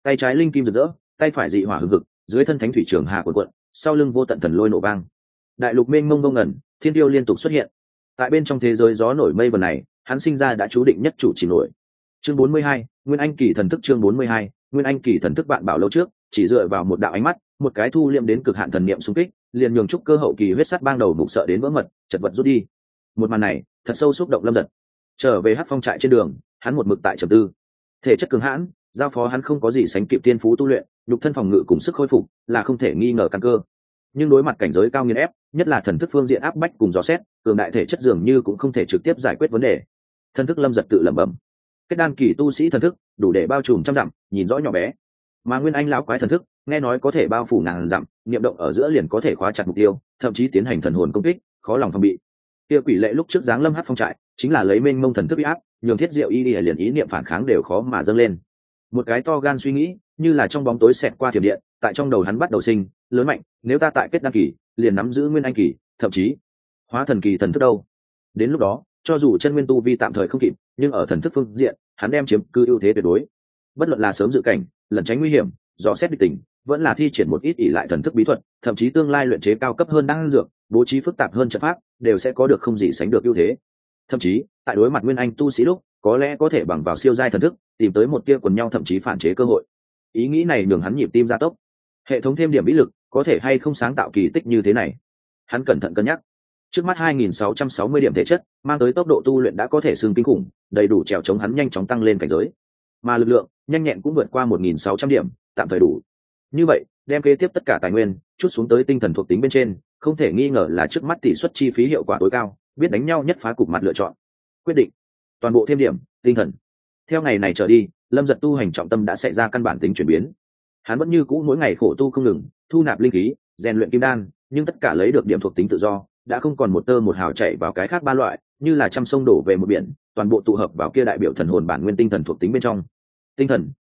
tay trái linh kim rực rỡ, tay phải dị hỏa hừng hực, dưới thân thánh thủy trường hà cuộn cuộn, sau lưng vô tận thần lôi nổ vang. Đại lục mênh mông ngông ngẩn, thiên tiêu liên tục xuất hiện. Tại bên trong thế giới gió nổi mây vần này, hắn sinh ra đã chú định nhất chủ chỉ nổi. Chương 42, Nguyên Anh kỳ thần thức. Chương 42, Nguyên Anh kỳ thần thức. Bạn bảo lâu trước, chỉ dựa vào một đạo ánh mắt, một cái thu liệm đến cực hạn thần niệm xung kích, liền nhường trúc cơ hậu kỳ huyết sắt bang đầu mục sợ đến vỡ mật, chật vật rút đi. Một màn này, thật sâu xúc động Lâm Dật. Trở về Hắc Phong trại trên đường, hắn một mực tại trầm tư. Thể chất cường hãn, giao phó hắn không có gì sánh kịp tiên phú tu luyện, nhục thân phòng ngự cùng sức khôi phục là không thể nghi ngờ căn cơ. Nhưng đối mặt cảnh giới cao nghiền ép, nhất là thần thức phương diện áp bách cùng dò xét, cường đại thể chất dường như cũng không thể trực tiếp giải quyết vấn đề. Thần thức Lâm Dật tự lẩm bẩm. Kết đan kỳ tu sĩ thần thức đủ để bao trùm trăm dặm, nhìn rõ nhỏ bé. Mà Nguyên Anh lão quái thần thức, nghe nói có thể bao phủ ngàn dặm, niệm động ở giữa liền có thể khóa chặt mục tiêu, thậm chí tiến hành thần hồn công kích, khó lòng phòng bị. Kia quỷ lệ lúc trước giáng lâm Hắc Phong trại, chính là lấy mênh mông thần thức uy áp, nhường Thiết Diệu Y liền ý niệm phản kháng đều khó mà dâng lên. Một cái to gan suy nghĩ, như là trong bóng tối xẹt qua thiểm điện, tại trong đầu hắn bắt đầu sinh, lớn mạnh, nếu ta tại kết đan kỳ, liền nắm giữ Nguyên Anh kỳ, thậm chí hóa thần kỳ thần thức đâu. Đến lúc đó, cho dù chân nguyên tu vi tạm thời không kịp, nhưng ở thần thức phương diện, hắn đem chiếm cư ưu thế tuyệt đối. Bất luận là sớm dự cảnh, lẩn tránh nguy hiểm, dò xét địch tình, vẫn là thi triển một ít ỷ lại thần thức bí thuật, thậm chí tương lai luyện chế cao cấp hơn đan dược, bố trí phức tạp hơn trận pháp, đều sẽ có được không gì sánh được ưu thế. Thậm chí, tại đối mặt Nguyên Anh tu sĩ lúc, có lẽ có thể bằng vào siêu giai thần thức, tìm tới một tia quần nhau thậm chí phản chế cơ hội. Ý nghĩ này nhường hắn nhịp tim gia tốc. Hệ thống thêm điểm bí lực, có thể hay không sáng tạo kỳ tích như thế này? Hắn cẩn thận cân nhắc. Trước mắt 2660 điểm thể chất, mang tới tốc độ tu luyện đã có thể xương kinh khủng, đầy đủ trèo chống hắn nhanh chóng tăng lên cảnh giới. Mà lực lượng, nhanh nhẹn cũng vượt qua 1600 điểm, tạm thời đủ. Như vậy, đem kế tiếp tất cả tài nguyên chút xuống tới tinh thần thuộc tính bên trên, không thể nghi ngờ là trước mắt tỷ suất chi phí hiệu quả tối cao, biết đánh nhau nhất phá cục mặt lựa chọn. Quyết định, toàn bộ thêm điểm, tinh thần. Theo ngày này trở đi, Lâm Dật tu hành trọng tâm đã xảy ra căn bản tính chuyển biến. Hắn vẫn như cũ mỗi ngày khổ tu không ngừng, thu nạp linh khí, rèn luyện kim đan, nhưng tất cả lấy được điểm thuộc tính tự do, đã không còn một tơ một hào chạy vào cái khác ba loại, như là trăm sông đổ về một biển, toàn bộ tụ hợp vào kia đại biểu thần hồn bản nguyên tinh thần thuộc tính bên trong. Tinh thần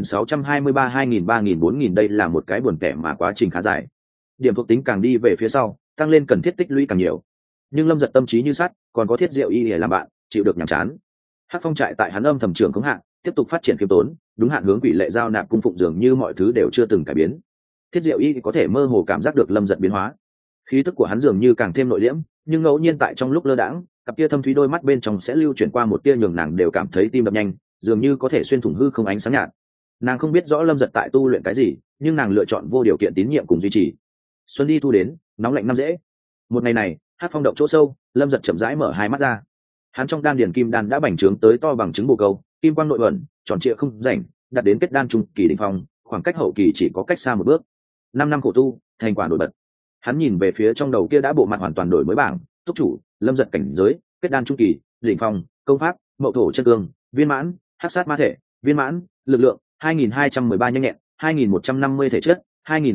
1623 2000 3000 4000, đây là một cái buồn tẻ mà quá trình khá dài. Điểm thuộc tính càng đi về phía sau, tăng lên cần thiết tích lũy càng nhiều. Nhưng Lâm Dật tâm trí như sắt, còn có Thiết Diệu Y để làm bạn, chịu được nhàm chán. Hắc Phong trại tại hắn âm thầm trưởng khống hạ, tiếp tục phát triển kiêm tốn, đúng hạn hướng quỷ lệ giao nạp cung phụng dường như mọi thứ đều chưa từng cải biến. Thiết Diệu Y có thể mơ hồ cảm giác được Lâm Dật biến hóa. Khí tức của hắn dường như càng thêm nội liễm, nhưng ngẫu nhiên tại trong lúc lơ đãng, cặp kia thâm thúy đôi mắt bên trong sẽ lưu chuyển qua một tia nhường nàng đều cảm thấy tim đập nhanh, dường như có thể xuyên thủng hư không ánh sáng nhạt. Nàng không biết rõ Lâm Dật tại tu luyện cái gì, nhưng nàng lựa chọn vô điều kiện tín nhiệm cùng duy trì. Xuân đi thu đến, nóng lạnh năm dễ. Một ngày này, Hắc Phong động chỗ sâu, Lâm Dật chậm rãi mở hai mắt ra. Hắn trong đan điền kim đan đã bành trướng tới to bằng trứng bồ câu, kim quang nội ẩn, tròn trịa không rảnh, đạt đến kết đan trung kỳ đỉnh phong, khoảng cách hậu kỳ chỉ có cách xa một bước. 5 năm khổ tu, thành quả nổi bật. Hắn nhìn về phía trong đầu kia đã bộ mặt hoàn toàn đổi mới bảng, túc chủ, Lâm Dật cảnh giới, kết đan trung kỳ, đỉnh phong, công pháp, mậu thổ chân cương, viên mãn, hắc sát ma thể, viên mãn, lực lượng 2213 nhanh nhẹn, 2150 thể chất,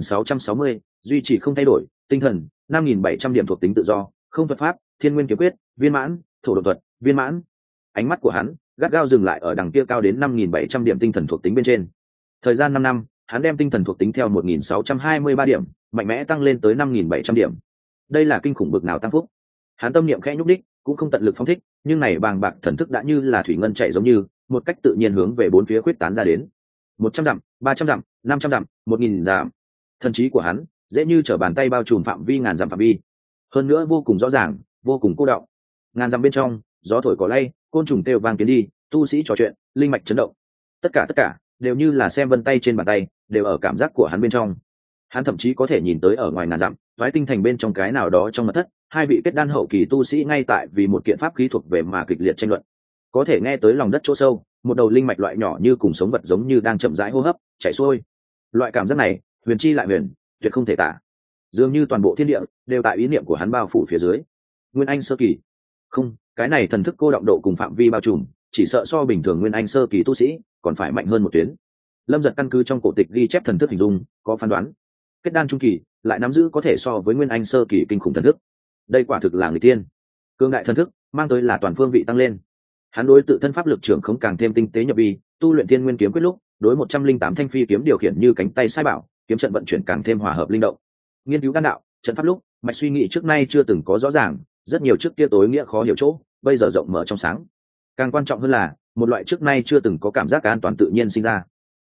2660, duy trì không thay đổi, tinh thần 5700 điểm thuộc tính tự do, không thuật pháp, thiên nguyên kiếm quyết, viên mãn, thổ độ thuật, viên mãn. Ánh mắt của hắn gắt gao dừng lại ở đằng kia cao đến 5700 điểm tinh thần thuộc tính bên trên. Thời gian 5 năm, hắn đem tinh thần thuộc tính theo 1623 điểm, mạnh mẽ tăng lên tới 5700 điểm. Đây là kinh khủng bực nào tăng phúc. Hắn tâm niệm khẽ nhúc đích, cũng không tận lực phóng thích, nhưng này bàng bạc thần thức đã như là thủy ngân chạy giống như, một cách tự nhiên hướng về bốn phía khuyết tán ra đến. 100 dặm, 300 dặm, 500 dặm, 1000 dặm. Thần trí của hắn dễ như trở bàn tay bao trùm phạm vi ngàn dặm phạm vi. Hơn nữa vô cùng rõ ràng, vô cùng cô đọng. Ngàn dặm bên trong, gió thổi cỏ lay, côn trùng kêu vang tiến đi, tu sĩ trò chuyện, linh mạch chấn động. Tất cả đều như là xem vân tay trên bàn tay, đều ở cảm giác của hắn bên trong. Hắn thậm chí có thể nhìn tới ở ngoài ngàn dặm, toái tinh thành bên trong cái nào đó trong mật thất, hai vị kết đan hậu kỳ tu sĩ ngay tại vì một kiện pháp khí thuộc về mà kịch liệt tranh luận. Có thể nghe tới lòng đất chỗ sâu, một đầu linh mạch loại nhỏ như cùng sống vật giống như đang chậm rãi hô hấp, chảy xuôi. Loại cảm giác này, huyền chi lại huyền, tuyệt không thể tả. Dường như toàn bộ thiên địa đều tại ý niệm của hắn bao phủ phía dưới. Nguyên Anh sơ kỳ. Không, cái này thần thức cô động độ cùng phạm vi bao trùm, chỉ sợ so bình thường Nguyên Anh sơ kỳ tu sĩ còn phải mạnh hơn một tuyến. Lâm Dật căn cứ trong cổ tịch ghi chép thần thức hình dung, có phán đoán. Kết đan trung kỳ lại nắm giữ có thể so với Nguyên Anh sơ kỳ kinh khủng thần thức. Đây quả thực là người tiên. Cương đại thần thức mang tới là toàn phương vị tăng lên. Hắn đối tự thân pháp lực trưởng không càng thêm tinh tế nhập vi, tu luyện thiên nguyên kiếm quyết lúc, đối 108 thanh phi kiếm điều khiển như cánh tay sai bảo, kiếm trận vận chuyển càng thêm hòa hợp linh động. Nghiên cứu đan đạo, trận pháp lúc, mạch suy nghĩ trước nay chưa từng có rõ ràng, rất nhiều trước kia tối nghĩa khó hiểu chỗ, bây giờ rộng mở trong sáng. Càng quan trọng hơn là, một loại trước nay chưa từng có cảm giác an toàn tự nhiên sinh ra.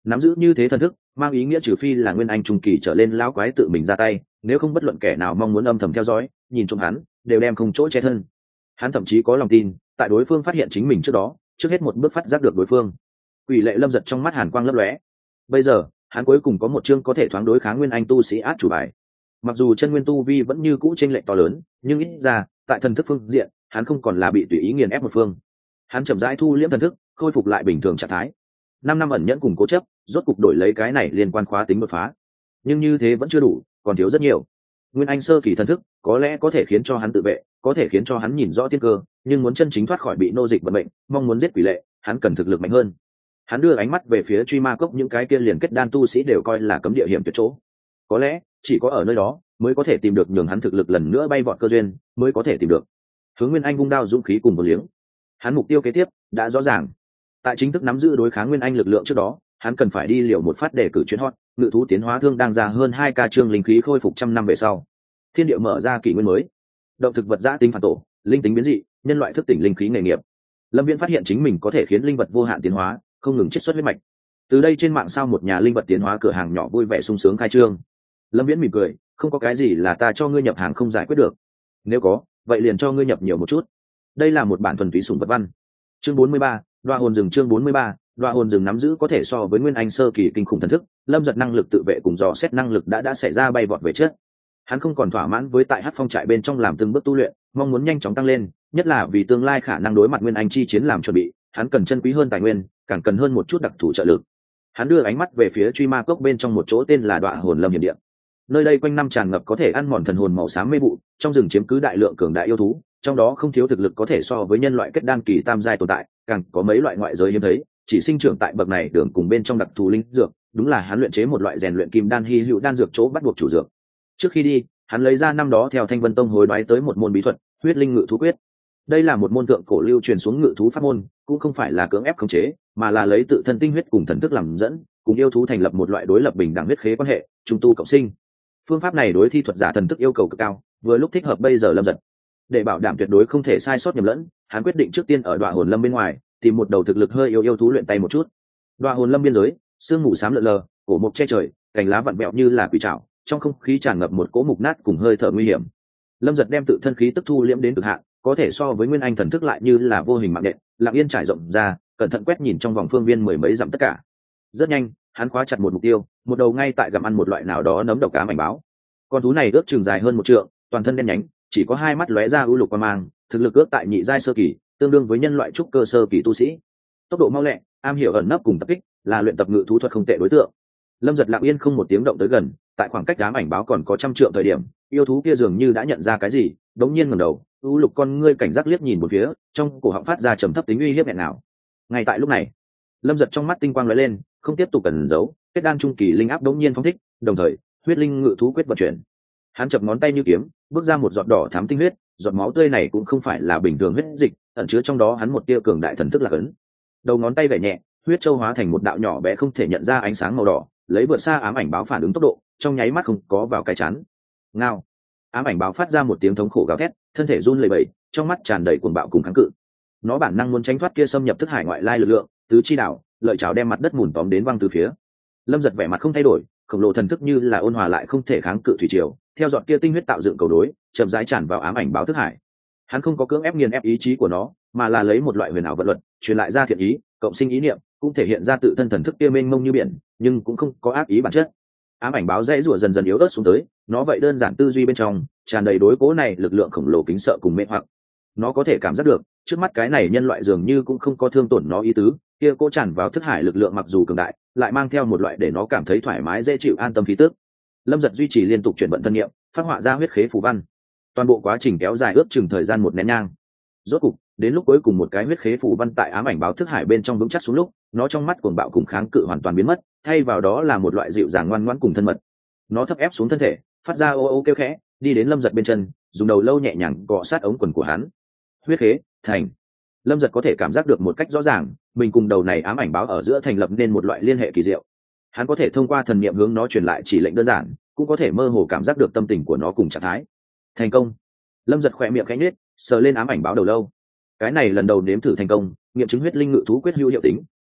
Nắm giữ như thế thần thức mang ý nghĩa trừ phi là nguyên anh trung kỳ trở lên lão quái tự mình ra tay, nếu không bất luận kẻ nào mong muốn âm thầm theo dõi nhìn trộm hắn đều đem không chỗ che thân. Hắn thậm chí có lòng tin tại đối phương phát hiện chính mình trước đó, trước hết một bước phát giác được đối phương. Quỷ lệ Lâm Giật trong mắt hàn quang lấp lóe. Bây giờ hắn cuối cùng có một chương có thể thoáng đối kháng nguyên anh tu sĩ át chủ bài. Mặc dù chân nguyên tu vi vẫn như cũ chênh lệch to lớn, nhưng ít ra tại thần thức phương diện hắn không còn là bị tùy ý nghiền ép một phương. Hắn chậm rãi thu liễm thần thức, khôi phục lại bình thường trạng thái. 5 năm ẩn nhẫn cùng cố chấp rốt cục đổi lấy cái này liên quan khóa tính đột phá, nhưng như thế vẫn chưa đủ, còn thiếu rất nhiều. Nguyên anh sơ kỳ thần thức có lẽ có thể khiến cho hắn tự vệ, có thể khiến cho hắn nhìn rõ tiên cơ, nhưng muốn chân chính thoát khỏi bị nô dịch vận mệnh, mong muốn giết quỷ lệ, hắn cần thực lực mạnh hơn. Hắn đưa ánh mắt về phía truy ma cốc, những cái kia liền kết đan tu sĩ đều coi là cấm địa hiểm tuyệt chỗ. Có lẽ chỉ có ở nơi đó mới có thể tìm được nhường hắn thực lực lần nữa bay vọt cơ duyên, mới có thể tìm được hướng Nguyên Anh vung đao dũng khí cùng một liếng. Hắn mục tiêu kế tiếp đã rõ ràng. Tại chính thức nắm giữ đối kháng Nguyên Anh lực lượng trước đó, hắn cần phải đi liều một phát để cử chuyến hot, ngự thú tiến hóa thương đang ra hơn 2 ca chương linh khí khôi phục 100 năm về sau. Thiên địa mở ra kỷ nguyên mới. Động thực vật giã tính phản tổ, linh tính biến dị, nhân loại thức tỉnh linh khí nghề nghiệp. Lâm Viễn phát hiện chính mình có thể khiến linh vật vô hạn tiến hóa, không ngừng chiết xuất huyết mạch. Từ đây trên mạng sao một nhà linh vật tiến hóa cửa hàng nhỏ vui vẻ sung sướng khai trương. Lâm Viễn mỉm cười, không có cái gì là ta cho ngươi nhập hàng không giải quyết được. Nếu có, vậy liền cho ngươi nhập nhiều một chút. Đây là một bản thuần túy sủng vật văn. Chương 43, Đoạ hồn rừng. Chương 43, Đoạ hồn rừng nắm giữ có thể so với nguyên anh sơ kỳ kinh khủng thần thức, Lâm Giật năng lực tự vệ cùng dò xét năng lực đã xảy ra bay vọt về trước. Hắn không còn thỏa mãn với tại Hắc Phong trại bên trong làm từng bước tu luyện, mong muốn nhanh chóng tăng lên, nhất là vì tương lai khả năng đối mặt nguyên anh chi chiến làm chuẩn bị, hắn cần chân quý hơn tài nguyên, càng cần hơn một chút đặc thù trợ lực. Hắn đưa ánh mắt về phía truy ma cốc bên trong một chỗ tên là Đoạ hồn lâm hiểm địa. Nơi đây quanh năm tràn ngập có thể ăn mòn thần hồn màu xám mê vụ, trong rừng chiếm cứ đại lượng cường đại yêu thú, trong đó không thiếu thực lực có thể so với nhân loại kết đan kỳ tam giai tồn tại, càng có mấy loại ngoại giới hiếm thấy, chỉ sinh trưởng tại bậc này đường cùng bên trong đặc thù linh dược, đúng là hắn luyện chế một loại rèn luyện kim đan hy hữu đan dược chỗ bắt buộc chủ dược. Trước khi đi, hắn lấy ra năm đó theo Thanh Vân Tông hối đoái tới một môn bí thuật, Huyết Linh Ngự Thú Quyết. Đây là một môn thượng cổ lưu truyền xuống ngự thú pháp môn, cũng không phải là cưỡng ép khống chế, mà là lấy tự thân tinh huyết cùng thần thức làm dẫn, cùng yêu thú thành lập một loại đối lập bình đẳng huyết khế quan hệ, trung tu cộng sinh. Phương pháp này đối thi thuật giả thần thức yêu cầu cực cao, vừa lúc thích hợp bây giờ Lâm Giật. Để bảo đảm tuyệt đối không thể sai sót nhầm lẫn, hắn quyết định trước tiên ở Đoạ hồn lâm bên ngoài tìm một đầu thực lực hơi yếu yêu thú luyện tay một chút. Đoạ hồn lâm biên giới, sương mù xám lượn lờ, cổ mục che trời, cành lá vặn vẹo như là quỷ trảo, trong không khí tràn ngập một cỗ mục nát cùng hơi thở nguy hiểm. Lâm Giật đem tự thân khí tức thu liễm đến cực hạn, có thể so với nguyên anh thần thức lại như là vô hình mạng nhện, lặng yên trải rộng ra, cẩn thận quét nhìn trong vòng phương viên mười mấy dặm tất cả. Rất nhanh, hắn khóa chặt một mục tiêu, một đầu ngay tại gặm ăn một loại nào đó nấm độc ám ảnh báo. Con thú này ước chừng dài hơn 1 trượng, toàn thân đen nhánh, chỉ có 2 mắt lóe ra ưu lục quang mang, thực lực ước tại nhị giai sơ kỳ, tương đương với nhân loại trúc cơ sơ kỳ tu sĩ. Tốc độ mau lẹ, am hiểu ẩn nấp cùng tập kích, là luyện tập ngự thú thuật không tệ đối tượng. Lâm Giật lặng yên không một tiếng động tới gần, tại khoảng cách ám ảnh báo còn có 100 trượng thời điểm, yêu thú kia dường như đã nhận ra cái gì, đống nhiên ngẩng đầu, ưu lục con ngươi cảnh giác liếc nhìn một phía, trong cổ họng phát ra trầm thấp tính uy hiếp nghẹn nào. Ngay tại lúc này, Lâm Giật trong mắt tinh quang lóe lên, không tiếp tục ẩn giấu, kết đan trung kỳ linh áp đống nhiên phóng thích, đồng thời, huyết linh ngự thú quyết vận chuyển. Hắn chập ngón tay như kiếm, bước ra một giọt đỏ thắm tinh huyết, giọt máu tươi này cũng không phải là bình thường huyết dịch, ẩn chứa trong đó hắn một tia cường đại thần thức là cấn. Đầu ngón tay vẩy nhẹ, huyết châu hóa thành một đạo nhỏ bé không thể nhận ra ánh sáng màu đỏ, lấy vượt xa ám ảnh báo phản ứng tốc độ, trong nháy mắt không có vào cái chắn. Ngao. Ám ảnh báo phát ra một tiếng thống khổ gào thét, thân thể run lẩy bẩy, trong mắt tràn đầy cuồng bạo cùng kháng cự. Nó bản năng muốn tránh thoát kia xâm nhập thức hải ngoại lai lực lượng, tứ chi đảo, lợi chảo đem mặt đất mùn tóm đến văng từ phía. Lâm Giật vẻ mặt không thay đổi, khổng lồ thần thức như là ôn hòa lại không thể kháng cự thủy triều, theo giọt kia tinh huyết tạo dựng cầu đối, chậm rãi tràn vào ám ảnh báo thức hải. Hắn không có cưỡng ép nghiền ép ý chí của nó, mà là lấy một loại huyền ảo vận luật, truyền lại ra thiện ý, cộng sinh ý niệm, cũng thể hiện ra tự thân thần thức kia mênh mông như biển, nhưng cũng không có ác ý bản chất. Ám ảnh báo dãy rủa dần dần yếu ớt xuống tới, nó vậy đơn giản tư duy bên trong tràn đầy đối cố này lực lượng khổng lồ kính sợ cùng mê hoặc. Nó có thể cảm giác được, trước mắt cái này nhân loại dường như cũng không có thương tổn nó ý tứ, kia cố tràn vào thức hải lực lượng mặc dù cường đại, lại mang theo một loại để nó cảm thấy thoải mái dễ chịu an tâm khí tức. Lâm Giật duy trì liên tục chuyển vận thân niệm, phát họa ra huyết khế phù văn. Toàn bộ quá trình kéo dài ước chừng thời gian 1 nén nhang. Rốt cục, đến lúc cuối cùng một cái huyết khế phù văn tại ám ảnh báo thức hải bên trong vững chắc xuống lúc, nó trong mắt cuồng bạo cùng kháng cự hoàn toàn biến mất, thay vào đó là một loại dịu dàng ngoan ngoãn cùng thân mật. Nó thấp ép xuống thân thể, phát ra ô ô kêu khẽ, đi đến Lâm Giật bên chân, dùng đầu lâu nhẹ nhàng cọ sát ống quần của hắn. Huyết khế thành. Lâm Giật có thể cảm giác được một cách rõ ràng, mình cùng đầu này ám ảnh báo ở giữa thành lập nên một loại liên hệ kỳ diệu. Hắn có thể thông qua thần niệm hướng nó truyền lại chỉ lệnh đơn giản, cũng có thể mơ hồ cảm giác được tâm tình của nó cùng trạng thái. Thành công. Lâm Giật khỏe miệng khẽ nhếch, sờ lên ám ảnh báo đầu lâu. Cái này lần đầu nếm thử thành công, nghiệm chứng huyết linh ngự thú quyết hữu hiệu tính,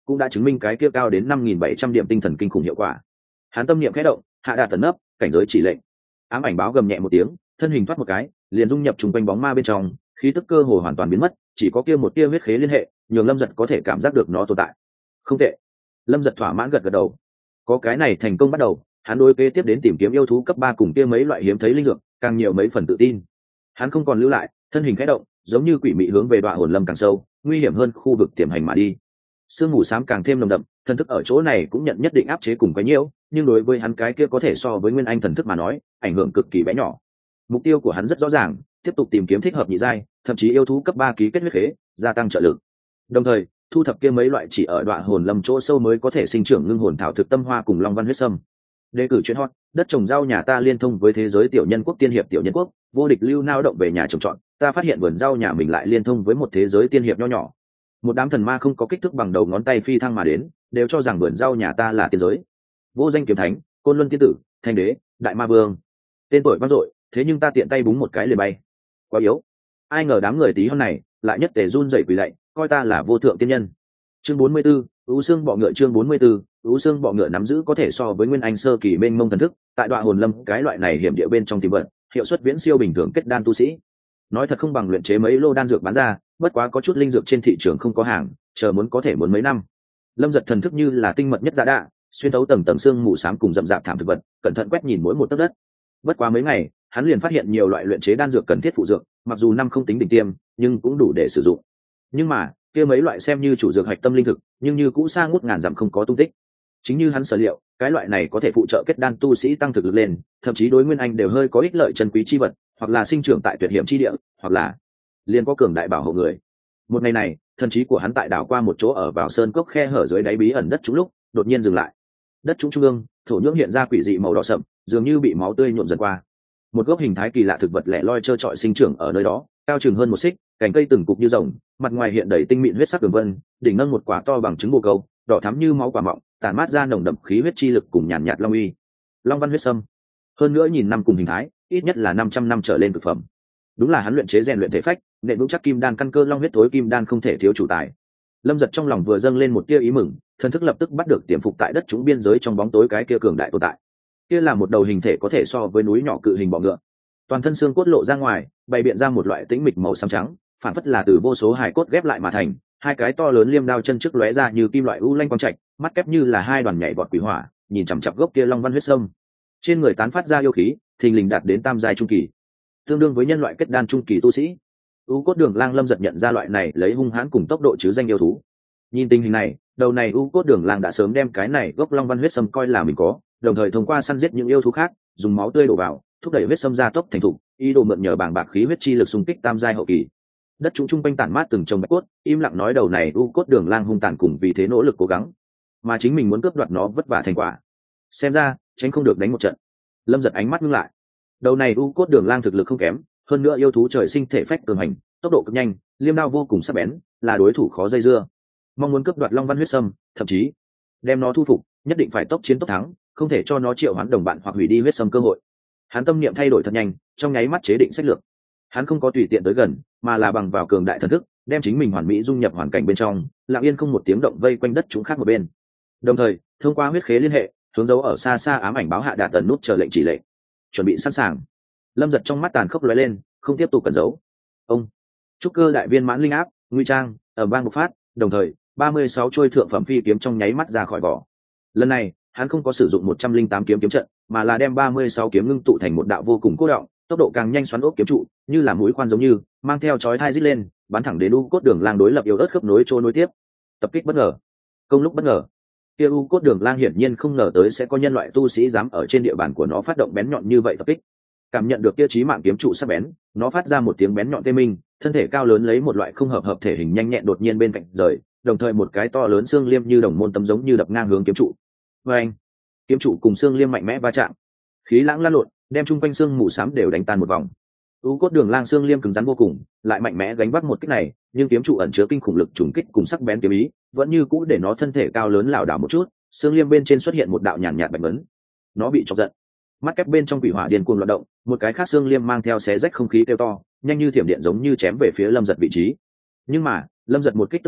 cũng đã chứng minh cái kia cao đến 5.700 điểm tinh thần kinh khủng hiệu quả. Hắn tâm niệm khẽ động, hạ đạt tấn ấp, cảnh giới chỉ lệnh. Ám ảnh báo gầm nhẹ một tiếng, thân hình thoát một cái, liền dung nhập trùng quanh bóng ma bên trong, khí tức cơ hồ hoàn toàn biến mất, chỉ có kia một tia huyết khế liên hệ, nhường Lâm Dật có thể cảm giác được nó tồn tại. Không tệ. Lâm Dật thỏa mãn gật gật đầu. Có cái này thành công bắt đầu, hắn đối kế tiếp đến tìm kiếm yêu thú cấp 3 cùng kia mấy loại hiếm thấy linh dược, càng nhiều mấy phần tự tin. Hắn không còn lưu lại, thân hình khẽ động, giống như quỷ mị hướng về Đoạ Hồn Lâm càng sâu, nguy hiểm hơn khu vực tiềm hành mà đi. Sương mù xám càng thêm nồng đậm, thần thức ở chỗ này cũng nhận nhất định áp chế cùng quấy nhiễu, nhưng đối với hắn cái kia có thể so với nguyên anh thần thức mà nói, ảnh hưởng cực kỳ bé nhỏ. Mục tiêu của hắn rất rõ ràng, tiếp tục tìm kiếm thích hợp nhị giai, thậm chí yêu thú cấp 3 ký kết huyết khế, gia tăng trợ lực. Đồng thời, thu thập kia mấy loại chỉ ở Đoạ Hồn Lâm chỗ sâu mới có thể sinh trưởng ngưng hồn thảo thực tâm hoa cùng long văn huyết sâm. Đề cử chuyện hot, đất trồng rau nhà ta liên thông với thế giới tiểu nhân quốc tiên hiệp tiểu nhân quốc, vô địch lưu nao động về nhà trồng trọt, ta phát hiện vườn rau nhà mình lại liên thông với một thế giới tiên hiệp nho nhỏ. Một đám thần ma không có kích thước bằng đầu ngón tay phi thăng mà đến, đều cho rằng vườn rau nhà ta là tiên giới. Vô danh kiếm thánh, côn luân tiên tử, thanh đế, đại ma vương, tên tuổi vang dội, thế nhưng ta tiện tay búng một cái liền bay. Quá yếu. Ai ngờ đám người tí hon này lại nhất tề run rẩy quỳ lạy, coi ta là vô thượng tiên nhân. Chương 44, ưu xương bọ ngựa. Chương 44, ưu xương bọ ngựa nắm giữ có thể so với nguyên anh sơ kỳ mênh mông thần thức, tại Đoạ Hồn Lâm cái loại này hiểm địa bên trong tìm vận, hiệu suất viễn siêu bình thường kết đan tu sĩ. Nói thật không bằng luyện chế mấy lô đan dược bán ra, bất quá có chút linh dược trên thị trường không có hàng, chờ muốn có thể muốn mấy năm. Lâm Dật thần thức như là tinh mật nhất dạ đạ, xuyên thấu tầng tầng xương mù xám cùng rậm rạp thảm thực vật, cẩn thận quét nhìn mỗi một tấc đất. Bất quá mấy ngày, hắn liền phát hiện nhiều loại luyện chế đan dược cần thiết phụ dược, mặc dù năm không tính đỉnh tiêm, nhưng cũng đủ để sử dụng. Nhưng mà, kia mấy loại xem như chủ dược hạch tâm linh thực, nhưng như cũ xa ngút ngàn dặm không có tung tích. Chính như hắn sở liệu, cái loại này có thể phụ trợ kết đan tu sĩ tăng thực lực lên, thậm chí đối nguyên anh đều hơi có ích lợi chân quý chi vật, hoặc là sinh trưởng tại tuyệt hiểm chi địa, hoặc là liền có cường đại bảo hộ người. Một ngày này, thần trí của hắn tại đảo qua một chỗ ở vào sơn cốc khe hở dưới đáy bí ẩn đất trũng lúc, đột nhiên dừng lại. Đất trũng trung ương, thổ nhưỡng hiện ra quỷ dị màu đỏ sậm, dường như bị máu tươi nhuộm dần qua. Một gốc hình thái kỳ lạ thực vật lẻ loi trơ trọi sinh trưởng ở nơi đó, cao chừng hơn 1 xích, cành cây từng cục như rồng, mặt ngoài hiện đầy tinh mịn huyết sắc đường vân, đỉnh nâng một quả to bằng trứng bồ câu, đỏ thắm như máu quả mọng, tản mát ra nồng đậm khí huyết chi lực cùng nhàn nhạt long uy. Long văn huyết sâm. Hơn nữa nhìn năm cùng hình thái, ít nhất là 500 năm trở lên cực phẩm. Đúng là hắn luyện chế rèn luyện thể phách, nện vững chắc kim đan căn cơ long huyết thối kim đan không thể thiếu chủ tài. Lâm Dật trong lòng vừa dâng lên một tia ý mừng, thần thức lập tức bắt được tiềm phục tại đất trũng biên giới trong bóng tối cái kia cường đại tồn tại. Kia là một đầu hình thể có thể so với núi nhỏ cự hình bọ ngựa, toàn thân xương cốt lộ ra ngoài, bày biện ra một loại tĩnh mịch màu xám trắng, phản phất là từ vô số hài cốt ghép lại mà thành. Hai cái to lớn liêm đao chân trước lóe ra như kim loại u lanh quang trạch, mắt kép như là hai đoàn nhảy vọt quỷ hỏa, nhìn chằm chằm gốc kia long văn huyết sâm. Trên người tán phát ra yêu khí, thình lình đạt đến tam giai trung kỳ, tương đương với nhân loại kết đan trung kỳ tu sĩ. U cốt đường lang Lâm Dật nhận ra loại này lấy hung hãn cùng tốc độ chứ danh yêu thú. Nhìn tình hình này, đầu này u cốt đường lang đã sớm đem cái này gốc long văn huyết sâm coi là mình có, đồng thời thông qua săn giết những yêu thú khác, dùng máu tươi đổ vào, thúc đẩy huyết sâm ra tốc thành thục, ý đồ mượn nhờ bàng bạc khí huyết chi lực xung kích tam giai hậu kỳ. Đất chúng trung quanh tản mát từng chồng bạch cốt, im lặng nói đầu này u cốt đường lang hung tàn cùng vì thế nỗ lực cố gắng, mà chính mình muốn cướp đoạt nó vất vả thành quả. Xem ra tránh không được đánh một trận. Lâm Dật ánh mắt ngưng lại. Đầu này u cốt đường lang thực lực không kém, hơn nữa yêu thú trời sinh thể phách cường hành, tốc độ cực nhanh, liêm đao vô cùng sắc bén, là đối thủ khó dây dưa. Mong muốn cướp đoạt long văn huyết sâm, thậm chí đem nó thu phục, nhất định phải tốc chiến tốc thắng, không thể cho nó triệu hoán đồng bạn hoặc hủy đi huyết sâm cơ hội. Hắn tâm niệm thay đổi thật nhanh, trong nháy mắt chế định sách lược. Hắn không có tùy tiện tới gần, mà là bằng vào cường đại thần thức, đem chính mình hoàn mỹ dung nhập hoàn cảnh bên trong, lặng yên không một tiếng động vây quanh đất chúng khác một bên. Đồng thời, thông qua huyết khế liên hệ, hướng dấu ở xa xa ám ảnh báo hạ đạt tần nút chờ lệnh chỉ lệnh. Chuẩn bị sẵn sàng. Lâm Dật trong mắt tàn khốc lóe lên, không tiếp tục cẩn giấu. Ông trúc cơ đại viên mãn linh áp, nguy trang, ở bang bộc phát, đồng thời 36 trôi thượng phẩm phi kiếm trong nháy mắt ra khỏi vỏ. Lần này, hắn không có sử dụng 108 kiếm kiếm trận, mà là đem 36 kiếm ngưng tụ thành một đạo vô cùng cố động, tốc độ càng nhanh xoắn ốc kiếm trụ, như là mũi khoan giống như, mang theo chói tai rít lên, bắn thẳng đến u cốt đường lang đối lập yếu ớt khớp nối trôi nối tiếp. Tập kích bất ngờ, công lúc bất ngờ. Kia u cốt đường lang hiển nhiên không ngờ tới sẽ có nhân loại tu sĩ dám ở trên địa bàn của nó phát động bén nhọn như vậy tập kích. Cảm nhận được kia chí mạng kiếm trụ sắc bén, nó phát ra một tiếng bén nhọn tê minh, thân thể cao lớn lấy một loại không hợp thể hình nhanh nhẹn đột nhiên bên cạnh rời, đồng thời một cái to lớn xương liêm như đồng môn tấm giống như đập ngang hướng kiếm trụ. Oeng! Kiếm trụ cùng xương liêm mạnh mẽ va chạm, khí lãng lan lộn, đem chung quanh xương mù xám đều đánh tan một vòng. U cốt đường lang xương liêm cứng rắn vô cùng, lại mạnh mẽ gánh vác một kích này, nhưng kiếm trụ ẩn chứa kinh khủng lực trùng kích cùng sắc bén kiếm ý, vẫn như cũ để nó thân thể cao lớn lảo đảo một chút, xương liêm bên trên xuất hiện một đạo nhàn nhạt bạch vấn. Nó bị chọc giận, mắt kép bên trong quỷ hỏa điên cuồng loạn động, một cái khác xương liêm mang theo xé rách không khí kêu to, nhanh như thiểm điện giống như chém về phía Lâm Dật vị trí. Nhưng mà Lâm Dật một kích tức lui,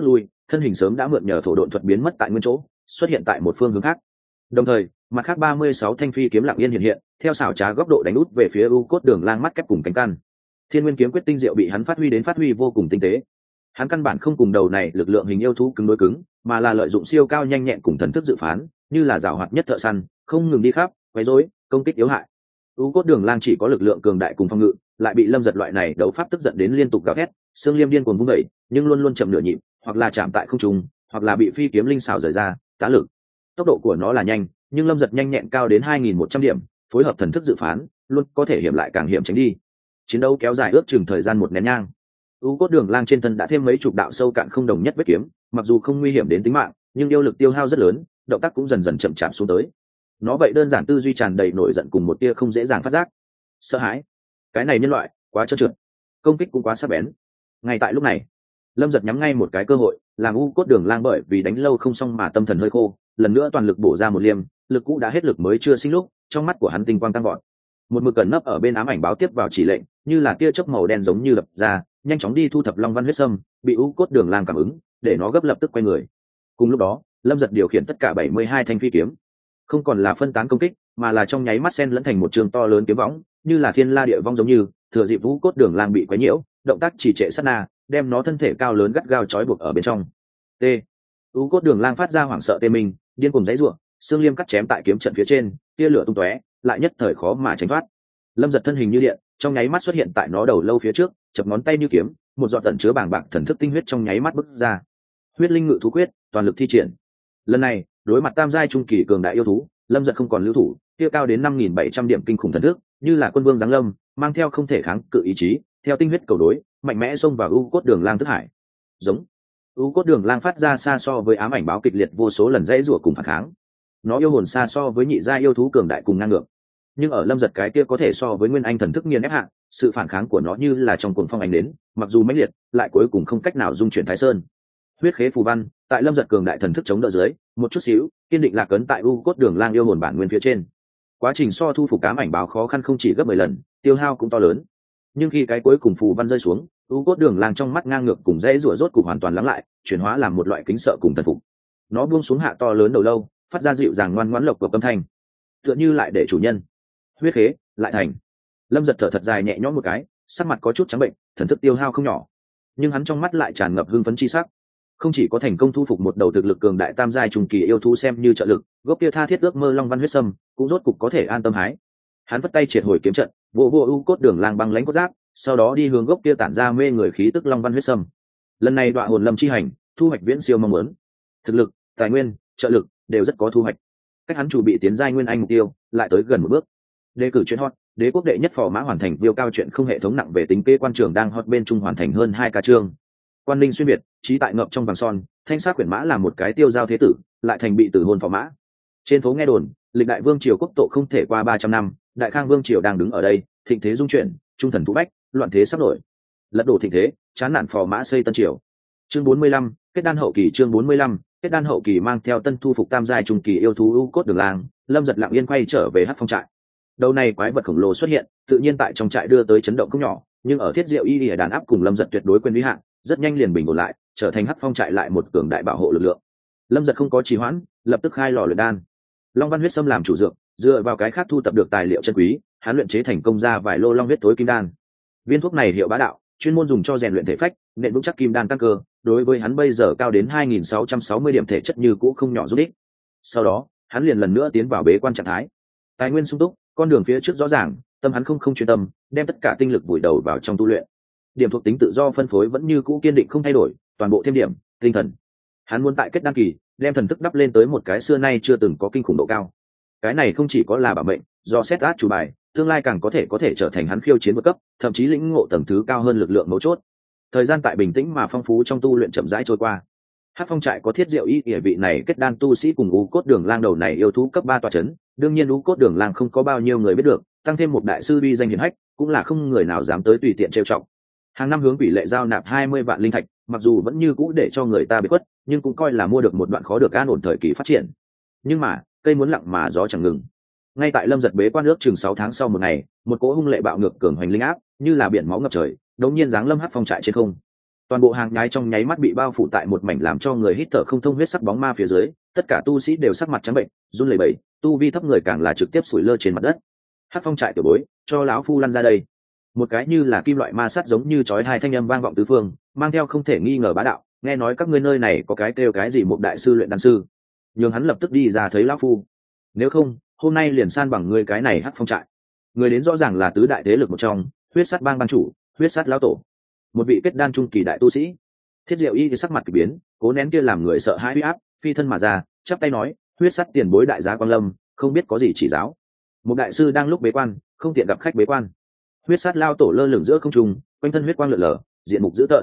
thân hình sớm đã mượn nhờ thổ độn thuật biến mất tại nguyên chỗ, xuất hiện tại một phương hướng khác. Đồng thời mặt khác 36 thanh phi kiếm lặng yên hiện hiện, theo xảo trá góc độ đánh út về phía U Cốt Đường Lang mắt kép cùng cánh căn. Thiên Nguyên kiếm quyết tinh diệu bị hắn phát huy vô cùng tinh tế. Hắn căn bản không cùng đầu này lực lượng hình yêu thú cứng đối cứng, mà là lợi dụng siêu cao nhanh nhẹn cùng thần thức dự phán, như là giảo hoạt nhất thợ săn, không ngừng đi khắp, quấy rối, công kích yếu hại. U Cốt Đường Lang chỉ có lực lượng cường đại cùng phòng ngự, lại bị Lâm Giật loại này đấu pháp tức giận đến liên tục gào thét, xương liêm điên cuồng vung đẩy, nhưng luôn luôn chậm nửa nhịp, hoặc là chạm tại không trung, hoặc là bị phi kiếm linh xảo rời ra, tá lực. Tốc độ của nó là nhanh, nhưng Lâm Giật nhanh nhẹn cao đến 2100 điểm, phối hợp thần thức dự phán, luôn có thể hiểm lại càng hiểm tránh đi. Chiến đấu kéo dài ước chừng thời gian một nén nhang. U Cốt Đường Lang trên thân đã thêm mấy chục đạo sâu cạn không đồng nhất vết kiếm, mặc dù không nguy hiểm đến tính mạng, nhưng yêu lực tiêu hao rất lớn, động tác cũng dần dần chậm chạp xuống tới. Nó vậy đơn giản tư duy tràn đầy nổi giận cùng một tia không dễ dàng phát giác. Sợ hãi. Cái này nhân loại, quá trơn trượt. Công kích cũng quá sắc bén. Ngay tại lúc này, Lâm Giật nhắm ngay một cái cơ hội, làm U Cốt Đường Lang bởi vì đánh lâu không xong mà tâm thần hơi khô, lần nữa toàn lực bổ ra một liêm, lực cũ đã hết lực mới chưa sinh lúc, trong mắt của hắn tinh quang tăng vọt. Một mực cẩn nấp ở bên ám ảnh báo tiếp vào chỉ lệnh, như là tia chớp màu đen giống như lập ra, nhanh chóng đi thu thập Long Văn huyết sâm, bị U Cốt Đường Lang cảm ứng, để nó gấp lập tức quay người. Cùng lúc đó, Lâm Giật điều khiển tất cả 72 thanh phi kiếm, không còn là phân tán công kích, mà là trong nháy mắt xen lẫn thành một trường to lớn kiếm võng, như là thiên la địa vong giống như, thừa dịp U Cốt Đường Lang bị quấy nhiễu, động tác trì trệ sát na, đem nó thân thể cao lớn gắt gao trói buộc ở bên trong. T. U Cốt Đường Lang phát ra hoảng sợ tê mình, điên cuồng giãy giụa, xương liêm cắt chém tại kiếm trận phía trên, tia lửa tung tóe, lại nhất thời khó mà tránh thoát. Lâm Giật thân hình như điện, trong nháy mắt xuất hiện tại nó đầu lâu phía trước, chập ngón tay như kiếm, một giọt tận chứa bàng bạc thần thức tinh huyết trong nháy mắt bứt ra. Huyết linh ngự thú quyết, toàn lực thi triển. Lần này, đối mặt tam giai trung kỳ cường đại yêu thú, Lâm Giật không còn lưu thủ, tiêu cao đến 5700 điểm kinh khủng thần thức, như là quân vương giáng lâm, mang theo không thể kháng cự ý chí, theo tinh huyết cầu đối, mạnh mẽ xông vào U Cốt Đường Lang thức hải. Giống. U Cốt Đường Lang phát ra xa so với ám ảnh báo kịch liệt vô số lần dãy rủa cùng phản kháng. Nó yêu hồn xa so với nhị gia yêu thú cường đại cùng ngang ngược, nhưng ở Lâm Giật cái kia có thể so với nguyên anh thần thức nghiền ép hạng, sự phản kháng của nó như là trong cuồng phong ánh đến, mặc dù mãnh liệt, lại cuối cùng không cách nào dung chuyển Thái Sơn. Huyết khế phù văn, tại Lâm Giật cường đại thần thức chống đỡ dưới, một chút xíu, kiên định lạc ấn tại U Cốt Đường Lang yêu hồn bản nguyên phía trên. Quá trình so thu phục ám ảnh báo khó khăn không chỉ gấp 10 lần, tiêu hao cũng to lớn. Nhưng khi cái cuối cùng phù văn rơi xuống, U Cốt Đường Lang trong mắt ngang ngược cùng dãy rủa rốt cục hoàn toàn lắng lại, chuyển hóa làm một loại kính sợ cùng thần phục. Nó buông xuống hạ to lớn đầu lâu, phát ra dịu dàng ngoan ngoãn lộc của âm thanh, tựa như lại để chủ nhân. Huyết khế lại thành. Lâm Giật thở thật dài nhẹ nhõm một cái, sắc mặt có chút trắng bệnh, thần thức tiêu hao không nhỏ, nhưng hắn trong mắt lại tràn ngập hưng phấn chi sắc. Không chỉ có thành công thu phục một đầu thực lực cường đại tam giai trung kỳ yêu thú xem như trợ lực, gốc kia tha thiết ước mơ Long Văn huyết sâm cũng rốt cục có thể an tâm hái. Hắn vất tay triệt hồi kiếm trận, vô U Cốt Đường Lang băng lãnh cốt giáp, sau đó đi hướng gốc kia tản ra mê người khí tức Long Văn huyết sâm. Lần này đọa hồn lâm chi hành, thu hoạch viễn siêu mong muốn. Thực lực, tài nguyên, trợ lực đều rất có thu hoạch. Cách hắn chủ bị tiến giai nguyên anh mục tiêu lại tới gần một bước. Đề cử chuyện hot, đế quốc đệ nhất phò mã hoàn thành viêu cao chuyện không hệ thống nặng về tính kế quan trường đang hot bên trung hoàn thành hơn 2 ca chương. Quan Ninh xuyên việt, trí tại ngập trong vàng son, thanh sát quyển mã là một cái tiêu giao thế tử, lại thành bị tử hôn phò mã. Trên phố nghe đồn, lịch đại vương triều quốc tộ không thể qua 300 năm, đại khang vương triều đang đứng ở đây, thịnh thế dung chuyển, trung thần thú bách, loạn thế sắp nổi. Lật đổ thịnh thế, chán nản phò mã xây tân triều. Chương 45, kết đan hậu kỳ. Chương 45, kết đan hậu kỳ mang theo tân thu phục tam giai trung kỳ yêu thú U Cốt Đường Lang, Lâm Giật lặng yên quay trở về Hắc Phong trại. Đầu này quái vật khổng lồ xuất hiện, tự nhiên tại trong trại đưa tới chấn động không nhỏ, nhưng ở Thiết Diệu Y Lìa đàn áp cùng Lâm Giật tuyệt đối quyền uy hạn, rất nhanh liền bình ổn lại, trở thành Hắc Phong trại lại một cường đại bảo hộ lực lượng. Lâm Giật không có trì hoãn, lập tức khai lò luyện đan. Long Văn huyết sâm làm chủ dược, dựa vào cái khác thu tập được tài liệu chân quý, hắn luyện chế thành công ra vài lô long huyết tối kim đan. Viên thuốc này hiệu bá đạo, chuyên môn dùng cho rèn luyện thể phách, nện vững chắc kim đan căn cơ, đối với hắn bây giờ cao đến 2660 điểm thể chất như cũ không nhỏ giúp ích. Sau đó, hắn liền lần nữa tiến vào bế quan trạng thái. Tài nguyên sung túc, con đường phía trước rõ ràng, tâm hắn không chuyên tâm, đem tất cả tinh lực vùi đầu vào trong tu luyện. Điểm thuộc tính tự do phân phối vẫn như cũ kiên định không thay đổi, toàn bộ thêm điểm, tinh thần. Hắn muốn tại kết đan kỳ, đem thần thức đắp lên tới một cái xưa nay chưa từng có kinh khủng độ cao. Cái này không chỉ có là bảo mệnh, do xét át chủ bài, tương lai càng có thể trở thành hắn khiêu chiến vượt cấp, thậm chí lĩnh ngộ tầng thứ cao hơn lực lượng mấu chốt. Thời gian tại bình tĩnh mà phong phú trong tu luyện chậm rãi trôi qua. Hắc Phong trại có Thiết Diệu Y Lìa vị này kết đan tu sĩ cùng U Cốt Đường Lang đầu này yêu thú cấp 3 tọa chấn, đương nhiên U Cốt Đường Lang không có bao nhiêu người biết được, tăng thêm một đại sư uy danh hiển hách, cũng là không người nào dám tới tùy tiện trêu chọc. Hàng năm hướng Quỷ Lệ giao nạp 20 vạn linh thạch, mặc dù vẫn như cũ để cho người ta bị quất, nhưng cũng coi là mua được một đoạn khó được an ổn thời kỳ phát triển. Nhưng mà, cây muốn lặng mà gió chẳng ngừng. Ngay tại Lâm Giật bế quan nước chừng 6 tháng sau một ngày, một cỗ hung lệ bạo ngược cường hoành linh áp, như là biển máu ngập trời, đột nhiên giáng lâm Hắc Phong trại trên không. Toàn bộ hàng nhái trong nháy mắt bị bao phủ tại một mảnh làm cho người hít thở không thông huyết sắc bóng ma phía dưới, tất cả tu sĩ đều sắc mặt trắng bệnh, run lẩy bẩy, tu vi thấp người càng là trực tiếp sủi lơ trên mặt đất. Hắc Phong trại tiểu bối, cho lão phu lăn ra đây. Một cái như là kim loại ma sắt giống như chói hai thanh âm vang vọng tứ phương, mang theo không thể nghi ngờ bá đạo, nghe nói các ngươi nơi này có cái kêu cái gì một đại sư luyện đan sư, nhưng hắn lập tức đi ra thấy lão phu, nếu không hôm nay liền san bằng ngươi cái này Hắc Phong trại. Người đến rõ ràng là tứ đại thế lực một trong, huyết sắt bang ban chủ, huyết sắt lão tổ, một vị kết đan trung kỳ đại tu sĩ. Thiết Diệu Y thì sắc mặt kỳ biến, cố nén kia làm người sợ hãi uy áp, phi thân mà ra, chắp tay nói, huyết sắt tiền bối đại giá Quang Lâm, không biết có gì chỉ giáo. Một đại sư đang lúc bế quan, không tiện gặp khách bế quan. Huyết sắt lao tổ lơ lửng giữa không trung, quanh thân huyết quang lượn lờ, diện mục dữ tợn.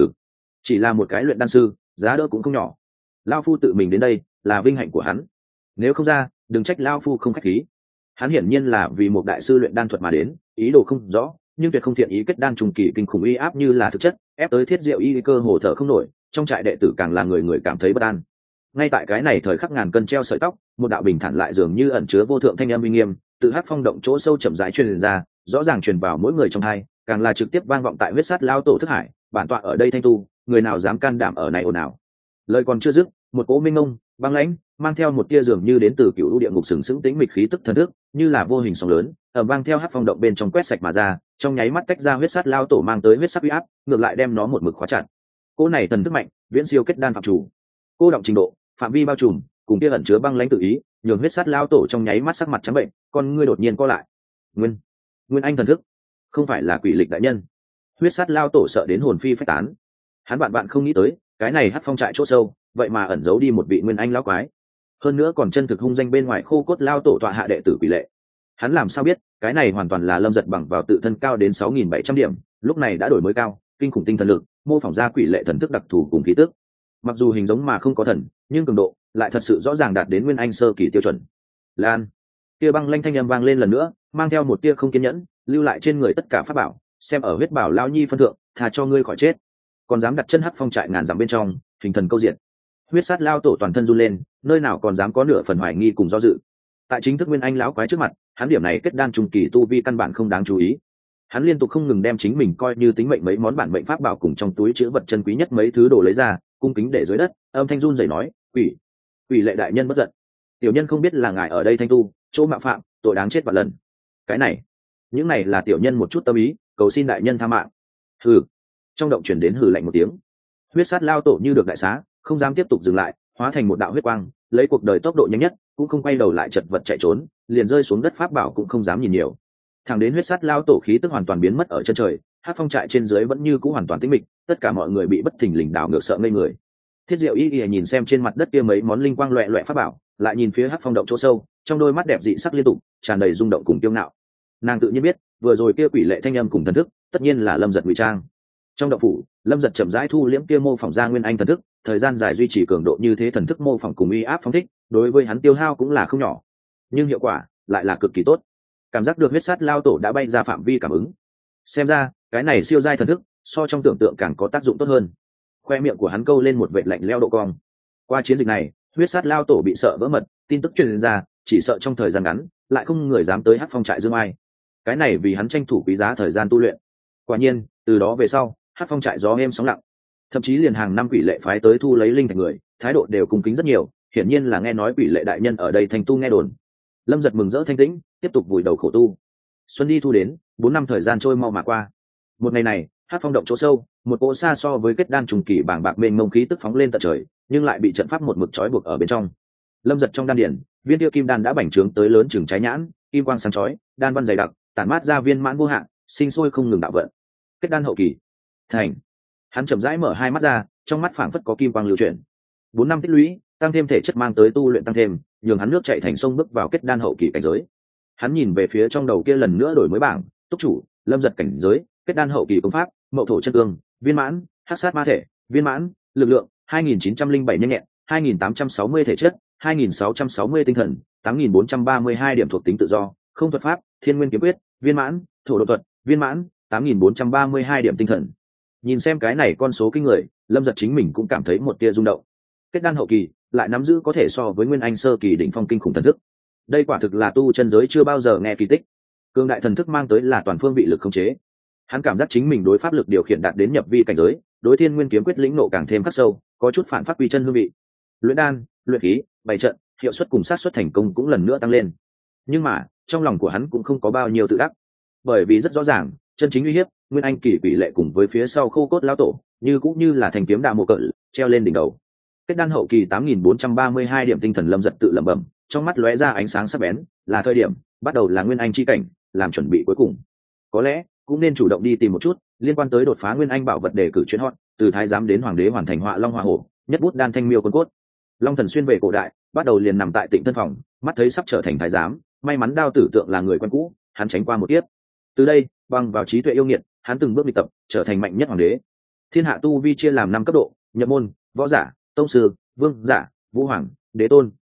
Chỉ là một cái luyện đan sư, giá đỡ cũng không nhỏ. Lao phu tự mình đến đây, là vinh hạnh của hắn. Nếu không ra, đừng trách lao phu không khách khí. Hắn hiển nhiên là vì một đại sư luyện đan thuật mà đến, ý đồ không rõ, nhưng tuyệt không thiện ý kết đan trùng kỳ kinh khủng uy áp như là thực chất, ép tới Thiết Diệu Y cơ hồ thở không nổi, trong trại đệ tử càng là người người cảm thấy bất an. Ngay tại cái này thời khắc ngàn cân treo sợi tóc, một đạo bình thản lại dường như ẩn chứa vô thượng thanh âm uy nghiêm, từ Hắc Phong động chỗ sâu chậm rãi truyền ra, rõ ràng truyền vào mỗi người trong hai, càng là trực tiếp vang vọng tại huyết sát lao tổ thức hải, bản tọa ở đây thanh tu, người nào dám can đảm ở này ồn ào. Lời còn chưa dứt, một cỗ minh ngông, băng lãnh, mang theo một tia dường như đến từ cựu địa ngục sừng sững tĩnh mịch khí tức thần thức, như là vô hình sóng lớn, ầm vang theo Hắc Phong động bên trong quét sạch mà ra, trong nháy mắt tách ra huyết sát lao tổ mang tới huyết sắc uy áp, ngược lại đem nó một mực khóa chặt. Cỗ này thần thức mạnh, viễn siêu kết đan phạm chủ. Cô động trình độ, phạm vi bao trùm, cùng kia ẩn chứa băng lãnh tự ý, nhường huyết sát lao tổ trong nháy mắt sắc mặt trắng bệnh, con ngươi đột nhiên co lại. Nguyên Anh thần thức, không phải là quỷ lịch đại nhân. Huyết sát lao tổ sợ đến hồn phi phách tán. Hắn bạn không nghĩ tới, cái này Hắc Phong trại chỗ sâu, vậy mà ẩn giấu đi một vị Nguyên Anh lão quái. Hơn nữa còn chân thực hung danh bên ngoài khô cốt lao tổ tọa hạ đệ tử quỷ lệ. Hắn làm sao biết, cái này hoàn toàn là Lâm Giật bằng vào tự thân cao đến 6.700 điểm, lúc này đã đổi mới cao, kinh khủng tinh thần lực, mô phỏng ra quỷ lệ thần thức đặc thù cùng khí tức. Mặc dù hình giống mà không có thần, nhưng cường độ lại thật sự rõ ràng đạt đến Nguyên Anh sơ kỳ tiêu chuẩn. Lan, tia băng lanh thanh âm vang lên lần nữa, mang theo một tia không kiên nhẫn, lưu lại trên người tất cả pháp bảo, xem ở huyết bảo lao nhi phân thượng, thà cho ngươi khỏi chết, còn dám đặt chân Hắc Phong trại ngàn dặm bên trong, hình thần câu diện. Huyết sát lao tổ toàn thân run lên, nơi nào còn dám có nửa phần hoài nghi cùng do dự. Tại chính thức Nguyên Anh lão quái trước mặt, hắn điểm này kết đan trung kỳ tu vi căn bản không đáng chú ý. Hắn liên tục không ngừng đem chính mình coi như tính mệnh mấy món bản mệnh pháp bảo cùng trong túi chứa vật chân quý nhất mấy thứ đồ lấy ra, cung kính để dưới đất, âm thanh run rẩy nói, quỷ lệ đại nhân bất giận, tiểu nhân không biết là ngài ở đây thanh tu, chỗ mạo phạm, tội đáng chết vạn lần. Cái này, những này là tiểu nhân một chút tâm ý, cầu xin đại nhân tha mạng. Hừ. Trong động chuyển đến hừ lạnh một tiếng. Huyết sát lao tổ như được đại xá, không dám tiếp tục dừng lại, hóa thành một đạo huyết quang, lấy cuộc đời tốc độ nhanh nhất, cũng không quay đầu lại chật vật chạy trốn, liền rơi xuống đất pháp bảo cũng không dám nhìn nhiều. Thẳng đến huyết sát lao tổ khí tức hoàn toàn biến mất ở chân trời, Hắc Phong trại trên dưới vẫn như cũ hoàn toàn tĩnh mịch, tất cả mọi người bị bất thình lình đảo ngược sợ ngây người. Thiết Diệu Y nhìn xem trên mặt đất kia mấy món linh quang loẹt loẹt pháp bảo, lại nhìn phía Hắc Phong động chỗ sâu, trong đôi mắt đẹp dị sắc liên tục, tràn đầy rung động cùng kiêu ngạo. Nàng tự nhiên biết, vừa rồi kia quỷ lệ thanh âm cùng thần thức, tất nhiên là Lâm Giật ngụy trang. Trong động phủ, Lâm Giật chậm rãi thu liễm kia mô phỏng ra Nguyên Anh thần thức, thời gian dài duy trì cường độ như thế thần thức mô phỏng cùng uy áp phóng thích, đối với hắn tiêu hao cũng là không nhỏ, nhưng hiệu quả lại là cực kỳ tốt. Cảm giác được huyết sát lao tổ đã bay ra phạm vi cảm ứng. Xem ra, cái này siêu giai thần thức, so trong tưởng tượng càng có tác dụng tốt hơn. Khoe miệng của hắn câu lên một vệt lạnh lẽo độ cong. Qua chiến dịch này, huyết sát lao tổ bị sợ vỡ mật, tin tức truyền ra, chỉ sợ trong thời gian ngắn, lại không người dám tới Hắc Phong trại dương ai. Cái này vì hắn tranh thủ quý giá thời gian tu luyện. Quả nhiên, từ đó về sau, Hắc Phong trại gió êm sóng lặng. Thậm chí liền hàng năm quỷ lệ phái tới thu lấy linh thạch người, thái độ đều cung kính rất nhiều, hiển nhiên là nghe nói quỷ lệ đại nhân ở đây thành tu nghe đồn. Lâm Giật mừng rỡ thanh tĩnh, tiếp tục vùi đầu khổ tu. Xuân đi thu đến, 4 năm thời gian trôi mau mà qua. Một ngày này, Hắc Phong động chỗ sâu, một cỗ xa so với kết đan trùng kỳ bảng bạc mênh mông khí tức phóng lên tận trời, nhưng lại bị trận pháp một mực trói buộc ở bên trong. Lâm Giật trong đan điển, viên tiêu kim đan đã bành trướng tới lớn chừng trái nhãn, kim quang sáng chói, đan văn dày đặc, tản mát ra viên mãn vô hạn, sinh sôi không ngừng đạo vận. Kết đan hậu kỳ, thành. Hắn chậm rãi mở hai mắt ra, trong mắt phảng phất có kim quang lưu chuyển. 4 năm tích lũy, tăng thêm thể chất mang tới tu luyện tăng thêm, nhường hắn nước chảy thành sông bước vào kết đan hậu kỳ cảnh giới. Hắn nhìn về phía trong đầu kia lần nữa đổi mới bảng, túc chủ, Lâm Giật cảnh giới, kết đan hậu kỳ công pháp, mậu thổ chân ương, viên mãn, hắc sát ma thể, viên mãn, lực lượng 2907 nhanh nhẹn, 2860 thể chất, 2660 tinh thần, 8432 điểm thuộc tính tự do, không thuật pháp, thiên nguyên kiếm quyết, viên mãn, thổ độ thuật, viên mãn, 8432 điểm tinh thần. Nhìn xem cái này con số kinh người, Lâm Giật chính mình cũng cảm thấy một tia rung động. Kết đan hậu kỳ lại nắm giữ có thể so với Nguyên Anh sơ kỳ đỉnh phong kinh khủng thần thức. Đây quả thực là tu chân giới chưa bao giờ nghe kỳ tích. Cường đại thần thức mang tới là toàn phương vị lực khống chế. Hắn cảm giác chính mình đối pháp lực điều khiển đạt đến nhập vi cảnh giới, đối thiên nguyên kiếm quyết lĩnh nộ càng thêm khắc sâu, có chút phản phát quy chân hương vị. Luyện đan, luyện khí, bày trận, hiệu suất cùng sát suất thành công cũng lần nữa tăng lên. Nhưng mà trong lòng của hắn cũng không có bao nhiêu tự đắc, bởi vì rất rõ ràng chân chính uy hiếp nguyên anh kỳ quỷ lệ cùng với phía sau khô cốt lão tổ như cũng như là thành kiếm đạo mộ cỡ treo lên đỉnh đầu. Kết đan hậu kỳ 8.432 điểm tinh thần lâm giật tự lẩm bẩm, trong mắt lóe ra ánh sáng sắc bén, là thời điểm bắt đầu là nguyên anh chi cảnh, làm chuẩn bị cuối cùng. Có lẽ cũng nên chủ động đi tìm một chút liên quan tới đột phá nguyên anh bảo vật để cử chuyên hot, từ thái giám đến hoàng đế hoàn thành họa long hỏa hổ, nhất bút đan thanh miêu quân cốt. Long Thần xuyên về cổ đại, bắt đầu liền nằm tại Tịnh Tân phòng, mắt thấy sắp trở thành thái giám, may mắn Đao Tử Tượng là người quen cũ, hắn tránh qua một kiếp. Từ đây, bằng vào trí tuệ yêu nghiệt, hắn từng bước đi tập, trở thành mạnh nhất hoàng đế. Thiên hạ tu vi chia làm 5 cấp độ: nhập môn, võ giả, tông sư, vương giả, vũ hoàng, đế tôn.